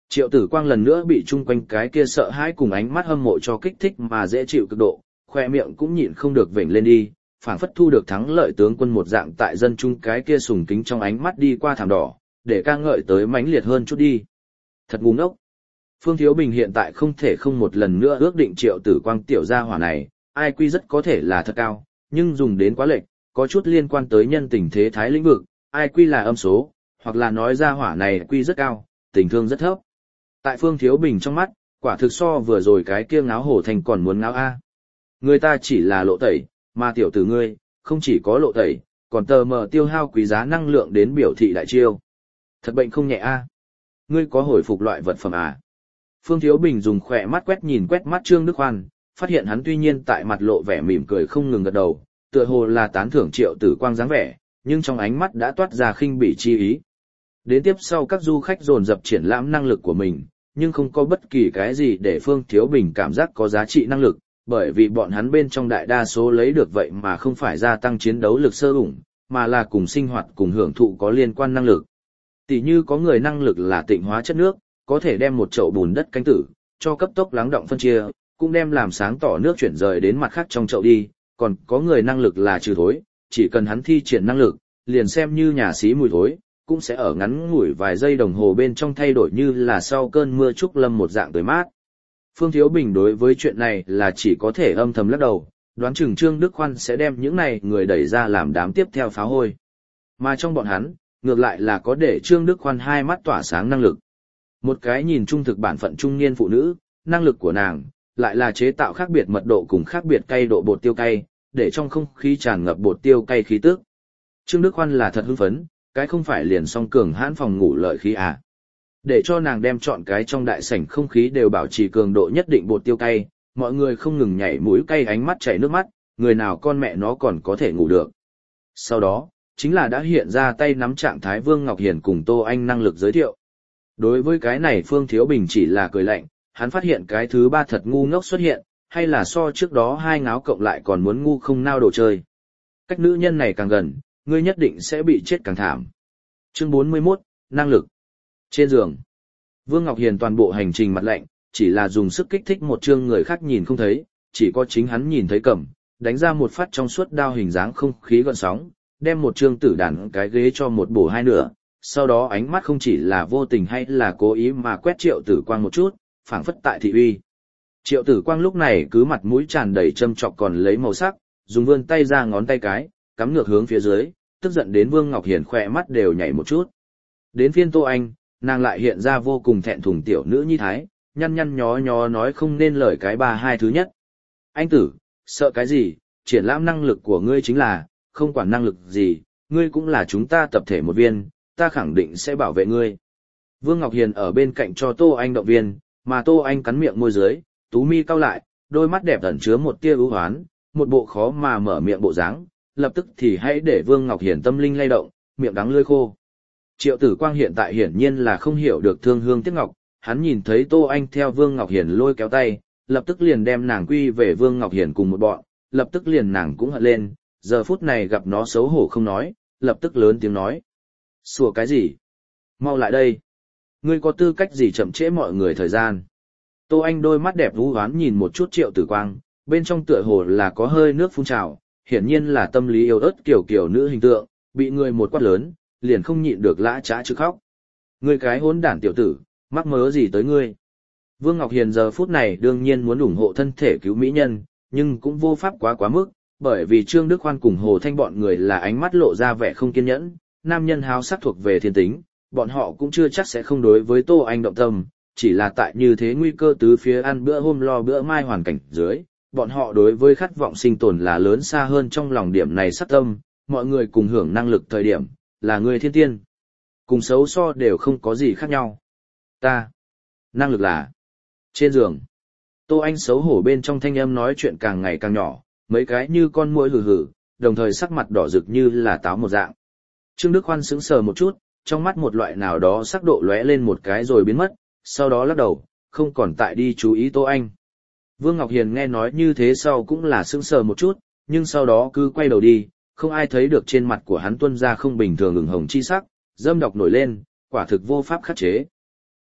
Triệu Tử Quang lần nữa bị chung quanh cái kia sợ hãi cùng ánh mắt hâm mộ cho kích thích mà dễ chịu cực độ, khoe miệng cũng nhịn không được vểnh lên đi, phảng phất thu được thắng lợi tướng quân một dạng tại dân chung cái kia sùng kính trong ánh mắt đi qua thảm đỏ, để ca ngợi tới mãnh liệt hơn chút đi. Thật ngu ngốc. Phương Thiếu Bình hiện tại không thể không một lần nữa ước định Triệu Tử Quang tiểu gia hỏa này, ai quy rất có thể là thật cao, nhưng dùng đến quá lệch, có chút liên quan tới nhân tình thế thái lĩnh vực, ai quy là âm số, hoặc là nói gia hỏa này quy rất cao, tình thương rất thấp. Tại Phương Thiếu Bình trong mắt, quả thực so vừa rồi cái kia ngáo hổ thành còn muốn ngáo a. Người ta chỉ là lộ tẩy, mà tiểu tử ngươi, không chỉ có lộ tẩy, còn tờ mờ tiêu hao quý giá năng lượng đến biểu thị đại chiêu. Thật bệnh không nhẹ a. Ngươi có hồi phục loại vật phẩm à? Phương Thiếu Bình dùng khỏe mắt quét nhìn quét mắt Trương Đức Hoan, phát hiện hắn tuy nhiên tại mặt lộ vẻ mỉm cười không ngừng gật đầu, tựa hồ là tán thưởng Triệu Tử Quang dáng vẻ, nhưng trong ánh mắt đã toát ra khinh bỉ chi ý. Đến tiếp sau các du khách dồn dập triển lãm năng lực của mình, nhưng không có bất kỳ cái gì để Phương Thiếu Bình cảm giác có giá trị năng lực, bởi vì bọn hắn bên trong đại đa số lấy được vậy mà không phải gia tăng chiến đấu lực sơ ủng, mà là cùng sinh hoạt cùng hưởng thụ có liên quan năng lực. Tỷ như có người năng lực là tịnh hóa chất nước, có thể đem một chậu bùn đất canh tử, cho cấp tốc lắng động phân chia, cũng đem làm sáng tỏ nước chuyển rời đến mặt khác trong chậu đi, còn có người năng lực là trừ thối, chỉ cần hắn thi triển năng lực, liền xem như nhà xí mùi thối, cũng sẽ ở ngắn ngủi vài giây đồng hồ bên trong thay đổi như là sau cơn mưa trúc lâm một dạng tươi mát. Phương Thiếu Bình đối với chuyện này là chỉ có thể âm thầm lắc đầu, đoán chừng Trương Đức Khoan sẽ đem những này người đẩy ra làm đám tiếp theo phá hôi. Mà trong bọn hắn, ngược lại là có để Trương Đức Khoan hai mắt tỏa sáng năng lực. Một cái nhìn trung thực bản phận trung niên phụ nữ, năng lực của nàng, lại là chế tạo khác biệt mật độ cùng khác biệt cay độ bột tiêu cay, để trong không khí tràn ngập bột tiêu cay khí tức. Trương Đức Khoan là thật hưng phấn, cái không phải liền song cường hãn phòng ngủ lợi khí à. Để cho nàng đem chọn cái trong đại sảnh không khí đều bảo trì cường độ nhất định bột tiêu cay, mọi người không ngừng nhảy mũi cay ánh mắt chảy nước mắt, người nào con mẹ nó còn có thể ngủ được. Sau đó, chính là đã hiện ra tay nắm trạng thái Vương Ngọc Hiền cùng Tô Anh năng lực giới thiệu. Đối với cái này Phương Thiếu Bình chỉ là cười lạnh, hắn phát hiện cái thứ ba thật ngu ngốc xuất hiện, hay là so trước đó hai ngáo cộng lại còn muốn ngu không nao đồ chơi. Cách nữ nhân này càng gần, ngươi nhất định sẽ bị chết càng thảm. Chương bốn mươi mốt, năng lực. Trên giường, Vương Ngọc Hiền toàn bộ hành trình mặt lạnh, chỉ là dùng sức kích thích một chương người khác nhìn không thấy, chỉ có chính hắn nhìn thấy cầm, đánh ra một phát trong suốt đao hình dáng không khí gợn sóng, đem một chương tử đàn cái ghế cho một bổ hai nửa, sau đó ánh mắt không chỉ là vô tình hay là cố ý mà quét Triệu Tử Quang một chút, phảng phất tại thị uy. Triệu Tử Quang lúc này cứ mặt mũi tràn đầy châm chọc còn lấy màu sắc, dùng vươn tay ra ngón tay cái, cắm ngược hướng phía dưới, tức giận đến Vương Ngọc Hiền khỏe mắt đều nhảy một chút. Đến phiên Tô Anh, nàng lại hiện ra vô cùng thẹn thùng tiểu nữ nhi thái, nhăn nhăn nhó nhó nói không nên lời cái ba hai thứ nhất. Anh tử, sợ cái gì, triển lãm năng lực của ngươi chính là, không quản năng lực gì, ngươi cũng là chúng ta tập thể một viên, ta khẳng định sẽ bảo vệ ngươi. Vương Ngọc Hiền ở bên cạnh cho Tô Anh động viên, mà Tô Anh cắn miệng môi dưới, tú mi cau lại, đôi mắt đẹp ẩn chứa một tia ưu hoán, một bộ khó mà mở miệng bộ dáng, lập tức thì hãy để Vương Ngọc Hiền tâm linh lay động, miệng đắng lưỡi khô. Triệu Tử Quang hiện tại hiển nhiên là không hiểu được thương hương tiếc ngọc, hắn nhìn thấy Tô Anh theo Vương Ngọc Hiền lôi kéo tay, lập tức liền đem nàng quy về Vương Ngọc Hiền cùng một bọn, lập tức liền nàng cũng hận lên, giờ phút này gặp nó xấu hổ không nói, lập tức lớn tiếng nói. Sủa cái gì? Mau lại đây! Ngươi có tư cách gì chậm trễ mọi người thời gian? Tô Anh đôi mắt đẹp u hoán nhìn một chút Triệu Tử Quang, bên trong tựa hồ là có hơi nước phun trào, hiển nhiên là tâm lý yếu ớt kiểu kiểu nữ hình tượng, bị người một quát lớn, liền không nhịn được lã chã chứ khóc. Ngươi cái hỗn đản tiểu tử, mắc mớ gì tới ngươi? Vương Ngọc Hiền giờ phút này đương nhiên muốn ủng hộ thân thể cứu mỹ nhân, nhưng cũng vô pháp quá quá mức, bởi vì Trương Đức Khoan cùng Hồ Thanh bọn người là ánh mắt lộ ra vẻ không kiên nhẫn, nam nhân háo sắc thuộc về thiên tính, bọn họ cũng chưa chắc sẽ không đối với Tô Anh động tâm, chỉ là tại như thế nguy cơ tứ phía ăn bữa hôm lo bữa mai hoàn cảnh dưới, bọn họ đối với khát vọng sinh tồn là lớn xa hơn trong lòng điểm này sắc tâm, mọi người cùng hưởng năng lực thời điểm, là người thiên tiên. Cùng xấu so đều không có gì khác nhau. Ta, năng lực là, trên giường, Tô Anh xấu hổ bên trong thanh âm nói chuyện càng ngày càng nhỏ, mấy cái như con muỗi hừ hừ, đồng thời sắc mặt đỏ rực như là táo một dạng. Trương Đức Khoan sững sờ một chút, trong mắt một loại nào đó sắc độ lóe lên một cái rồi biến mất, sau đó lắc đầu, không còn tại đi chú ý Tô Anh. Vương Ngọc Hiền nghe nói như thế sau cũng là sững sờ một chút, nhưng sau đó cứ quay đầu đi, không ai thấy được trên mặt của hắn tuôn ra không bình thường ửng hồng chi sắc, dâm độc nổi lên, quả thực vô pháp khắc chế.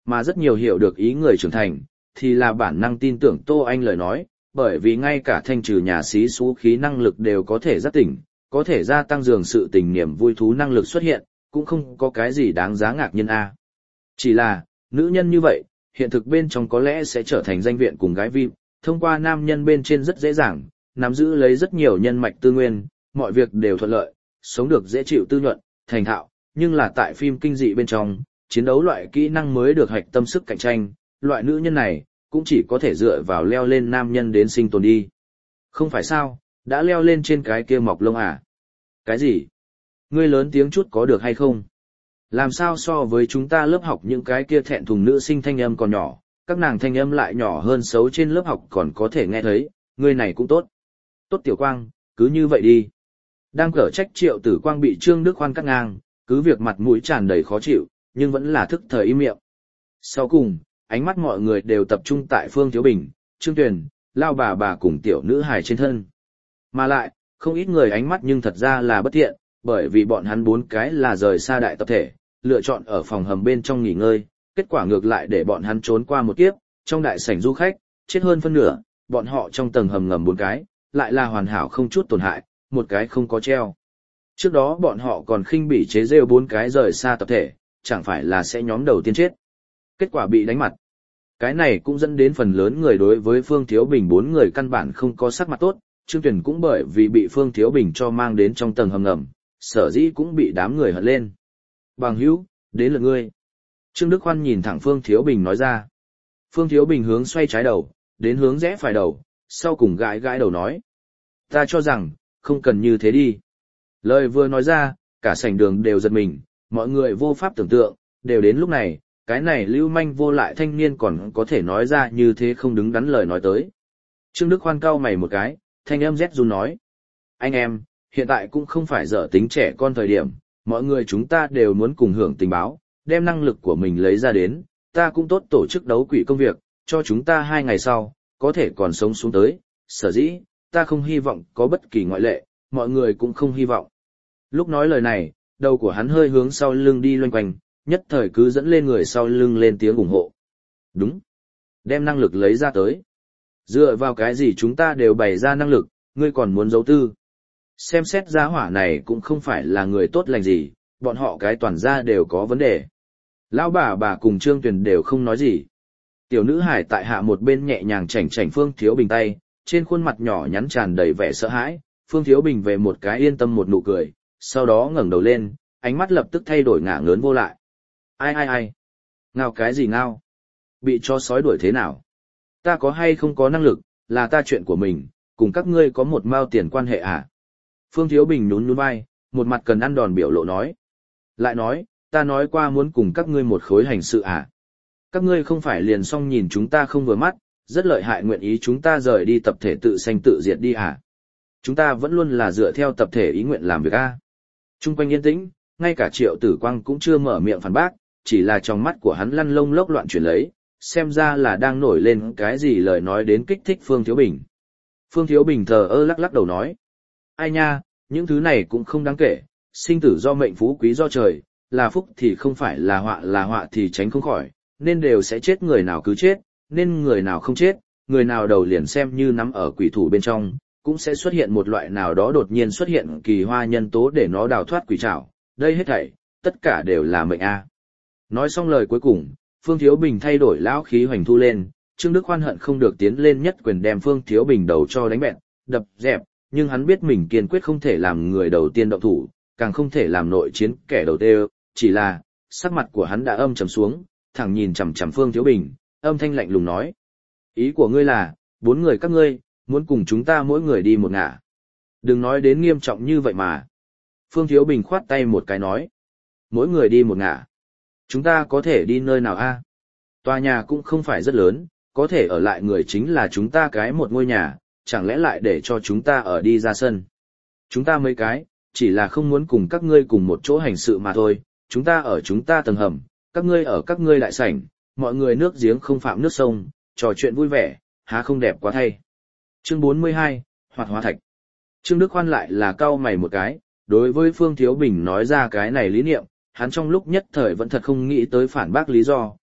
mà rất nhiều hiểu được ý người trưởng thành, thì là bản năng tin tưởng Tô Anh lời nói, bởi vì ngay cả thanh trừ nhà xí xú khí năng lực đều có thể giác tỉnh, có thể gia tăng dường sự tình niềm vui thú năng lực xuất hiện, cũng không có cái gì đáng giá ngạc nhiên a. Chỉ là, nữ nhân như vậy, hiện thực bên trong có lẽ sẽ trở thành danh viện cùng gái vi, thông qua nam nhân bên trên rất dễ dàng, nắm giữ lấy rất nhiều nhân mạch tư nguyên, mọi việc đều thuận lợi, sống được dễ chịu tư nhuận, thành thạo, nhưng là tại phim kinh dị bên trong, chiến đấu loại kỹ năng mới được hạch tâm sức cạnh tranh, loại nữ nhân này, cũng chỉ có thể dựa vào leo lên nam nhân đến sinh tồn đi. Không phải sao, đã leo lên trên cái kia mọc lông à? Cái gì? Ngươi lớn tiếng chút có được hay không? Làm sao so với chúng ta lớp học những cái kia thẹn thùng nữ sinh thanh âm còn nhỏ, các nàng thanh âm lại nhỏ hơn xấu trên lớp học còn có thể nghe thấy, ngươi này cũng tốt. Tốt Tiểu Quang, cứ như vậy đi. Đang cở trách Triệu Tử Quang bị Trương Đức Khoan cắt ngang, cứ việc mặt mũi tràn đầy khó chịu, nhưng vẫn là thức thời im miệng. Sau cùng, ánh mắt mọi người đều tập trung tại Phương Thiếu Bình, Trương Tuyền, Lao bà bà cùng tiểu nữ hài trên thân. Mà lại, không ít người ánh mắt nhưng thật ra là bất thiện, bởi vì bọn hắn bốn cái là rời xa đại tập thể, lựa chọn ở phòng hầm bên trong nghỉ ngơi, kết quả ngược lại để bọn hắn trốn qua một kiếp, trong đại sảnh du khách, chết hơn phân nửa, bọn họ trong tầng hầm ngầm bốn cái, lại là hoàn hảo không chút tổn hại, một cái không có treo. Trước đó bọn họ còn khinh bỉ chế rêu bốn cái rời xa tập thể, chẳng phải là sẽ nhóm đầu tiên chết. Kết quả bị đánh mặt. Cái này cũng dẫn đến phần lớn người đối với Phương Thiếu Bình bốn người căn bản không có sắc mặt tốt, Trương Tuyền cũng bởi vì bị Phương Thiếu Bình cho mang đến trong tầng hầm ngầm, sở dĩ cũng bị đám người hận lên. Bằng hữu, đến lượt ngươi. Trương Đức Khoan nhìn thẳng Phương Thiếu Bình nói ra. Phương Thiếu Bình hướng xoay trái đầu, đến hướng rẽ phải đầu, sau cùng gãi gãi đầu nói. Ta cho rằng, không cần như thế đi. Lời vừa nói ra, cả sảnh đường đều giật mình, mọi người vô pháp tưởng tượng, đều đến lúc này, cái này lưu manh vô lại thanh niên còn có thể nói ra như thế không đứng đắn lời nói tới. Trương Đức Khoan cau mày một cái, thanh âm rét run nói. Anh em, hiện tại cũng không phải dở tính trẻ con thời điểm, mọi người chúng ta đều muốn cùng hưởng tình báo, đem năng lực của mình lấy ra đến, ta cũng tốt tổ chức đấu quỷ công việc, cho chúng ta hai ngày sau, có thể còn sống xuống tới, sở dĩ, ta không hy vọng có bất kỳ ngoại lệ, mọi người cũng không hy vọng. Lúc nói lời này, đầu của hắn hơi hướng sau lưng đi loanh quanh, nhất thời cứ dẫn lên người sau lưng lên tiếng ủng hộ. Đúng. Đem năng lực lấy ra tới. Dựa vào cái gì chúng ta đều bày ra năng lực, ngươi còn muốn giấu tư. Xem xét giá hỏa này cũng không phải là người tốt lành gì, bọn họ cái toàn gia đều có vấn đề. Lão bà bà cùng Trương Tuyền đều không nói gì. Tiểu nữ hải tại hạ một bên nhẹ nhàng chảnh chảnh Phương Thiếu Bình tay, trên khuôn mặt nhỏ nhắn tràn đầy vẻ sợ hãi, Phương Thiếu Bình về một cái yên tâm một nụ cười, sau đó ngẩng đầu lên, ánh mắt lập tức thay đổi ngả ngớn vô lại. Ai ai ai? Ngao cái gì ngao? Bị cho sói đuổi thế nào? Ta có hay không có năng lực, là ta chuyện của mình, cùng các ngươi có một mao tiền quan hệ à? Phương Thiếu Bình nhún nhún vai, một mặt cần ăn đòn biểu lộ nói. Lại nói, ta nói qua muốn cùng các ngươi một khối hành sự à? Các ngươi không phải liền xong nhìn chúng ta không vừa mắt, rất lợi hại nguyện ý chúng ta rời đi tập thể tự sanh tự diệt đi à? Chúng ta vẫn luôn là dựa theo tập thể ý nguyện làm việc à? Trung quanh yên tĩnh, ngay cả Triệu Tử Quang cũng chưa mở miệng phản bác, chỉ là trong mắt của hắn lăn lông lốc loạn chuyển lấy, xem ra là đang nổi lên cái gì lời nói đến kích thích Phương Thiếu Bình. Phương Thiếu Bình thờ ơ lắc lắc đầu nói. Ai nha, những thứ này cũng không đáng kể, sinh tử do mệnh phú quý do trời, là phúc thì không phải là họa là họa thì tránh không khỏi, nên đều sẽ chết người nào cứ chết, nên người nào không chết, người nào đầu liền xem như nắm ở quỷ thủ bên trong, cũng sẽ xuất hiện một loại nào đó đột nhiên xuất hiện kỳ hoa nhân tố để nó đào thoát quỷ trảo, đây hết thảy, tất cả đều là mệnh a. Nói xong lời cuối cùng, Phương Thiếu Bình thay đổi lão khí hoành thu lên, Trương Đức Khoan hận không được tiến lên nhất quyền đem Phương Thiếu Bình đầu cho đánh bẹt, đập dẹp, nhưng hắn biết mình kiên quyết không thể làm người đầu tiên động thủ, càng không thể làm nội chiến kẻ đầu tiên, chỉ là, sắc mặt của hắn đã âm trầm xuống, thẳng nhìn chằm chằm Phương Thiếu Bình, âm thanh lạnh lùng nói. Ý của ngươi là, bốn người các ngươi, muốn cùng chúng ta mỗi người đi một ngả. Đừng nói đến nghiêm trọng như vậy mà. Phương Thiếu Bình khoát tay một cái nói. Mỗi người đi một ngả. Chúng ta có thể đi nơi nào a? Tòa nhà cũng không phải rất lớn, có thể ở lại người chính là chúng ta cái một ngôi nhà, chẳng lẽ lại để cho chúng ta ở đi ra sân. Chúng ta mấy cái, chỉ là không muốn cùng các ngươi cùng một chỗ hành sự mà thôi, chúng ta ở chúng ta tầng hầm, các ngươi ở các ngươi đại sảnh, mọi người nước giếng không phạm nước sông, trò chuyện vui vẻ, há không đẹp quá thay. Chương bốn mươi hai, Hoạt hóa thạch. Trương Đức Khoan lại là cau mày một cái, đối với Phương Thiếu Bình nói ra cái này lý niệm, hắn trong lúc nhất thời vẫn thật không nghĩ tới phản bác lý do,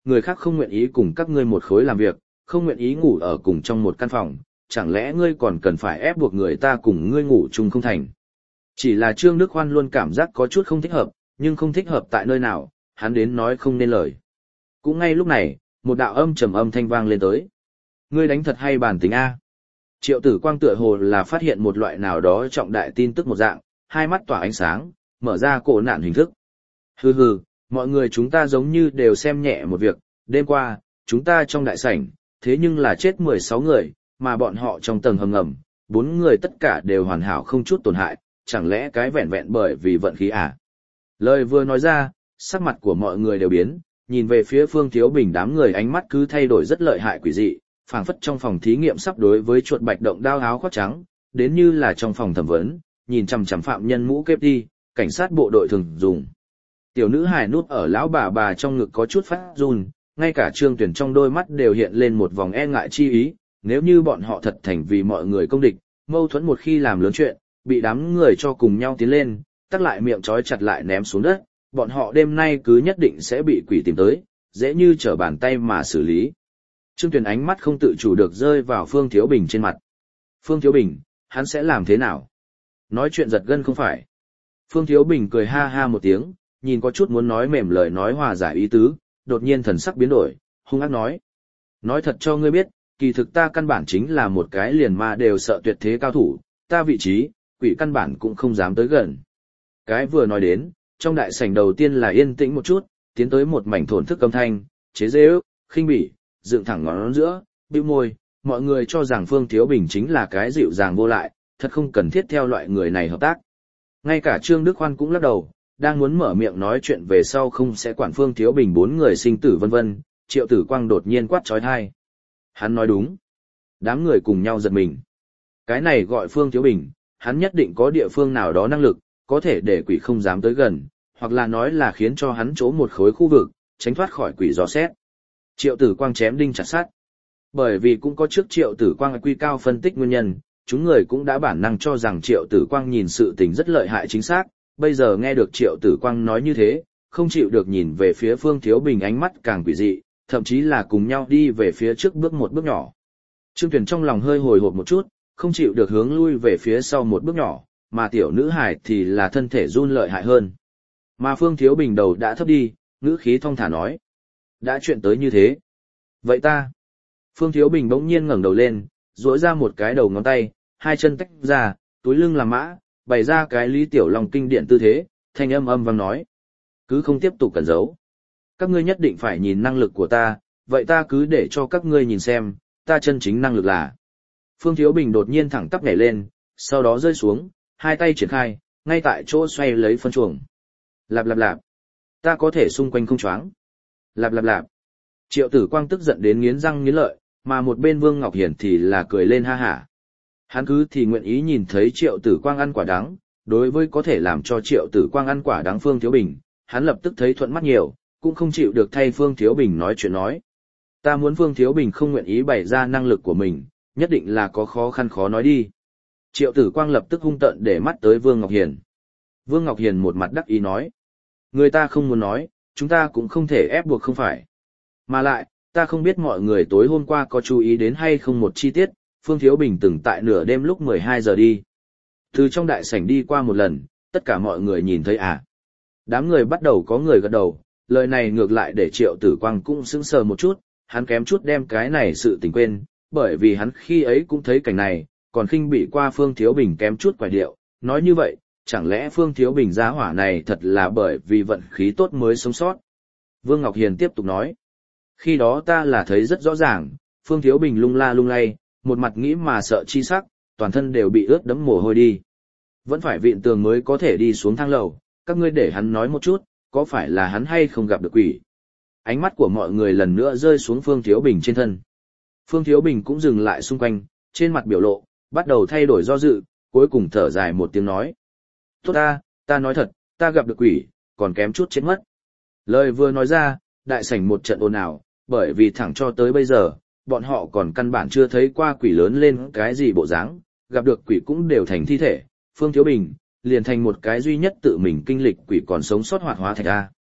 người khác không nguyện ý cùng các ngươi một khối làm việc, không nguyện ý ngủ ở cùng trong một căn phòng, chẳng lẽ ngươi còn cần phải ép buộc người ta cùng ngươi ngủ chung không thành. Chỉ là Trương Đức Hoan luôn cảm giác có chút không thích hợp, nhưng không thích hợp tại nơi nào, hắn đến nói không nên lời. Cũng ngay lúc này, một đạo âm trầm âm thanh vang lên tới. Ngươi đánh thật hay bản tính A. Triệu Tử Quang tựa hồ là phát hiện một loại nào đó trọng đại tin tức một dạng, hai mắt tỏa ánh sáng, mở ra cổ nạn hình thức. Hừ hừ, mọi người chúng ta giống như đều xem nhẹ một việc, đêm qua, chúng ta trong đại sảnh, thế nhưng là chết mười sáu người, mà bọn họ trong tầng hầm ngầm, bốn người tất cả đều hoàn hảo không chút tổn hại, chẳng lẽ cái vẹn vẹn bởi vì vận khí à? Lời vừa nói ra, sắc mặt của mọi người đều biến, nhìn về phía Phương Thiếu Bình đám người ánh mắt cứ thay đổi rất lợi hại quỷ dị, phảng phất trong phòng thí nghiệm sắp đối với chuột bạch động đao áo khoác trắng, đến như là trong phòng thẩm vấn, nhìn chằm chằm phạm nhân mũ kép đi, cảnh sát bộ đội thường dùng. Tiểu nữ hài nút ở lão bà bà trong ngực có chút phát run, ngay cả Trương Tuyển trong đôi mắt đều hiện lên một vòng e ngại chi ý, nếu như bọn họ thật thành vì mọi người công địch, mâu thuẫn một khi làm lớn chuyện, bị đám người cho cùng nhau tiến lên, tắc lại miệng trói chặt lại ném xuống đất, bọn họ đêm nay cứ nhất định sẽ bị quỷ tìm tới, dễ như trở bàn tay mà xử lý. Trương Tuyền ánh mắt không tự chủ được rơi vào Phương Thiếu Bình trên mặt. Phương Thiếu Bình, hắn sẽ làm thế nào? Nói chuyện giật gân không phải. Phương Thiếu Bình cười ha ha một tiếng, nhìn có chút muốn nói mềm lời nói hòa giải ý tứ, đột nhiên thần sắc biến đổi, hung ác nói. Nói thật cho ngươi biết, kỳ thực ta căn bản chính là một cái liền ma đều sợ tuyệt thế cao thủ, ta vị trí, quỷ căn bản cũng không dám tới gần. Cái vừa nói đến, trong đại sảnh đầu tiên là yên tĩnh một chút, tiến tới một mảnh thổn thức âm thanh, chế dễ ước, khinh bỉ, dựng thẳng ngón giữa, bĩu môi, mọi người cho rằng Phương Thiếu Bình chính là cái dịu dàng vô lại, thật không cần thiết theo loại người này hợp tác. Ngay cả Trương Đức Hoan cũng lắc đầu, đang muốn mở miệng nói chuyện về sau không sẽ quản Phương Thiếu Bình bốn người sinh tử vân vân, Triệu Tử Quang đột nhiên quát trói thai. Hắn nói đúng. Đám người cùng nhau giật mình. Cái này gọi Phương Thiếu Bình, hắn nhất định có địa phương nào đó năng lực, có thể để quỷ không dám tới gần, hoặc là nói là khiến cho hắn chỗ một khối khu vực, tránh thoát khỏi quỷ dò xét. Triệu Tử Quang chém đinh chặt sắt. Bởi vì cũng có trước Triệu Tử Quang quy cao phân tích nguyên nhân, chúng người cũng đã bản năng cho rằng Triệu Tử Quang nhìn sự tình rất lợi hại chính xác, bây giờ nghe được Triệu Tử Quang nói như thế, không chịu được nhìn về phía Phương Thiếu Bình ánh mắt càng quỷ dị, thậm chí là cùng nhau đi về phía trước bước một bước nhỏ. Trương Tuyền trong lòng hơi hồi hộp một chút, không chịu được hướng lui về phía sau một bước nhỏ, mà tiểu nữ hải thì là thân thể run lợi hại hơn. Mà Phương Thiếu Bình đầu đã thấp đi, ngữ khí thong thả nói. Đã chuyện tới như thế. Vậy ta. Phương Thiếu Bình bỗng nhiên ngẩng đầu lên, duỗi ra một cái đầu ngón tay, hai chân tách ra, túi lưng làm mã, bày ra cái Lý Tiểu Long kinh điển tư thế, thanh âm âm vang nói. Cứ không tiếp tục cẩn giấu. Các ngươi nhất định phải nhìn năng lực của ta, vậy ta cứ để cho các ngươi nhìn xem, ta chân chính năng lực là. Phương Thiếu Bình đột nhiên thẳng tắp nhảy lên, sau đó rơi xuống, hai tay triển khai, ngay tại chỗ xoay lấy phân chuồng. Lạp lạp lạp. Ta có thể xung quanh không choáng. Lạp lạp lạp. Triệu Tử Quang tức giận đến nghiến răng nghiến lợi, mà một bên Vương Ngọc Hiển thì là cười lên ha hả. Hắn cứ thì nguyện ý nhìn thấy Triệu Tử Quang ăn quả đắng, đối với có thể làm cho Triệu Tử Quang ăn quả đắng Phương Thiếu Bình, hắn lập tức thấy thuận mắt nhiều, cũng không chịu được thay Phương Thiếu Bình nói chuyện nói. Ta muốn Phương Thiếu Bình không nguyện ý bày ra năng lực của mình, nhất định là có khó khăn khó nói đi. Triệu Tử Quang lập tức hung tợn để mắt tới Vương Ngọc Hiền. Vương Ngọc Hiền một mặt đắc ý nói. Người ta không muốn nói, chúng ta cũng không thể ép buộc không phải. Mà lại, ta không biết mọi người tối hôm qua có chú ý đến hay không một chi tiết, Phương Thiếu Bình từng tại nửa đêm lúc mười hai giờ đi. Từ trong đại sảnh đi qua một lần, tất cả mọi người nhìn thấy à. Đám người bắt đầu có người gật đầu, lời này ngược lại để Triệu Tử Quang cũng sững sờ một chút, hắn kém chút đem cái này sự tình quên, bởi vì hắn khi ấy cũng thấy cảnh này, còn khinh bị qua Phương Thiếu Bình kém chút quải điệu, nói như vậy, chẳng lẽ Phương Thiếu Bình giá hỏa này thật là bởi vì vận khí tốt mới sống sót. Vương Ngọc Hiền tiếp tục nói, khi đó ta là thấy rất rõ ràng, Phương Thiếu Bình lung la lung lay, một mặt nghĩ mà sợ chi sắc, toàn thân đều bị ướt đẫm mồ hôi đi. Vẫn phải vịn tường mới có thể đi xuống thang lầu, các ngươi để hắn nói một chút, có phải là hắn hay không gặp được quỷ. Ánh mắt của mọi người lần nữa rơi xuống Phương Thiếu Bình trên thân. Phương Thiếu Bình cũng dừng lại xung quanh, trên mặt biểu lộ, bắt đầu thay đổi do dự, cuối cùng thở dài một tiếng nói. Tốt ta, ta nói thật, ta gặp được quỷ, còn kém chút chết mất. Lời vừa nói ra, đại sảnh một trận ồn ào, bởi vì thẳng cho tới bây giờ, bọn họ còn căn bản chưa thấy qua quỷ lớn lên cái gì bộ dáng, gặp được quỷ cũng đều thành thi thể, Phương Thiếu Bình, liền thành một cái duy nhất tự mình kinh lịch quỷ còn sống sót hoạt hóa thạch A.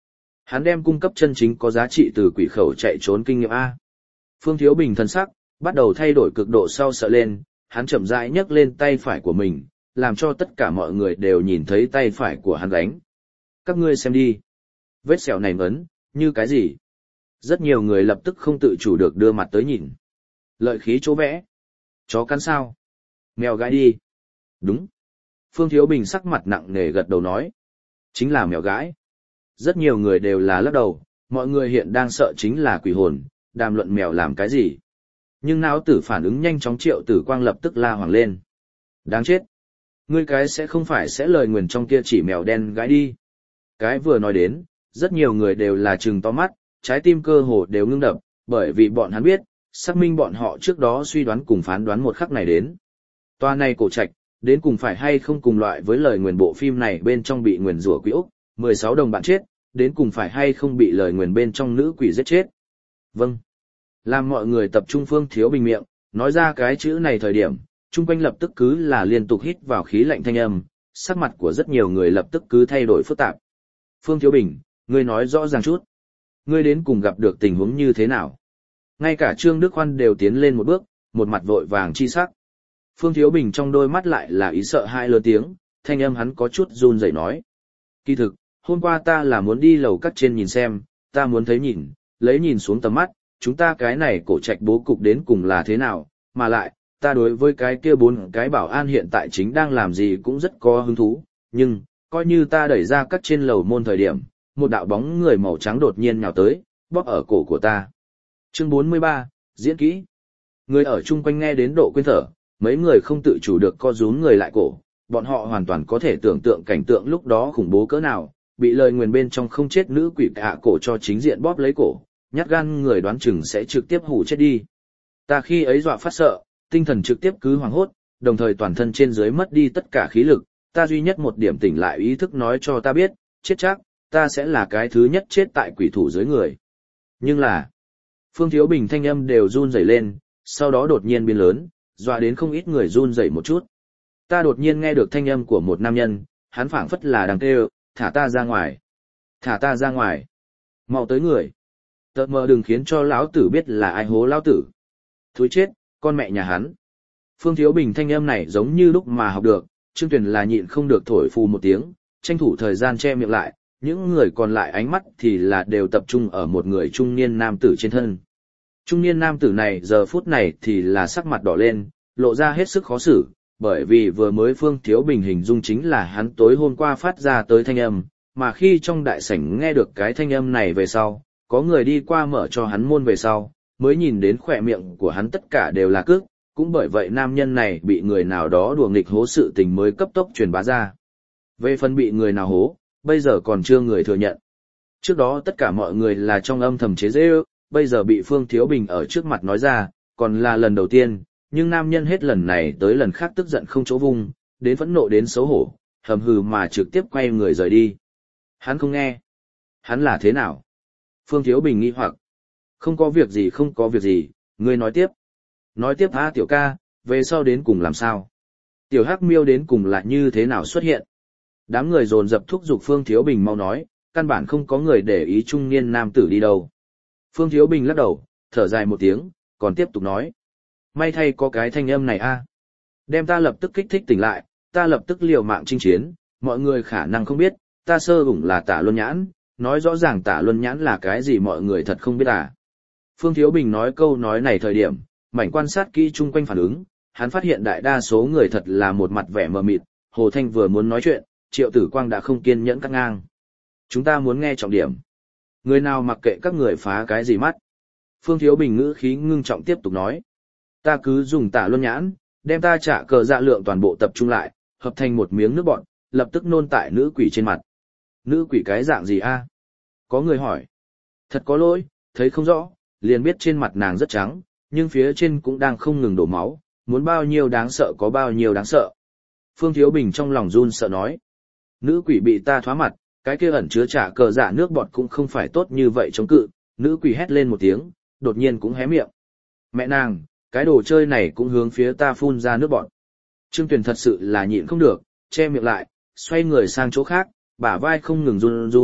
Hắn đem cung cấp chân chính có giá trị từ quỷ khẩu chạy trốn kinh nghiệm A. Phương Thiếu Bình thân sắc, bắt đầu thay đổi cực độ sau sợ lên, hắn chậm rãi nhấc lên tay phải của mình, làm cho tất cả mọi người đều nhìn thấy tay phải của hắn đánh. Các ngươi xem đi. Vết sẹo này ngấn, như cái gì? Rất nhiều người lập tức không tự chủ được đưa mặt tới nhìn. Lợi khí chỗ vẽ. Chó cắn sao? Mèo gãi đi. Đúng. Phương Thiếu Bình sắc mặt nặng nề gật đầu nói. Chính là mèo gãi. Rất nhiều người đều là lắc đầu, mọi người hiện đang sợ chính là quỷ hồn, đàm luận mèo làm cái gì. Nhưng não tử phản ứng nhanh chóng Triệu Tử Quang lập tức la hoảng lên. Đáng chết. Ngươi cái sẽ không phải sẽ lời nguyền trong kia chỉ mèo đen gãi đi. Cái vừa nói đến, rất nhiều người đều là trừng to mắt, trái tim cơ hồ đều ngưng đập, bởi vì bọn hắn biết, xác minh bọn họ trước đó suy đoán cùng phán đoán một khắc này đến. Toa này cổ trạch, đến cùng phải hay không cùng loại với lời nguyền bộ phim này bên trong bị nguyền rủa quỷ ốc, mười sáu đồng bạn chết, đến cùng phải hay không bị lời nguyền bên trong nữ quỷ giết chết. Vâng. Làm mọi người tập trung Phương Thiếu Bình miệng, nói ra cái chữ này thời điểm, chung quanh lập tức cứ là liên tục hít vào khí lạnh thanh âm, sắc mặt của rất nhiều người lập tức cứ thay đổi phức tạp. Phương Thiếu Bình, ngươi nói rõ ràng chút. Ngươi đến cùng gặp được tình huống như thế nào? Ngay cả Trương Đức Hoan đều tiến lên một bước, một mặt vội vàng chi sắc. Phương Thiếu Bình trong đôi mắt lại là ý sợ hai lớn tiếng, thanh âm hắn có chút run rẩy nói. Kỳ thực, hôm qua ta là muốn đi lầu các trên nhìn xem, ta muốn thấy nhìn, lấy nhìn xuống tầm mắt, chúng ta cái này cổ trạch bố cục đến cùng là thế nào, mà lại, ta đối với cái kia bốn cái bảo an hiện tại chính đang làm gì cũng rất có hứng thú, nhưng, coi như ta đẩy ra các trên lầu môn thời điểm, một đạo bóng người màu trắng đột nhiên nhào tới, bóp ở cổ của ta. Chương bốn mươi ba, diễn kỹ. Người ở chung quanh nghe đến độ quên thở, mấy người không tự chủ được co rúm người lại cổ, bọn họ hoàn toàn có thể tưởng tượng cảnh tượng lúc đó khủng bố cỡ nào, bị lời nguyền bên trong không chết nữ quỷ hạ cổ cho chính diện bóp lấy cổ, nhát gan người đoán chừng sẽ trực tiếp hủ chết đi. Ta khi ấy dọa phát sợ, tinh thần trực tiếp cứ hoảng hốt, đồng thời toàn thân trên dưới mất đi tất cả khí lực, ta duy nhất một điểm tỉnh lại ý thức nói cho ta biết, chết chắc, ta sẽ là cái thứ nhất chết tại quỷ thủ dưới người. Nhưng là, Phương Thiếu Bình thanh âm đều run rẩy lên, sau đó đột nhiên biến lớn, dọa đến không ít người run rẩy một chút. Ta đột nhiên nghe được thanh âm của một nam nhân, hắn phảng phất là đang kêu, thả ta ra ngoài, thả ta ra ngoài, mau tới người. Tợt mờ đừng khiến cho lão tử biết là ai hố lão tử. Thúi chết, con mẹ nhà hắn. Phương Thiếu Bình thanh âm này giống như lúc mà học được, Trương Tuyền là nhịn không được thổi phù một tiếng, tranh thủ thời gian che miệng lại, những người còn lại ánh mắt thì là đều tập trung ở một người trung niên nam tử trên thân. Trung niên nam tử này giờ phút này thì là sắc mặt đỏ lên, lộ ra hết sức khó xử, bởi vì vừa mới Phương Thiếu Bình hình dung chính là hắn tối hôm qua phát ra tới thanh âm, mà khi trong đại sảnh nghe được cái thanh âm này về sau, có người đi qua mở cho hắn môn về sau, mới nhìn đến khỏe miệng của hắn tất cả đều là cước, cũng bởi vậy nam nhân này bị người nào đó đùa nghịch hố sự tình mới cấp tốc truyền bá ra. Về phần bị người nào hố, bây giờ còn chưa người thừa nhận. Trước đó tất cả mọi người là trong âm thầm chế giễu, bây giờ bị Phương Thiếu Bình ở trước mặt nói ra, còn là lần đầu tiên, nhưng nam nhân hết lần này tới lần khác tức giận không chỗ vung, đến phẫn nộ đến xấu hổ, hầm hừ mà trực tiếp quay người rời đi. Hắn không nghe. Hắn là thế nào? Phương Thiếu Bình nghi hoặc. Không có việc gì không có việc gì, ngươi nói tiếp. Nói tiếp hả tiểu ca, về sau đến cùng làm sao? Tiểu Hắc Miêu đến cùng là như thế nào xuất hiện? Đám người dồn dập thúc giục Phương Thiếu Bình mau nói, căn bản không có người để ý trung niên nam tử đi đâu. Phương Thiếu Bình lắc đầu, thở dài một tiếng, còn tiếp tục nói. May thay có cái thanh âm này a, đem ta lập tức kích thích tỉnh lại, ta lập tức liều mạng chinh chiến, mọi người khả năng không biết, ta sơ ủng là Tả Luân Nhãn, nói rõ ràng Tả Luân Nhãn là cái gì mọi người thật không biết à. Phương Thiếu Bình nói câu nói này thời điểm, mảnh quan sát kỹ chung quanh phản ứng, hắn phát hiện đại đa số người thật là một mặt vẻ mờ mịt, Hồ Thanh vừa muốn nói chuyện, Triệu Tử Quang đã không kiên nhẫn cắt ngang. Chúng ta muốn nghe trọng điểm. Người nào mặc kệ các người phá cái gì mắt. Phương Thiếu Bình ngữ khí ngưng trọng tiếp tục nói. Ta cứ dùng Tả Luân Nhãn, đem ta trả cờ dạ lượng toàn bộ tập trung lại, hợp thành một miếng nước bọt, lập tức nôn tại nữ quỷ trên mặt. Nữ quỷ cái dạng gì a? Có người hỏi. Thật có lỗi, thấy không rõ, liền biết trên mặt nàng rất trắng, nhưng phía trên cũng đang không ngừng đổ máu, muốn bao nhiêu đáng sợ có bao nhiêu đáng sợ. Phương Thiếu Bình trong lòng run sợ nói. Nữ quỷ bị ta thoá mặt, cái kia ẩn chứa trả cờ dạ nước bọt cũng không phải tốt như vậy chống cự, nữ quỷ hét lên một tiếng, đột nhiên cũng hé miệng. Mẹ nàng, cái đồ chơi này cũng hướng phía ta phun ra nước bọt. Trương Tuyền thật sự là nhịn không được, che miệng lại, xoay người sang chỗ khác, bả vai không ngừng run run,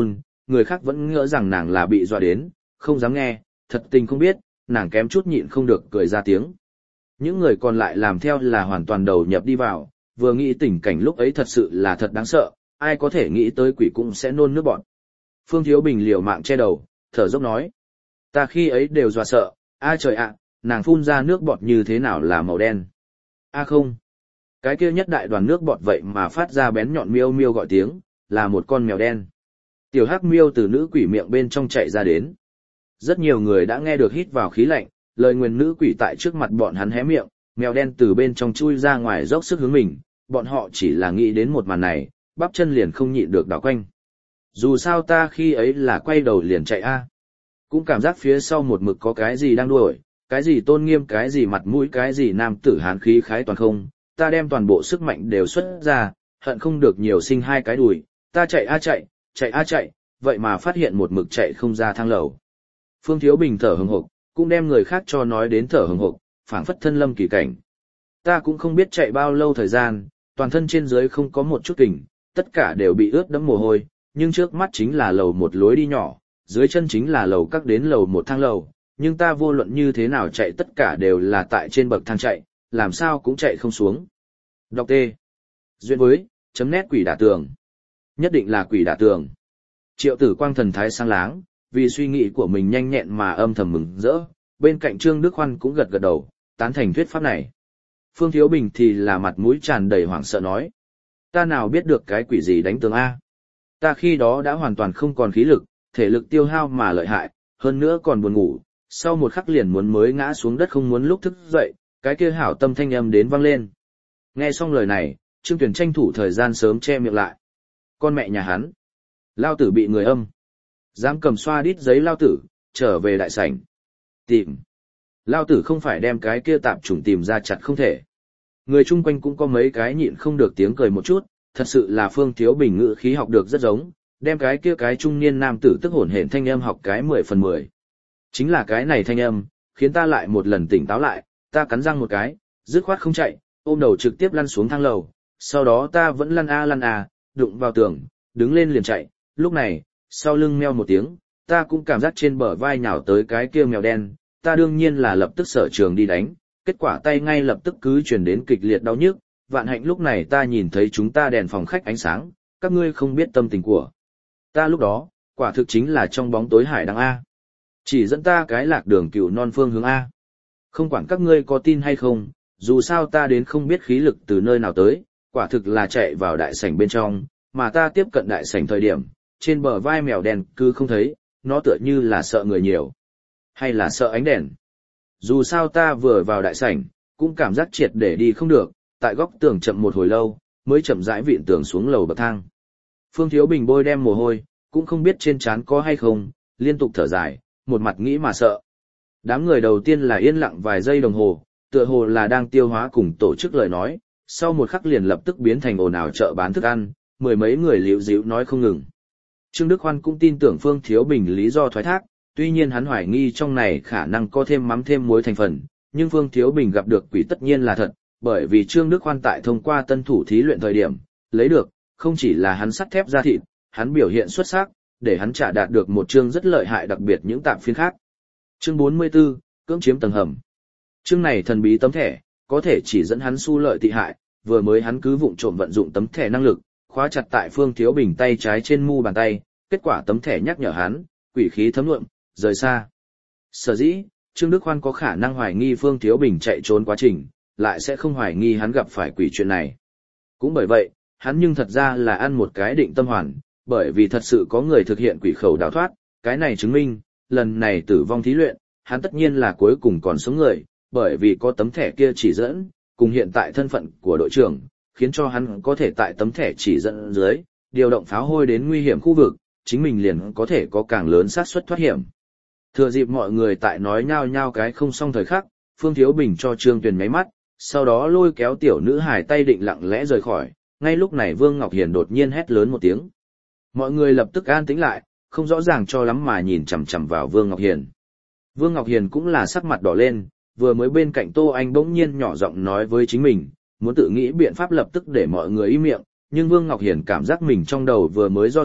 người khác vẫn ngỡ rằng nàng là bị dọa đến, không dám nghe, thật tình không biết, nàng kém chút nhịn không được cười ra tiếng. Những người còn lại làm theo là hoàn toàn đầu nhập đi vào, vừa nghĩ tình cảnh lúc ấy thật sự là thật đáng sợ, ai có thể nghĩ tới quỷ cũng sẽ nôn nước bọt. Phương Thiếu Bình liều mạng che đầu, thở dốc nói. Ta khi ấy đều dọa sợ, a trời ạ, nàng phun ra nước bọt như thế nào là màu đen. A không, cái kia nhất đại đoàn nước bọt vậy mà phát ra bén nhọn miêu miêu gọi tiếng, là một con mèo đen. Tiểu hắc miêu từ nữ quỷ miệng bên trong chạy ra đến. Rất nhiều người đã nghe được hít vào khí lạnh, lời nguyền nữ quỷ tại trước mặt bọn hắn hé miệng, mèo đen từ bên trong chui ra ngoài dốc sức hướng mình, bọn họ chỉ là nghĩ đến một màn này, bắp chân liền không nhịn được đảo quanh. Dù sao ta khi ấy là quay đầu liền chạy a, cũng cảm giác phía sau một mực có cái gì đang đuổi, cái gì tôn nghiêm, cái gì mặt mũi, cái gì nam tử hán khí khái toàn không, ta đem toàn bộ sức mạnh đều xuất ra, hận không được nhiều sinh hai cái đùi, ta chạy a chạy, chạy a chạy, vậy mà phát hiện một mực chạy không ra thang lầu. Phương Thiếu Bình thở hừng hực, cũng đem người khác cho nói đến thở hừng hực, phảng phất thân lâm kỳ cảnh. Ta cũng không biết chạy bao lâu thời gian, toàn thân trên dưới không có một chút kình, tất cả đều bị ướt đẫm mồ hôi, nhưng trước mắt chính là lầu một lối đi nhỏ, dưới chân chính là lầu các đến lầu một thang lầu, nhưng ta vô luận như thế nào chạy tất cả đều là tại trên bậc thang chạy, làm sao cũng chạy không xuống. Đọc T. Duyên với, chấm nét quỷ đả tường. Nhất định là quỷ đả tường. Triệu Tử Quang thần thái sáng láng, vì suy nghĩ của mình nhanh nhẹn mà âm thầm mừng rỡ, bên cạnh Trương Đức Hoan cũng gật gật đầu, tán thành thuyết pháp này. Phương Thiếu Bình thì là mặt mũi tràn đầy hoảng sợ nói. Ta nào biết được cái quỷ gì đánh tường A. Ta khi đó đã hoàn toàn không còn khí lực, thể lực tiêu hao mà lợi hại, hơn nữa còn buồn ngủ, sau một khắc liền muốn mới ngã xuống đất không muốn lúc thức dậy, cái kia hảo tâm thanh âm đến vang lên. Nghe xong lời này, Trương Tuyển tranh thủ thời gian sớm che miệng lại. Con mẹ nhà hắn. Lao tử bị người âm. Dám cầm xoa đít giấy lao tử, trở về đại sảnh. Tìm. Lao tử không phải đem cái kia tạp chủng tìm ra chặt không thể. Người chung quanh cũng có mấy cái nhịn không được tiếng cười một chút, thật sự là Phương Thiếu Bình ngữ khí học được rất giống, đem cái kia cái trung niên nam tử tức hổn hển thanh âm học cái mười phần mười. Chính là cái này thanh âm, khiến ta lại một lần tỉnh táo lại, ta cắn răng một cái, dứt khoát không chạy, ôm đầu trực tiếp lăn xuống thang lầu, sau đó ta vẫn lăn a lăn a, đụng vào tường, đứng lên liền chạy, lúc này, sau lưng meo một tiếng, ta cũng cảm giác trên bờ vai nhào tới cái kia mèo đen, ta đương nhiên là lập tức sở trường đi đánh, kết quả tay ngay lập tức cứ truyền đến kịch liệt đau nhức, vạn hạnh lúc này ta nhìn thấy chúng ta đèn phòng khách ánh sáng, các ngươi không biết tâm tình của ta lúc đó, quả thực chính là trong bóng tối hải đăng A. Chỉ dẫn ta cái lạc đường cựu non phương hướng A. Không quản các ngươi có tin hay không, dù sao ta đến không biết khí lực từ nơi nào tới, quả thực là chạy vào đại sảnh bên trong, mà ta tiếp cận đại sảnh thời điểm, trên bờ vai mèo đen cứ không thấy, nó tựa như là sợ người nhiều, hay là sợ ánh đèn. Dù sao ta vừa vào đại sảnh, cũng cảm giác triệt để đi không được, tại góc tường chậm một hồi lâu, mới chậm rãi vịn tường xuống lầu bậc thang. Phương Thiếu Bình bôi đem mồ hôi, cũng không biết trên trán có hay không, liên tục thở dài, một mặt nghĩ mà sợ. Đám người đầu tiên là yên lặng vài giây đồng hồ, tựa hồ là đang tiêu hóa cùng tổ chức lời nói, sau một khắc liền lập tức biến thành ồn ào chợ bán thức ăn, mười mấy người liễu díu nói không ngừng. Trương Đức Hoan cũng tin tưởng Phương Thiếu Bình lý do thoái thác, tuy nhiên hắn hoài nghi trong này khả năng có thêm mắm thêm muối thành phần, nhưng Phương Thiếu Bình gặp được quỷ tất nhiên là thật, bởi vì Trương Đức Hoan tại thông qua tân thủ thí luyện thời điểm, lấy được, không chỉ là hắn sắt thép ra thịt, hắn biểu hiện xuất sắc, để hắn trả đạt được một chương rất lợi hại đặc biệt những tạm phiên khác. Chương bốn mươi tư, cưỡng chiếm tầng hầm. Chương này thần bí tấm thẻ, có thể chỉ dẫn hắn xu lợi tị hại, vừa mới hắn cứ vụng trộm vận dụng tấm thẻ năng lực, khóa chặt tại Phương Thiếu Bình tay trái trên mu bàn tay, kết quả tấm thẻ nhắc nhở hắn, quỷ khí thấm nhuộm, rời xa. Sở dĩ, Trương Đức Hoan có khả năng hoài nghi Phương Thiếu Bình chạy trốn quá trình, lại sẽ không hoài nghi hắn gặp phải quỷ chuyện này. Cũng bởi vậy, hắn nhưng thật ra là ăn một cái định tâm hoàn, bởi vì thật sự có người thực hiện quỷ khẩu đào thoát, cái này chứng minh, lần này tử vong thí luyện, hắn tất nhiên là cuối cùng còn sống người, bởi vì có tấm thẻ kia chỉ dẫn, cùng hiện tại thân phận của đội trưởng, khiến cho hắn có thể tại tấm thẻ chỉ dẫn dưới, điều động pháo hôi đến nguy hiểm khu vực, chính mình liền có thể có càng lớn xác suất thoát hiểm. Thừa dịp mọi người tại nói nhao nhao cái không xong thời khắc, Phương Thiếu Bình cho Trương Tuyền nháy mắt, sau đó lôi kéo tiểu nữ hài tay định lặng lẽ rời khỏi, ngay lúc này Vương Ngọc Hiền đột nhiên hét lớn một tiếng. Mọi người lập tức an tĩnh lại, không rõ ràng cho lắm mà nhìn chằm chằm vào Vương Ngọc Hiền. Vương Ngọc Hiền cũng là sắc mặt đỏ lên, vừa mới bên cạnh Tô Anh bỗng nhiên nhỏ giọng nói với chính mình, muốn tự nghĩ biện pháp lập tức để mọi người im miệng, nhưng Vương Ngọc Hiền cảm giác mình trong đầu vừa mới do dự,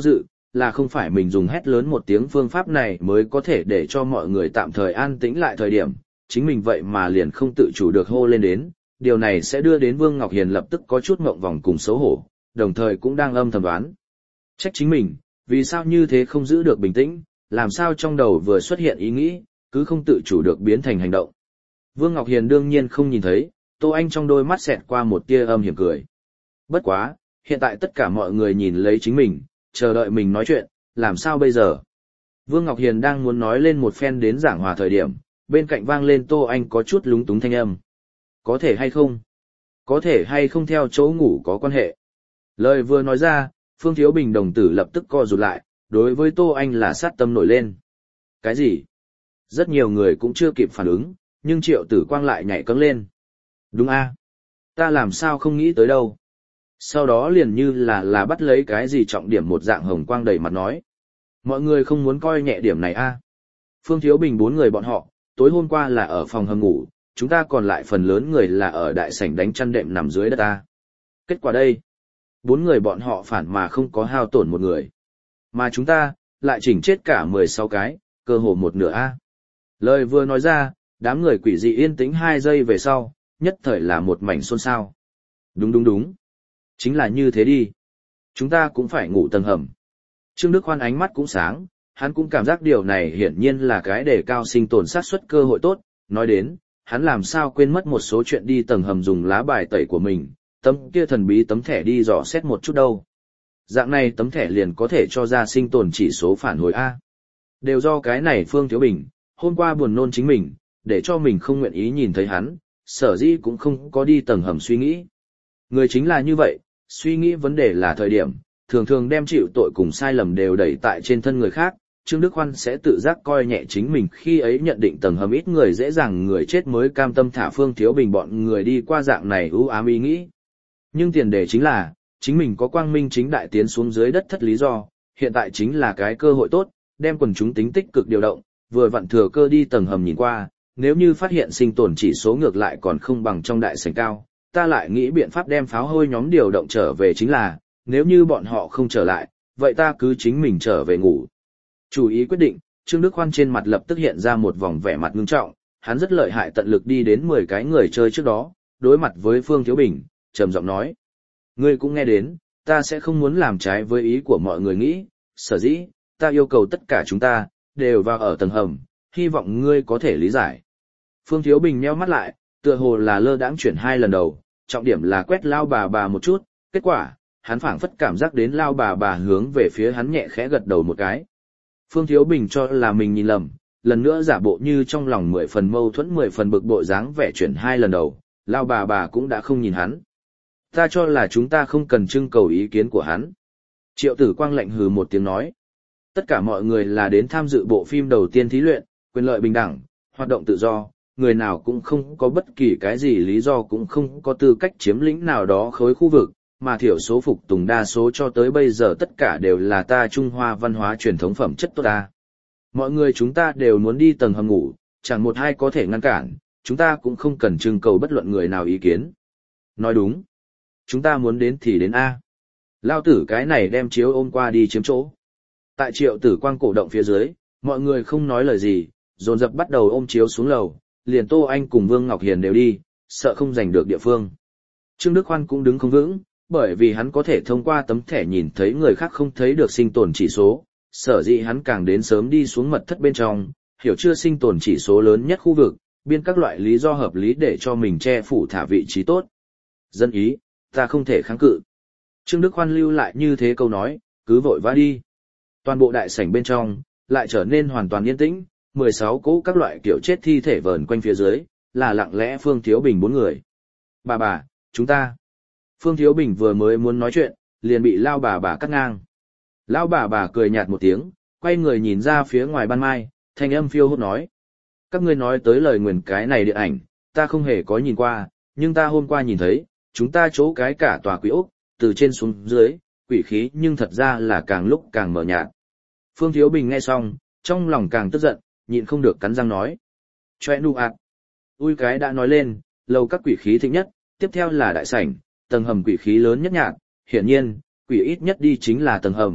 là không phải mình dùng hét lớn một tiếng phương pháp này mới có thể để cho mọi người tạm thời an tĩnh lại thời điểm, chính mình vậy mà liền không tự chủ được hô lên đến, điều này sẽ đưa đến Vương Ngọc Hiền lập tức có chút ngượng vòng cùng xấu hổ, đồng thời cũng đang âm thầm đoán. Trách chính mình, vì sao như thế không giữ được bình tĩnh, làm sao trong đầu vừa xuất hiện ý nghĩ, cứ không tự chủ được biến thành hành động. Vương Ngọc Hiền đương nhiên không nhìn thấy, Tô Anh trong đôi mắt xẹt qua một tia âm hiểm cười. Bất quá, hiện tại tất cả mọi người nhìn lấy chính mình, chờ đợi mình nói chuyện, làm sao bây giờ? Vương Ngọc Hiền đang muốn nói lên một phen đến giảng hòa thời điểm, bên cạnh vang lên Tô Anh có chút lúng túng thanh âm. Có thể hay không? Có thể hay không theo chỗ ngủ có quan hệ? Lời vừa nói ra, Phương Thiếu Bình đồng tử lập tức co rụt lại, đối với Tô Anh là sát tâm nổi lên. Cái gì? Rất nhiều người cũng chưa kịp phản ứng, nhưng Triệu Tử Quang lại nhảy cẫng lên. Đúng a, ta làm sao không nghĩ tới đâu. Sau đó liền như là là bắt lấy cái gì trọng điểm một dạng hồng quang đầy mặt nói. Mọi người không muốn coi nhẹ điểm này a. Phương Thiếu Bình bốn người bọn họ, tối hôm qua là ở phòng hầm ngủ, chúng ta còn lại phần lớn người là ở đại sảnh đánh chăn đệm nằm dưới đất ta. Kết quả đây, bốn người bọn họ phản mà không có hao tổn một người. Mà chúng ta, lại chỉnh chết cả mười sáu cái, cơ hồ một nửa a. Lời vừa nói ra, đám người quỷ dị yên tĩnh hai giây về sau, nhất thời là một mảnh xôn xao. Đúng đúng đúng. Chính là như thế đi. Chúng ta cũng phải ngủ tầng hầm. Trương Đức Hoan ánh mắt cũng sáng, hắn cũng cảm giác điều này hiển nhiên là cái đề cao sinh tồn xác suất cơ hội tốt, nói đến, hắn làm sao quên mất một số chuyện đi tầng hầm dùng lá bài tẩy của mình, tấm kia thần bí tấm thẻ đi dò xét một chút đâu. Dạng này tấm thẻ liền có thể cho ra sinh tồn chỉ số phản hồi A. Đều do cái này Phương Thiếu Bình, hôm qua buồn nôn chính mình, để cho mình không nguyện ý nhìn thấy hắn, sở dĩ cũng không có đi tầng hầm suy nghĩ. Người chính là như vậy, suy nghĩ vấn đề là thời điểm, thường thường đem chịu tội cùng sai lầm đều đẩy tại trên thân người khác. Trương Đức Hoan sẽ tự giác coi nhẹ chính mình khi ấy nhận định tầng hầm ít người dễ dàng người chết mới cam tâm thả Phương Thiếu Bình bọn người đi qua dạng này ưu ám ý nghĩ. Nhưng tiền đề chính là, chính mình có quang minh chính đại tiến xuống dưới đất thất lý do, hiện tại chính là cái cơ hội tốt, đem quần chúng tính tích cực điều động, vừa vặn thừa cơ đi tầng hầm nhìn qua, nếu như phát hiện sinh tồn chỉ số ngược lại còn không bằng trong đại sảnh cao, ta lại nghĩ biện pháp đem pháo hôi nhóm điều động trở về chính là, nếu như bọn họ không trở lại, vậy ta cứ chính mình trở về ngủ. Chủ ý quyết định, Trương Đức Hoan trên mặt lập tức hiện ra một vòng vẻ mặt ngưng trọng, hắn rất lợi hại tận lực đi đến mười cái người chơi trước đó, đối mặt với Phương Thiếu Bình, trầm giọng nói. Ngươi cũng nghe đến, ta sẽ không muốn làm trái với ý của mọi người nghĩ, sở dĩ, ta yêu cầu tất cả chúng ta, đều vào ở tầng hầm, hy vọng ngươi có thể lý giải. Phương Thiếu Bình nheo mắt lại, tựa hồ là lơ đãng chuyển hai lần đầu, trọng điểm là quét lao bà bà một chút, kết quả, hắn phảng phất cảm giác đến lao bà bà hướng về phía hắn nhẹ khẽ gật đầu một cái. Phương Thiếu Bình cho là mình nhìn lầm, lần nữa giả bộ như trong lòng mười phần mâu thuẫn mười phần bực bội dáng vẻ chuyển hai lần đầu, lao bà bà cũng đã không nhìn hắn. Ta cho là chúng ta không cần trưng cầu ý kiến của hắn. Triệu Tử Quang lạnh hừ một tiếng nói. Tất cả mọi người là đến tham dự bộ phim đầu tiên thí luyện, quyền lợi bình đẳng, hoạt động tự do, người nào cũng không có bất kỳ cái gì lý do cũng không có tư cách chiếm lĩnh nào đó khối khu vực, mà thiểu số phục tùng đa số cho tới bây giờ tất cả đều là ta Trung Hoa văn hóa truyền thống phẩm chất tốt ta. Mọi người chúng ta đều muốn đi tầng hầm ngủ, chẳng một ai có thể ngăn cản, chúng ta cũng không cần trưng cầu bất luận người nào ý kiến. Nói đúng. Chúng ta muốn đến thì đến A. Lao tử cái này đem chiếu ôm qua đi chiếm chỗ. Tại Triệu Tử Quang cổ động phía dưới, mọi người không nói lời gì, dồn dập bắt đầu ôm chiếu xuống lầu, liền Tô Anh cùng Vương Ngọc Hiền đều đi, sợ không giành được địa phương. Trương Đức Hoan cũng đứng không vững, bởi vì hắn có thể thông qua tấm thẻ nhìn thấy người khác không thấy được sinh tồn chỉ số, sở dĩ hắn càng đến sớm đi xuống mật thất bên trong, hiểu chưa sinh tồn chỉ số lớn nhất khu vực, biên các loại lý do hợp lý để cho mình che phủ thả vị trí tốt. Dân ý, ta không thể kháng cự. Trương Đức Hoan lưu lại như thế câu nói, cứ vội vã đi. Toàn bộ đại sảnh bên trong, lại trở nên hoàn toàn yên tĩnh, mười sáu cỗ các loại kiểu chết thi thể vờn quanh phía dưới, là lặng lẽ Phương Thiếu Bình bốn người. Bà bà, chúng ta. Phương Thiếu Bình vừa mới muốn nói chuyện, liền bị lao bà bà cắt ngang. Lao bà bà cười nhạt một tiếng, quay người nhìn ra phía ngoài ban mai, thanh âm phiêu hốt nói. Các ngươi nói tới lời nguyền cái này điện ảnh, ta không hề có nhìn qua, nhưng ta hôm qua nhìn thấy, chúng ta chỗ cái cả tòa quỷ ốc, từ trên xuống dưới, quỷ khí nhưng thật ra là càng lúc càng mờ nhạt. Phương Thiếu Bình nghe xong, trong lòng càng tức giận, nhịn không được cắn răng nói. Chòe nu ạt. Ui cái đã nói lên, lầu các quỷ khí thịnh nhất, tiếp theo là đại sảnh, tầng hầm quỷ khí lớn nhất nhạt, hiển nhiên, quỷ ít nhất đi chính là tầng hầm,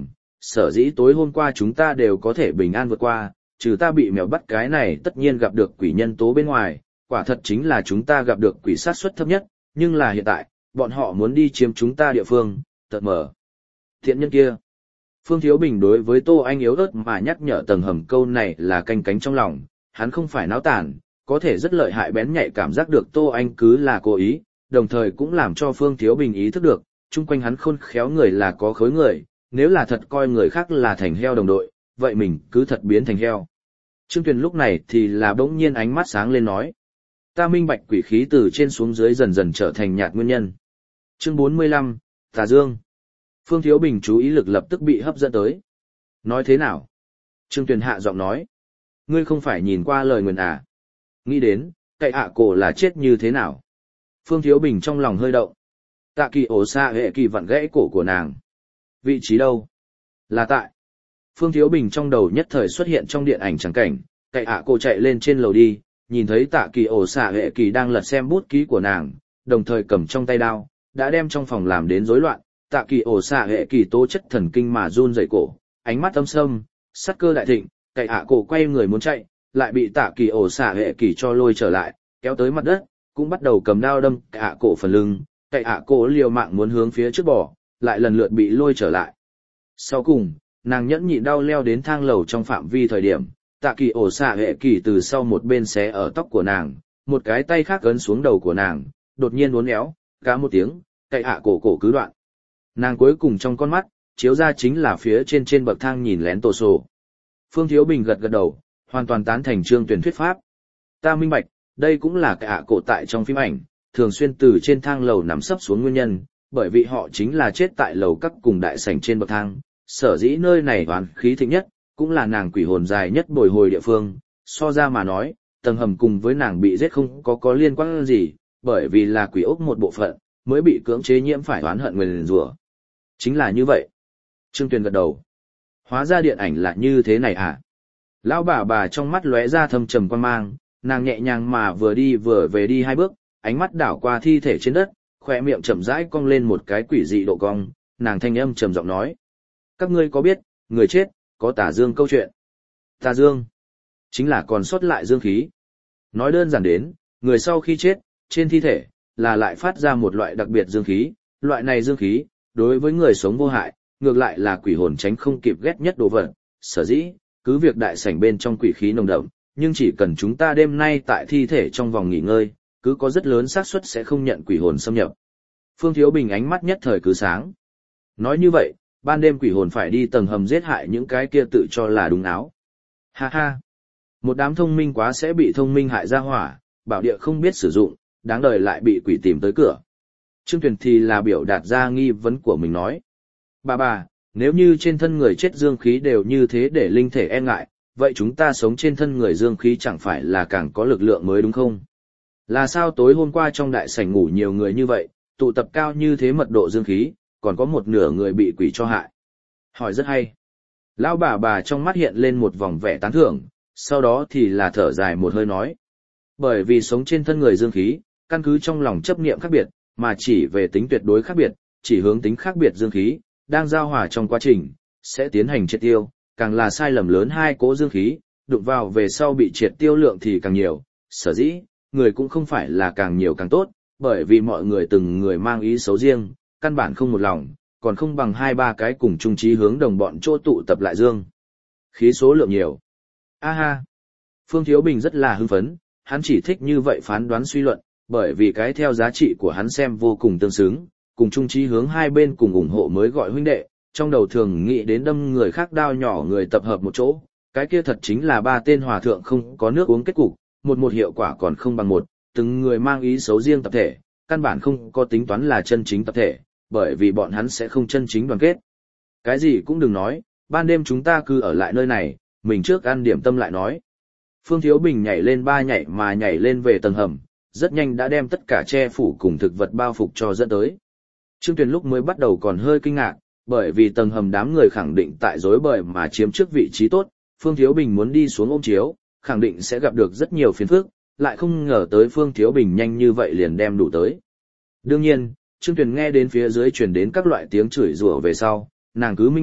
sở dĩ tối hôm qua chúng ta đều có thể bình an vượt qua, trừ ta bị mèo bắt cái này tất nhiên gặp được quỷ nhân tố bên ngoài, quả thật chính là chúng ta gặp được quỷ sát suất thấp nhất, nhưng là hiện tại, bọn họ muốn đi chiếm chúng ta địa phương, tợt mở. Thiện nhân kia. Phương Thiếu Bình đối với Tô Anh yếu ớt mà nhắc nhở tầng hầm câu này là canh cánh trong lòng, hắn không phải náo tàn, có thể rất lợi hại bén nhạy cảm giác được Tô Anh cứ là cố ý, đồng thời cũng làm cho Phương Thiếu Bình ý thức được, chung quanh hắn khôn khéo người là có khối người, nếu là thật coi người khác là thành heo đồng đội, vậy mình cứ thật biến thành heo. Trương Tuyền lúc này thì là bỗng nhiên ánh mắt sáng lên nói. Ta minh bạch quỷ khí từ trên xuống dưới dần dần trở thành nhạt nguyên nhân. Chương bốn mươi lăm, Tà Dương. Phương Thiếu Bình chú ý lực lập tức bị hấp dẫn tới. Nói thế nào? Trương Tuyền hạ giọng nói. Ngươi không phải nhìn qua lời nguyền à? Nghĩ đến, cậy ạ cổ là chết như thế nào? Phương Thiếu Bình trong lòng hơi động. Tạ kỳ ổ xa hệ kỳ vặn gãy cổ của nàng. Vị trí đâu? Là tại. Phương Thiếu Bình trong đầu nhất thời xuất hiện trong điện ảnh trắng cảnh, cậy ạ cổ chạy lên trên lầu đi, nhìn thấy tạ kỳ ổ xạ hệ kỳ đang lật xem bút ký của nàng, đồng thời cầm trong tay đao, đã đem trong phòng làm đến rối loạn, tạ kỳ ổ xạ hệ kỳ tố chất thần kinh mà run rẩy cổ, ánh mắt âm sâm, sát cơ đại thịnh, cậy ạ cổ quay người muốn chạy, lại bị tạ kỳ ổ xạ hệ kỳ cho lôi trở lại, kéo tới mặt đất, cũng bắt đầu cầm đao đâm cậy ạ cổ phần lưng, cậy ạ cổ liều mạng muốn hướng phía trước bỏ, lại lần lượt bị lôi trở lại. Sau cùng, nàng nhẫn nhịn đau leo đến thang lầu trong phạm vi thời điểm, tạ kỳ ổ xạ hệ kỳ từ sau một bên xé ở tóc của nàng, một cái tay khác ấn xuống đầu của nàng, đột nhiên uốn éo, cá một tiếng, cậy ạ cổ cổ cứ đoạn. Nàng cuối cùng trong con mắt, chiếu ra chính là phía trên trên bậc thang nhìn lén Tô Sổ. Phương Thiếu Bình gật gật đầu, hoàn toàn tán thành Trương Tuyền thuyết pháp. Ta minh bạch, đây cũng là cậy ạ cổ tại trong phim ảnh, thường xuyên từ trên thang lầu nằm sấp xuống nguyên nhân, bởi vì họ chính là chết tại lầu các cùng đại sảnh trên bậc thang, sở dĩ nơi này oán khí thịnh nhất, cũng là nàng quỷ hồn dài nhất bồi hồi địa phương, so ra mà nói, tầng hầm cùng với nàng bị giết không có có liên quan gì, bởi vì là quỷ ốc một bộ phận, mới bị cưỡng chế nhiễm phải oán hận nguyền rủa. Chính là như vậy. Trương Tuyền gật đầu. Hóa ra điện ảnh là như thế này à? Lão bà bà trong mắt lóe ra thâm trầm quan mang, nàng nhẹ nhàng mà vừa đi vừa về đi hai bước, ánh mắt đảo qua thi thể trên đất, khỏe miệng chậm rãi cong lên một cái quỷ dị độ cong, nàng thanh âm trầm giọng nói. Các ngươi có biết, người chết, có tà dương câu chuyện. Tà dương, chính là còn sót lại dương khí. Nói đơn giản đến, người sau khi chết, trên thi thể, là lại phát ra một loại đặc biệt dương khí, loại này dương khí, đối với người sống vô hại, ngược lại là quỷ hồn tránh không kịp ghét nhất đồ vật. Sở dĩ, cứ việc đại sảnh bên trong quỷ khí nồng đậm, nhưng chỉ cần chúng ta đêm nay tại thi thể trong vòng nghỉ ngơi, cứ có rất lớn xác suất sẽ không nhận quỷ hồn xâm nhập. Phương Thiếu Bình ánh mắt nhất thời cứ sáng. Nói như vậy, ban đêm quỷ hồn phải đi tầng hầm giết hại những cái kia tự cho là đúng áo. Ha ha! Một đám thông minh quá sẽ bị thông minh hại ra hỏa, bảo địa không biết sử dụng, đáng đời lại bị quỷ tìm tới cửa. Trương Tuyền thì là biểu đạt ra nghi vấn của mình nói. Bà bà, nếu như trên thân người chết dương khí đều như thế để linh thể e ngại, vậy chúng ta sống trên thân người dương khí chẳng phải là càng có lực lượng mới đúng không? Là sao tối hôm qua trong đại sảnh ngủ nhiều người như vậy, tụ tập cao như thế mật độ dương khí, còn có một nửa người bị quỷ cho hại. Hỏi rất hay. Lão bà bà trong mắt hiện lên một vòng vẻ tán thưởng, sau đó thì là thở dài một hơi nói. Bởi vì sống trên thân người dương khí, căn cứ trong lòng chấp niệm khác biệt, mà chỉ về tính tuyệt đối khác biệt, chỉ hướng tính khác biệt dương khí, đang giao hòa trong quá trình, sẽ tiến hành triệt tiêu, càng là sai lầm lớn hai cỗ dương khí, đụng vào về sau bị triệt tiêu lượng thì càng nhiều, sở dĩ, người cũng không phải là càng nhiều càng tốt, bởi vì mọi người từng người mang ý xấu riêng, căn bản không một lòng, còn không bằng hai ba cái cùng chung chí hướng đồng bọn chỗ tụ tập lại dương. Khí số lượng nhiều. A ha. Phương Thiếu Bình rất là hưng phấn, hắn chỉ thích như vậy phán đoán suy luận, bởi vì cái theo giá trị của hắn xem vô cùng tương xứng, cùng chung chí hướng hai bên cùng ủng hộ mới gọi huynh đệ, trong đầu thường nghĩ đến đâm người khác đao nhỏ người tập hợp một chỗ, cái kia thật chính là ba tên hòa thượng không có nước uống kết cục, một một hiệu quả còn không bằng một, từng người mang ý xấu riêng tập thể, căn bản không có tính toán là chân chính tập thể, bởi vì bọn hắn sẽ không chân chính đoàn kết. Cái gì cũng đừng nói, ban đêm chúng ta cứ ở lại nơi này, mình trước ăn điểm tâm lại nói. Phương Thiếu Bình nhảy lên ba nhảy mà nhảy lên về tầng hầm, rất nhanh đã đem tất cả che phủ cùng thực vật bao phục cho dẫn tới. Trương Tuyền lúc mới bắt đầu còn hơi kinh ngạc, bởi vì tầng hầm đám người khẳng định tại rối bời mà chiếm trước vị trí tốt, Phương Thiếu Bình muốn đi xuống ôm chiếu, khẳng định sẽ gặp được rất nhiều phiền phức, lại không ngờ tới Phương Thiếu Bình nhanh như vậy liền đem đủ tới. Đương nhiên, Trương Tuyền nghe đến phía dưới truyền đến các loại tiếng chửi rủa về sau, nàng cứ minh bạch,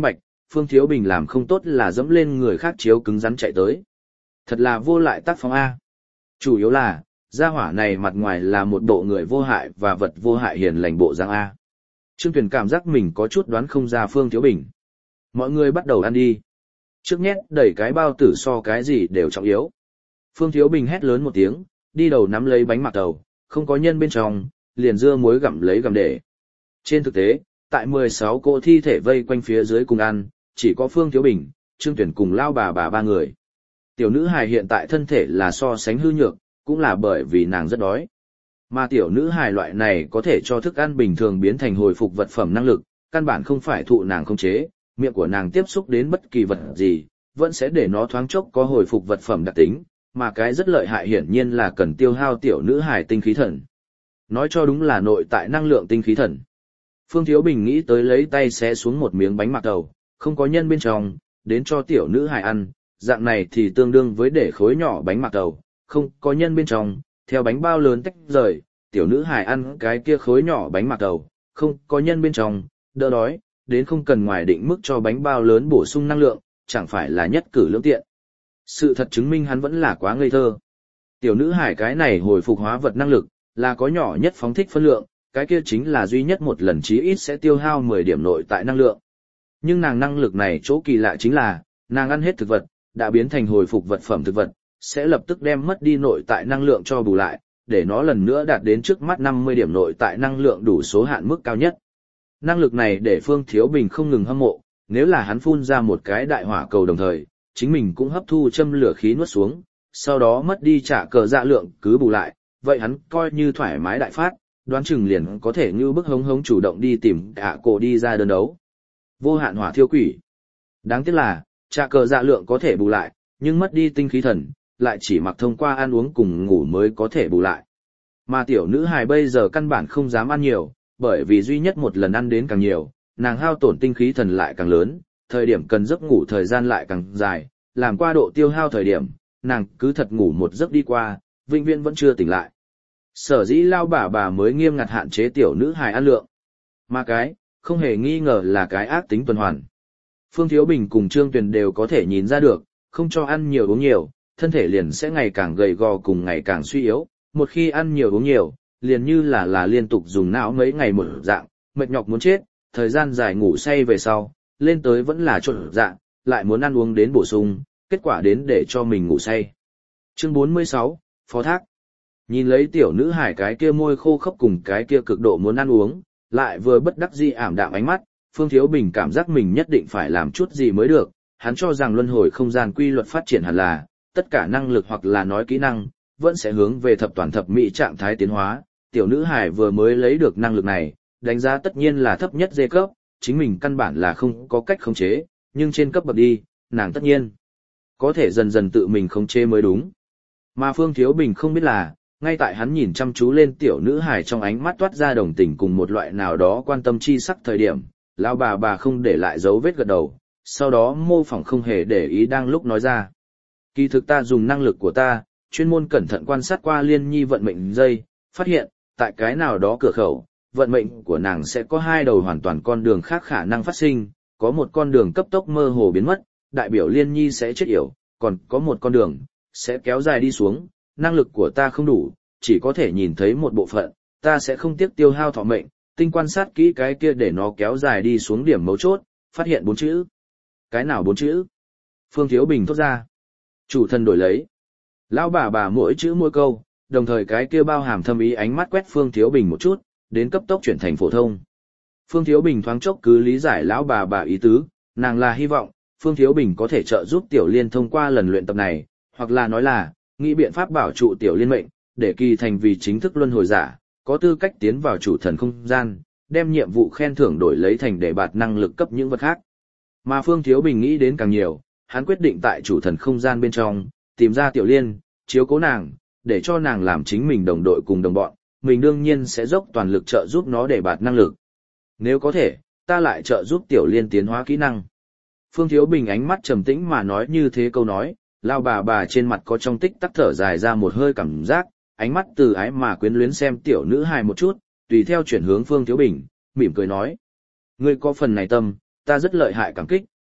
Phương Thiếu Bình làm không tốt là dẫm lên người khác chiếu cứng rắn chạy tới. Thật là vô lại tác phong A. Chủ yếu là, gia hỏa này mặt ngoài là một bộ người vô hại và vật vô hại hiền lành bộ dáng A. Trương Tuyền cảm giác mình có chút đoán không ra Phương Thiếu Bình. Mọi người bắt đầu ăn đi. Trước nhét đẩy cái bao tử so cái gì đều trọng yếu. Phương Thiếu Bình hét lớn một tiếng, đi đầu nắm lấy bánh mạc tàu, không có nhân bên trong, liền dưa muối gặm lấy gặm để. Trên thực tế, tại mười sáu cỗ thi thể vây quanh phía dưới cùng ăn, chỉ có Phương Thiếu Bình, Trương Tuyển cùng lao bà bà ba người. Tiểu nữ hài hiện tại thân thể là so sánh hư nhược, cũng là bởi vì nàng rất đói. Mà tiểu nữ hài loại này có thể cho thức ăn bình thường biến thành hồi phục vật phẩm năng lực, căn bản không phải thụ nàng không chế, miệng của nàng tiếp xúc đến bất kỳ vật gì, vẫn sẽ để nó thoáng chốc có hồi phục vật phẩm đặc tính, mà cái rất lợi hại hiển nhiên là cần tiêu hao tiểu nữ hài tinh khí thần. Nói cho đúng là nội tại năng lượng tinh khí thần. Phương Thiếu Bình nghĩ tới lấy tay xé xuống một miếng bánh mạc tàu, không có nhân bên trong, đến cho tiểu nữ hài ăn, dạng này thì tương đương với để khối nhỏ bánh mạc tàu, không có nhân bên trong, theo bánh bao lớn tách rời, tiểu nữ hài ăn cái kia khối nhỏ bánh mạc tàu, không có nhân bên trong, đỡ đói, đến không cần ngoài định mức cho bánh bao lớn bổ sung năng lượng, chẳng phải là nhất cử lưỡng tiện. Sự thật chứng minh hắn vẫn là quá ngây thơ. Tiểu nữ hài cái này hồi phục hóa vật năng lực, là có nhỏ nhất phóng thích phân lượng, cái kia chính là duy nhất một lần chí ít sẽ tiêu hao mười điểm nội tại năng lượng. Nhưng nàng năng lực này chỗ kỳ lạ chính là, nàng ăn hết thực vật, đã biến thành hồi phục vật phẩm thực vật, sẽ lập tức đem mất đi nội tại năng lượng cho bù lại, để nó lần nữa đạt đến trước mắt năm mươi điểm nội tại năng lượng đủ số hạn mức cao nhất. Năng lực này để Phương Thiếu Bình không ngừng hâm mộ, nếu là hắn phun ra một cái đại hỏa cầu đồng thời, chính mình cũng hấp thu châm lửa khí nuốt xuống, sau đó mất đi trả cờ dạ lượng cứ bù lại, vậy hắn coi như thoải mái đại phát, đoán chừng liền có thể như bức hống hống chủ động đi tìm ạ cổ đi ra đơn đấu. Vô hạn hỏa thiêu quỷ. Đáng tiếc là, trả cờ dạ lượng có thể bù lại, nhưng mất đi tinh khí thần, lại chỉ mặc thông qua ăn uống cùng ngủ mới có thể bù lại. Mà tiểu nữ hài bây giờ căn bản không dám ăn nhiều, bởi vì duy nhất một lần ăn đến càng nhiều, nàng hao tổn tinh khí thần lại càng lớn, thời điểm cần giấc ngủ thời gian lại càng dài, làm qua độ tiêu hao thời điểm, nàng cứ thật ngủ một giấc đi qua, vĩnh viễn vẫn chưa tỉnh lại. Sở dĩ lao bà bà mới nghiêm ngặt hạn chế tiểu nữ hài ăn lượng. Mà cái, không hề nghi ngờ là cái ác tính tuần hoàn. Phương Thiếu Bình cùng Trương Tuyền đều có thể nhìn ra được, không cho ăn nhiều uống nhiều, thân thể liền sẽ ngày càng gầy gò cùng ngày càng suy yếu, một khi ăn nhiều uống nhiều, liền như là là liên tục dùng não mấy ngày một dạng, mệt nhọc muốn chết, thời gian dài ngủ say về sau, lên tới vẫn là trộn dạng, lại muốn ăn uống đến bổ sung, kết quả đến để cho mình ngủ say. Chương bốn mươi sáu, Phó Thác. Nhìn lấy tiểu nữ hải cái kia môi khô khốc cùng cái kia cực độ muốn ăn uống, lại vừa bất đắc dĩ ảm đạm ánh mắt, Phương Thiếu Bình cảm giác mình nhất định phải làm chút gì mới được, hắn cho rằng luân hồi không gian quy luật phát triển hẳn là, tất cả năng lực hoặc là nói kỹ năng, vẫn sẽ hướng về thập toàn thập mỹ trạng thái tiến hóa, tiểu nữ hải vừa mới lấy được năng lực này, đánh giá tất nhiên là thấp nhất dê cấp, chính mình căn bản là không có cách khống chế, nhưng trên cấp bậc đi, nàng tất nhiên có thể dần dần tự mình khống chế mới đúng. Mà Phương Thiếu Bình không biết là, ngay tại hắn nhìn chăm chú lên tiểu nữ hài trong ánh mắt toát ra đồng tình cùng một loại nào đó quan tâm chi sắc thời điểm, lão bà bà không để lại dấu vết gật đầu, sau đó mô phỏng không hề để ý đang lúc nói ra. Kỳ thực ta dùng năng lực của ta, chuyên môn cẩn thận quan sát qua Liên Nhi vận mệnh dây, phát hiện, tại cái nào đó cửa khẩu, vận mệnh của nàng sẽ có hai đầu hoàn toàn con đường khác khả năng phát sinh, có một con đường cấp tốc mơ hồ biến mất, đại biểu Liên Nhi sẽ chết yểu, còn có một con đường, sẽ kéo dài đi xuống, năng lực của ta không đủ, chỉ có thể nhìn thấy một bộ phận, ta sẽ không tiếc tiêu hao thọ mệnh, tinh quan sát kỹ cái kia để nó kéo dài đi xuống điểm mấu chốt, phát hiện bốn chữ. Cái nào bốn chữ? Phương Thiếu Bình thốt ra. Chủ thân đổi lấy. Lão bà bà mỗi chữ mỗi câu, đồng thời cái kia bao hàm thâm ý ánh mắt quét Phương Thiếu Bình một chút, đến cấp tốc chuyển thành phổ thông. Phương Thiếu Bình thoáng chốc cứ lý giải lão bà bà ý tứ, nàng là hy vọng, Phương Thiếu Bình có thể trợ giúp Tiểu Liên thông qua lần luyện tập này, hoặc là nói là, nghĩ biện pháp bảo trụ Tiểu Liên mệnh, để kỳ thành vì chính thức luân hồi giả, có tư cách tiến vào chủ thần không gian, đem nhiệm vụ khen thưởng đổi lấy thành để bạt năng lực cấp những vật khác. Mà Phương Thiếu Bình nghĩ đến càng nhiều, hắn quyết định tại chủ thần không gian bên trong, tìm ra Tiểu Liên, chiếu cố nàng, để cho nàng làm chính mình đồng đội cùng đồng bọn, mình đương nhiên sẽ dốc toàn lực trợ giúp nó để bạt năng lực. Nếu có thể, ta lại trợ giúp Tiểu Liên tiến hóa kỹ năng. Phương Thiếu Bình ánh mắt trầm tĩnh mà nói như thế câu nói, lao bà bà trên mặt có trong tích tắc thở dài ra một hơi cảm giác, ánh mắt từ ái mà quyến luyến xem tiểu nữ hài một chút, tùy theo chuyển hướng Phương Thiếu Bình, mỉm cười nói. Ngươi có phần này tâm, ta rất lợi hại cảm kích,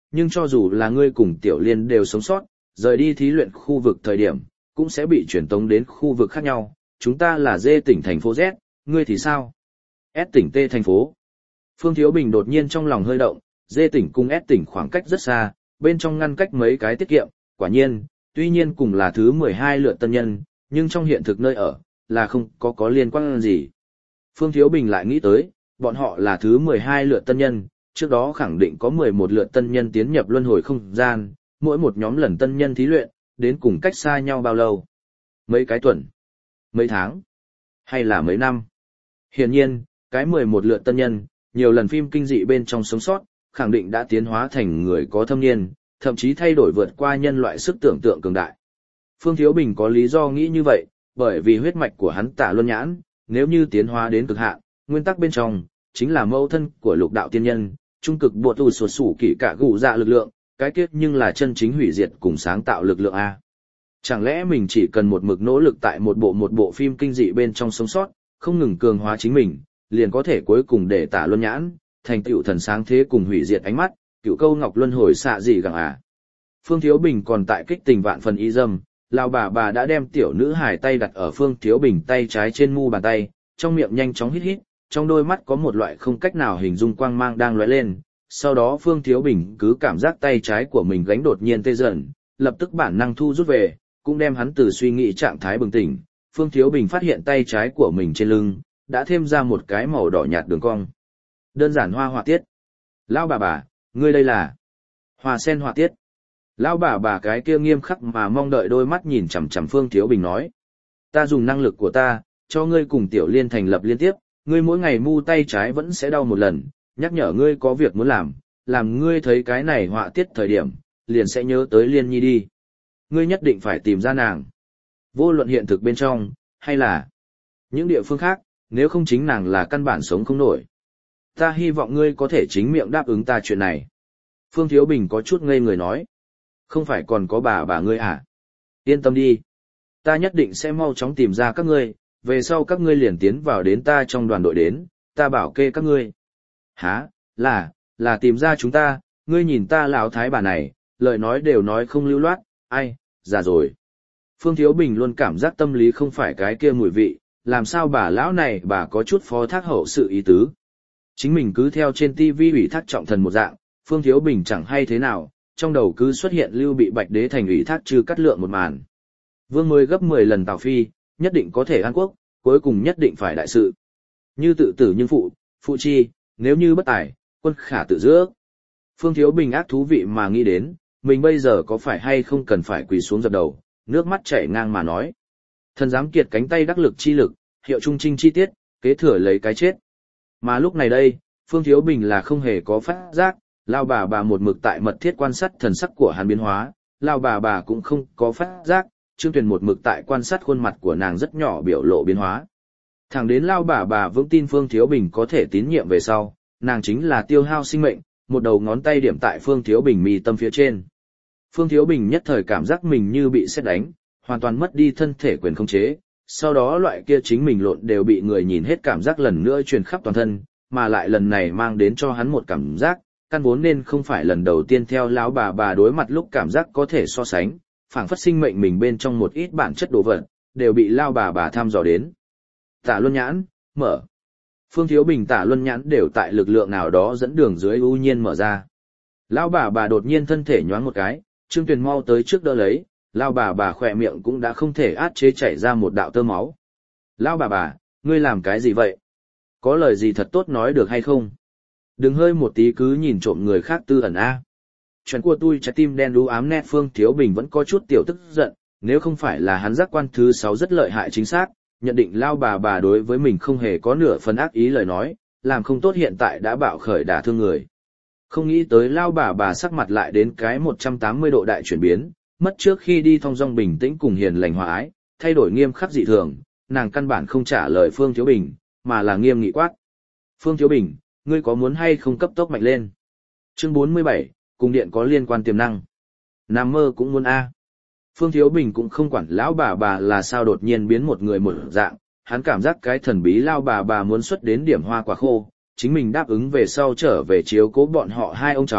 nhưng cho dù là ngươi cùng Tiểu Liên đều sống sót, rời đi thí luyện khu vực thời điểm, cũng sẽ bị chuyển tống đến khu vực khác nhau, chúng ta là D tỉnh thành phố Z, ngươi thì sao? S tỉnh T thành phố. Phương Thiếu Bình đột nhiên trong lòng hơi động, D tỉnh cùng S tỉnh khoảng cách rất xa, bên trong ngăn cách mấy cái tiết kiệm, quả nhiên, tuy nhiên cùng là thứ mười hai lượt tân nhân, nhưng trong hiện thực nơi ở, là không có có liên quan gì. Phương Thiếu Bình lại nghĩ tới, bọn họ là thứ mười hai lượt tân nhân, trước đó khẳng định có mười một lượt tân nhân tiến nhập luân hồi không gian, mỗi một nhóm lần tân nhân thí luyện, đến cùng cách xa nhau bao lâu? Mấy cái tuần? Mấy tháng? Hay là mấy năm? Hiển nhiên, cái mười một lượt tân nhân, nhiều lần phim kinh dị bên trong sống sót, khẳng định đã tiến hóa thành người có thâm niên, thậm chí thay đổi vượt qua nhân loại sức tưởng tượng cường đại. Phương Thiếu Bình có lý do nghĩ như vậy, bởi vì huyết mạch của hắn Tả Luân Nhãn, nếu như tiến hóa đến cực hạn, nguyên tắc bên trong, chính là mẫu thân của lục đạo tiên nhân, trung cực bộ tù sột sủ kỷ cả gù dạ lực lượng, cái kết nhưng là chân chính hủy diệt cùng sáng tạo lực lượng A. Chẳng lẽ mình chỉ cần một mực nỗ lực tại một bộ một bộ phim kinh dị bên trong sống sót, không ngừng cường hóa chính mình, liền có thể cuối cùng để Tả Luân Nhãn, thành tựu thần sáng thế cùng hủy diệt ánh mắt, cựu câu ngọc luân hồi xạ gì gặng à. Phương Thiếu Bình còn tại kích tình vạn phần y dâm, lão bà bà đã đem tiểu nữ hài tay đặt ở Phương Thiếu Bình tay trái trên mu bàn tay, trong miệng nhanh chóng hít hít, trong đôi mắt có một loại không cách nào hình dung quang mang đang lóe lên. Sau đó Phương Thiếu Bình cứ cảm giác tay trái của mình gánh đột nhiên tê dần, lập tức bản năng thu rút về, cũng đem hắn từ suy nghĩ trạng thái bừng tỉnh. Phương Thiếu Bình phát hiện tay trái của mình trên lưng, đã thêm ra một cái màu đỏ nhạt đường cong. Đơn giản hoa họa tiết. Lão bà bà, ngươi đây là hoa sen họa tiết. Lão bà bà cái kia nghiêm khắc mà mong đợi đôi mắt nhìn chằm chằm Phương Thiếu Bình nói. Ta dùng năng lực của ta, cho ngươi cùng Tiểu Liên thành lập liên tiếp, ngươi mỗi ngày mu tay trái vẫn sẽ đau một lần, nhắc nhở ngươi có việc muốn làm, làm ngươi thấy cái này họa tiết thời điểm, liền sẽ nhớ tới Liên Nhi đi. Ngươi nhất định phải tìm ra nàng. Vô luận hiện thực bên trong, hay là những địa phương khác, nếu không chính nàng là căn bản sống không nổi. Ta hy vọng ngươi có thể chính miệng đáp ứng ta chuyện này. Phương Thiếu Bình có chút ngây người nói. Không phải còn có bà bà ngươi à? Yên tâm đi. Ta nhất định sẽ mau chóng tìm ra các ngươi, về sau các ngươi liền tiến vào đến ta trong đoàn đội đến, ta bảo kê các ngươi. Hả, là, là tìm ra chúng ta, ngươi nhìn ta lão thái bà này, lời nói đều nói không lưu loát, ai, già rồi. Phương Thiếu Bình luôn cảm giác tâm lý không phải cái kia mùi vị, làm sao bà lão này bà có chút phó thác hậu sự ý tứ. Chính mình cứ theo trên tivi ủy thác trọng thần một dạng, Phương Thiếu Bình chẳng hay thế nào, trong đầu cứ xuất hiện Lưu Bị Bạch Đế thành ủy thác trừ cắt lượng một màn. Vương mới gấp mười lần Tào Phi, nhất định có thể an quốc, cuối cùng nhất định phải đại sự. Như tự tử nhưng phụ, phụ chi, nếu như bất tài, quân khả tự giữa. Phương Thiếu Bình ác thú vị mà nghĩ đến, mình bây giờ có phải hay không cần phải quỳ xuống dập đầu, nước mắt chảy ngang mà nói. Thần dám kiệt cánh tay đắc lực chi lực, hiệu trung trinh chi tiết, kế thừa lấy cái chết. Mà lúc này đây, Phương Thiếu Bình là không hề có phát giác, lao bà bà một mực tại mật thiết quan sát thần sắc của hắn biến hóa, lao bà bà cũng không có phát giác, Trương Tuyền một mực tại quan sát khuôn mặt của nàng rất nhỏ biểu lộ biến hóa. Thẳng đến lao bà bà vững tin Phương Thiếu Bình có thể tín nhiệm về sau, nàng chính là tiêu hao sinh mệnh, một đầu ngón tay điểm tại Phương Thiếu Bình mi tâm phía trên. Phương Thiếu Bình nhất thời cảm giác mình như bị sét đánh, hoàn toàn mất đi thân thể quyền khống chế, sau đó loại kia chính mình lộn đều bị người nhìn hết cảm giác lần nữa truyền khắp toàn thân, mà lại lần này mang đến cho hắn một cảm giác, căn vốn nên không phải lần đầu tiên theo lão bà bà đối mặt lúc cảm giác có thể so sánh, phảng phất sinh mệnh mình bên trong một ít bản chất đồ vật, đều bị lao bà bà thăm dò đến. Tả Luân Nhãn, mở. Phương Thiếu Bình Tả Luân Nhãn đều tại lực lượng nào đó dẫn đường dưới ưu nhiên mở ra. Lão bà bà đột nhiên thân thể nhoáng một cái, Trương Tuyền mau tới trước đỡ lấy, lao bà bà khỏe miệng cũng đã không thể át chế chảy ra một đạo tơ máu. Lao bà bà, ngươi làm cái gì vậy? Có lời gì thật tốt nói được hay không? Đừng hơi một tí cứ nhìn trộm người khác tư ẩn a. Chuyện của tôi trái tim đen đú ám nét Phương Thiếu Bình vẫn có chút tiểu tức giận, nếu không phải là hắn giác quan thứ sáu rất lợi hại chính xác, nhận định lao bà bà đối với mình không hề có nửa phần ác ý lời nói, làm không tốt hiện tại đã bạo khởi đả thương người. Không nghĩ tới lao bà bà sắc mặt lại đến cái một trăm tám mươi độ đại chuyển biến, mất trước khi đi thong dong bình tĩnh cùng hiền lành hòa ái, thay đổi nghiêm khắc dị thường, nàng căn bản không trả lời Phương Thiếu Bình, mà là nghiêm nghị quát. Phương Thiếu Bình, ngươi có muốn hay không cấp tốc mạnh lên? Chương bốn mươi bảy, cùng điện có liên quan tiềm năng. Nam mơ cũng muốn a. Phương Thiếu Bình cũng không quản lão bà bà là sao đột nhiên biến một người một dạng, hắn cảm giác cái thần bí lao bà bà muốn xuất đến điểm hoa quả khô, chính mình đáp ứng về sau trở về chiếu cố bọn họ hai ông cháu,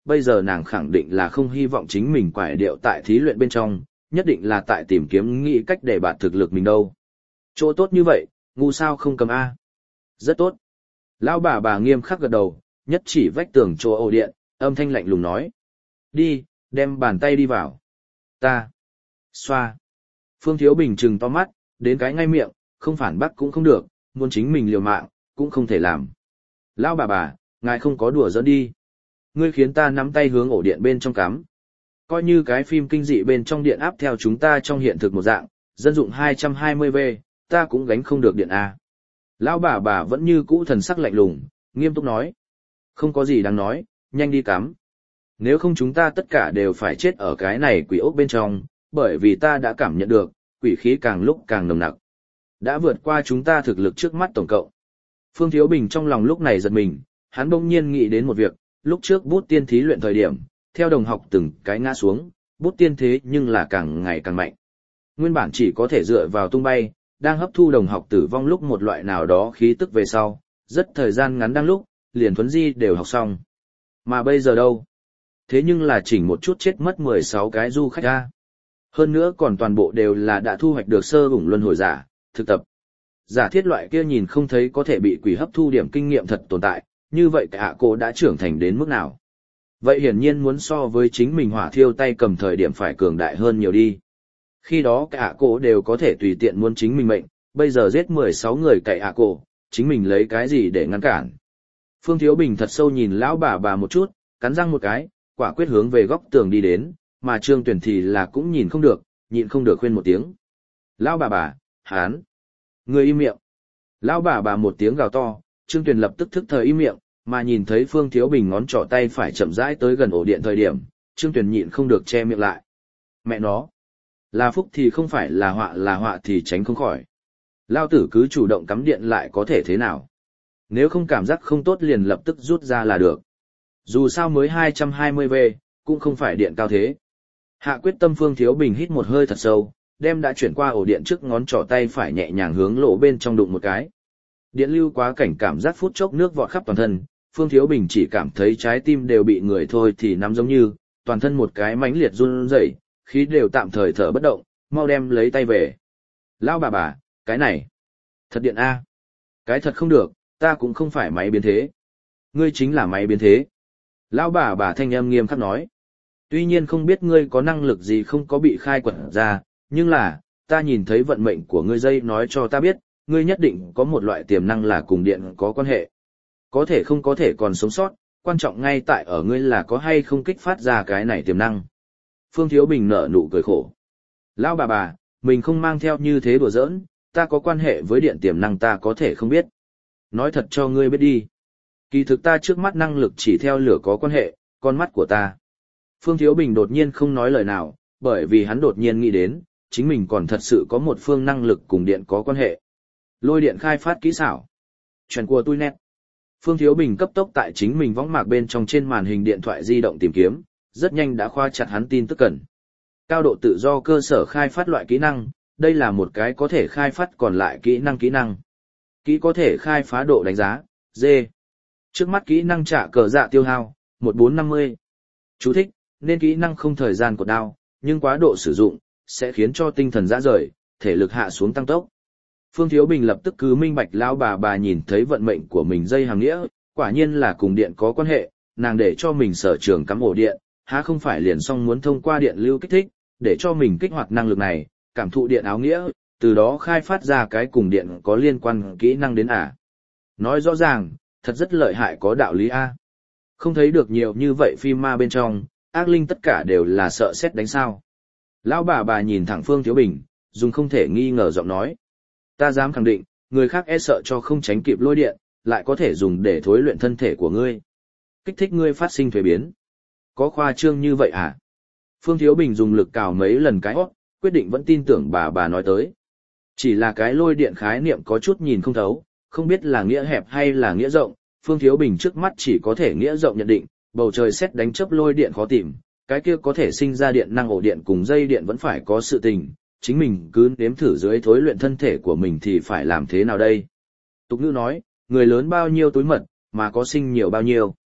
bây giờ nàng khẳng định là không hy vọng chính mình quải điệu tại thí luyện bên trong, nhất định là tại tìm kiếm nghĩ cách để bạn thực lực mình đâu. Chỗ tốt như vậy, ngu sao không cầm A. Rất tốt. Lão bà bà nghiêm khắc gật đầu, nhất chỉ vách tường chỗ ổ điện, âm thanh lạnh lùng nói. Đi, đem bàn tay đi vào. Ta. Xoa. Phương Thiếu Bình trừng to mắt, đến cái ngay miệng, không phản bác cũng không được, muốn chính mình liều mạng, cũng không thể làm. Lão bà bà, ngài không có đùa giỡn đi. Ngươi khiến ta nắm tay hướng ổ điện bên trong cắm. Coi như cái phim kinh dị bên trong điện áp theo chúng ta trong hiện thực một dạng, dân dụng hai trăm hai mươi vê, ta cũng gánh không được điện A. Lão bà bà vẫn như cũ thần sắc lạnh lùng, nghiêm túc nói. Không có gì đáng nói, nhanh đi cắm. Nếu không chúng ta tất cả đều phải chết ở cái này quỷ ốc bên trong, bởi vì ta đã cảm nhận được, quỷ khí càng lúc càng nồng nặc. Đã vượt qua chúng ta thực lực trước mắt tổng cộng. Phương Thiếu Bình trong lòng lúc này giật mình, hắn bỗng nhiên nghĩ đến một việc, lúc trước bút tiên thí luyện thời điểm, theo đồng học từng cái ngã xuống, bút tiên thế nhưng là càng ngày càng mạnh. Nguyên bản chỉ có thể dựa vào tung bay, đang hấp thu đồng học tử vong lúc một loại nào đó khí tức về sau, rất thời gian ngắn đang lúc, liền thuấn di đều học xong. Mà bây giờ đâu? Thế nhưng là chỉnh một chút chết mất mười sáu cái du khách ra. Hơn nữa còn toàn bộ đều là đã thu hoạch được sơ ủng luân hồi giả, thực tập. Giả thiết loại kia nhìn không thấy có thể bị quỷ hấp thu điểm kinh nghiệm thật tồn tại, như vậy cả cô đã trưởng thành đến mức nào? Vậy hiển nhiên muốn so với chính mình hỏa thiêu tay cầm thời điểm phải cường đại hơn nhiều đi. Khi đó cả cô đều có thể tùy tiện muốn chính mình mệnh, bây giờ giết mười sáu người cậy ạ cô, chính mình lấy cái gì để ngăn cản. Phương Thiếu Bình thật sâu nhìn lão bà bà một chút, cắn răng một cái, quả quyết hướng về góc tường đi đến, mà Trương Tuyển thì là cũng nhìn không được, nhịn không được khuyên một tiếng. Lão bà bà, hán, người im miệng. Lão bà bà một tiếng gào to, Trương Tuyển lập tức thức thời im miệng, mà nhìn thấy Phương Thiếu Bình ngón trỏ tay phải chậm rãi tới gần ổ điện thời điểm, Trương Tuyển nhịn không được che miệng lại. Mẹ nó, là phúc thì không phải là họa, là họa thì tránh không khỏi. Lao tử cứ chủ động cắm điện lại có thể thế nào? Nếu không cảm giác không tốt liền lập tức rút ra là được. Dù sao mới hai trăm hai mươi vê, cũng không phải điện cao thế. Hạ quyết tâm Phương Thiếu Bình hít một hơi thật sâu, đem đã chuyển qua ổ điện trước ngón trỏ tay phải nhẹ nhàng hướng lỗ bên trong đụng một cái. Điện lưu quá cảnh cảm giác phút chốc nước vọt khắp toàn thân, Phương Thiếu Bình chỉ cảm thấy trái tim đều bị người thôi thì nắm giống như, toàn thân một cái mãnh liệt run rẩy, khí đều tạm thời thở bất động, mau đem lấy tay về. Lão bà bà, cái này, thật điện A. Cái thật không được, ta cũng không phải máy biến thế. Ngươi chính là máy biến thế. Lão bà bà thanh âm nghiêm khắc nói. Tuy nhiên không biết ngươi có năng lực gì không có bị khai quật ra, nhưng là, ta nhìn thấy vận mệnh của ngươi dây nói cho ta biết, ngươi nhất định có một loại tiềm năng là cùng điện có quan hệ. Có thể không có thể còn sống sót, quan trọng ngay tại ở ngươi là có hay không kích phát ra cái này tiềm năng. Phương Thiếu Bình nở nụ cười khổ. Lão bà bà, mình không mang theo như thế đùa giỡn, ta có quan hệ với điện tiềm năng ta có thể không biết. Nói thật cho ngươi biết đi. Kỳ thực ta trước mắt năng lực chỉ theo lửa có quan hệ, con mắt của ta. Phương Thiếu Bình đột nhiên không nói lời nào, bởi vì hắn đột nhiên nghĩ đến, chính mình còn thật sự có một phương năng lực cùng điện có quan hệ. Lôi điện khai phát kỹ xảo. Chuyện của tôi nét. Phương Thiếu Bình cấp tốc tại chính mình võng mạc bên trong trên màn hình điện thoại di động tìm kiếm, rất nhanh đã khoa chặt hắn tin tức cần. Cao độ tự do cơ sở khai phát loại kỹ năng, đây là một cái có thể khai phát còn lại kỹ năng kỹ năng. Kỹ có thể khai phá độ đánh giá, D. Trước mắt kỹ năng trả cờ dạ tiêu hao, một nghìn bốn trăm năm mươi. Chú thích, nên kỹ năng không thời gian cột đao, nhưng quá độ sử dụng, sẽ khiến cho tinh thần rã rời, thể lực hạ xuống tăng tốc. Phương Thiếu Bình lập tức cứ minh bạch lão bà bà nhìn thấy vận mệnh của mình dây hàng nghĩa, quả nhiên là cùng điện có quan hệ, nàng để cho mình sở trường cắm ổ điện, há không phải liền xong muốn thông qua điện lưu kích thích, để cho mình kích hoạt năng lực này, cảm thụ điện áo nghĩa, từ đó khai phát ra cái cùng điện có liên quan kỹ năng đến à. Nói rõ ràng, thật rất lợi hại có đạo lý A. Không thấy được nhiều như vậy phim ma bên trong, ác linh tất cả đều là sợ xét đánh sao. Lão bà bà nhìn thẳng Phương Thiếu Bình, dùng không thể nghi ngờ giọng nói. Ta dám khẳng định, người khác e sợ cho không tránh kịp lôi điện, lại có thể dùng để thối luyện thân thể của ngươi. Kích thích ngươi phát sinh thuế biến. Có khoa trương như vậy à? Phương Thiếu Bình dùng lực cào mấy lần cái hót, quyết định vẫn tin tưởng bà bà nói tới. Chỉ là cái lôi điện khái niệm có chút nhìn không thấu, không biết là nghĩa hẹp hay là nghĩa rộng, Phương Thiếu Bình trước mắt chỉ có thể nghĩa rộng nhận định, bầu trời sét đánh chớp lôi điện khó tìm, cái kia có thể sinh ra điện năng ổ điện cùng dây điện vẫn phải có sự tình, chính mình cứ nếm thử dưới thối luyện thân thể của mình thì phải làm thế nào đây? Tục ngữ nói, người lớn bao nhiêu túi mật, mà có sinh nhiều bao nhiêu.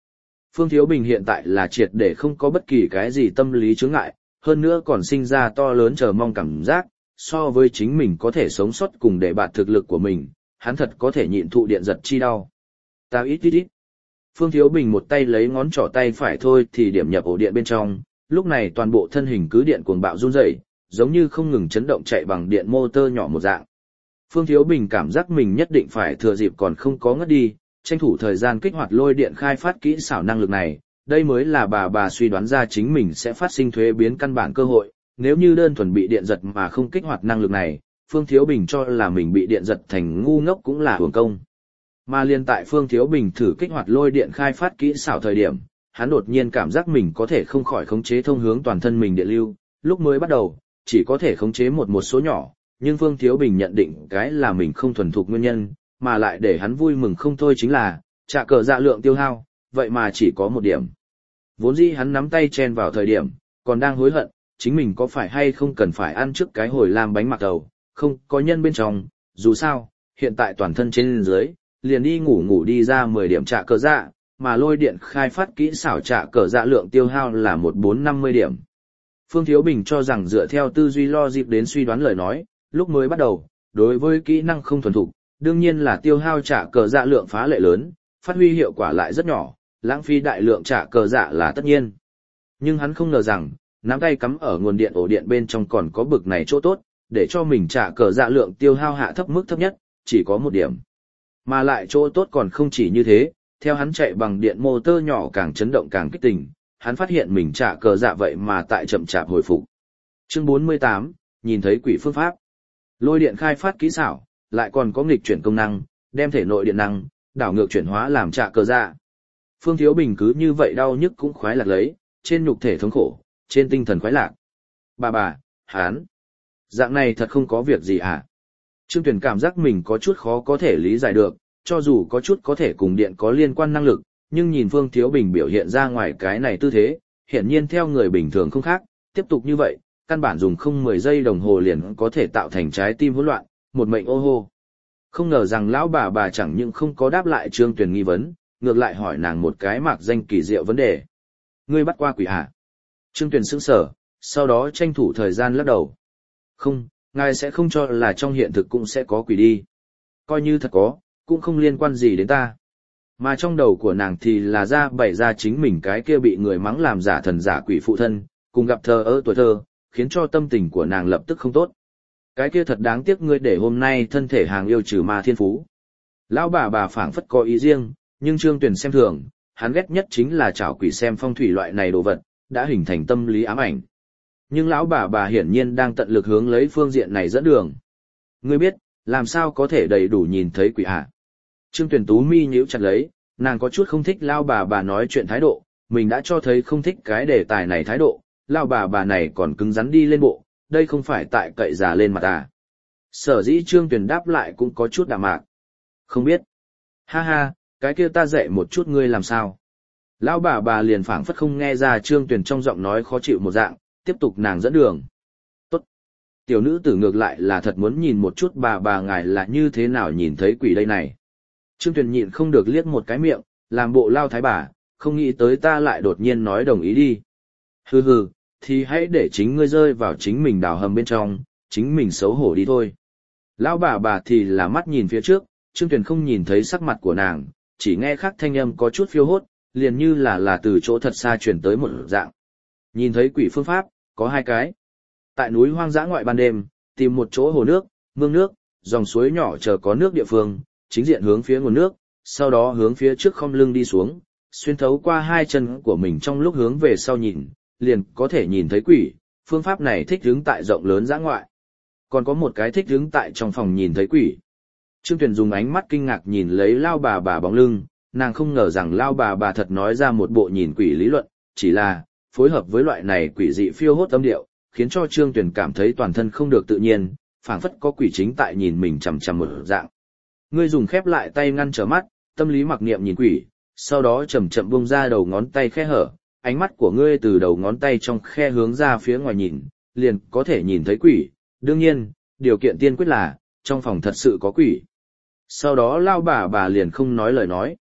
Phương Thiếu Bình hiện tại là triệt để không có bất kỳ cái gì tâm lý chướng ngại, hơn nữa còn sinh ra to lớn chờ mong cảm giác, so với chính mình có thể sống sót cùng để bạt thực lực của mình, hắn thật có thể nhịn thụ điện giật chi đau. Tao ít ít ít. Phương Thiếu Bình một tay lấy ngón trỏ tay phải thôi thì điểm nhập ổ điện bên trong, lúc này toàn bộ thân hình cứ điện cuồng bạo run rẩy, giống như không ngừng chấn động chạy bằng điện motor nhỏ một dạng. Phương Thiếu Bình cảm giác mình nhất định phải thừa dịp còn không có ngất đi, tranh thủ thời gian kích hoạt lôi điện khai phát kỹ xảo năng lực này, đây mới là bà bà suy đoán ra chính mình sẽ phát sinh thuế biến căn bản cơ hội, nếu như đơn thuần bị điện giật mà không kích hoạt năng lực này, Phương Thiếu Bình cho là mình bị điện giật thành ngu ngốc cũng là uổng công. Mà liên tại Phương Thiếu Bình thử kích hoạt lôi điện khai phát kỹ xảo thời điểm, hắn đột nhiên cảm giác mình có thể không khỏi khống chế thông hướng toàn thân mình điện lưu, lúc mới bắt đầu, chỉ có thể khống chế một một số nhỏ, nhưng Phương Thiếu Bình nhận định cái là mình không thuần thục nguyên nhân, mà lại để hắn vui mừng không thôi chính là, trả cờ dạ lượng tiêu hao, vậy mà chỉ có một điểm. Vốn dĩ hắn nắm tay chen vào thời điểm, còn đang hối hận, chính mình có phải hay không cần phải ăn trước cái hồi làm bánh mạc đầu, không có nhân bên trong, dù sao, hiện tại toàn thân trên dưới, liền đi ngủ ngủ đi ra mười điểm trả cờ dạ, mà lôi điện khai phát kỹ xảo trả cờ dạ lượng tiêu hao là một nghìn bốn trăm năm mươi điểm. Phương Thiếu Bình cho rằng dựa theo tư duy logic đến suy đoán lời nói, lúc mới bắt đầu, đối với kỹ năng không thuần thục, đương nhiên là tiêu hao trả cờ dạ lượng phá lệ lớn, phát huy hiệu quả lại rất nhỏ, lãng phí đại lượng trả cờ dạ là tất nhiên. Nhưng hắn không ngờ rằng, nắm tay cắm ở nguồn điện ổ điện bên trong còn có bực này chỗ tốt, để cho mình trả cờ dạ lượng tiêu hao hạ thấp mức thấp nhất, chỉ có một điểm. Mà lại chỗ tốt còn không chỉ như thế, theo hắn chạy bằng điện motor nhỏ càng chấn động càng kích tình, hắn phát hiện mình trả cờ dạ vậy mà tại chậm chạp hồi phục. Chương bốn mươi tám, nhìn thấy quỷ phương pháp. Lôi điện khai phát kỹ xảo, lại còn có nghịch chuyển công năng, đem thể nội điện năng, đảo ngược chuyển hóa làm trả cờ dạ. Phương Thiếu Bình cứ như vậy đau nhức cũng khoái lạc lấy, trên nhục thể thống khổ, trên tinh thần khoái lạc. Bà bà, hắn, dạng này thật không có việc gì hả? Trương Tuyển cảm giác mình có chút khó có thể lý giải được, cho dù có chút có thể cùng điện có liên quan năng lực, nhưng nhìn Phương Thiếu Bình biểu hiện ra ngoài cái này tư thế, hiển nhiên theo người bình thường không khác, tiếp tục như vậy, căn bản dùng không mười giây đồng hồ liền có thể tạo thành trái tim hỗn loạn, một mệnh ô hô. Không ngờ rằng lão bà bà chẳng những không có đáp lại Trương Tuyển nghi vấn, ngược lại hỏi nàng một cái mạc danh kỳ diệu vấn đề. Ngươi bắt qua quỷ hả? Trương Tuyển sững sờ, sau đó tranh thủ thời gian lắc đầu. Không, ngài sẽ không cho là trong hiện thực cũng sẽ có quỷ đi. Coi như thật có, cũng không liên quan gì đến ta. Mà trong đầu của nàng thì là ra bày ra chính mình cái kia bị người mắng làm giả thần giả quỷ phụ thân, cùng gặp thơ ơ tuổi thơ, khiến cho tâm tình của nàng lập tức không tốt. Cái kia thật đáng tiếc ngươi để hôm nay thân thể hàng yêu trừ ma thiên phú. Lão bà bà phảng phất có ý riêng, nhưng Trương Tuyển xem thường, hắn ghét nhất chính là chảo quỷ xem phong thủy loại này đồ vật, đã hình thành tâm lý ám ảnh. Nhưng lão bà bà hiển nhiên đang tận lực hướng lấy phương diện này dẫn đường. Ngươi biết, làm sao có thể đầy đủ nhìn thấy quỷ hả? Trương Tuyển tú mi nhíu chặt lấy, nàng có chút không thích lão bà bà nói chuyện thái độ, mình đã cho thấy không thích cái đề tài này thái độ, lão bà bà này còn cứng rắn đi lên bộ, đây không phải tại cậy già lên mặt à. Sở dĩ Trương Tuyển đáp lại cũng có chút đạm mạc. Không biết. Ha ha, cái kia ta dạy một chút ngươi làm sao. Lão bà bà liền phảng phất không nghe ra Trương Tuyển trong giọng nói khó chịu một dạng, tiếp tục nàng dẫn đường. Tốt. Tiểu nữ tử ngược lại là thật muốn nhìn một chút bà bà ngài là như thế nào nhìn thấy quỷ đây này. Trương Tuyển nhịn không được liếc một cái miệng, làm bộ lao thái bà, không nghĩ tới ta lại đột nhiên nói đồng ý đi. Hừ hừ, thì hãy để chính ngươi rơi vào chính mình đào hầm bên trong, chính mình xấu hổ đi thôi. Lão bà bà thì là mắt nhìn phía trước, Trương Tuyển không nhìn thấy sắc mặt của nàng, chỉ nghe khắc thanh âm có chút phiêu hốt, liền như là là từ chỗ thật xa chuyển tới một dạng. Nhìn thấy quỷ phương pháp, có hai cái. Tại núi hoang dã ngoại ban đêm, tìm một chỗ hồ nước, mương nước, dòng suối nhỏ chờ có nước địa phương, chính diện hướng phía nguồn nước, sau đó hướng phía trước khom lưng đi xuống, xuyên thấu qua hai chân của mình trong lúc hướng về sau nhìn, liền có thể nhìn thấy quỷ. Phương pháp này thích hướng tại rộng lớn dã ngoại. Còn có một cái thích hướng tại trong phòng nhìn thấy quỷ. Trương Tuyển dùng ánh mắt kinh ngạc nhìn lấy lao bà bà bóng lưng, nàng không ngờ rằng lao bà bà thật nói ra một bộ nhìn quỷ lý luận, chỉ là, phối hợp với loại này quỷ dị phiêu hốt âm điệu, khiến cho Trương Tuyển cảm thấy toàn thân không được tự nhiên, phảng phất có quỷ chính tại nhìn mình chằm chằm một dạng. Ngươi dùng khép lại tay ngăn trở mắt, tâm lý mặc niệm nhìn quỷ, sau đó chậm chậm buông ra đầu ngón tay khe hở, ánh mắt của ngươi từ đầu ngón tay trong khe hướng ra phía ngoài nhìn, liền có thể nhìn thấy quỷ. Đương nhiên, điều kiện tiên quyết là, trong phòng thật sự có quỷ. Sau đó lao bà bà liền không nói lời nói.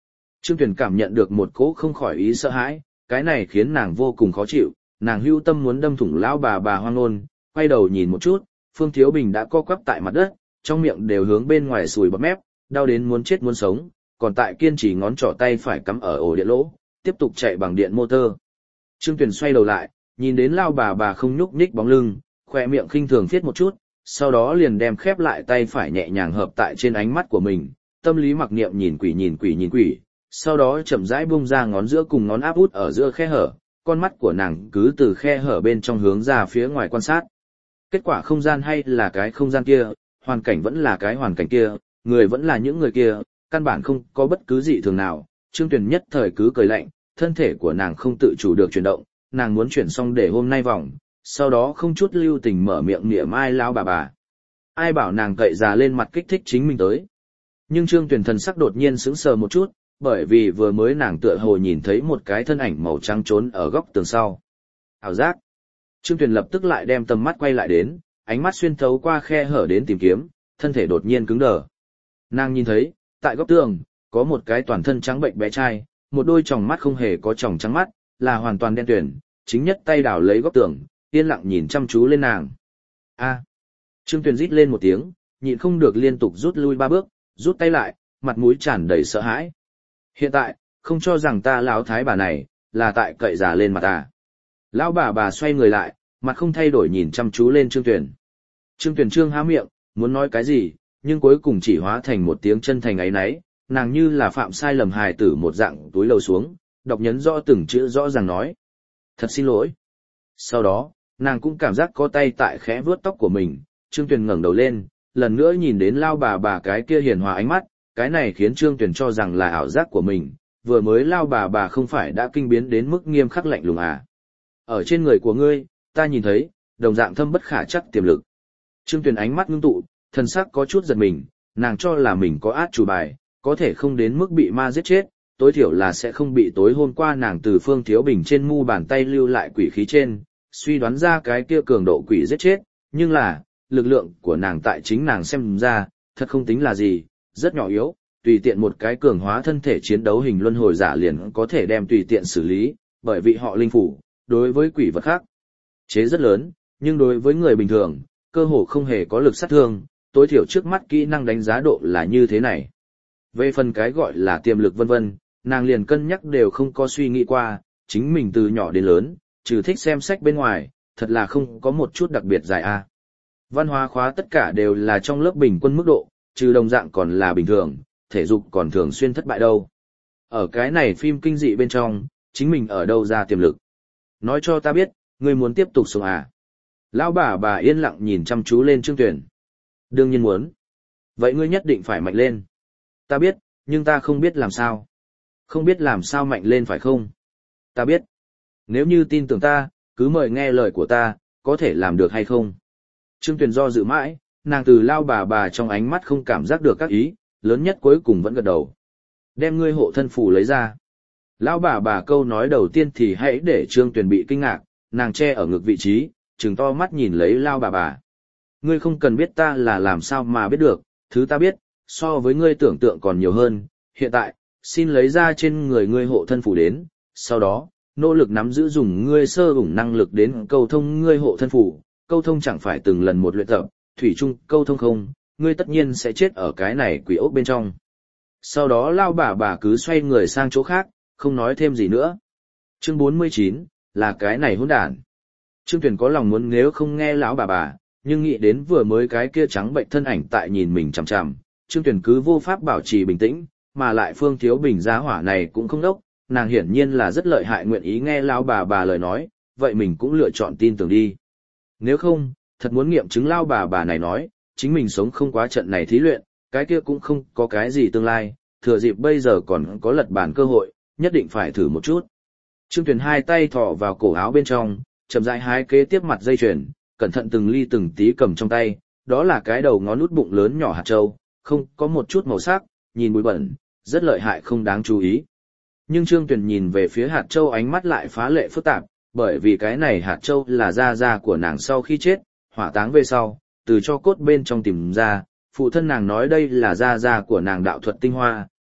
Trương Tuyền cảm nhận được một cỗ không khỏi ý sợ hãi, cái này khiến nàng vô cùng khó chịu, nàng hưu tâm muốn đâm thủng lão bà bà hoang nôn, quay đầu nhìn một chút, Phương Thiếu Bình đã co quắp tại mặt đất, trong miệng đều hướng bên ngoài sùi bọt mép, đau đến muốn chết muốn sống, còn tại kiên trì ngón trỏ tay phải cắm ở ổ điện lỗ, tiếp tục chạy bằng điện motor. Trương Tuyền xoay đầu lại, nhìn đến lão bà bà không nhúc nhích bóng lưng, khỏe miệng khinh thường viết một chút, sau đó liền đem khép lại tay phải nhẹ nhàng hợp tại trên ánh mắt của mình, tâm lý mặc niệm nhìn quỷ nhìn quỷ nhìn quỷ, sau đó chậm rãi bung ra ngón giữa cùng ngón áp út ở giữa khe hở, con mắt của nàng cứ từ khe hở bên trong hướng ra phía ngoài quan sát. Kết quả không gian hay là cái không gian kia, hoàn cảnh vẫn là cái hoàn cảnh kia, người vẫn là những người kia, căn bản không có bất cứ gì thường nào. Trương Tuyền nhất thời cứ cười lạnh, thân thể của nàng không tự chủ được chuyển động, nàng muốn chuyển xong để hôm nay vòng, sau đó không chút lưu tình mở miệng niệm ai lao bà bà. Ai bảo nàng cậy già lên mặt kích thích chính mình tới. Nhưng Trương Tuyền thần sắc đột nhiên sững sờ một chút, bởi vì vừa mới nàng tựa hồ nhìn thấy một cái thân ảnh màu trắng trốn ở góc tường sau. Ảo giác. Trương Tuyền lập tức lại đem tầm mắt quay lại đến, ánh mắt xuyên thấu qua khe hở đến tìm kiếm, thân thể đột nhiên cứng đờ. Nàng nhìn thấy, tại góc tường, có một cái toàn thân trắng bệnh bé trai, một đôi tròng mắt không hề có tròng trắng mắt, là hoàn toàn đen tuyền, chính nhất tay đảo lấy góc tường, yên lặng nhìn chăm chú lên nàng. A. Trương Tuyền rít lên một tiếng, nhịn không được liên tục rút lui ba bước, rút tay lại, mặt mũi tràn đầy sợ hãi. Hiện tại, không cho rằng ta lão thái bà này, là tại cậy già lên mặt ta. Lão bà bà xoay người lại, mặt không thay đổi nhìn chăm chú lên Trương Tuyền. Trương Tuyền trương há miệng, muốn nói cái gì, nhưng cuối cùng chỉ hóa thành một tiếng chân thành ấy nấy, nàng như là phạm sai lầm hài tử một dạng túi lầu xuống, đọc nhấn rõ từng chữ rõ ràng nói. Thật xin lỗi. Sau đó, nàng cũng cảm giác có tay tại khẽ vuốt tóc của mình, Trương Tuyền ngẩng đầu lên, lần nữa nhìn đến lao bà bà cái kia hiền hòa ánh mắt, cái này khiến Trương Tuyền cho rằng là ảo giác của mình, vừa mới lao bà bà không phải đã kinh biến đến mức nghiêm khắc lạnh lùng à. Ở trên người của ngươi, ta nhìn thấy, đồng dạng thâm bất khả chắc tiềm lực. Trương Tuyền ánh mắt ngưng tụ, thần sắc có chút giật mình, nàng cho là mình có át chủ bài, có thể không đến mức bị ma giết chết, tối thiểu là sẽ không bị tối hôm qua nàng từ Phương Thiếu Bình trên mu bàn tay lưu lại quỷ khí trên, suy đoán ra cái kia cường độ quỷ giết chết, nhưng là, lực lượng của nàng tại chính nàng xem ra, thật không tính là gì, rất nhỏ yếu, tùy tiện một cái cường hóa thân thể chiến đấu hình luân hồi giả liền có thể đem tùy tiện xử lý, bởi vì họ linh phủ, đối với quỷ vật khác, chế rất lớn, nhưng đối với người bình thường, cơ hồ không hề có lực sát thương, tối thiểu trước mắt kỹ năng đánh giá độ là như thế này. Về phần cái gọi là tiềm lực vân vân, nàng liền cân nhắc đều không có suy nghĩ qua, chính mình từ nhỏ đến lớn, trừ thích xem sách bên ngoài, thật là không có một chút đặc biệt dài a. Văn hóa khóa tất cả đều là trong lớp bình quân mức độ, trừ đồng dạng còn là bình thường, thể dục còn thường xuyên thất bại đâu. Ở cái này phim kinh dị bên trong, chính mình ở đâu ra tiềm lực. Nói cho ta biết, ngươi muốn tiếp tục sống à? Lão bà bà yên lặng nhìn chăm chú lên Trương Tuyền. Đương nhiên muốn. Vậy ngươi nhất định phải mạnh lên. Ta biết, nhưng ta không biết làm sao. Không biết làm sao mạnh lên phải không? Ta biết. Nếu như tin tưởng ta, cứ mời nghe lời của ta, có thể làm được hay không? Trương Tuyền do dự mãi, nàng từ lao bà bà trong ánh mắt không cảm giác được các ý, lớn nhất cuối cùng vẫn gật đầu. Đem ngươi hộ thân phù lấy ra. Lão bà bà câu nói đầu tiên thì hãy để Trương Tuyền bị kinh ngạc, nàng che ở ngực vị trí, trừng to mắt nhìn lấy lao bà bà. Ngươi không cần biết ta là làm sao mà biết được, thứ ta biết, so với ngươi tưởng tượng còn nhiều hơn. Hiện tại, xin lấy ra trên người ngươi hộ thân phù đến, sau đó, nỗ lực nắm giữ dùng ngươi sơ ủng năng lực đến câu thông ngươi hộ thân phù. Câu thông chẳng phải từng lần một luyện tập, thủy chung câu thông không, ngươi tất nhiên sẽ chết ở cái này quỷ ốc bên trong. Sau đó lao bà bà cứ xoay người sang chỗ khác, không nói thêm gì nữa. Chương bốn mươi chín, là cái này hỗn đản. Trương Tuyền có lòng muốn nếu không nghe lão bà bà, nhưng nghĩ đến vừa mới cái kia trắng bệnh thân ảnh tại nhìn mình chằm chằm, Trương Tuyền cứ vô pháp bảo trì bình tĩnh, mà lại Phương Thiếu Bình giá hỏa này cũng không đốc, nàng hiển nhiên là rất lợi hại nguyện ý nghe lão bà bà lời nói, vậy mình cũng lựa chọn tin tưởng đi. Nếu không, thật muốn nghiệm chứng lao bà bà này nói, chính mình sống không quá trận này thí luyện, cái kia cũng không có cái gì tương lai, thừa dịp bây giờ còn có lật bàn cơ hội, nhất định phải thử một chút. Trương Tuyền hai tay thọ vào cổ áo bên trong, chậm rãi hái kế tiếp mặt dây chuyền, cẩn thận từng ly từng tí cầm trong tay, đó là cái đầu ngón út bụng lớn nhỏ hạt châu, không có một chút màu sắc, nhìn bụi bẩn, rất lợi hại không đáng chú ý. Nhưng Trương Tuyền nhìn về phía hạt châu ánh mắt lại phá lệ phức tạp, bởi vì cái này hạt châu là da da của nàng sau khi chết, hỏa táng về sau, từ cho cốt bên trong tìm ra, phụ thân nàng nói đây là da da của nàng đạo thuật tinh hoa,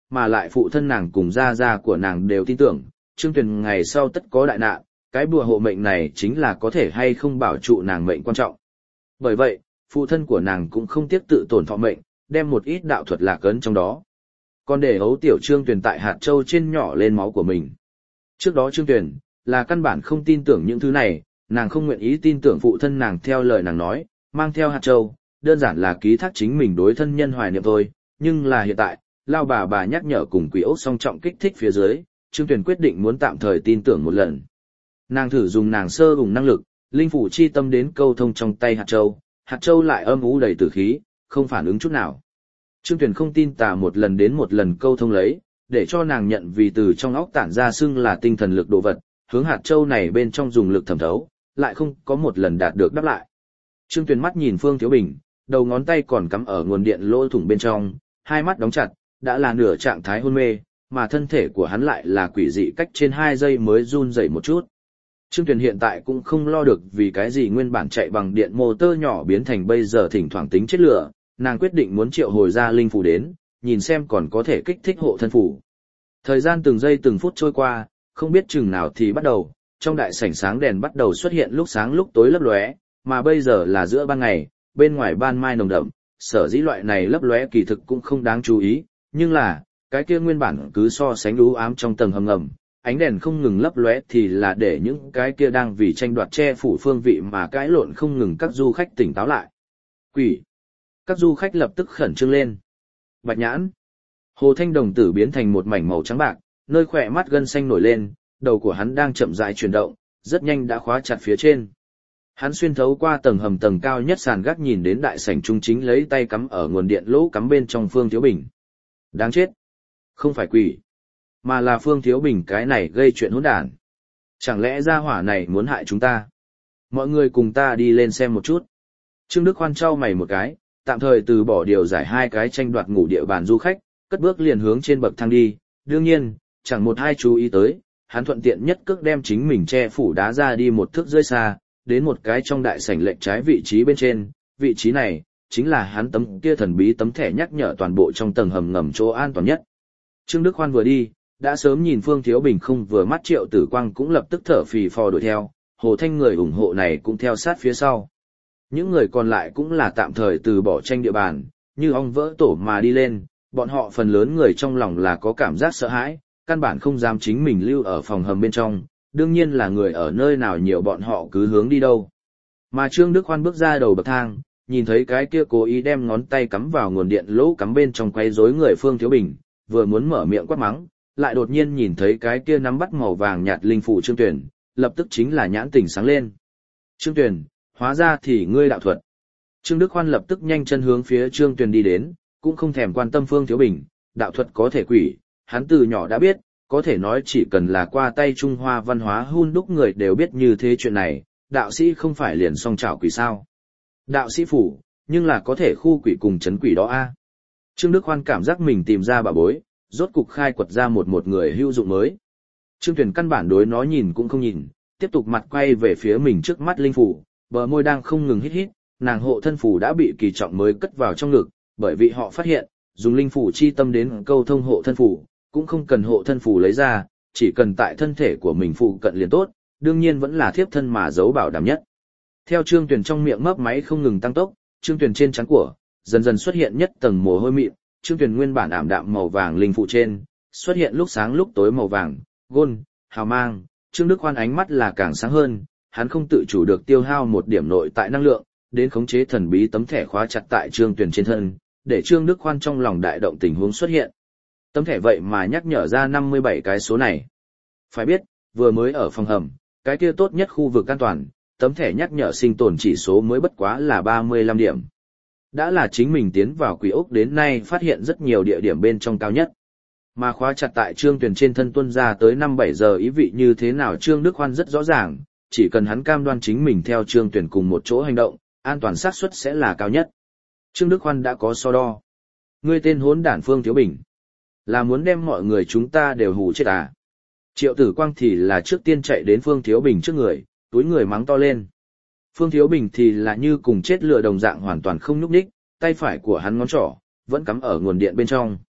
mà lại phụ thân nàng cùng gia gia của nàng đều tin tưởng, Trương Tuyền ngày sau tất có đại nạn, cái bùa hộ mệnh này chính là có thể hay không bảo trụ nàng mệnh quan trọng. Bởi vậy, phụ thân của nàng cũng không tiếc tự tổn thọ mệnh, đem một ít đạo thuật lạc ấn trong đó. Còn để hấu tiểu Trương Tuyền tại hạt châu trên nhỏ lên máu của mình. Trước đó Trương Tuyền là căn bản không tin tưởng những thứ này, nàng không nguyện ý tin tưởng phụ thân nàng theo lời nàng nói, mang theo hạt châu, đơn giản là ký thác chính mình đối thân nhân hoài niệm thôi, nhưng là hiện tại, lao bà bà nhắc nhở cùng quỷ ốc song trọng kích thích phía dưới, Trương Tuyền quyết định muốn tạm thời tin tưởng một lần. Nàng thử dùng nàng sơ hùng năng lực, linh phủ chi tâm đến câu thông trong tay hạt châu, hạt châu lại âm u đầy tử khí, không phản ứng chút nào. Trương Tuyền không tin tà một lần đến một lần câu thông lấy, để cho nàng nhận vì từ trong óc tản ra xưng là tinh thần lực đồ vật, hướng hạt châu này bên trong dùng lực thẩm thấu, lại không có một lần đạt được đáp lại. Trương Tuyền mắt nhìn Phương Thiếu Bình, đầu ngón tay còn cắm ở nguồn điện lỗ thủng bên trong, hai mắt đóng chặt, đã là nửa trạng thái hôn mê, mà thân thể của hắn lại là quỷ dị cách trên hai giây mới run dậy một chút. Trương Tuyền hiện tại cũng không lo được vì cái gì nguyên bản chạy bằng điện motor nhỏ biến thành bây giờ thỉnh thoảng tính chết lửa, nàng quyết định muốn triệu hồi ra linh phủ đến, nhìn xem còn có thể kích thích hộ thân phủ. Thời gian từng giây từng phút trôi qua, không biết chừng nào thì bắt đầu, trong đại sảnh sáng đèn bắt đầu xuất hiện lúc sáng lúc tối lấp lóe, mà bây giờ là giữa ban ngày, bên ngoài ban mai nồng đậm, sở dĩ loại này lấp lóe kỳ thực cũng không đáng chú ý, nhưng là, cái kia nguyên bản cứ so sánh u ám trong tầng hầm ngầm, ánh đèn không ngừng lấp lóe thì là để những cái kia đang vì tranh đoạt che phủ phương vị mà cãi lộn không ngừng các du khách tỉnh táo lại. Quỷ! Các du khách lập tức khẩn trương lên. Bạch Nhãn! Hồ Thanh đồng tử biến thành một mảnh màu trắng bạc, nơi khỏe mắt gân xanh nổi lên, đầu của hắn đang chậm rãi chuyển động, rất nhanh đã khóa chặt phía trên. Hắn xuyên thấu qua tầng hầm tầng cao nhất sàn gác nhìn đến đại sảnh trung chính lấy tay cắm ở nguồn điện lỗ cắm bên trong Phương Thiếu Bình. Đáng chết! Không phải quỷ, mà là Phương Thiếu Bình cái này gây chuyện hỗn đản. Chẳng lẽ gia hỏa này muốn hại chúng ta? Mọi người cùng ta đi lên xem một chút. Trương Đức Khoan trao mày một cái, tạm thời từ bỏ điều giải hai cái tranh đoạt ngủ địa bàn du khách, cất bước liền hướng trên bậc thang đi. Đương nhiên, chẳng một ai chú ý tới, hắn thuận tiện nhất cước đem chính mình che phủ đá ra đi một thước rơi xa, đến một cái trong đại sảnh lệch trái vị trí bên trên. Vị trí này chính là hắn tấm kia thần bí tấm thẻ nhắc nhở toàn bộ trong tầng hầm ngầm chỗ an toàn nhất. Trương Đức Khoan vừa đi, đã sớm nhìn Phương Thiếu Bình không vừa mắt Triệu Tử Quang cũng lập tức thở phì phò đuổi theo, Hồ Thanh người ủng hộ này cũng theo sát phía sau. Những người còn lại cũng là tạm thời từ bỏ tranh địa bàn, như ong vỡ tổ mà đi lên, bọn họ phần lớn người trong lòng là có cảm giác sợ hãi, căn bản không dám chính mình lưu ở phòng hầm bên trong, đương nhiên là người ở nơi nào nhiều bọn họ cứ hướng đi đâu. Mà Trương Đức Khoan bước ra đầu bậc thang, nhìn thấy cái kia cố ý đem ngón tay cắm vào nguồn điện lỗ cắm bên trong quấy rối người Phương Thiếu Bình, vừa muốn mở miệng quát mắng, lại đột nhiên nhìn thấy cái kia nắm bắt màu vàng nhạt linh phủ Trương Tuyền, lập tức chính là nhãn tỉnh sáng lên. Trương Tuyền, hóa ra thì ngươi đạo thuật. Trương Đức Khoan lập tức nhanh chân hướng phía Trương Tuyền đi đến, cũng không thèm quan tâm Phương Thiếu Bình, đạo thuật có thể quỷ, hắn từ nhỏ đã biết, có thể nói chỉ cần là qua tay Trung Hoa văn hóa hun đúc người đều biết như thế chuyện này, đạo sĩ không phải liền song trảo quỷ sao. Đạo sĩ phủ, nhưng là có thể khu quỷ cùng chấn quỷ đó a. Trương Đức Khoan cảm giác mình tìm ra bà bối, rốt cục khai quật ra một một người hữu dụng mới. Trương Tuyền căn bản đối nó nhìn cũng không nhìn, tiếp tục mặt quay về phía mình trước mắt linh phủ, bờ môi đang không ngừng hít hít, nàng hộ thân phủ đã bị kỳ trọng mới cất vào trong ngực, bởi vì họ phát hiện, dùng linh phủ chi tâm đến câu thông hộ thân phủ, cũng không cần hộ thân phủ lấy ra, chỉ cần tại thân thể của mình phụ cận liền tốt, đương nhiên vẫn là thiếp thân mà giấu bảo đảm nhất. Theo Trương Tuyền trong miệng mấp máy không ngừng tăng tốc, Trương Tuyền trên trán của dần dần xuất hiện nhất tầng mồ hôi mịn, Trương Tuyền nguyên bản ảm đạm màu vàng linh phụ trên, xuất hiện lúc sáng lúc tối màu vàng, gôn, hào mang, Trương Đức Khoan ánh mắt là càng sáng hơn, hắn không tự chủ được tiêu hao một điểm nội tại năng lượng, đến khống chế thần bí tấm thẻ khóa chặt tại Trương Tuyền trên thân, để Trương Đức Khoan trong lòng đại động tình huống xuất hiện. Tấm thẻ vậy mà nhắc nhở ra năm mươi bảy cái số này. Phải biết, vừa mới ở phòng hầm, cái kia tốt nhất khu vực an toàn, tấm thẻ nhắc nhở sinh tồn chỉ số mới bất quá là ba mươi lăm điểm. Đã là chính mình tiến vào quỷ ốc đến nay phát hiện rất nhiều địa điểm bên trong cao nhất. Mà khóa chặt tại Trương Tuyền trên thân tuân ra tới năm bảy giờ ý vị như thế nào Trương Đức Khoan rất rõ ràng, chỉ cần hắn cam đoan chính mình theo Trương Tuyền cùng một chỗ hành động, an toàn xác suất sẽ là cao nhất. Trương Đức Khoan đã có so đo. Ngươi tên hỗn đản Phương Thiếu Bình, là muốn đem mọi người chúng ta đều hù chết à? Triệu Tử Quang thì là trước tiên chạy đến Phương Thiếu Bình trước người, túi người mắng to lên. Phương Thiếu Bình thì là như cùng chết lửa đồng dạng hoàn toàn không nhúc nhích, tay phải của hắn ngón trỏ vẫn cắm ở nguồn điện bên trong.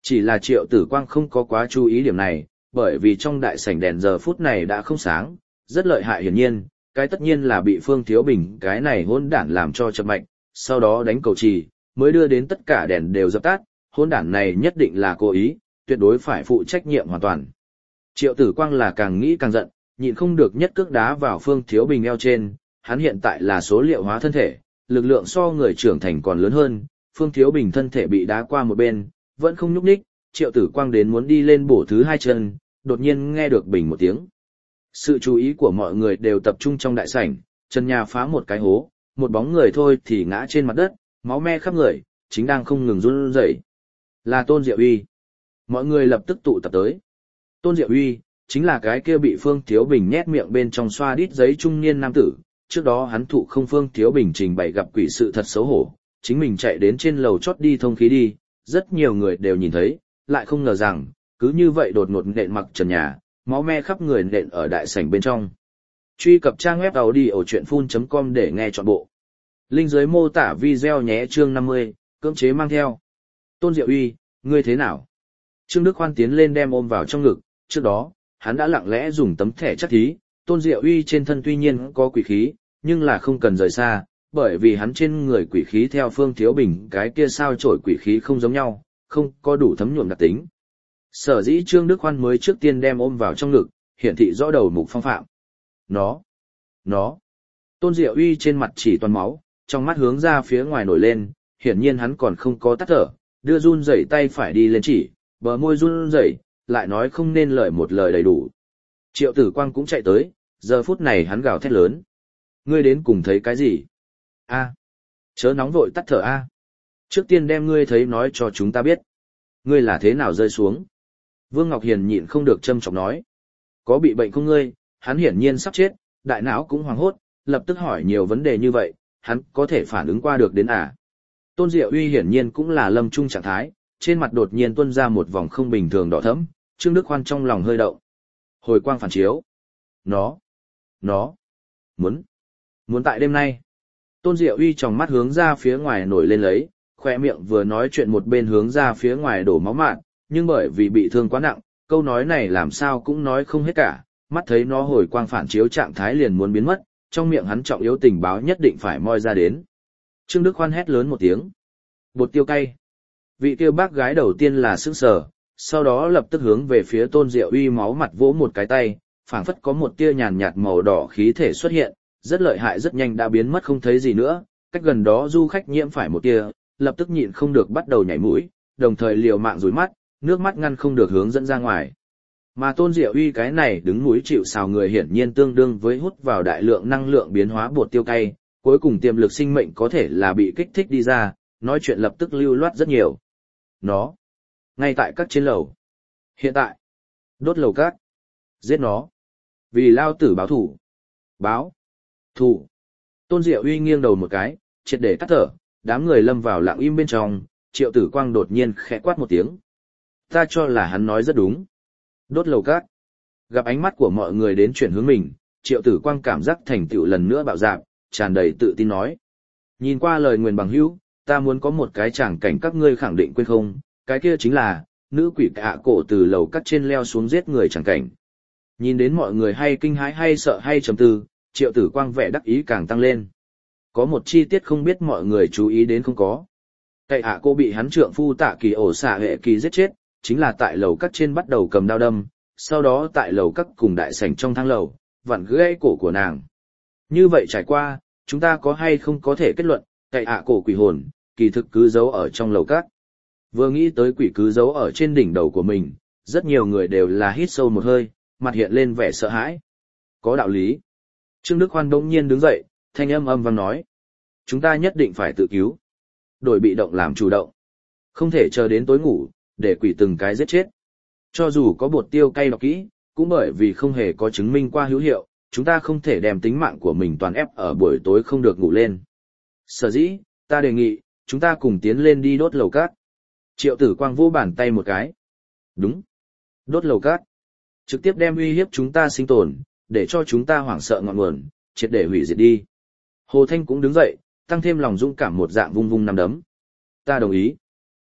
Chỉ là Triệu Tử Quang không có quá chú ý điểm này, bởi vì trong đại sảnh đèn giờ phút này đã không sáng, rất lợi hại hiển nhiên, cái tất nhiên là bị Phương Thiếu Bình cái này hỗn đản làm cho chập mạch, sau đó đánh cầu trì, mới đưa đến tất cả đèn đều dập tắt, hỗn đản này nhất định là cố ý, tuyệt đối phải phụ trách nhiệm hoàn toàn. Triệu Tử Quang là càng nghĩ càng giận, nhịn không được nhất cước đá vào Phương Thiếu Bình eo trên, hắn hiện tại là số liệu hóa thân thể, lực lượng so người trưởng thành còn lớn hơn, Phương Thiếu Bình thân thể bị đá qua một bên, vẫn không nhúc nhích, Triệu Tử Quang đến muốn đi lên bổ thứ hai chân, đột nhiên nghe được bình một tiếng. Sự chú ý của mọi người đều tập trung trong đại sảnh, chân nhà phá một cái hố, một bóng người thôi thì ngã trên mặt đất, máu me khắp người, chính đang không ngừng run rẩy. Là Tôn Diệu Uy. Mọi người lập tức tụ tập tới. Tôn Diệu Uy, chính là cái kia bị Phương Thiếu Bình nhét miệng bên trong xoa đít giấy trung niên nam tử, trước đó hắn thụ không Phương Thiếu Bình trình bày gặp quỷ sự thật xấu hổ, chính mình chạy đến trên lầu chót đi thông khí đi, rất nhiều người đều nhìn thấy, lại không ngờ rằng, cứ như vậy đột ngột nện mặc trần nhà, máu me khắp người nện ở đại sảnh bên trong. Truy cập trang web audiochuyenphun chấm com để nghe trọn bộ. Link dưới mô tả video nhé. Chương năm mươi, cưỡng chế mang theo. Tôn Diệu Uy, ngươi thế nào? Trương Đức Khoan tiến lên đem ôm vào trong ngực, trước đó, hắn đã lặng lẽ dùng tấm thẻ chắc thí, Tôn Diệu Uy trên thân tuy nhiên có quỷ khí, nhưng là không cần rời xa, bởi vì hắn trên người quỷ khí theo Phương Thiếu Bình cái kia sao chổi quỷ khí không giống nhau, không có đủ thấm nhuộm đặc tính. Sở dĩ Trương Đức Khoan mới trước tiên đem ôm vào trong ngực, hiển thị rõ đầu mục phong phạm. Nó, nó, Tôn Diệu Uy trên mặt chỉ toàn máu, trong mắt hướng ra phía ngoài nổi lên, hiển nhiên hắn còn không có tắt thở, đưa run rẩy tay phải đi lên chỉ, bờ môi run rẩy, lại nói không nên lời một lời đầy đủ. Triệu Tử Quang cũng chạy tới, giờ phút này hắn gào thét lớn. Ngươi đến cùng thấy cái gì? A, chớ nóng vội tắt thở a. Trước tiên đem ngươi thấy nói cho chúng ta biết. Ngươi là thế nào rơi xuống? Vương Ngọc Hiền nhịn không được châm chọc nói. Có bị bệnh không ngươi? Hắn hiển nhiên sắp chết, đại não cũng hoảng hốt, lập tức hỏi nhiều vấn đề như vậy, hắn có thể phản ứng qua được đến à? Tôn Diệu Uy hiển nhiên cũng là lâm trung trạng thái, trên mặt đột nhiên tuôn ra một vòng không bình thường đỏ thẫm, Trương Đức Khoan trong lòng hơi động. Hồi quang phản chiếu. Nó, nó, muốn, muốn tại đêm nay. Tôn Diệu Uy trong mắt hướng ra phía ngoài nổi lên lấy, khoe miệng vừa nói chuyện một bên hướng ra phía ngoài đổ máu mạn, nhưng bởi vì bị thương quá nặng, câu nói này làm sao cũng nói không hết cả, mắt thấy nó hồi quang phản chiếu trạng thái liền muốn biến mất, trong miệng hắn trọng yếu tình báo nhất định phải moi ra đến. Trương Đức Khoan hét lớn một tiếng. Bột tiêu cay. Vị tiêu bác gái đầu tiên là sững sờ, sau đó lập tức hướng về phía Tôn Diệu Uy máu mặt vỗ một cái tay, phảng phất có một tia nhàn nhạt màu đỏ khí thể xuất hiện, rất lợi hại rất nhanh đã biến mất không thấy gì nữa, cách gần đó du khách nhiễm phải một tia, lập tức nhịn không được bắt đầu nhảy mũi, đồng thời liều mạng rủi mắt, nước mắt ngăn không được hướng dẫn ra ngoài. Mà Tôn Diệu Uy cái này đứng mũi chịu sào người hiển nhiên tương đương với hút vào đại lượng năng lượng biến hóa bột tiêu cay, cuối cùng tiềm lực sinh mệnh có thể là bị kích thích đi ra, nói chuyện lập tức lưu loát rất nhiều. Nó, ngay tại các trên lầu. Hiện tại, đốt lầu cát, giết nó. Vì lao tử báo thủ. Báo, thủ. Tôn Diệu Uy nghiêng đầu một cái, triệt để tắt thở, đám người lâm vào lặng im bên trong, Triệu Tử Quang đột nhiên khẽ quát một tiếng. Ta cho là hắn nói rất đúng. Đốt lầu cát. Gặp ánh mắt của mọi người đến chuyển hướng mình, Triệu Tử Quang cảm giác thành tựu lần nữa bạo dạn, tràn đầy tự tin nói. Nhìn qua lời nguyền bằng hữu, ta muốn có một cái tràng cảnh các ngươi khẳng định quên không, cái kia chính là, nữ quỷ ạ cổ từ lầu cắt trên leo xuống giết người tràng cảnh. Nhìn đến mọi người hay kinh hãi hay sợ hay trầm tư, Triệu Tử Quang vẻ đắc ý càng tăng lên. Có một chi tiết không biết mọi người chú ý đến không có. Cậy ạ cô bị hắn trượng phu Tạ Kỳ ổ xạ hệ kỳ giết chết, chính là tại lầu cắt trên bắt đầu cầm đao đâm, sau đó tại lầu cắt cùng đại sảnh trong thang lầu, vặn gãy cổ của nàng. Như vậy trải qua, chúng ta có hay không có thể kết luận, cậy ạ cổ quỷ hồn, kỳ thực cứ giấu ở trong lầu cắt. Vừa nghĩ tới quỷ cứ giấu ở trên đỉnh đầu của mình, rất nhiều người đều là hít sâu một hơi, mặt hiện lên vẻ sợ hãi. Có đạo lý. Trương Đức Khoan bỗng nhiên đứng dậy, thanh âm âm vang nói. Chúng ta nhất định phải tự cứu. Đổi bị động làm chủ động. Không thể chờ đến tối ngủ, để quỷ từng cái giết chết. Cho dù có bột tiêu cay đọc kỹ, cũng bởi vì không hề có chứng minh qua hữu hiệu, chúng ta không thể đem tính mạng của mình toàn ép ở buổi tối không được ngủ lên. Sở dĩ, ta đề nghị, chúng ta cùng tiến lên đi đốt lầu cát. Triệu Tử Quang vô bàn tay một cái. Đúng. Đốt lầu cát. Trực tiếp đem uy hiếp chúng ta sinh tồn, để cho chúng ta hoảng sợ ngọn nguồn, triệt để hủy diệt đi. Hồ Thanh cũng đứng dậy, tăng thêm lòng dũng cảm một dạng vung vung nắm đấm. Ta đồng ý.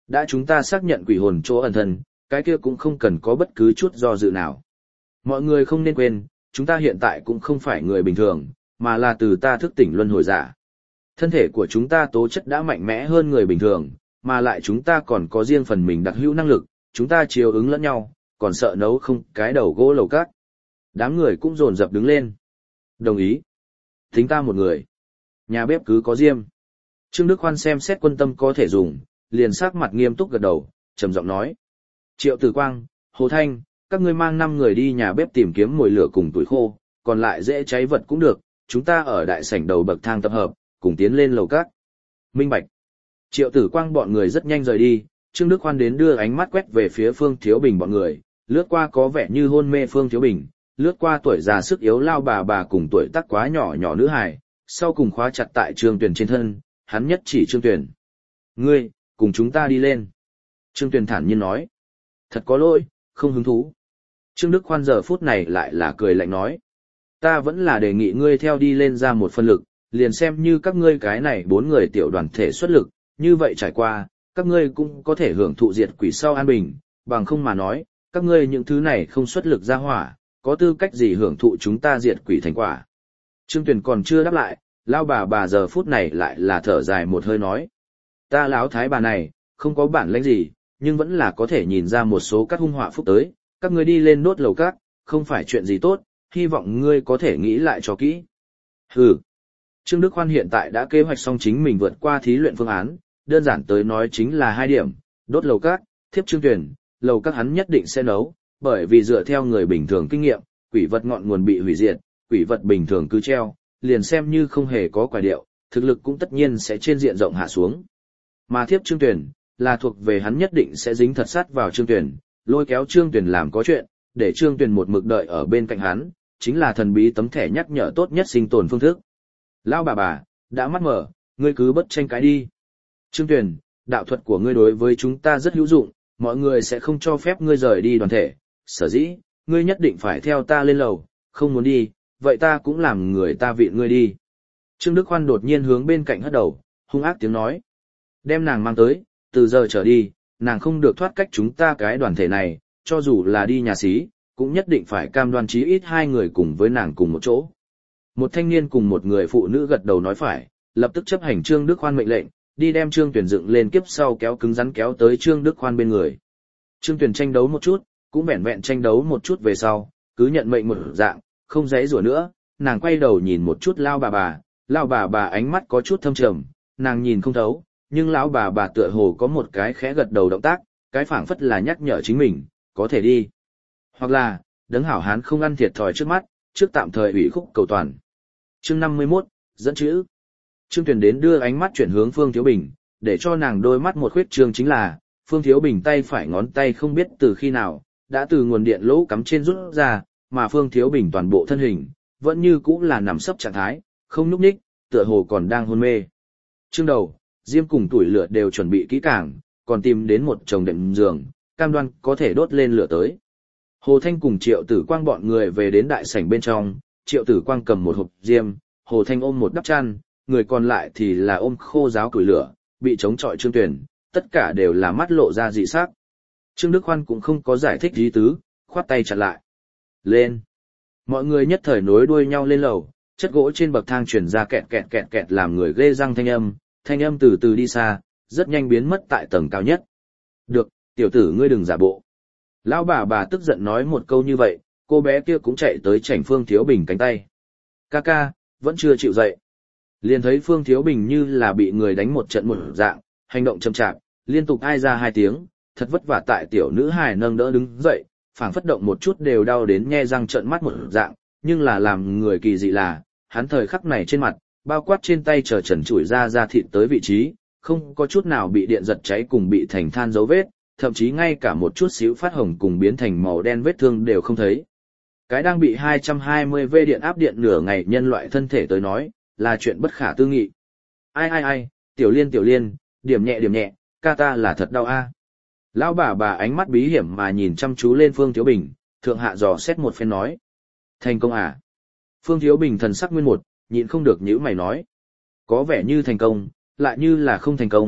Đã chúng ta xác nhận quỷ hồn chỗ ẩn thân, cái kia cũng không cần có bất cứ chút do dự nào. Mọi người không nên quên, chúng ta hiện tại cũng không phải người bình thường, mà là từ ta thức tỉnh luân hồi giả. Thân thể của chúng ta tố chất đã mạnh mẽ hơn người bình thường, mà lại chúng ta còn có riêng phần mình đặc hữu năng lực, chúng ta chiều ứng lẫn nhau, còn sợ nấu không cái đầu gỗ lầu cát. Đám người cũng dồn dập đứng lên. Đồng ý. Tính ta một người. Nhà bếp cứ có riêng. Trương Đức Khoan xem xét quân tâm có thể dùng, liền sắc mặt nghiêm túc gật đầu, trầm giọng nói. Triệu Tử Quang, Hồ Thanh, các ngươi mang năm người đi nhà bếp tìm kiếm mồi lửa cùng tuổi khô, còn lại dễ cháy vật cũng được, chúng ta ở đại sảnh đầu bậc thang tập hợp, cùng tiến lên lầu các. Minh bạch. Triệu Tử Quang bọn người rất nhanh rời đi, Trương Đức Khoan đến đưa ánh mắt quét về phía Phương Thiếu Bình bọn người, lướt qua có vẻ như hôn mê Phương Thiếu Bình, lướt qua tuổi già sức yếu lao bà bà cùng tuổi tác quá nhỏ nhỏ nữ hài, sau cùng khóa chặt tại Trương Tuyền trên thân, hắn nhất chỉ Trương Tuyền. Ngươi, cùng chúng ta đi lên. Trương Tuyền thản nhiên nói. Thật có lỗi, không hứng thú. Trương Đức Khoan giờ phút này lại là cười lạnh nói. Ta vẫn là đề nghị ngươi theo đi lên ra một phân lực, liền xem như các ngươi cái này bốn người tiểu đoàn thể xuất lực, như vậy trải qua, các ngươi cũng có thể hưởng thụ diệt quỷ sau an bình, bằng không mà nói, các ngươi những thứ này không xuất lực ra hỏa, có tư cách gì hưởng thụ chúng ta diệt quỷ thành quả. Trương Tuyền còn chưa đáp lại, lao bà bà giờ phút này lại là thở dài một hơi nói. Ta lão thái bà này, không có bản lĩnh gì, nhưng vẫn là có thể nhìn ra một số các hung họa phúc tới, các ngươi đi lên đốt lầu cát, không phải chuyện gì tốt, hy vọng ngươi có thể nghĩ lại cho kỹ. Hừ. Trương Đức Khoan hiện tại đã kế hoạch xong chính mình vượt qua thí luyện phương án, đơn giản tới nói chính là hai điểm, đốt lầu cát, thiếp Trương Tuyền, lầu các hắn nhất định sẽ nấu, bởi vì dựa theo người bình thường kinh nghiệm, quỷ vật ngọn nguồn bị hủy diệt, quỷ vật bình thường cứ treo, liền xem như không hề có quả điệu, thực lực cũng tất nhiên sẽ trên diện rộng hạ xuống. Mà thiếp Trương Tuyền, là thuộc về hắn nhất định sẽ dính thật sát vào Trương Tuyền, lôi kéo Trương Tuyền làm có chuyện, để Trương Tuyền một mực đợi ở bên cạnh hắn, chính là thần bí tấm thẻ nhắc nhở tốt nhất sinh tồn phương thức. Lão bà bà, đã mắt mở, ngươi cứ bất tranh cãi đi. Trương Tuyền, đạo thuật của ngươi đối với chúng ta rất hữu dụng, mọi người sẽ không cho phép ngươi rời đi đoàn thể, sở dĩ, ngươi nhất định phải theo ta lên lầu, không muốn đi, vậy ta cũng làm người ta vị ngươi đi. Trương Đức Khoan đột nhiên hướng bên cạnh hất đầu, hung ác tiếng nói. Đem nàng mang tới, từ giờ trở đi, nàng không được thoát cách chúng ta cái đoàn thể này, cho dù là đi nhà xí, cũng nhất định phải cam đoan chí ít hai người cùng với nàng cùng một chỗ. Một thanh niên cùng một người phụ nữ gật đầu nói phải, lập tức chấp hành Trương Đức Khoan mệnh lệnh, đi đem Trương Tuyền dựng lên kiếp sau kéo cứng rắn kéo tới Trương Đức Khoan bên người. Trương Tuyền tranh đấu một chút, cũng vẹn vẹn tranh đấu một chút về sau, cứ nhận mệnh một dạng, không giãy giụa nữa, nàng quay đầu nhìn một chút lao bà bà, lao bà bà ánh mắt có chút thâm trầm, nàng nhìn không thấu, nhưng lão bà bà tựa hồ có một cái khẽ gật đầu động tác, cái phảng phất là nhắc nhở chính mình, có thể đi. Hoặc là, đấng hảo hán không ăn thiệt thòi trước mắt, trước tạm thời ủy khúc cầu toàn. Chương năm mươi mốt, dẫn chữ. Trương Tuyền đến đưa ánh mắt chuyển hướng Phương Thiếu Bình, để cho nàng đôi mắt một khuyết trương chính là, Phương Thiếu Bình tay phải ngón tay không biết từ khi nào, đã từ nguồn điện lỗ cắm trên rút ra, mà Phương Thiếu Bình toàn bộ thân hình, vẫn như cũ là nằm sấp trạng thái, không nhúc nhích, tựa hồ còn đang hôn mê. Trương đầu, diêm cùng tuổi lửa đều chuẩn bị kỹ càng, còn tìm đến một chồng đệm giường, cam đoan có thể đốt lên lửa tới. Hồ Thanh cùng Triệu Tử Quang bọn người về đến đại sảnh bên trong, Triệu Tử Quang cầm một hộp diêm, Hồ Thanh ôm một đắp chăn, người còn lại thì là ôm khô giáo củi lửa, bị chống chọi Trương Tuyền, tất cả đều là mắt lộ ra dị sắc. Trương Đức Khoan cũng không có giải thích ý tứ, khoát tay chặn lại. Lên! Mọi người nhất thời nối đuôi nhau lên lầu, chất gỗ trên bậc thang chuyển ra kẹt kẹt kẹt kẹt làm người ghê răng thanh âm, thanh âm từ từ đi xa, rất nhanh biến mất tại tầng cao nhất. Được, tiểu tử ngươi đừng giả bộ. Lão bà bà tức giận nói một câu như vậy, cô bé kia cũng chạy tới chảnh Phương Thiếu Bình cánh tay. Ca ca, vẫn chưa chịu dậy. Liền thấy Phương Thiếu Bình như là bị người đánh một trận một dạng, hành động chậm chạp, liên tục ai ra hai tiếng, thật vất vả tại tiểu nữ hài nâng đỡ đứng dậy, phảng phất động một chút đều đau đến nhe răng trợn mắt một dạng, nhưng là làm người kỳ dị là, hắn thời khắc này trên mặt, bao quát trên tay chờ trần trụi ra ra thịt tới vị trí, không có chút nào bị điện giật cháy cùng bị thành than dấu vết, thậm chí ngay cả một chút xíu phát hồng cùng biến thành màu đen vết thương đều không thấy. Cái đang bị hai trăm hai mươi vê điện áp điện nửa ngày nhân loại thân thể tới nói, là chuyện bất khả tư nghị. Ai ai ai, tiểu liên tiểu liên, điểm nhẹ điểm nhẹ, ca ta là thật đau a. Lão bà bà ánh mắt bí hiểm mà nhìn chăm chú lên Phương Thiếu Bình, thượng hạ dò xét một phen nói. Thành công à? Phương Thiếu Bình thần sắc nguyên một, nhịn không được nhíu mày nói. Có vẻ như thành công, lại như là không thành công,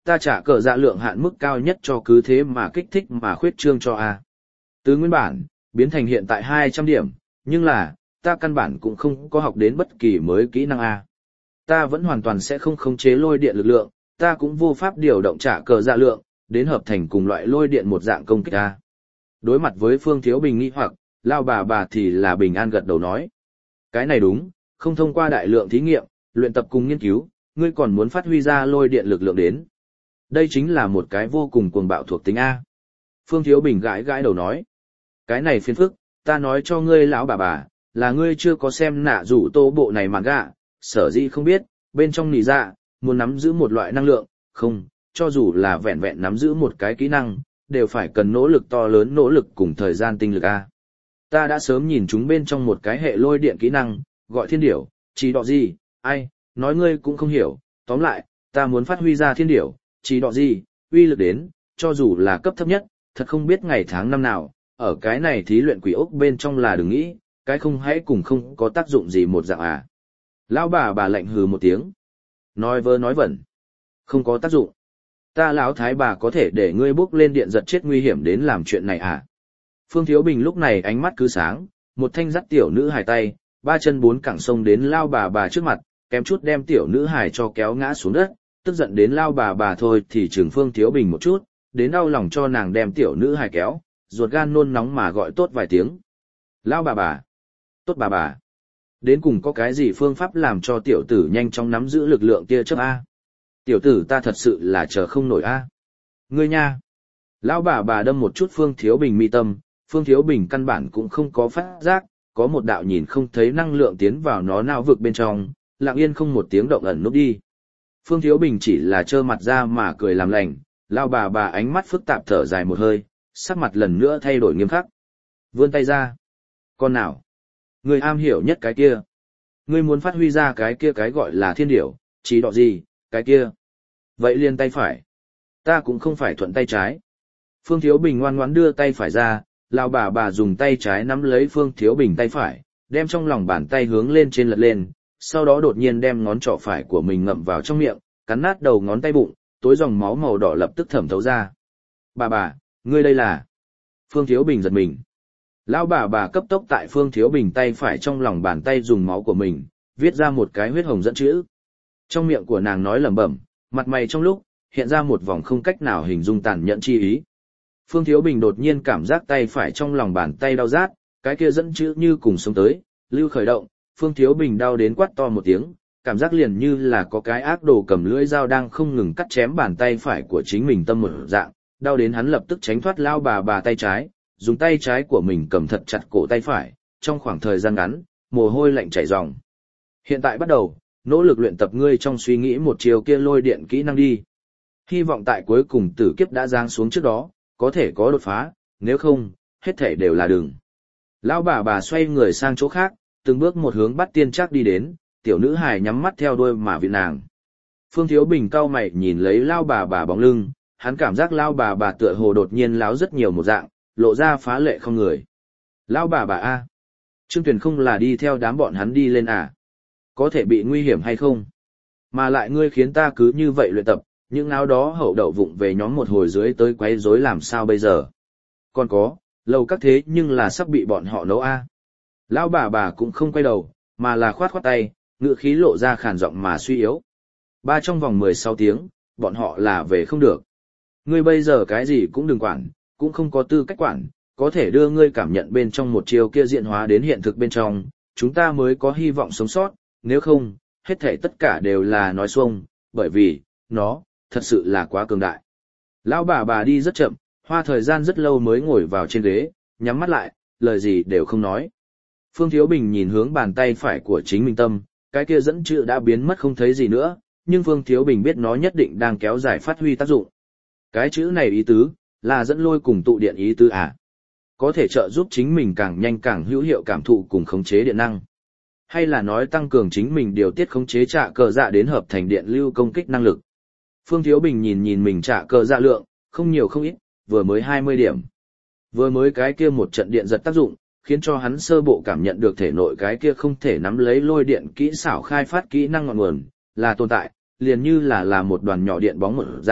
ta trả cờ dạ lượng hạn mức cao nhất cho cứ thế mà kích thích mà khuyết trương cho A. Từ nguyên bản, biến thành hiện tại hai trăm điểm, nhưng là, ta căn bản cũng không có học đến bất kỳ mới kỹ năng A. Ta vẫn hoàn toàn sẽ không khống chế lôi điện lực lượng, ta cũng vô pháp điều động trả cờ dạ lượng, đến hợp thành cùng loại lôi điện một dạng công kích A. Đối mặt với Phương Thiếu Bình nghi hoặc, lao bà bà thì là bình an gật đầu nói. Cái này đúng, không thông qua đại lượng thí nghiệm, luyện tập cùng nghiên cứu, ngươi còn muốn phát huy ra lôi điện lực lượng đến. Đây chính là một cái vô cùng cuồng bạo thuộc tính A. Phương Thiếu Bình gãi gãi đầu nói. Cái này phiền phức, ta nói cho ngươi lão bà bà, là ngươi chưa có xem nạ rủ tô bộ này mà gạ, sở dĩ không biết, bên trong nỉ dạ, muốn nắm giữ một loại năng lượng, không, cho dù là vẹn vẹn nắm giữ một cái kỹ năng, đều phải cần nỗ lực to lớn nỗ lực cùng thời gian tinh lực A. Ta đã sớm nhìn chúng bên trong một cái hệ lôi điện kỹ năng, gọi thiên điểu, chỉ đọ gì, ai, nói ngươi cũng không hiểu, tóm lại, ta muốn phát huy ra thiên điểu, chỉ đọ gì, uy lực đến, cho dù là cấp thấp nhất, thật không biết ngày tháng năm nào, ở cái này thí luyện quỷ ốc bên trong là đừng nghĩ, cái không hãy cùng không có tác dụng gì một dạng à. Lão bà bà lạnh hừ một tiếng. Nói vơ nói vẩn. Không có tác dụng. Ta lão thái bà có thể để ngươi bước lên điện giật chết nguy hiểm đến làm chuyện này à. Phương Thiếu Bình lúc này ánh mắt cứ sáng, một thanh dắt tiểu nữ hài tay, ba chân bốn cẳng sông đến lao bà bà trước mặt, kém chút đem tiểu nữ hài cho kéo ngã xuống đất, tức giận đến lao bà bà thôi thì trừng Phương Thiếu Bình một chút, đến đau lòng cho nàng đem tiểu nữ hài kéo, ruột gan nôn nóng mà gọi tốt vài tiếng. Lao bà bà, tốt bà bà, đến cùng có cái gì phương pháp làm cho tiểu tử nhanh chóng nắm giữ lực lượng kia chớp A. Tiểu tử ta thật sự là chờ không nổi A. Ngươi nha. Lão bà bà đâm một chút Phương Thiếu Bình mi tâm, Phương Thiếu Bình căn bản cũng không có phát giác, có một đạo nhìn không thấy năng lượng tiến vào nó não vực bên trong, lặng yên không một tiếng động ẩn núp đi. Phương Thiếu Bình chỉ là trơ mặt ra mà cười làm lành, lão bà bà ánh mắt phức tạp thở dài một hơi, sắc mặt lần nữa thay đổi nghiêm khắc. Vươn tay ra. Con nào? Ngươi am hiểu nhất cái kia. Ngươi muốn phát huy ra cái kia cái gọi là thiên điểu, chỉ đọ gì, cái kia. Vậy liền tay phải. Ta cũng không phải thuận tay trái. Phương Thiếu Bình ngoan ngoãn đưa tay phải ra, lão bà bà dùng tay trái nắm lấy Phương Thiếu Bình tay phải, đem trong lòng bàn tay hướng lên trên lật lên, sau đó đột nhiên đem ngón trỏ phải của mình ngậm vào trong miệng, cắn nát đầu ngón tay bụng, tối dòng máu màu đỏ lập tức thẩm thấu ra. Bà bà, ngươi đây là... Phương Thiếu Bình giật mình. Lão bà bà cấp tốc tại Phương Thiếu Bình tay phải trong lòng bàn tay dùng máu của mình, viết ra một cái huyết hồng dẫn chữ. Trong miệng của nàng nói lẩm bẩm, mặt mày trong lúc, hiện ra một vòng không cách nào hình dung tàn nhẫn chi ý. Phương Thiếu Bình đột nhiên cảm giác tay phải trong lòng bàn tay đau rát, cái kia dẫn chữ như cùng sống tới, lưu khởi động, Phương Thiếu Bình đau đến quát to một tiếng, cảm giác liền như là có cái ác đồ cầm lưỡi dao đang không ngừng cắt chém bàn tay phải của chính mình tâm một dạng, đau đến hắn lập tức tránh thoát lao bà bà tay trái, dùng tay trái của mình cầm thật chặt cổ tay phải, trong khoảng thời gian ngắn, mồ hôi lạnh chảy ròng. Hiện tại bắt đầu, nỗ lực luyện tập ngươi trong suy nghĩ một chiều kia lôi điện kỹ năng đi. Hy vọng tại cuối cùng tử kiếp đã giáng xuống trước đó, có thể có đột phá, nếu không, hết thể đều là đường. Lão bà bà xoay người sang chỗ khác, từng bước một hướng bắt tiên chắc đi đến, tiểu nữ hài nhắm mắt theo đuôi mà viện nàng. Phương Thiếu Bình cau mày nhìn lấy lao bà bà bóng lưng, hắn cảm giác lao bà bà tựa hồ đột nhiên láo rất nhiều một dạng, lộ ra phá lệ không người. Lao bà bà A. Trương Tuyền không là đi theo đám bọn hắn đi lên à? Có thể bị nguy hiểm hay không? Mà lại ngươi khiến ta cứ như vậy luyện tập, những áo đó hậu đậu vụng về nhóm một hồi dưới tới quấy rối làm sao bây giờ? Còn có, lâu các thế nhưng là sắp bị bọn họ nấu A. Lão bà bà cũng không quay đầu, mà là khoát khoát tay, ngựa khí lộ ra khàn giọng mà suy yếu. Ba trong vòng mười sáu tiếng, bọn họ là về không được. Ngươi bây giờ cái gì cũng đừng quản, cũng không có tư cách quản, có thể đưa ngươi cảm nhận bên trong một chiều kia diện hóa đến hiện thực bên trong, chúng ta mới có hy vọng sống sót, nếu không, hết thảy tất cả đều là nói xuông, bởi vì, nó, thật sự là quá cường đại. Lão bà bà đi rất chậm, hoa thời gian rất lâu mới ngồi vào trên ghế, nhắm mắt lại, lời gì đều không nói. Phương Thiếu Bình nhìn hướng bàn tay phải của chính mình tâm, cái kia dẫn chữ đã biến mất không thấy gì nữa, nhưng Phương Thiếu Bình biết nó nhất định đang kéo dài phát huy tác dụng. Cái chữ này ý tứ, là dẫn lôi cùng tụ điện ý tứ à. Có thể trợ giúp chính mình càng nhanh càng hữu hiệu cảm thụ cùng khống chế điện năng. Hay là nói tăng cường chính mình điều tiết khống chế trả cờ dạ đến hợp thành điện lưu công kích năng lực. Phương Thiếu Bình nhìn nhìn mình trả cờ dạ lượng, không nhiều không ít, vừa mới hai mươi điểm. Vừa mới cái kia một trận điện giật tác dụng, khiến cho hắn sơ bộ cảm nhận được thể nội cái kia không thể nắm lấy lôi điện kỹ xảo khai phát kỹ năng ngọn nguồn, là tồn tại, liền như là là một đoàn nhỏ điện bóng một dạng,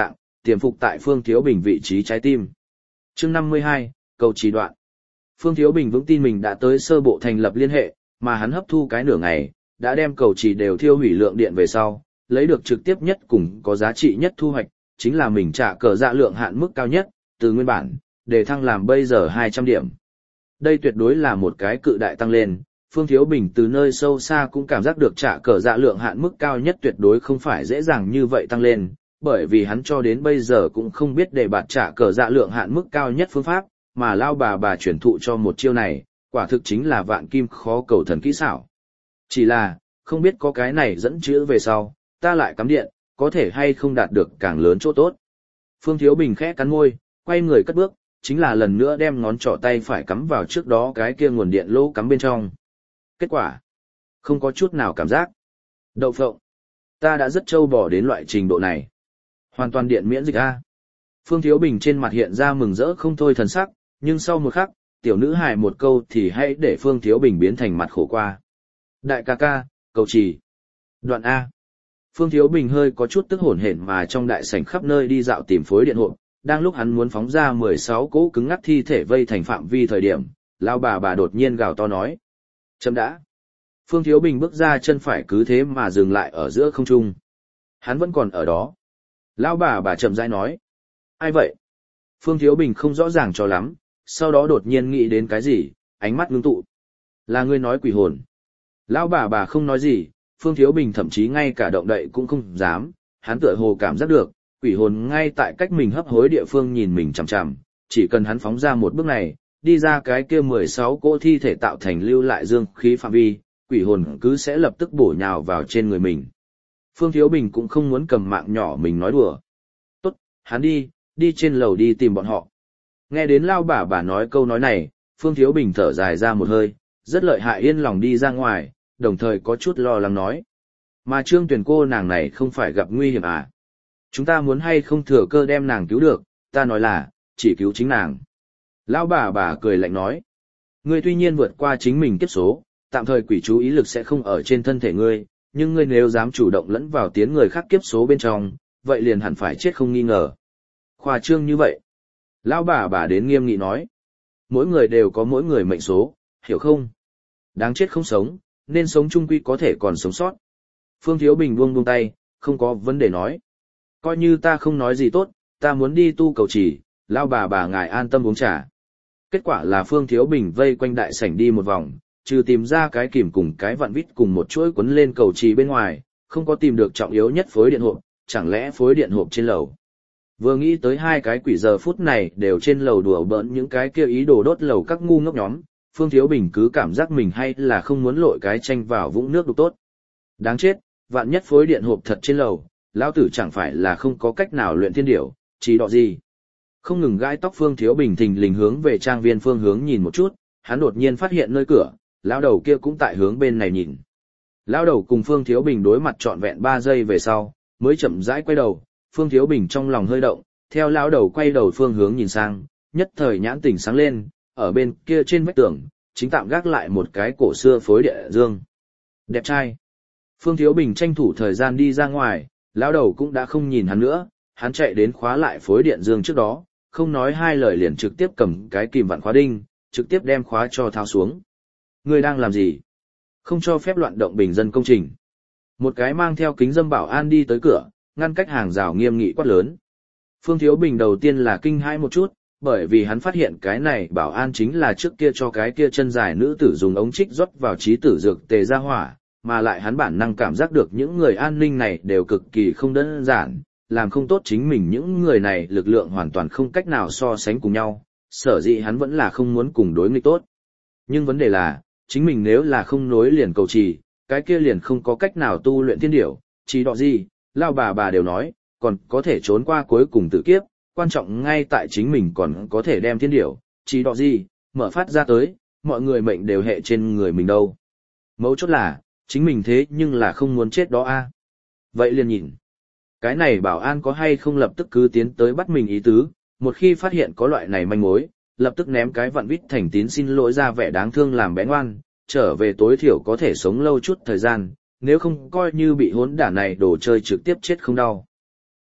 tiềm phục tại Phương Thiếu Bình vị trí trái tim. Chương năm mươi hai, cầu trì đoạn. Phương Thiếu Bình vững tin mình đã tới sơ bộ thành lập liên hệ, mà hắn hấp thu cái nửa ngày, đã đem cầu trì đều thiêu hủy lượng điện về sau, lấy được trực tiếp nhất cùng có giá trị nhất thu hoạch, chính là mình trả cờ dạ lượng hạn mức cao nhất, từ nguyên bản, để thăng làm bây giờ hai trăm điểm. Đây tuyệt đối là một cái cự đại tăng lên, Phương Thiếu Bình từ nơi sâu xa cũng cảm giác được trả cờ dạ lượng hạn mức cao nhất tuyệt đối không phải dễ dàng như vậy tăng lên, bởi vì hắn cho đến bây giờ cũng không biết để bạt trả cờ dạ lượng hạn mức cao nhất phương pháp, mà lao bà bà chuyển thụ cho một chiêu này, quả thực chính là vạn kim khó cầu thần kỹ xảo. Chỉ là, không biết có cái này dẫn chữ về sau, ta lại cắm điện, có thể hay không đạt được càng lớn chỗ tốt. Phương Thiếu Bình khẽ cắn môi, quay người cất bước, chính là lần nữa đem ngón trỏ tay phải cắm vào trước đó cái kia nguồn điện lỗ cắm bên trong. Kết quả, không có chút nào cảm giác. Đậu phộng, ta đã rất trâu bò đến loại trình độ này. Hoàn toàn điện miễn dịch a. Phương Thiếu Bình trên mặt hiện ra mừng rỡ không thôi thần sắc, nhưng sau một khắc, tiểu nữ hài một câu thì hãy để Phương Thiếu Bình biến thành mặt khổ qua. Đại ca ca, cầu trì. Đoạn A. Phương Thiếu Bình hơi có chút tức hổn hển mà trong đại sảnh khắp nơi đi dạo tìm phối điện hộp, đang lúc hắn muốn phóng ra mười sáu cỗ cứng ngắc thi thể vây thành phạm vi thời điểm, lão bà bà đột nhiên gào to nói. Chấm đã. Phương Thiếu Bình bước ra chân phải cứ thế mà dừng lại ở giữa không trung. Hắn vẫn còn ở đó. Lão bà bà chậm rãi nói. Ai vậy? Phương Thiếu Bình không rõ ràng cho lắm, sau đó đột nhiên nghĩ đến cái gì, ánh mắt ngưng tụ. Là ngươi nói quỷ hồn. Lão bà bà không nói gì, Phương Thiếu Bình thậm chí ngay cả động đậy cũng không dám, hắn tựa hồ cảm giác được, quỷ hồn ngay tại cách mình hấp hối địa phương nhìn mình chằm chằm, chỉ cần hắn phóng ra một bước này, đi ra cái kia mười sáu cỗ thi thể tạo thành lưu lại dương khí phạm vi, quỷ hồn cứ sẽ lập tức bổ nhào vào trên người mình. Phương Thiếu Bình cũng không muốn cầm mạng nhỏ mình nói đùa. Tốt, hắn đi, đi trên lầu đi tìm bọn họ. Nghe đến lao bà bà nói câu nói này, Phương Thiếu Bình thở dài ra một hơi, rất lợi hại yên lòng đi ra ngoài, đồng thời có chút lo lắng nói. Mà Trương Tuyền cô nàng này không phải gặp nguy hiểm à? Chúng ta muốn hay không thừa cơ đem nàng cứu được, ta nói là, chỉ cứu chính nàng. Lão bà bà cười lạnh nói. Ngươi tuy nhiên vượt qua chính mình kiếp số, tạm thời quỷ chú ý lực sẽ không ở trên thân thể ngươi, nhưng ngươi nếu dám chủ động lẫn vào tiến người khác kiếp số bên trong, vậy liền hẳn phải chết không nghi ngờ. Khoa trương như vậy. Lão bà bà đến nghiêm nghị nói. Mỗi người đều có mỗi người mệnh số, hiểu không? Đáng chết không sống, nên sống chung quy có thể còn sống sót. Phương Thiếu Bình buông buông tay, không có vấn đề nói. Coi như ta không nói gì tốt, ta muốn đi tu cầu trì, lao bà bà ngài an tâm uống trà. Kết quả là Phương Thiếu Bình vây quanh đại sảnh đi một vòng, trừ tìm ra cái kìm cùng cái vặn vít cùng một chuỗi quấn lên cầu trì bên ngoài, không có tìm được trọng yếu nhất phối điện hộp, chẳng lẽ phối điện hộp trên lầu. Vừa nghĩ tới hai cái quỷ giờ phút này đều trên lầu đùa bỡn những cái kia ý đồ đốt lầu các ngu ngốc nhóm, Phương Thiếu Bình cứ cảm giác mình hay là không muốn lội cái tranh vào vũng nước đục tốt. Đáng chết, vạn nhất phối điện hộp thật trên lầu, lão tử chẳng phải là không có cách nào luyện thiên điểu, chỉ đọ gì. Không ngừng gãi tóc Phương Thiếu Bình thình lình hướng về trang viên phương hướng nhìn một chút, hắn đột nhiên phát hiện nơi cửa, lão đầu kia cũng tại hướng bên này nhìn. Lão đầu cùng Phương Thiếu Bình đối mặt trọn vẹn ba giây về sau, mới chậm rãi quay đầu, Phương Thiếu Bình trong lòng hơi động, theo lão đầu quay đầu phương hướng nhìn sang, nhất thời nhãn tỉnh sáng lên, ở bên kia trên vách tường, chính tạm gác lại một cái cổ xưa phối địa dương. Đẹp trai. Phương Thiếu Bình tranh thủ thời gian đi ra ngoài, lão đầu cũng đã không nhìn hắn nữa, hắn chạy đến khóa lại phối điện dương trước đó, không nói hai lời liền trực tiếp cầm cái kìm vặn khóa đinh, trực tiếp đem khóa cho tháo xuống. Ngươi đang làm gì? Không cho phép loạn động bình dân công trình. Một cái mang theo kính dâm bảo an đi tới cửa, ngăn cách hàng rào nghiêm nghị quát lớn. Phương Thiếu Bình đầu tiên là kinh hãi một chút, bởi vì hắn phát hiện cái này bảo an chính là trước kia cho cái kia chân dài nữ tử dùng ống trích rót vào trí tử dược tề ra hỏa, mà lại hắn bản năng cảm giác được những người an ninh này đều cực kỳ không đơn giản, làm không tốt chính mình những người này lực lượng hoàn toàn không cách nào so sánh cùng nhau, sở dĩ hắn vẫn là không muốn cùng đối nghịch tốt. Nhưng vấn đề là, chính mình nếu là không nối liền cầu trì, cái kia liền không có cách nào tu luyện thiên điểu, chỉ đọ gì, lao bà bà đều nói, còn có thể trốn qua cuối cùng tự kiếp, quan trọng ngay tại chính mình còn có thể đem thiên điểu, chỉ đọ gì, mở phát ra tới, mọi người mệnh đều hệ trên người mình đâu. Mấu chốt là, chính mình thế nhưng là không muốn chết đó a. Vậy liền nhìn. Cái này bảo an có hay không lập tức cứ tiến tới bắt mình ý tứ, một khi phát hiện có loại này manh mối, lập tức ném cái vặn vít thành tín xin lỗi ra vẻ đáng thương làm bé ngoan, trở về tối thiểu có thể sống lâu chút thời gian, nếu không coi như bị hỗn đản này đổ chơi trực tiếp chết không đau.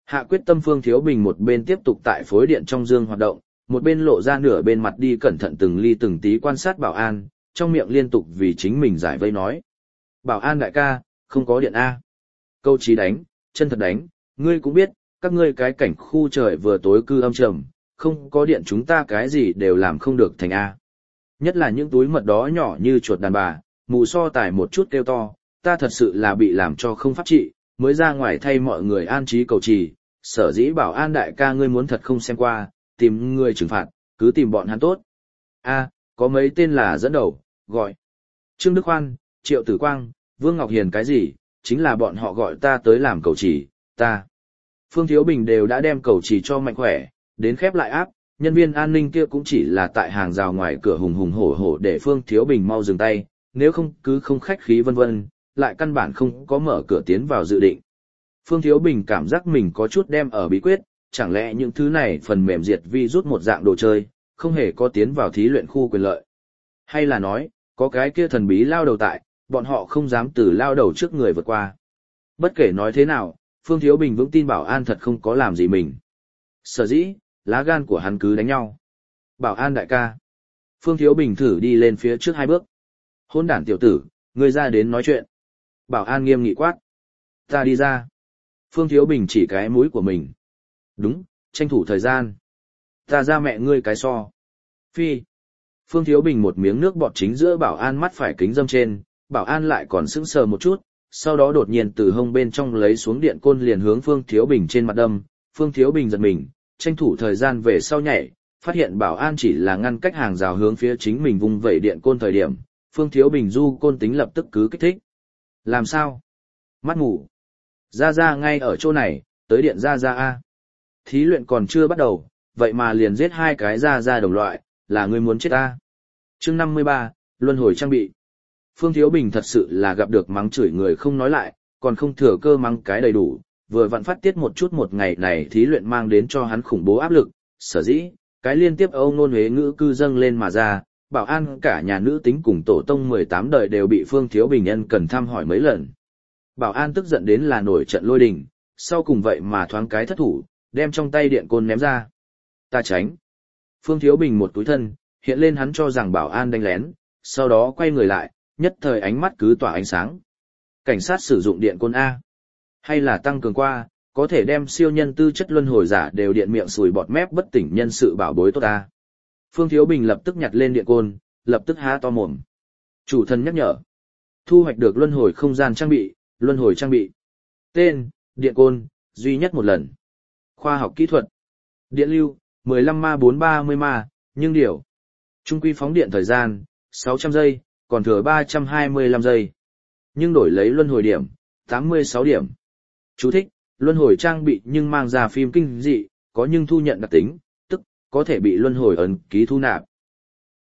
Hạ quyết tâm Phương Thiếu Bình một bên tiếp tục tại phối điện trong dương hoạt động, một bên lộ ra nửa bên mặt đi cẩn thận từng ly từng tí quan sát Bảo An, trong miệng liên tục vì chính mình giải vây nói. Bảo An đại ca, không có điện A. Câu chí đánh, chân thật đánh, ngươi cũng biết, các ngươi cái cảnh khu trời vừa tối cư âm trầm, không có điện chúng ta cái gì đều làm không được thành A. Nhất là những túi mật đó nhỏ như chuột đàn bà, mù so tải một chút kêu to, ta thật sự là bị làm cho không pháp trị, mới ra ngoài thay mọi người an trí cầu trì, sở dĩ Bảo An đại ca ngươi muốn thật không xem qua, tìm người trừng phạt, cứ tìm bọn hắn tốt. A, có mấy tên là dẫn đầu, gọi Trương Đức Khoan, Triệu Tử Quang, Vương Ngọc Hiền cái gì, chính là bọn họ gọi ta tới làm cầu trì, ta. Phương Thiếu Bình đều đã đem cầu trì cho mạnh khỏe, đến khép lại áp, nhân viên an ninh kia cũng chỉ là tại hàng rào ngoài cửa hùng hùng hổ hổ để Phương Thiếu Bình mau dừng tay, nếu không cứ không khách khí vân vân, lại căn bản không có mở cửa tiến vào dự định. Phương Thiếu Bình cảm giác mình có chút đem ở bí quyết, chẳng lẽ những thứ này phần mềm diệt vi rút một dạng đồ chơi, không hề có tiến vào thí luyện khu quyền lợi. Hay là nói, có cái kia thần bí lao đầu tại, bọn họ không dám từ lao đầu trước người vượt qua. Bất kể nói thế nào, Phương Thiếu Bình vững tin Bảo An thật không có làm gì mình. Sở dĩ, lá gan của hắn cứ đánh nhau. Bảo An đại ca. Phương Thiếu Bình thử đi lên phía trước hai bước. Hôn đản tiểu tử, ngươi ra đến nói chuyện. Bảo An nghiêm nghị quát. Ta đi ra. Phương Thiếu Bình chỉ cái mũi của mình. Đúng, tranh thủ thời gian. Ta ra mẹ ngươi cái so. Phi. Phương Thiếu Bình một miếng nước bọt chính giữa Bảo An mắt phải kính dâm trên, Bảo An lại còn sững sờ một chút, sau đó đột nhiên từ hông bên trong lấy xuống điện côn liền hướng Phương Thiếu Bình trên mặt đâm. Phương Thiếu Bình giật mình, tranh thủ thời gian về sau nhảy, phát hiện Bảo An chỉ là ngăn cách hàng rào hướng phía chính mình vung vẩy điện côn thời điểm, Phương Thiếu Bình du côn tính lập tức cứ kích thích. Làm sao? Mắt ngủ. Ra ra ngay ở chỗ này, tới điện ra ra a. Thí luyện còn chưa bắt đầu, vậy mà liền giết hai cái ra ra đồng loại, là ngươi muốn chết ta. Chương năm mươi ba, luân hồi trang bị. Phương Thiếu Bình thật sự là gặp được mắng chửi người không nói lại, còn không thừa cơ mắng cái đầy đủ, vừa vặn phát tiết một chút một ngày này thí luyện mang đến cho hắn khủng bố áp lực, sở dĩ, cái liên tiếp âu ngôn huế ngữ cư dâng lên mà ra, Bảo An cả nhà nữ tính cùng tổ tông mười tám đời đều bị Phương Thiếu Bình ân cần thăm hỏi mấy lần. Bảo An tức giận đến là nổi trận lôi đình, sau cùng vậy mà thoáng cái thất thủ, đem trong tay điện côn ném ra. Ta tránh. Phương Thiếu Bình một túi thân, hiện lên hắn cho rằng Bảo An đánh lén, sau đó quay người lại, nhất thời ánh mắt cứ tỏa ánh sáng. Cảnh sát sử dụng điện côn A. Hay là tăng cường qua, có thể đem siêu nhân tư chất luân hồi giả đều điện miệng sùi bọt mép bất tỉnh nhân sự bảo bối tốt ta. Phương Thiếu Bình lập tức nhặt lên điện côn, lập tức há to mồm. Chủ thân nhắc nhở. Thu hoạch được luân hồi không gian trang bị, luân hồi trang bị. Tên, điện côn, duy nhất một lần. Khoa học kỹ thuật. Điện lưu, mười lăm ma bốn ba mươi ma, nhưng điều. Trung quy phóng điện thời gian, sáu trăm giây, còn thừa ba trăm hai mươi lăm giây. Nhưng đổi lấy luân hồi điểm, tám mươi sáu điểm. Chú thích, luân hồi trang bị nhưng mang ra phim kinh dị, có nhưng thu nhận đặc tính, tức, có thể bị luân hồi ấn ký thu nạp.